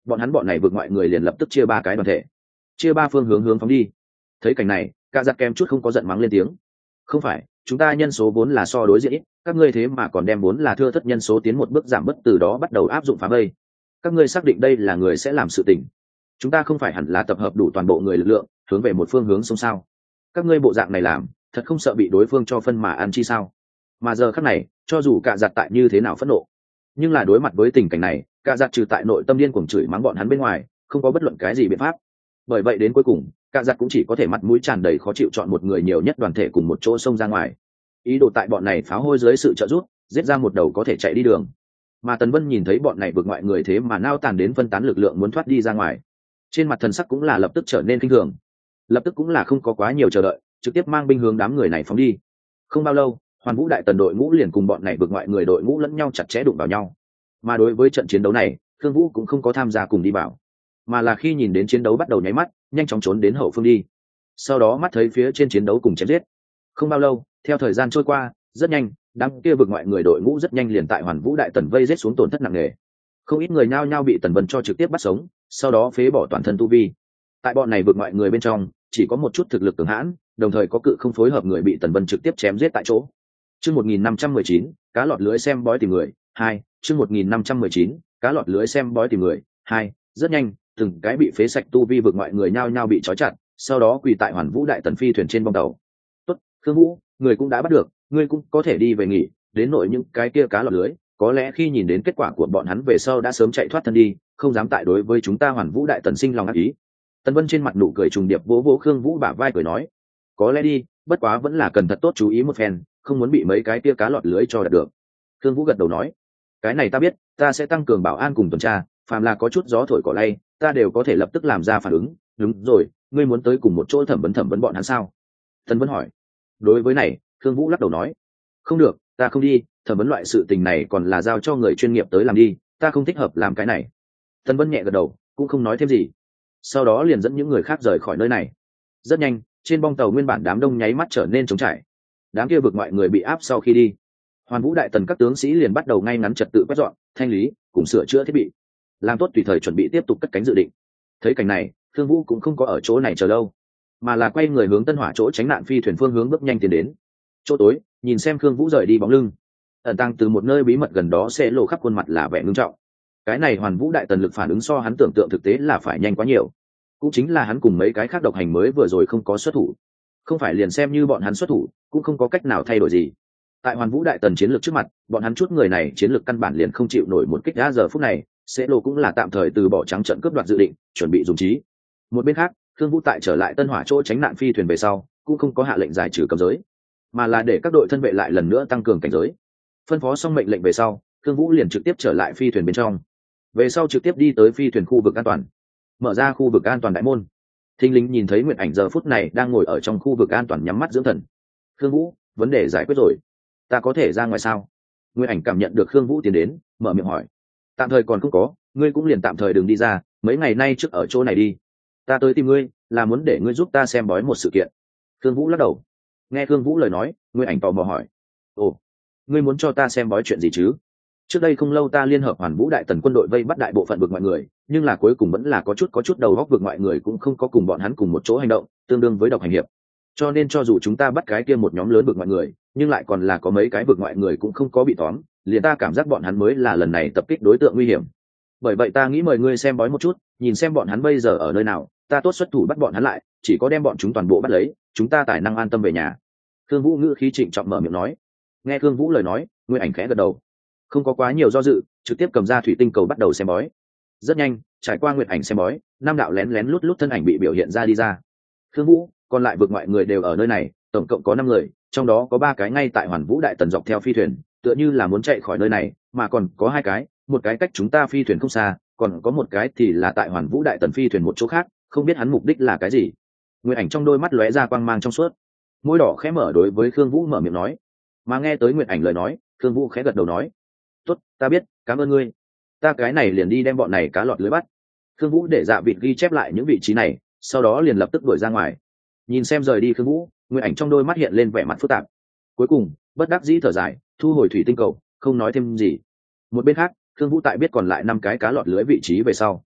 bọn hắn bọn này vượt ngoại người liền lập tức chia ba cái đoàn thể, chia ba phương hướng hướng phóng đi. Thấy cảnh này, cả giặt kém chút không có giận mắng lên tiếng. Không phải, chúng ta nhân số vốn là so đối diện ít, các ngươi thế mà còn đem vốn là thưa thất nhân số tiến một bước giảm bớt, từ đó bắt đầu áp dụng phá vây. Các ngươi xác định đây là người sẽ làm sự tình. Chúng ta không phải hẳn là tập hợp đủ toàn bộ người lực lượng, hướng về một phương hướng xông sao? Các ngươi bộ dạng này làm, thật không sợ bị đối phương cho phân mà ăn chi sao? Mà giờ khắc này, cho dù cả giặt tại như thế nào phẫn nộ, nhưng là đối mặt với tình cảnh này, cả giặt trừ tại nội tâm điên cuồng chửi mắng bọn hắn bên ngoài, không có bất luận cái gì biện pháp. Bởi vậy đến cuối cùng, cả giặt cũng chỉ có thể mặt mũi tràn đầy khó chịu chọn một người nhiều nhất đoàn thể cùng một chỗ xông ra ngoài, ý đồ tại bọn này pháo hôi dưới sự trợ giúp giết ra một đầu có thể chạy đi đường. Mà Tần Vân nhìn thấy bọn này vượt ngoại người thế mà nao tàn đến phân tán lực lượng muốn thoát đi ra ngoài, trên mặt thần sắc cũng là lập tức trở nên kinh thường, lập tức cũng là không có quá nhiều chờ đợi, trực tiếp mang binh hướng đám người này phóng đi. Không bao lâu, Hoàn Vũ Đại Tần đội ngũ liền cùng bọn này vượt ngoại người đội ngũ lẫn nhau chặt chẽ đụng vào nhau. Mà đối với trận chiến đấu này, Thương Vũ cũng không có tham gia cùng đi vào, mà là khi nhìn đến chiến đấu bắt đầu nháy mắt, nhanh chóng trốn đến hậu phương đi. Sau đó mắt thấy phía trên chiến đấu cùng chém giết. Không bao lâu, theo thời gian trôi qua, rất nhanh, đám kia vượt ngoại người đội ngũ rất nhanh liền tại Hoàn Vũ Đại Tần vây giết xuống, tổn thất nặng nề. Không ít người nhao nhao bị Tần Vân cho trực tiếp bắt sống, sau đó phế bỏ toàn thân tu vi. Tại bọn này vượt ngoại người bên trong, chỉ có một chút thực lực cường hãn, đồng thời có cự không phối hợp người bị Tần Vân trực tiếp chém giết tại chỗ. Chương một nghìn năm trăm mười chín, cá lọt lưới xem bói tìm người, hai. Chương một nghìn năm trăm mười chín, cá lọt lưới xem bói tìm người, hai. Rất nhanh, từng cái bị phế sạch tu vi vượt ngoại người nhao nhao bị trói chặt, sau đó quỳ tại Hoàn Vũ Đại Tần phi thuyền trên bong tàu. Tốt, Khương Vũ, người cũng đã bắt được, ngươi cũng có thể đi về nghỉ, đến nội những cái kia cá lọt lưới, có lẽ khi nhìn đến kết quả của bọn hắn về sau đã sớm chạy thoát thân đi, không dám tại đối với chúng ta Hoàn Vũ Đại Tần sinh lòng ác ý. Tần Vân trên mặt nụ cười trùng điệp vỗ vỗ Khương Vũ bả vai cười nói, có lẽ đi, bất quá vẫn là cần thật tốt chú ý một phen, không muốn bị mấy cái kia cá lọt lưới cho đạt được. Khương Vũ gật đầu nói, cái này ta biết, ta sẽ tăng cường bảo an cùng tuần tra, phàm là có chút gió thổi cỏ lay, ta đều có thể lập tức làm ra phản ứng. Đúng rồi, ngươi muốn tới cùng một chỗ thẩm vấn thẩm vấn bọn hắn sao? Tần Vân hỏi. Đối với này, Khương Vũ lắc đầu nói, không được, ta không đi, thẩm vấn loại sự tình này còn là giao cho người chuyên nghiệp tới làm đi, ta không thích hợp làm cái này. Tần Vân nhẹ gật đầu, cũng không nói thêm gì, sau đó liền dẫn những người khác rời khỏi nơi này. Rất nhanh, trên bong tàu nguyên bản đám đông nháy mắt trở nên trống trải, đám kia vượt ngoại người bị áp sau khi đi, Hoàn Vũ Đại Tần các tướng sĩ liền bắt đầu ngay ngắn trật tự quét dọn, thanh lý cùng sửa chữa thiết bị, làm tốt tùy thời chuẩn bị tiếp tục cất cánh dự định. Thấy cảnh này, Thương Vũ cũng không có ở chỗ này chờ lâu, mà là quay người hướng Tân Hỏa chỗ tránh nạn phi thuyền phương hướng bước nhanh tiến đến. Chỗ tối, nhìn xem Thương Vũ rời đi bóng lưng, ẩn tăng từ một nơi bí mật gần đó sẽ lộ khắp khuôn mặt là vẻ ngưng trọng. Cái này Hoàn Vũ Đại Tần lực phản ứng so hắn tưởng tượng thực tế là phải nhanh quá nhiều, cũng chính là hắn cùng mấy cái khác độc hành mới vừa rồi không có xuất thủ, không phải liền xem như bọn hắn xuất thủ cũng không có cách nào thay đổi gì. Tại Hoàn Vũ Đại Tần chiến lược trước mặt, bọn hắn chút người này chiến lược căn bản liền không chịu nổi một kích đá. Giờ phút này, sẽ lộ cũng là tạm thời từ bỏ trắng trận cướp đoạt dự định, chuẩn bị dùng trí. Một bên khác, Thương Vũ tại trở lại Tân Hỏa chỗ tránh nạn phi thuyền về sau, cũng không có hạ lệnh giải trừ cấm giới, mà là để các đội thân vệ lại lần nữa tăng cường cảnh giới. Phân phó xong mệnh lệnh về sau, Thương Vũ liền trực tiếp trở lại phi thuyền bên trong. Về sau trực tiếp đi tới phi thuyền khu vực an toàn, mở ra khu vực an toàn đại môn. Thinh Linh nhìn thấy Nguyệt Ảnh giờ phút này đang ngồi ở trong khu vực an toàn nhắm mắt dưỡng thần. Thương Vũ, vấn đề giải quyết rồi, ta có thể ra ngoài sao? Nguyệt Ảnh cảm nhận được Khương Vũ tiến đến, mở miệng hỏi. Tạm thời còn không có, ngươi cũng liền tạm thời đừng đi ra, mấy ngày nay trước ở chỗ này đi. Ta tới tìm ngươi là muốn để ngươi giúp ta xem bói một sự kiện. Khương Vũ lắc đầu. Nghe Khương Vũ lời nói, Nguyệt Ảnh tò mò hỏi, ồ, ngươi muốn cho ta xem bói chuyện gì chứ? Trước đây không lâu ta liên hợp Hoàn Vũ Đại Tần quân đội vây bắt đại bộ phận vực ngoại người, nhưng là cuối cùng vẫn là có chút có chút đầu góc vực ngoại người cũng không có cùng bọn hắn cùng một chỗ hành động, tương đương với độc hành hiệp. Cho nên cho dù chúng ta bắt cái kia một nhóm lớn vực ngoại người, nhưng lại còn là có mấy cái vực ngoại người cũng không có bị tóm, liền ta cảm giác bọn hắn mới là lần này tập kích đối tượng nguy hiểm. Bởi vậy ta nghĩ mời ngươi xem bói một chút, nhìn xem bọn hắn bây giờ ở nơi nào, ta tốt xuất thủ bắt bọn hắn lại, chỉ có đem bọn chúng toàn bộ bắt lấy, chúng ta tài năng an tâm về nhà. Khương Vũ ngữ khí trịnh trọng mở miệng nói. Nghe Khương Vũ lời nói, Nguyên Ảnh khẽ gật đầu, không có quá nhiều do dự, trực tiếp cầm ra thủy tinh cầu bắt đầu xem bói. Rất nhanh, trải qua Nguyệt Ảnh xem bói, năm đạo lén lén lút lút thân ảnh bị biểu hiện ra đi ra. Khương Vũ, còn lại vực ngoại người đều ở nơi này, tổng cộng có năm người, trong đó có ba cái ngay tại Hoàn Vũ Đại Tần dọc theo phi thuyền, tựa như là muốn chạy khỏi nơi này, mà còn có hai cái, một cái cách chúng ta phi thuyền không xa, còn có một cái thì là tại Hoàn Vũ Đại Tần phi thuyền một chỗ khác, không biết hắn mục đích là cái gì. Nguyệt Ảnh trong đôi mắt lóe ra quang mang trong suốt, môi đỏ khẽ mở đối với Khương Vũ mở miệng nói. Mà nghe tới Nguyệt Ảnh lời nói, Khương Vũ khẽ gật đầu nói, tốt, ta biết, cảm ơn ngươi, ta cái này liền đi đem bọn này cá lọt lưới bắt. Khương Vũ để Dạ Vịt ghi chép lại những vị trí này, sau đó liền lập tức đuổi ra ngoài. Nhìn xem rời đi Khương Vũ, Nguyệt Ảnh trong đôi mắt hiện lên vẻ mặt phức tạp, cuối cùng bất đắc dĩ thở dài, thu hồi thủy tinh cầu, không nói thêm gì. Một bên khác, Khương Vũ tại biết còn lại năm cái cá lọt lưới vị trí về sau,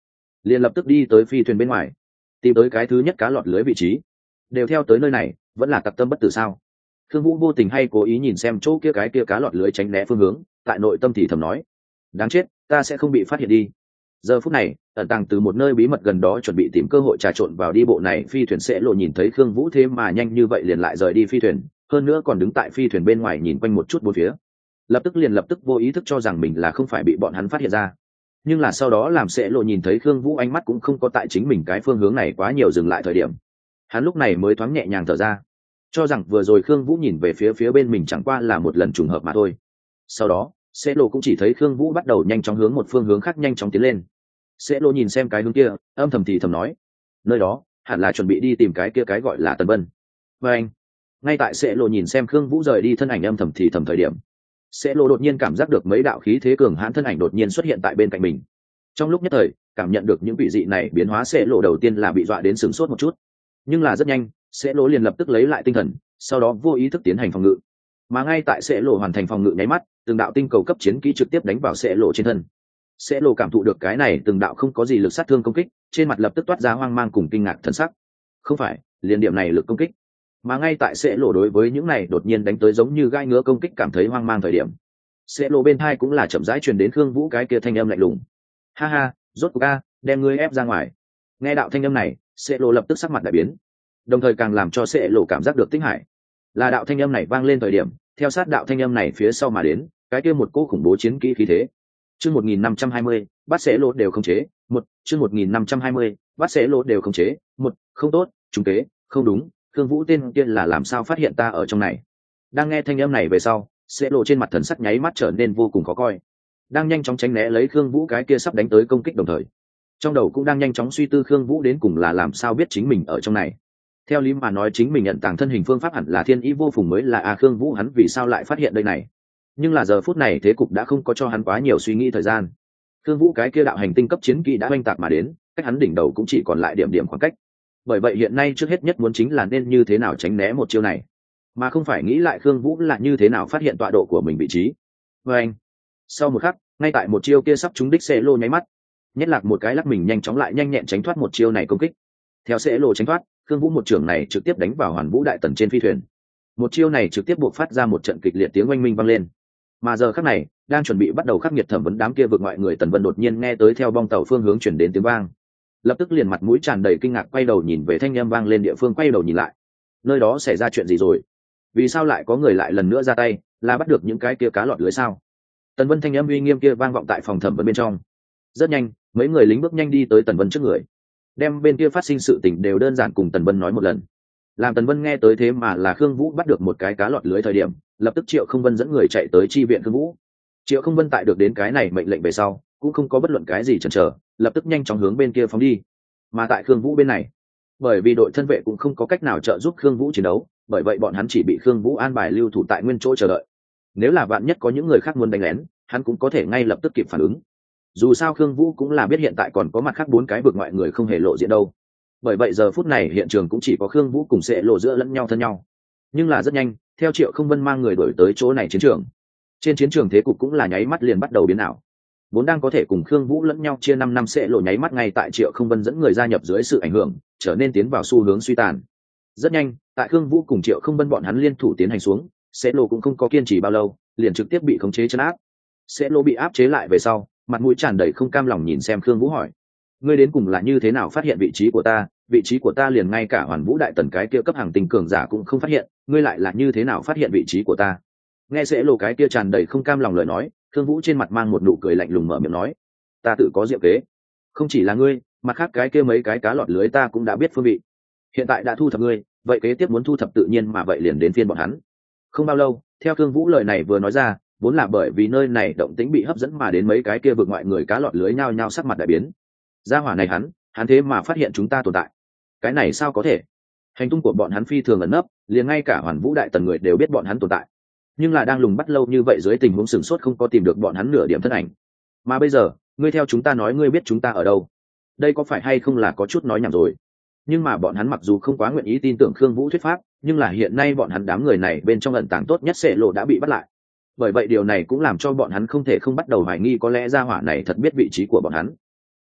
liền lập tức đi tới phi thuyền bên ngoài tìm tới cái thứ nhất cá lọt lưới vị trí. Đều theo tới nơi này vẫn là tặc tâm bất tử sao? Thương Vũ vô tình hay cố ý nhìn xem chỗ kia cái kia cá lọt lưới tránh né phương hướng, tại nội tâm thì thầm nói: đáng chết, ta sẽ không bị phát hiện đi. Giờ phút này, ẩn tàng từ một nơi bí mật gần đó chuẩn bị tìm cơ hội trà trộn vào đi bộ này phi thuyền sẽ lộ nhìn thấy Khương Vũ thế mà nhanh như vậy liền lại rời đi phi thuyền, hơn nữa còn đứng tại phi thuyền bên ngoài nhìn quanh một chút bốn phía. Lập tức liền lập tức vô ý thức cho rằng mình là không phải bị bọn hắn phát hiện ra. Nhưng là sau đó làm sẽ lộ nhìn thấy Khương Vũ ánh mắt cũng không có tại chính mình cái phương hướng này quá nhiều dừng lại thời điểm. Hắn lúc này mới thoáng nhẹ nhàng thở ra, cho rằng vừa rồi Khương Vũ nhìn về phía phía bên mình chẳng qua là một lần trùng hợp mà thôi. Sau đó, sẽ lộ cũng chỉ thấy Khương Vũ bắt đầu nhanh chóng hướng một phương hướng khác nhanh chóng tiến lên. Sẽ lộ nhìn xem cái hướng kia, âm thầm thì thầm nói: nơi đó hẳn là chuẩn bị đi tìm cái kia cái gọi là Tần Vân. Và anh, ngay tại sẽ lộ nhìn xem Khương Vũ rời đi thân ảnh âm thầm thì thầm thời điểm, sẽ lộ đột nhiên cảm giác được mấy đạo khí thế cường hãn thân ảnh đột nhiên xuất hiện tại bên cạnh mình. Trong lúc nhất thời, cảm nhận được những vị dị này biến hóa, sẽ lộ đầu tiên là bị dọa đến sửng sốt một chút, nhưng là rất nhanh, sẽ lộ liền lập tức lấy lại tinh thần, sau đó vô ý thức tiến hành phòng ngự. Mà ngay tại sẽ lộ hoàn thành phòng ngự nháy mắt, từng đạo tinh cầu cấp chiến kỹ trực tiếp đánh vào sẽ lộ trên thân. Sẽ lộ cảm thụ được cái này từng đạo không có gì lực sát thương công kích, trên mặt lập tức toát ra hoang mang cùng kinh ngạc thần sắc. Không phải, liền điểm này lực công kích. Mà ngay tại sẽ lộ đối với những này đột nhiên đánh tới giống như gai ngứa công kích cảm thấy hoang mang thời điểm, sẽ lộ bên tai cũng là chậm rãi truyền đến Khương Vũ cái kia thanh âm lạnh lùng: ha ha, rốt cuộc a, đem ngươi ép ra ngoài. Nghe đạo thanh âm này, sẽ lộ lập tức sắc mặt đại biến, đồng thời càng làm cho sẽ lộ cảm giác được tinh hải. Là đạo thanh âm này vang lên thời điểm, theo sát đạo thanh âm này phía sau mà đến cái kia một cỗ khủng bố chiến kỹ khí thế. Chương một nghìn năm trăm hai mươi, bắt sẽ lộ đều không chế. Một, chương một nghìn năm trăm hai mươi, bắt sẽ lộ đều không chế. Một, không tốt, trùng kế, không đúng, Khương Vũ tên kia là làm sao phát hiện ta ở trong này? Đang nghe thanh âm này về sau, sẽ lộ trên mặt thần sắc nháy mắt trở nên vô cùng khó coi. Đang nhanh chóng tránh né lấy Khương Vũ cái kia sắp đánh tới công kích đồng thời, trong đầu cũng đang nhanh chóng suy tư Khương Vũ đến cùng là làm sao biết chính mình ở trong này. Theo lý mà nói chính mình nhận tàng thân hình phương pháp hẳn là thiên ý vô phùng mới là a, Khương Vũ hắn vì sao lại phát hiện đây này? Nhưng là giờ phút này thế cục đã không có cho hắn quá nhiều suy nghĩ thời gian. Khương Vũ cái kia đạo hành tinh cấp chiến kỹ đã oanh tạc mà đến, cách hắn đỉnh đầu cũng chỉ còn lại điểm điểm khoảng cách. Bởi vậy hiện nay trước hết nhất muốn chính là nên như thế nào tránh né một chiêu này, mà không phải nghĩ lại Khương Vũ là như thế nào phát hiện tọa độ của mình vị trí. Và anh, sau một khắc, ngay tại một chiêu kia sắp trúng đích sẽ lô nháy mắt, nhất lạc một cái lắc mình nhanh chóng lại nhanh nhẹn tránh thoát một chiêu này công kích. Theo sẽ lô tránh thoát, Khương Vũ một trường này trực tiếp đánh vào Hoàn Vũ đại tần trên phi thuyền. Một chiêu này trực tiếp buộc phát ra một trận kịch liệt tiếng oanh minh vang lên. Mà giờ khắc này, đang chuẩn bị bắt đầu khắc nghiệt thẩm vấn đám kia vượt ngoại người Tần Vân đột nhiên nghe tới theo bong tàu phương hướng chuyển đến tiếng vang, lập tức liền mặt mũi tràn đầy kinh ngạc quay đầu nhìn về thanh âm vang lên địa phương, quay đầu nhìn lại, nơi đó xảy ra chuyện gì rồi? Vì sao lại có người lại lần nữa ra tay, là bắt được những cái kia cá lọt lưới sao? Tần Vân thanh âm uy nghiêm kia vang vọng tại phòng thẩm vấn bên trong. Rất nhanh, mấy người lính bước nhanh đi tới Tần Vân trước người, đem bên kia phát sinh sự tình đều đơn giản cùng Tần Vân nói một lần. Làm Tần Vân nghe tới thế mà là Khương Vũ bắt được một cái cá lọt lưới thời điểm, lập tức Triệu Không Vân dẫn người chạy tới chi viện Khương Vũ. Triệu Không Vân tại được đến cái này mệnh lệnh về sau, cũng không có bất luận cái gì chần chờ, lập tức nhanh chóng hướng bên kia phóng đi. Mà tại Khương Vũ bên này, bởi vì đội thân vệ cũng không có cách nào trợ giúp Khương Vũ chiến đấu, bởi vậy bọn hắn chỉ bị Khương Vũ an bài lưu thủ tại nguyên chỗ chờ đợi. Nếu là vạn nhất có những người khác muốn đánh lén, hắn cũng có thể ngay lập tức kịp phản ứng. Dù sao Khương Vũ cũng là biết hiện tại còn có mặt khác bốn cái vực ngoại người không hề lộ diện đâu. Bởi vậy giờ phút này hiện trường cũng chỉ có Khương Vũ cùng sẽ lộ giữa lẫn nhau thân nhau. Nhưng là rất nhanh, theo Triệu Không Vân mang người đổi tới chỗ này chiến trường. Trên chiến trường thế cục cũng là nháy mắt liền bắt đầu biến ảo. Vốn đang có thể cùng Khương Vũ lẫn nhau chia năm năm sẽ lộ nháy mắt ngay tại Triệu Không Vân dẫn người gia nhập dưới sự ảnh hưởng, trở nên tiến vào xu hướng suy tàn. Rất nhanh, tại Khương Vũ cùng Triệu Không Vân bọn hắn liên thủ tiến hành xuống, sẽ lộ cũng không có kiên trì bao lâu, liền trực tiếp bị khống chế trấn áp. Sẽ lộ bị áp chế lại về sau, mặt mũi tràn đầy không cam lòng nhìn xem Khương Vũ hỏi: ngươi đến cùng là như thế nào phát hiện vị trí của ta? Vị trí của ta liền ngay cả Hoàn Vũ đại tần cái kia cấp hàng tinh cường giả cũng không phát hiện, ngươi lại là như thế nào phát hiện vị trí của ta? Nghe sẽ lộ cái kia tràn đầy không cam lòng lời nói, Khương Vũ trên mặt mang một nụ cười lạnh lùng mở miệng nói: ta tự có diệu kế, không chỉ là ngươi, mặt khác cái kia mấy cái cá lọt lưới ta cũng đã biết phương vị. Hiện tại đã thu thập ngươi, vậy kế tiếp muốn thu thập tự nhiên mà vậy liền đến phiên bọn hắn. Không bao lâu, theo Khương Vũ lời này vừa nói ra, vốn là bởi vì nơi này động tĩnh bị hấp dẫn mà đến mấy cái kia vượt ngoại người cá lọt lưới nhao nhao sắc mặt đại biến. Gia hỏa này hắn, hắn thế mà phát hiện chúng ta tồn tại. Cái này sao có thể? Hành tung của bọn hắn phi thường ẩn nấp, liền ngay cả Hoàn Vũ đại tần người đều biết bọn hắn tồn tại. Nhưng là đang lùng bắt lâu như vậy dưới tình huống sửng sốt không có tìm được bọn hắn nửa điểm thân ảnh. Mà bây giờ, ngươi theo chúng ta nói ngươi biết chúng ta ở đâu? Đây có phải hay không là có chút nói nhảm rồi? Nhưng mà bọn hắn mặc dù không quá nguyện ý tin tưởng Khương Vũ thuyết pháp, nhưng là hiện nay bọn hắn đám người này bên trong ẩn tàng tốt nhất sẽ lộ đã bị bắt lại. Bởi vậy điều này cũng làm cho bọn hắn không thể không bắt đầu hoài nghi có lẽ gia hỏa này thật biết vị trí của bọn hắn.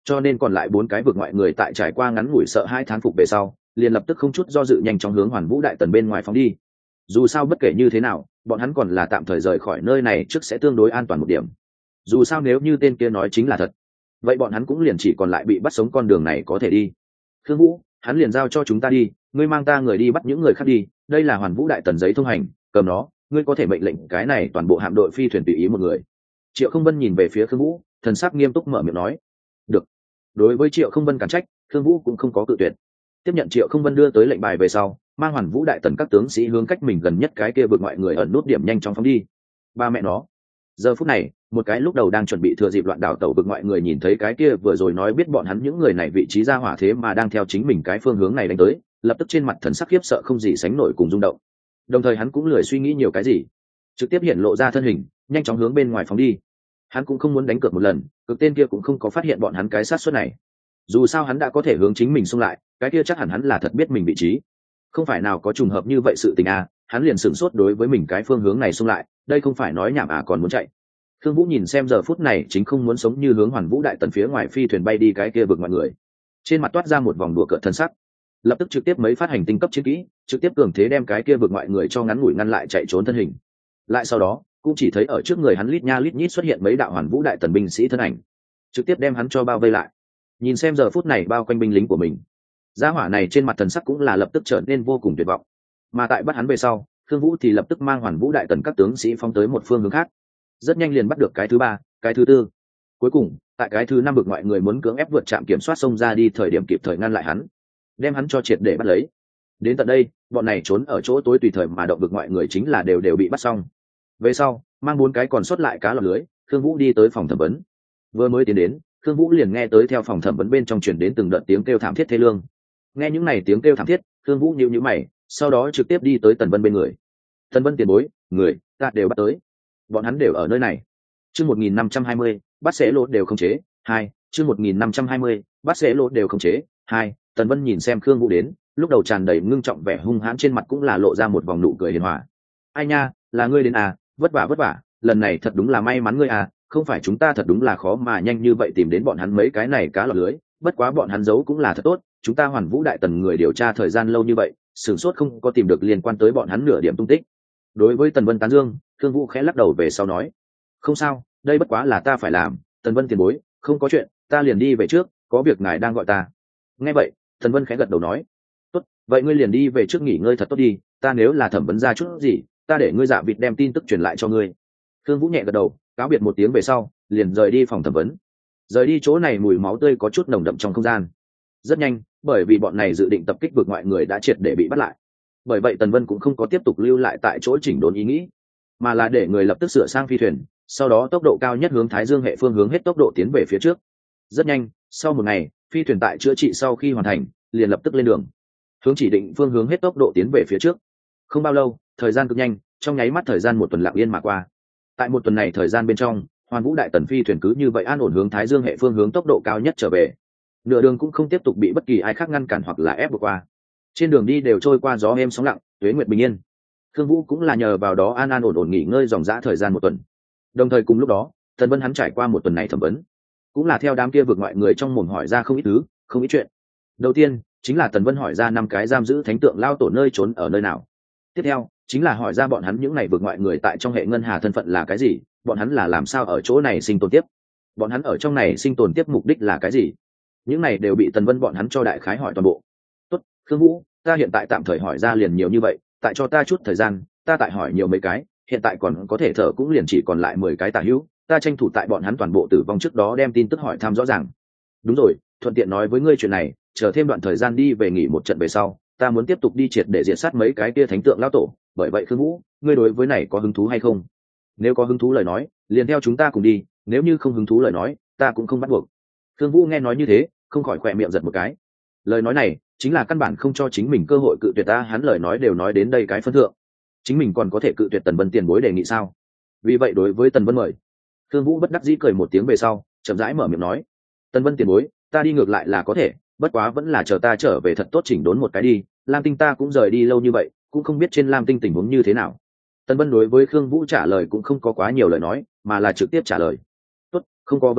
cho nên còn lại bốn cái vực ngoại người tại trải qua ngắn ngủi sợ hai thán phục về sau liền lập tức không chút do dự nhanh chóng hướng Hoàn Vũ Đại Tần bên ngoài phóng đi. Dù sao bất kể như thế nào bọn hắn còn là tạm thời rời khỏi nơi này trước sẽ tương đối an toàn một điểm. Dù sao nếu như tên kia nói chính là thật, vậy bọn hắn cũng liền chỉ còn lại bị bắt sống con đường này có thể đi. Khương Vũ, hắn liền giao cho chúng ta đi, ngươi mang ta người đi bắt những người khác đi, đây là Hoàn Vũ Đại Tần giấy thông hành, cầm nó, ngươi có thể mệnh lệnh cái này toàn bộ hạm đội phi thuyền tùy ý một người. Triệu Không Vân nhìn về phía Khương Vũ, thần sắc nghiêm túc mở miệng nói. Được. Đối với Triệu Không Vân cản trách, Khương Vũ cũng không có cự tuyệt. Tiếp nhận Triệu Không Vân đưa tới lệnh bài về sau, mang Hoàn Vũ Đại Tần các tướng sĩ hướng cách mình gần nhất cái kia vực ngoại người ẩn nút điểm nhanh chóng phóng đi. Ba mẹ nó. Giờ phút này, một cái lúc đầu đang chuẩn bị thừa dịp loạn đảo tàu vực ngoại người nhìn thấy cái kia vừa rồi nói biết bọn hắn những người này vị trí ra hỏa thế mà đang theo chính mình cái phương hướng này đánh tới, lập tức trên mặt thần sắc khiếp sợ không gì sánh nổi cùng rung động. Đồng thời hắn cũng lười suy nghĩ nhiều cái gì, trực tiếp hiện lộ ra thân hình, nhanh chóng hướng bên ngoài phóng đi. Hắn cũng không muốn đánh cược một lần, cực tên kia cũng không có phát hiện bọn hắn cái sát suất này. Dù sao hắn đã có thể hướng chính mình xung lại, cái kia chắc hẳn hắn là thật biết mình vị trí. Không phải nào có trùng hợp như vậy sự tình à, hắn liền sửng sốt đối với mình cái phương hướng này xung lại, đây không phải nói nhảm à còn muốn chạy. Khương Vũ nhìn xem giờ phút này chính không muốn sống như hướng Hoàn Vũ Đại Tần phía ngoài phi thuyền bay đi cái kia vực mọi người, trên mặt toát ra một vòng đùa cợt thân sắc, lập tức trực tiếp mấy phát hành tinh cấp chiến kỹ, trực tiếp cường thế đem cái kia vực ngoại người cho ngắn ngủi ngăn lại chạy trốn thân hình. Lại sau đó, cũng chỉ thấy ở trước người hắn lít nha lít nhít xuất hiện mấy đạo Hoàn Vũ Đại Tần binh sĩ thân ảnh, trực tiếp đem hắn cho bao vây lại. Nhìn xem giờ phút này bao quanh binh lính của mình, gia hỏa này trên mặt thần sắc cũng là lập tức trở nên vô cùng tuyệt vọng. Mà tại bắt hắn về sau, Khương Vũ thì lập tức mang Hoàn Vũ Đại Tần các tướng sĩ phóng tới một phương hướng khác. Rất nhanh liền bắt được cái thứ ba, cái thứ tư. Cuối cùng, tại cái thứ năm vực ngoại người muốn cưỡng ép vượt trạm kiểm soát xông ra đi thời điểm kịp thời ngăn lại hắn, đem hắn cho triệt để bắt lấy. Đến tận đây, bọn này trốn ở chỗ tối tùy thời mà động vực ngoại người chính là đều đều bị bắt xong. Về sau, mang bốn cái còn sót lại cá lọt lưới, Khương Vũ đi tới phòng thẩm vấn. Vừa mới tiến đến, Khương Vũ liền nghe tới theo phòng thẩm vấn bên trong truyền đến từng đợt tiếng kêu thảm thiết thê lương. Nghe những này tiếng kêu thảm thiết, Khương Vũ nhíu nhíu mày, sau đó trực tiếp đi tới Tần Vân bên người. Tần Vân tiền bối, người ta đều bắt tới. Bọn hắn đều ở nơi này. Chương một nghìn năm trăm hai mươi, bắt sẽ lỗ đều không chế. Hai, chương một nghìn năm trăm hai mươi, bắt sẽ lỗ đều không chế. Hai, Tần Vân nhìn xem Khương Vũ đến, lúc đầu tràn đầy ngưng trọng vẻ hung hãn trên mặt cũng là lộ ra một vòng nụ cười hiền hòa. Ai nha, là ngươi đến à, vất vả vất vả, lần này thật đúng là may mắn ngươi à, không phải chúng ta thật đúng là khó mà nhanh như vậy tìm đến bọn hắn mấy cái này cá lọt lưới, bất quá bọn hắn giấu cũng là thật tốt, chúng ta Hoàn Vũ Đại Tần người điều tra thời gian lâu như vậy, sửng sốt không có tìm được liên quan tới bọn hắn nửa điểm tung tích. Đối với Tần Vân tán dương, Thương Vũ khẽ lắc đầu về sau nói, không sao, đây bất quá là ta phải làm, Tần Vân tiền bối, không có chuyện, ta liền đi về trước, có việc ngài đang gọi ta. Nghe vậy, Tần Vân khẽ gật đầu nói, tốt, vậy ngươi liền đi về trước nghỉ ngơi thật tốt đi, ta nếu là thẩm vấn ra chút gì, ta để ngươi Dạ Vịt đem tin tức truyền lại cho ngươi. Thương Vũ nhẹ gật đầu, cáo biệt một tiếng về sau, liền rời đi phòng thẩm vấn. Rời đi chỗ này mùi máu tươi có chút nồng đậm trong không gian. Rất nhanh, bởi vì bọn này dự định tập kích vượt ngoại người đã triệt để bị bắt lại. Bởi vậy Tần Vân cũng không có tiếp tục lưu lại tại chỗ chỉnh đốn ý nghĩ, mà là để người lập tức sửa sang phi thuyền, sau đó tốc độ cao nhất hướng Thái Dương hệ phương hướng hết tốc độ tiến về phía trước. Rất nhanh, sau một ngày, phi thuyền tại chữa trị sau khi hoàn thành, liền lập tức lên đường, hướng chỉ định phương hướng hết tốc độ tiến về phía trước. Không bao lâu, thời gian cực nhanh, trong nháy mắt thời gian một tuần lặng yên mà qua. Tại một tuần này thời gian bên trong, Hoàn Vũ Đại Tần phi thuyền cứ như vậy an ổn hướng Thái Dương hệ phương hướng tốc độ cao nhất trở về. Nửa đường cũng không tiếp tục bị bất kỳ ai khác ngăn cản hoặc là ép vượt qua. Trên đường đi đều trôi qua gió êm sóng lặng, tuế nguyệt bình yên. Khương Vũ cũng là nhờ vào đó an an ổn ổn nghỉ ngơi dòng dã thời gian một tuần. Đồng thời cùng lúc đó, Tần Vân hắn trải qua một tuần này thẩm vấn, cũng là theo đám kia vượt ngoại người trong mồm hỏi ra không ít thứ, không ít chuyện. Đầu tiên, chính là Tần Vân hỏi ra năm cái giam giữ thánh tượng lao tổ nơi trốn ở nơi nào. Tiếp theo, chính là hỏi ra bọn hắn những này vượt ngoại người tại trong hệ ngân hà thân phận là cái gì, bọn hắn là làm sao ở chỗ này sinh tồn tiếp, bọn hắn ở trong này sinh tồn tiếp mục đích là cái gì. Những này đều bị Tần Vân bọn hắn cho đại khái hỏi toàn bộ. Tốt, Khương Vũ, ta hiện tại tạm thời hỏi ra liền nhiều như vậy, tại cho ta chút thời gian, ta tại hỏi nhiều mấy cái, hiện tại còn có thể thở cũng liền chỉ còn lại mười cái tả hữu, ta tranh thủ tại bọn hắn toàn bộ tử vong trước đó đem tin tức hỏi thăm rõ ràng. Đúng rồi, thuận tiện nói với ngươi chuyện này, chờ thêm đoạn thời gian đi về nghỉ một trận về sau, ta muốn tiếp tục đi triệt để diệt sát mấy cái kia thánh tượng lao tổ, bởi vậy Khương Vũ, ngươi đối với này có hứng thú hay không? Nếu có hứng thú lời nói, liền theo chúng ta cùng đi, nếu như không hứng thú lời nói, ta cũng không bắt buộc. Khương Vũ nghe nói như thế, không khỏi khỏe miệng giật một cái. Lời nói này chính là căn bản không cho chính mình cơ hội cự tuyệt ta, hắn lời nói đều nói đến đây cái phân thượng, chính mình còn có thể cự tuyệt Tần Vân tiền bối đề nghị sao? Vì vậy đối với Tần Vân mời, Khương Vũ bất đắc dĩ cười một tiếng về sau, chậm rãi mở miệng nói, Tần Vân tiền bối, ta đi ngược lại là có thể, bất quá vẫn là chờ ta trở về thật tốt chỉnh đốn một cái đi, Lam Tinh ta cũng rời đi lâu như vậy, cũng không biết trên Lam Tinh tình huống như thế nào. Tần Vân đối với Khương Vũ trả lời cũng không có quá nhiều lời nói, mà là trực tiếp trả lời, tốt, không có vấn đề,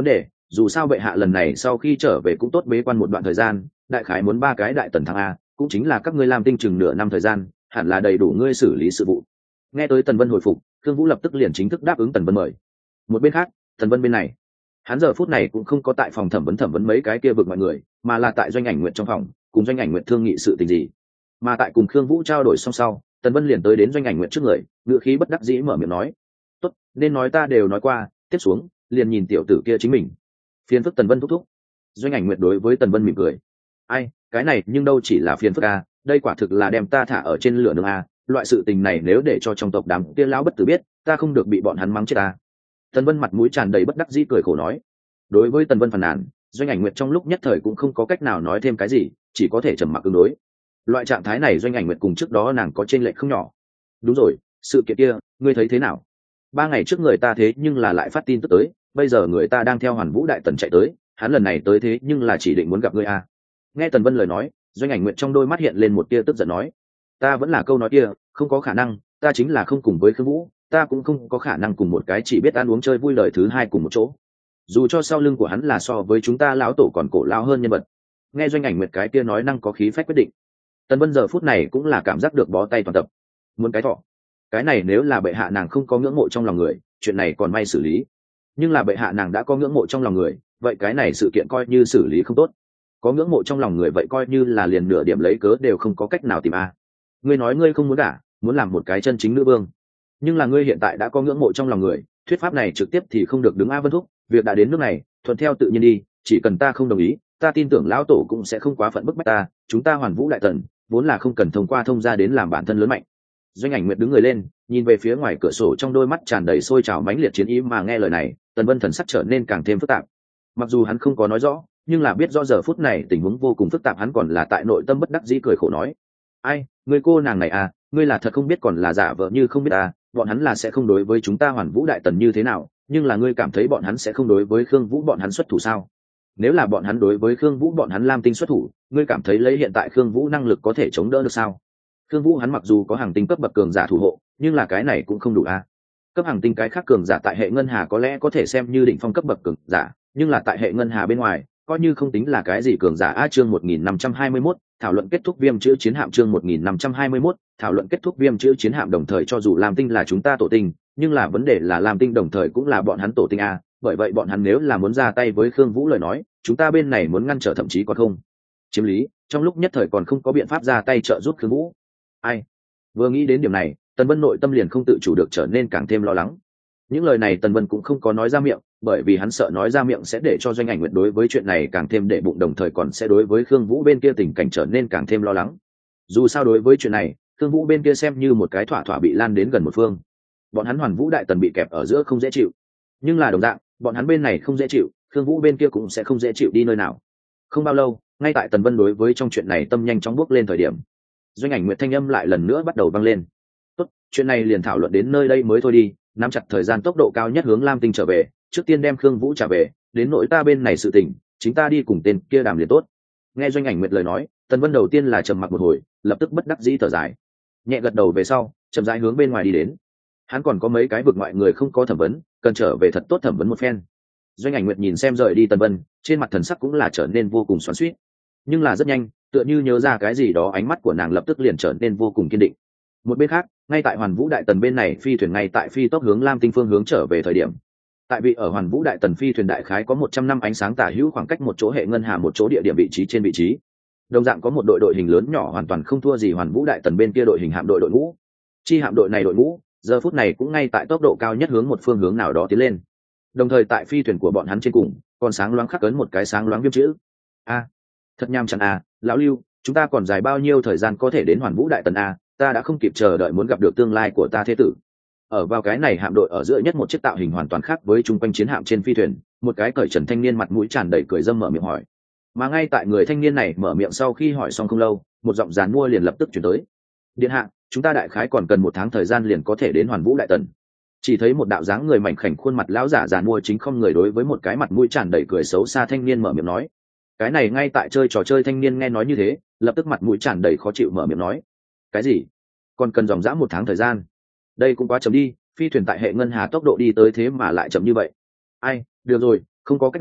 dù sao bệ hạ lần này sau khi trở về cũng tốt bế quan một đoạn thời gian, đại khái muốn ba cái đại tần thăng a, cũng chính là các ngươi làm tinh chừng nửa năm thời gian, hẳn là đầy đủ ngươi xử lý sự vụ. Nghe tới Tần Vân hồi phục, Khương Vũ lập tức liền chính thức đáp ứng Tần Vân mời. Một bên khác, Tần Vân bên này, hắn giờ phút này cũng không có tại phòng thẩm vấn thẩm vấn mấy cái kia vực mọi người, mà là tại Doanh Ảnh Nguyệt trong phòng cùng Doanh Ảnh Nguyệt thương nghị sự tình gì. Mà tại cùng Khương Vũ trao đổi xong sau, Tần Vân liền tới đến Doanh Ảnh Nguyệt trước người, ngựa khí bất đắc dĩ mở miệng nói: "Tốt, nên nói ta đều nói qua, tiếp xuống liền nhìn tiểu tử kia chính mình." Phiền phức Tần Vân thúc thúc. Doanh Ảnh Nguyệt đối với Tần Vân mỉm cười: "Ai, cái này nhưng đâu chỉ là phiền phức a, đây quả thực là đem ta thả ở trên lửa nướng a, loại sự tình này nếu để cho trong tộc đám kia lão bất tử biết, ta không được bị bọn hắn mắng chết ta." Tần Vân mặt mũi tràn đầy bất đắc dĩ cười khổ nói. Đối với Tần Vân phàn nàn, Doanh Ảnh Nguyệt trong lúc nhất thời cũng không có cách nào nói thêm cái gì, chỉ có thể trầm mặc ứng đối. Loại trạng thái này Doanh Ảnh Nguyệt cùng trước đó nàng có chênh lệch không nhỏ. Đúng rồi, sự kiện kia ngươi thấy thế nào? Ba ngày trước người ta thế nhưng là lại phát tin tức tới, bây giờ người ta đang theo Hoàn Vũ đại tần chạy tới, hắn lần này tới thế nhưng là chỉ định muốn gặp ngươi a. Nghe Tần Vân lời nói, Doanh Ảnh Nguyệt trong đôi mắt hiện lên một tia tức giận nói: "Ta vẫn là câu nói kia, không có khả năng, ta chính là không cùng với Khương Vũ, ta cũng không có khả năng cùng một cái chỉ biết ăn uống chơi vui lời thứ hai cùng một chỗ. Dù cho sau lưng của hắn là so với chúng ta lão tổ còn cổ lão hơn nhân vật." Nghe Doanh Ảnh Nguyệt cái kia nói năng có khí phách quyết định, Tần Vân giờ phút này cũng là cảm giác được bó tay toàn tập. Muốn cái thọ, cái này nếu là bệ hạ nàng không có ngưỡng mộ trong lòng người, chuyện này còn may xử lý. Nhưng là bệ hạ nàng đã có ngưỡng mộ trong lòng người, vậy cái này sự kiện coi như xử lý không tốt. Có ngưỡng mộ trong lòng người vậy coi như là liền nửa điểm lấy cớ đều không có cách nào tìm a. Ngươi nói ngươi không muốn cả, muốn làm một cái chân chính nữ vương, nhưng là ngươi hiện tại đã có ngưỡng mộ trong lòng người, thuyết pháp này trực tiếp thì không được đứng a Vân thúc, việc đã đến nước này, thuận theo tự nhiên đi, chỉ cần ta không đồng ý, ta tin tưởng lão tổ cũng sẽ không quá phận bức bách ta, chúng ta Hoàn Vũ đại tần vốn là không cần thông qua thông gia đến làm bản thân lớn mạnh. Doanh Ảnh Nguyệt đứng người lên, nhìn về phía ngoài cửa sổ, trong đôi mắt tràn đầy sôi trào mãnh liệt chiến ý, mà nghe lời này, Tần Vân thần sắc trở nên càng thêm phức tạp. Mặc dù hắn không có nói rõ, nhưng là biết rõ giờ phút này tình huống vô cùng phức tạp, hắn còn là tại nội tâm bất đắc dĩ cười khổ nói: "Ai, người cô nàng này à, ngươi là thật không biết còn là giả vờ như không biết à, bọn hắn là sẽ không đối với chúng ta Hoàn Vũ đại tần như thế nào, nhưng là ngươi cảm thấy bọn hắn sẽ không đối với Khương Vũ bọn hắn xuất thủ sao? Nếu là bọn hắn đối với Khương Vũ bọn hắn Lam Tinh xuất thủ, ngươi cảm thấy lấy hiện tại Khương Vũ năng lực có thể chống đỡ được sao? Khương Vũ hắn mặc dù có hàng tinh cấp bậc cường giả thủ hộ, nhưng là cái này cũng không đủ a. Cấp hàng tinh cái khác cường giả tại hệ ngân hà có lẽ có thể xem như đỉnh phong cấp bậc cường giả, nhưng là tại hệ ngân hà bên ngoài, coi như không tính là cái gì cường giả a. Chương một nghìn năm trăm hai mươi mốt, thảo luận kết thúc viêm chữ chiến hạm. Chương một nghìn năm trăm hai mươi mốt, thảo luận kết thúc viêm chữ chiến hạm. Đồng thời cho dù Lam Tinh là chúng ta tổ tinh, nhưng là vấn đề là Lam Tinh đồng thời cũng là bọn hắn tổ tinh a, bởi vậy bọn hắn nếu là muốn ra tay với Khương Vũ lời nói, chúng ta bên này muốn ngăn trở thậm chí còn không chiếm lý, trong lúc nhất thời còn không có biện pháp ra tay trợ giúp Khương Vũ. Ai? Vừa nghĩ đến điểm này, Tần Vân nội tâm liền không tự chủ được trở nên càng thêm lo lắng. Những lời này Tần Vân cũng không có nói ra miệng, bởi vì hắn sợ nói ra miệng sẽ để cho Doanh Ảnh Nguyệt đối với chuyện này càng thêm để bụng, đồng thời còn sẽ đối với Khương Vũ bên kia tình cảnh trở nên càng thêm lo lắng. Dù sao đối với chuyện này, Khương Vũ bên kia xem như một cái thỏa thỏa bị lan đến gần một phương. Bọn hắn Hoàn Vũ đại tần bị kẹp ở giữa không dễ chịu. Nhưng là đồng dạng, bọn hắn bên này không dễ chịu, Khương Vũ bên kia cũng sẽ không dễ chịu đi nơi nào. Không bao lâu, ngay tại Tần Vân đối với trong chuyện này tâm nhanh chóng bước lên thời điểm, Doanh Ảnh Nguyệt thanh âm lại lần nữa bắt đầu vang lên. "Tốt, chuyện này liền thảo luận đến nơi đây mới thôi đi, nắm chặt thời gian tốc độ cao nhất hướng Lam Tinh trở về, trước tiên đem Khương Vũ trả về, đến nỗi ta bên này sự tình, chính ta đi cùng tên kia đàm liền tốt." Nghe Doanh Ảnh Nguyệt lời nói, Tần Vân đầu tiên là trầm mặc một hồi, lập tức bất đắc dĩ thở dài, nhẹ gật đầu về sau, chậm rãi hướng bên ngoài đi đến. Hắn còn có mấy cái vực ngoại người không có thẩm vấn, cần trở về thật tốt thẩm vấn một phen. Doanh Ảnh Nguyệt nhìn xem rời đi Tần Vân, trên mặt thần sắc cũng là trở nên vô cùng xoắn xuýt. Nhưng là rất nhanh, tựa như nhớ ra cái gì đó, ánh mắt của nàng lập tức liền trở nên vô cùng kiên định. Một bên khác, ngay tại Hoàn Vũ đại tần bên này, phi thuyền ngay tại phi tốc hướng Lam Tinh phương hướng trở về thời điểm, tại vị ở Hoàn Vũ đại tần phi thuyền đại khái có một trăm năm ánh sáng tả hữu khoảng cách một chỗ hệ ngân hà một chỗ địa điểm vị trí trên vị trí. Đồng dạng có một đội đội hình lớn nhỏ hoàn toàn không thua gì Hoàn Vũ đại tần bên kia đội hình hạm đội đội ngũ. Chi hạm đội này đội ngũ, giờ phút này cũng ngay tại tốc độ cao nhất hướng một phương hướng nào đó tiến lên. Đồng thời tại phi thuyền của bọn hắn trên cùng, còn sáng loáng khắc ấn một cái sáng loáng viêm chữ. A, thật nham chán a, lão Lưu, chúng ta còn dài bao nhiêu thời gian có thể đến Hoàn Vũ đại tần a, ta đã không kịp chờ đợi muốn gặp được tương lai của ta thế tử. Ở vào cái này hạm đội ở giữa nhất một chiếc tạo hình hoàn toàn khác với chung quanh chiến hạm trên phi thuyền, một cái cởi trần thanh niên mặt mũi tràn đầy cười dâm mở miệng hỏi. Mà ngay tại người thanh niên này mở miệng sau khi hỏi xong không lâu, một giọng dàn mua liền lập tức chuyển tới. Điện hạ, chúng ta đại khái còn cần một tháng thời gian liền có thể đến Hoàn Vũ đại tần. Chỉ thấy một đạo dáng người mảnh khảnh, khuôn mặt lão giả dàn mua chính không người đối với một cái mặt mũi tràn đầy cười xấu xa thanh niên mở miệng nói. Cái này ngay tại chơi trò chơi thanh niên nghe nói như thế, lập tức mặt mũi tràn đầy khó chịu mở miệng nói. Cái gì? Còn cần dòng dã một tháng thời gian? Đây cũng quá chậm đi, phi thuyền tại hệ ngân hà tốc độ đi tới thế mà lại chậm như vậy. Ai, được rồi, không có cách nào,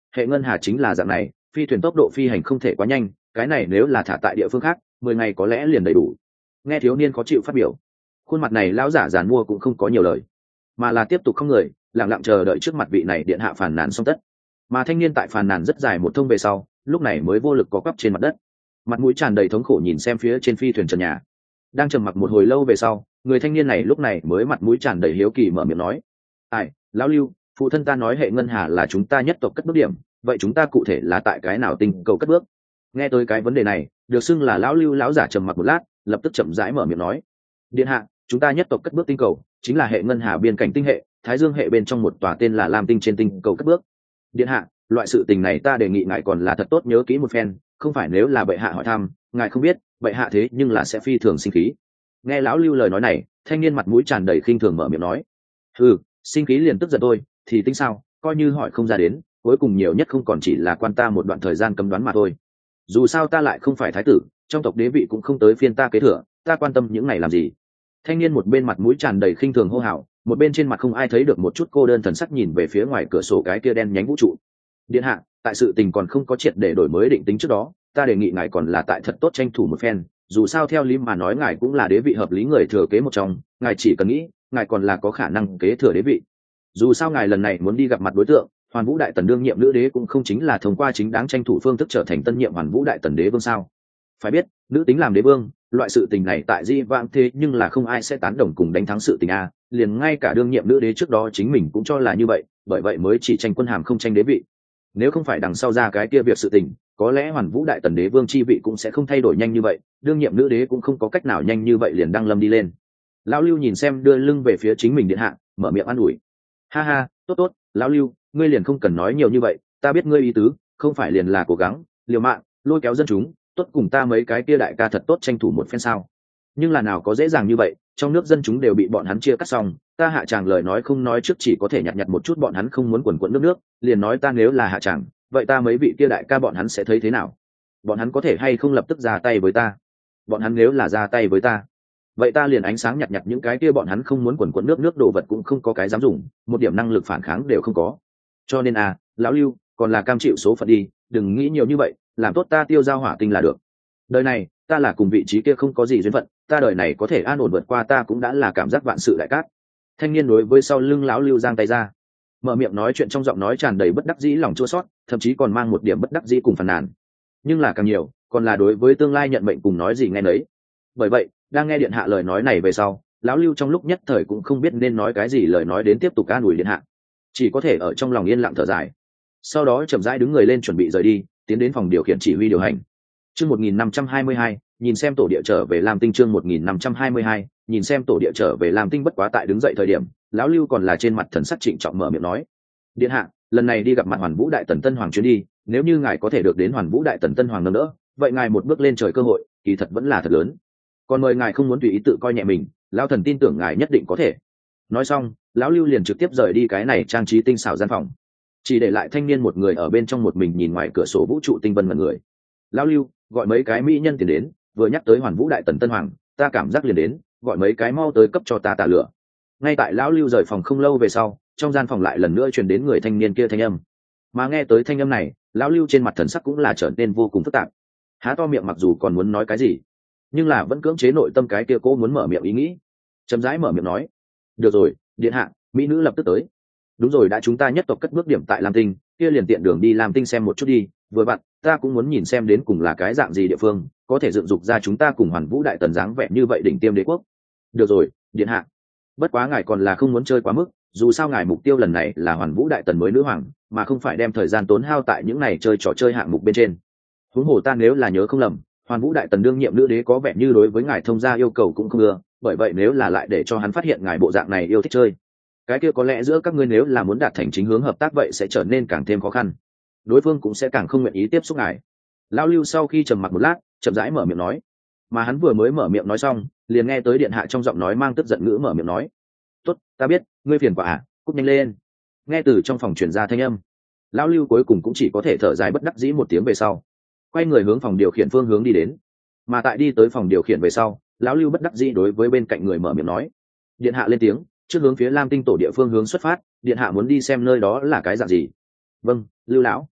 hệ ngân hà chính là dạng này, phi thuyền tốc độ phi hành không thể quá nhanh, cái này nếu là thả tại địa phương khác mười ngày có lẽ liền đầy đủ. Nghe thiếu niên khó chịu phát biểu, khuôn mặt này lão giả giàn mua cũng không có nhiều lời, mà là tiếp tục không người lặng lặng chờ đợi trước mặt vị này điện hạ phàn nàn xong tất. Mà thanh niên tại phàn nàn rất dài một thông về sau, lúc này mới vô lực có quắp trên mặt đất, mặt mũi tràn đầy thống khổ nhìn xem phía trên phi thuyền trần nhà. Đang trầm mặc một hồi lâu về sau, người thanh niên này lúc này mới mặt mũi tràn đầy hiếu kỳ mở miệng nói: ai, lão Lưu, phụ thân ta nói hệ ngân hà là chúng ta nhất tộc cất bước điểm, vậy chúng ta cụ thể là tại cái nào tinh cầu cất bước? Nghe tới cái vấn đề này, được xưng là lão Lưu lão giả trầm mặc một lát, lập tức chậm rãi mở miệng nói: điện hạ, chúng ta nhất tộc cất bước tinh cầu chính là hệ ngân hà biên cảnh tinh hệ thái dương hệ bên trong một tòa tên là lam tinh trên tinh cầu cất bước. Điện hạ, loại sự tình này ta đề nghị ngài còn là thật tốt nhớ kỹ một phen, không phải nếu là bệ hạ hỏi thăm ngài không biết, bệ hạ thế nhưng là sẽ phi thường sinh khí. Nghe lão Lưu lời nói này, thanh niên mặt mũi tràn đầy khinh thường mở miệng nói: ừ, sinh khí liền tức giận tôi thì tính sao, coi như hỏi không ra đến, cuối cùng nhiều nhất không còn chỉ là quan ta một đoạn thời gian cấm đoán mà thôi. Dù sao ta lại không phải thái tử, trong tộc đế vị cũng không tới phiên ta kế thừa, ta quan tâm những này làm gì? Thanh niên một bên mặt mũi tràn đầy khinh thường hô hào, một bên trên mặt không ai thấy được một chút cô đơn thần sắc nhìn về phía ngoài cửa sổ cái kia đen nhánh vũ trụ. Điện hạ, tại sự tình còn không có triệt để đổi mới định tính trước đó, ta đề nghị ngài còn là tại thật tốt tranh thủ một phen, dù sao theo lý mà nói ngài cũng là đế vị hợp lý người thừa kế một trong, ngài chỉ cần nghĩ ngài còn là có khả năng kế thừa đế vị. Dù sao ngài lần này muốn đi gặp mặt đối tượng Hoàn Vũ Đại Tần đương nhiệm nữ đế cũng không chính là thông qua chính đáng tranh thủ phương thức trở thành tân nhiệm Hoàn Vũ Đại Tần đế vương sao? Phải biết, nữ tính làm đế vương, loại sự tình này tại di vãng thế nhưng là không ai sẽ tán đồng cùng đánh thắng sự tình a, liền ngay cả đương nhiệm nữ đế trước đó chính mình cũng cho là như vậy, bởi vậy mới chỉ tranh quân hàm không tranh đế vị. Nếu không phải đằng sau ra cái kia việc sự tình, có lẽ Hoàn Vũ Đại Tần đế vương chi vị cũng sẽ không thay đổi nhanh như vậy, đương nhiệm nữ đế cũng không có cách nào nhanh như vậy liền đăng lâm đi lên. Lão Lưu nhìn xem đưa lưng về phía chính mình điện hạ, mở miệng an ủi: ha ha, tốt tốt, lão Lưu, ngươi liền không cần nói nhiều như vậy, ta biết ngươi ý tứ, không phải liền là cố gắng liều mạng lôi kéo dân chúng, tốt cùng ta mấy cái kia đại ca thật tốt tranh thủ một phen sao? Nhưng là nào có dễ dàng như vậy, trong nước dân chúng đều bị bọn hắn chia cắt xong, ta hạ tràng lời nói không nói trước chỉ có thể nhặt nhặt một chút bọn hắn không muốn quần quẫn nước nước, liền nói ta nếu là hạ tràng, vậy ta mấy vị kia đại ca bọn hắn sẽ thấy thế nào? Bọn hắn có thể hay không lập tức ra tay với ta? Bọn hắn nếu là ra tay với ta, vậy ta liền ánh sáng nhặt nhặt những cái kia bọn hắn không muốn quần quẫn nước nước đồ vật cũng không có cái dám dùng, một điểm năng lực phản kháng đều không có. Cho nên à, lão Lưu, còn là cam chịu số phận đi, đừng nghĩ nhiều như vậy, làm tốt ta tiêu giao hỏa tinh là được. Đời này ta là cùng vị trí kia không có gì duyên phận, ta đời này có thể an ổn vượt qua ta cũng đã là cảm giác vạn sự đại cát. Thanh niên đối với sau lưng lão Lưu giang tay ra, mở miệng nói chuyện trong giọng nói tràn đầy bất đắc dĩ lòng chua xót, thậm chí còn mang một điểm bất đắc dĩ cùng phàn nàn. Nhưng là càng nhiều, còn là đối với tương lai nhận mệnh cùng nói gì nghe nấy. Bởi vậy, đang nghe điện hạ lời nói này về sau, lão Lưu trong lúc nhất thời cũng không biết nên nói cái gì lời nói đến tiếp tục an ủi điện hạ, chỉ có thể ở trong lòng yên lặng thở dài. Sau đó chậm rãi đứng người lên chuẩn bị rời đi, tiến đến phòng điều khiển chỉ huy điều hành. Chương một nghìn năm trăm hai mươi hai, nhìn xem tổ địa trở về Lam Tinh. Chương một nghìn năm trăm hai mươi hai, nhìn xem tổ địa trở về Lam Tinh. Bất quá tại đứng dậy thời điểm, lão Lưu còn là trên mặt thần sắc trịnh trọng mở miệng nói: điện hạ, lần này đi gặp mặt Hoàn Vũ Đại Tần Tân Hoàng chuyến đi, nếu như ngài có thể được đến Hoàn Vũ Đại Tần Tân Hoàng nâng đỡ, vậy ngài một bước lên trời cơ hội kỳ thật vẫn là thật lớn. Còn mời ngài không muốn tùy ý tự coi nhẹ mình, lão thần tin tưởng ngài nhất định có thể. Nói xong, lão Lưu liền trực tiếp rời đi cái này trang trí tinh xảo gian phòng, chỉ để lại thanh niên một người ở bên trong một mình nhìn ngoài cửa sổ vũ trụ tinh vân mật người. Lão Lưu, gọi mấy cái mỹ nhân tiền đến, vừa nhắc tới Hoàn Vũ Đại Tần Tân Hoàng, ta cảm giác liền đến, gọi mấy cái mau tới cấp cho ta tả lửa. Ngay tại lão Lưu rời phòng không lâu về sau, trong gian phòng lại lần nữa truyền đến người thanh niên kia thanh âm. Mà nghe tới thanh âm này, lão Lưu trên mặt thần sắc cũng là trở nên vô cùng phức tạp, há to miệng mặc dù còn muốn nói cái gì, nhưng là vẫn cưỡng chế nội tâm cái kia cố muốn mở miệng ý nghĩ, chậm rãi mở miệng nói: được rồi, điện hạ, mỹ nữ lập tức tới. Đúng rồi, đã chúng ta nhất tộc cất bước điểm tại Lam Tinh, kia liền tiện đường đi Lam Tinh xem một chút đi, vừa vặn ta cũng muốn nhìn xem đến cùng là cái dạng gì địa phương, có thể dựng dục ra chúng ta cùng Hoàn Vũ Đại Tần dáng vẻ như vậy đỉnh tiêm đế quốc. Được rồi, điện hạ, bất quá ngài còn là không muốn chơi quá mức, dù sao ngài mục tiêu lần này là Hoàn Vũ Đại Tần mới nữ hoàng, mà không phải đem thời gian tốn hao tại những này chơi trò chơi hạng mục bên trên. Huống hồ ta nếu là nhớ không lầm, Hoàn Vũ Đại Tần đương nhiệm nữ đế có vẻ như đối với ngài thông gia yêu cầu cũng không ưa, bởi vậy nếu là lại để cho hắn phát hiện ngài bộ dạng này yêu thích chơi, cái kia có lẽ giữa các ngươi nếu là muốn đạt thành chính hướng hợp tác vậy sẽ trở nên càng thêm khó khăn, đối phương cũng sẽ càng không nguyện ý tiếp xúc ngài. Lão Lưu sau khi trầm mặc một lát, chậm rãi mở miệng nói, mà hắn vừa mới mở miệng nói xong, liền nghe tới điện hạ trong giọng nói mang tức giận ngữ mở miệng nói: tốt, ta biết, ngươi phiền quả à, cúp nhanh lên. Nghe từ trong phòng truyền ra thanh âm, Lão Lưu cuối cùng cũng chỉ có thể thở dài bất đắc dĩ một tiếng về sau, quay người hướng phòng điều khiển phương hướng đi đến. Mà tại đi tới phòng điều khiển về sau, Lão Lưu bất đắc dĩ đối với bên cạnh người mở miệng nói: điện hạ lên tiếng, trước hướng phía Lam Tinh tổ địa phương hướng xuất phát, điện hạ muốn đi xem nơi đó là cái dạng gì. Vâng, Lưu lão.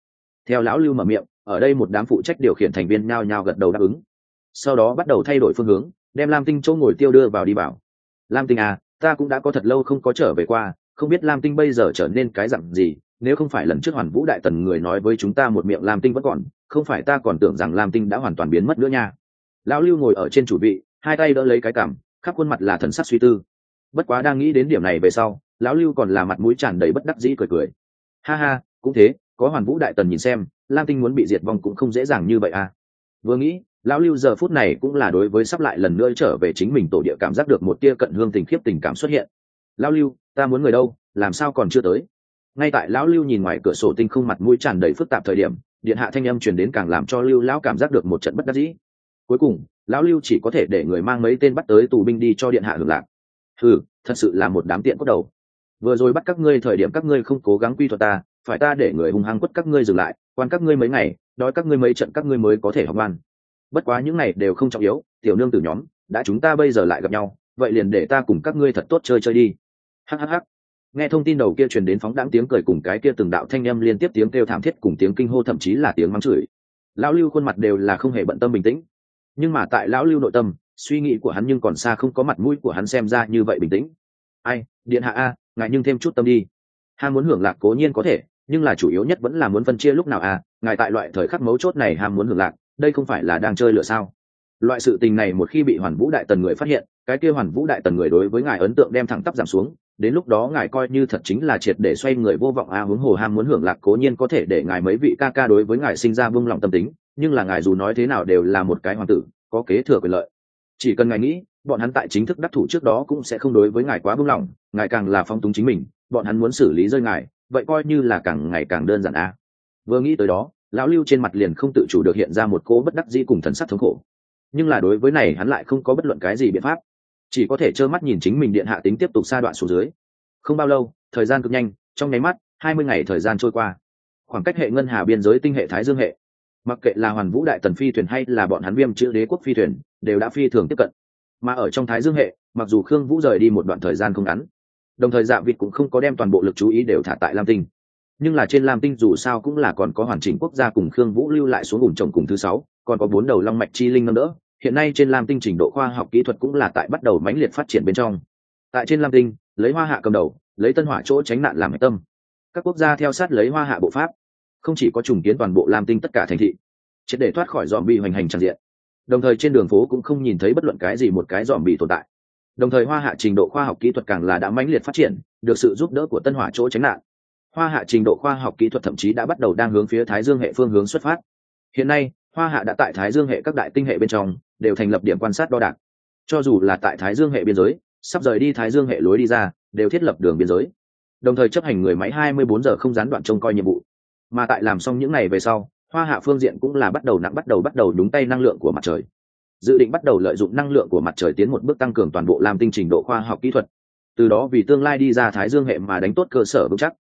Theo lão lưu mở miệng, ở đây một đám phụ trách điều khiển thành viên nhao nhao gật đầu đáp ứng, sau đó bắt đầu thay đổi phương hướng, đem lam tinh chỗ ngồi tiêu đưa vào đi vào. Lam tinh à, ta cũng đã có thật lâu không có trở về qua, không biết lam tinh bây giờ trở nên cái dặn gì. Nếu không phải lần trước Hoàn Vũ Đại Tần người nói với chúng ta một miệng lam tinh vẫn còn, không phải ta còn tưởng rằng lam tinh đã hoàn toàn biến mất nữa nha. Lão lưu ngồi ở trên chủ vị, hai tay đỡ lấy cái cằm, khắp khuôn mặt là thần sắc suy tư. Bất quá đang nghĩ đến điểm này về sau, lão lưu còn là mặt mũi tràn đầy bất đắc dĩ cười cười. Ha ha, cũng thế, có Hoàn Vũ Đại Tần nhìn xem, lam tinh muốn bị diệt vong cũng không dễ dàng như vậy à. Vừa nghĩ, lão lưu giờ phút này cũng là đối với sắp lại lần nữa trở về chính mình tổ địa cảm giác được một tia cận hương tình khiếp tình cảm xuất hiện. Lão lưu, ta muốn người đâu, làm sao còn chưa tới? Ngay tại lão lưu nhìn ngoài cửa sổ tinh không mặt mũi tràn đầy phức tạp thời điểm, điện hạ thanh âm truyền đến càng làm cho lưu lão cảm giác được một trận bất đắc dĩ. Cuối cùng lão lưu chỉ có thể để người mang mấy tên bắt tới tù binh đi cho điện hạ hưởng lạc. Ừ, thật sự là một đám tiện cốt đầu. Vừa rồi bắt các ngươi thời điểm các ngươi không cố gắng quy thuật ta, phải ta để người hung hăng quất các ngươi dừng lại, quan các ngươi mấy ngày, đói các ngươi mấy trận các ngươi mới có thể học ngoan. Bất quá những này đều không trọng yếu, tiểu nương tử nhóm, đã chúng ta bây giờ lại gặp nhau, vậy liền để ta cùng các ngươi thật tốt chơi chơi đi. Hắc hắc. Nghe thông tin đầu kia truyền đến phóng đãng tiếng cười cùng cái kia từng đạo thanh âm liên tiếp tiếng kêu thảm thiết cùng tiếng kinh hô thậm chí là tiếng mắng chửi. Lão lưu khuôn mặt đều là không hề bận tâm bình tĩnh, nhưng mà tại lão lưu nội tâm, suy nghĩ của hắn nhưng còn xa không có mặt mũi của hắn xem ra như vậy bình tĩnh. Ai, điện hạ a, ngài nhưng thêm chút tâm đi. Ham muốn hưởng lạc cố nhiên có thể, nhưng là chủ yếu nhất vẫn là muốn phân chia lúc nào à, ngài tại loại thời khắc mấu chốt này ham muốn hưởng lạc, đây không phải là đang chơi lửa sao? Loại sự tình này một khi bị Hoàn Vũ Đại Tần người phát hiện, cái kia Hoàn Vũ Đại Tần người đối với ngài ấn tượng đem thẳng tắp giảm xuống, đến lúc đó ngài coi như thật chính là triệt để xoay người vô vọng a. Huống hồ ham muốn hưởng lạc cố nhiên có thể để ngài mấy vị ca ca đối với ngài sinh ra vung lòng tâm tính, nhưng là ngài dù nói thế nào đều là một cái hoàng tử, có kế thừa quyền lợi. Chỉ cần ngài nghĩ, bọn hắn tại chính thức đắc thủ trước đó cũng sẽ không đối với ngài quá vung lòng, ngài càng là phong túng chính mình, bọn hắn muốn xử lý rơi ngài, vậy coi như là càng ngày càng đơn giản a. Vừa nghĩ tới đó, lão lưu trên mặt liền không tự chủ được hiện ra một cỗ bất đắc dĩ cùng thần sắc thống khổ. Nhưng là đối với này hắn lại không có bất luận cái gì biện pháp, chỉ có thể trơ mắt nhìn chính mình điện hạ tính tiếp tục sa đoạn xuống dưới. Không bao lâu, thời gian cực nhanh, trong nháy mắt hai mươi ngày thời gian trôi qua. Khoảng cách hệ ngân hà biên giới tinh hệ Thái Dương hệ, mặc kệ là Hoàn Vũ Đại Tần phi thuyền hay là bọn hắn Viêm Chữ Đế quốc phi thuyền, đều đã phi thường tiếp cận. Mà ở trong Thái Dương hệ, mặc dù Khương Vũ rời đi một đoạn thời gian không ngắn, đồng thời Dạ Vịt cũng không có đem toàn bộ lực chú ý đều thả tại Lam Tinh, nhưng là trên Lam Tinh dù sao cũng là còn có hoàn chỉnh quốc gia cùng Khương Vũ lưu lại xuống ủng chồng cùng thứ sáu, còn có bốn đầu long mạch chi linh nâng đỡ. Hiện nay trên Lam Tinh trình độ khoa học kỹ thuật cũng là tại bắt đầu mãnh liệt phát triển bên trong. Tại trên Lam Tinh, lấy Hoa Hạ cầm đầu, lấy Tân Hỏa chỗ tránh nạn làm hạch tâm, các quốc gia theo sát lấy Hoa Hạ bộ pháp, không chỉ có trùng kiến toàn bộ Lam Tinh tất cả thành thị, triệt để thoát khỏi zombie hoành hành tràn diện. Đồng thời trên đường phố cũng không nhìn thấy bất luận cái gì một cái zombie tồn tại. Đồng thời Hoa Hạ trình độ khoa học kỹ thuật càng là đã mãnh liệt phát triển, được sự giúp đỡ của Tân Hỏa chỗ tránh nạn. Hoa Hạ trình độ khoa học kỹ thuật thậm chí đã bắt đầu đang hướng phía Thái Dương hệ phương hướng xuất phát. Hiện nay, Hoa Hạ đã tại Thái Dương hệ các đại tinh hệ bên trong đều thành lập điểm quan sát đo đạc. Cho dù là tại Thái Dương hệ biên giới, sắp rời đi Thái Dương hệ lối đi ra, đều thiết lập đường biên giới. Đồng thời chấp hành người máy hai mươi bốn giờ không gián đoạn trông coi nhiệm vụ. Mà tại làm xong những ngày về sau, Hoa Hạ phương diện cũng là bắt đầu nặng bắt đầu bắt đầu đúng tay năng lượng của mặt trời. Dự định bắt đầu lợi dụng năng lượng của mặt trời tiến một bước tăng cường toàn bộ Lam Tinh trình độ khoa học kỹ thuật. Từ đó vì tương lai đi ra Thái Dương hệ mà đánh tốt cơ sở vững chắc.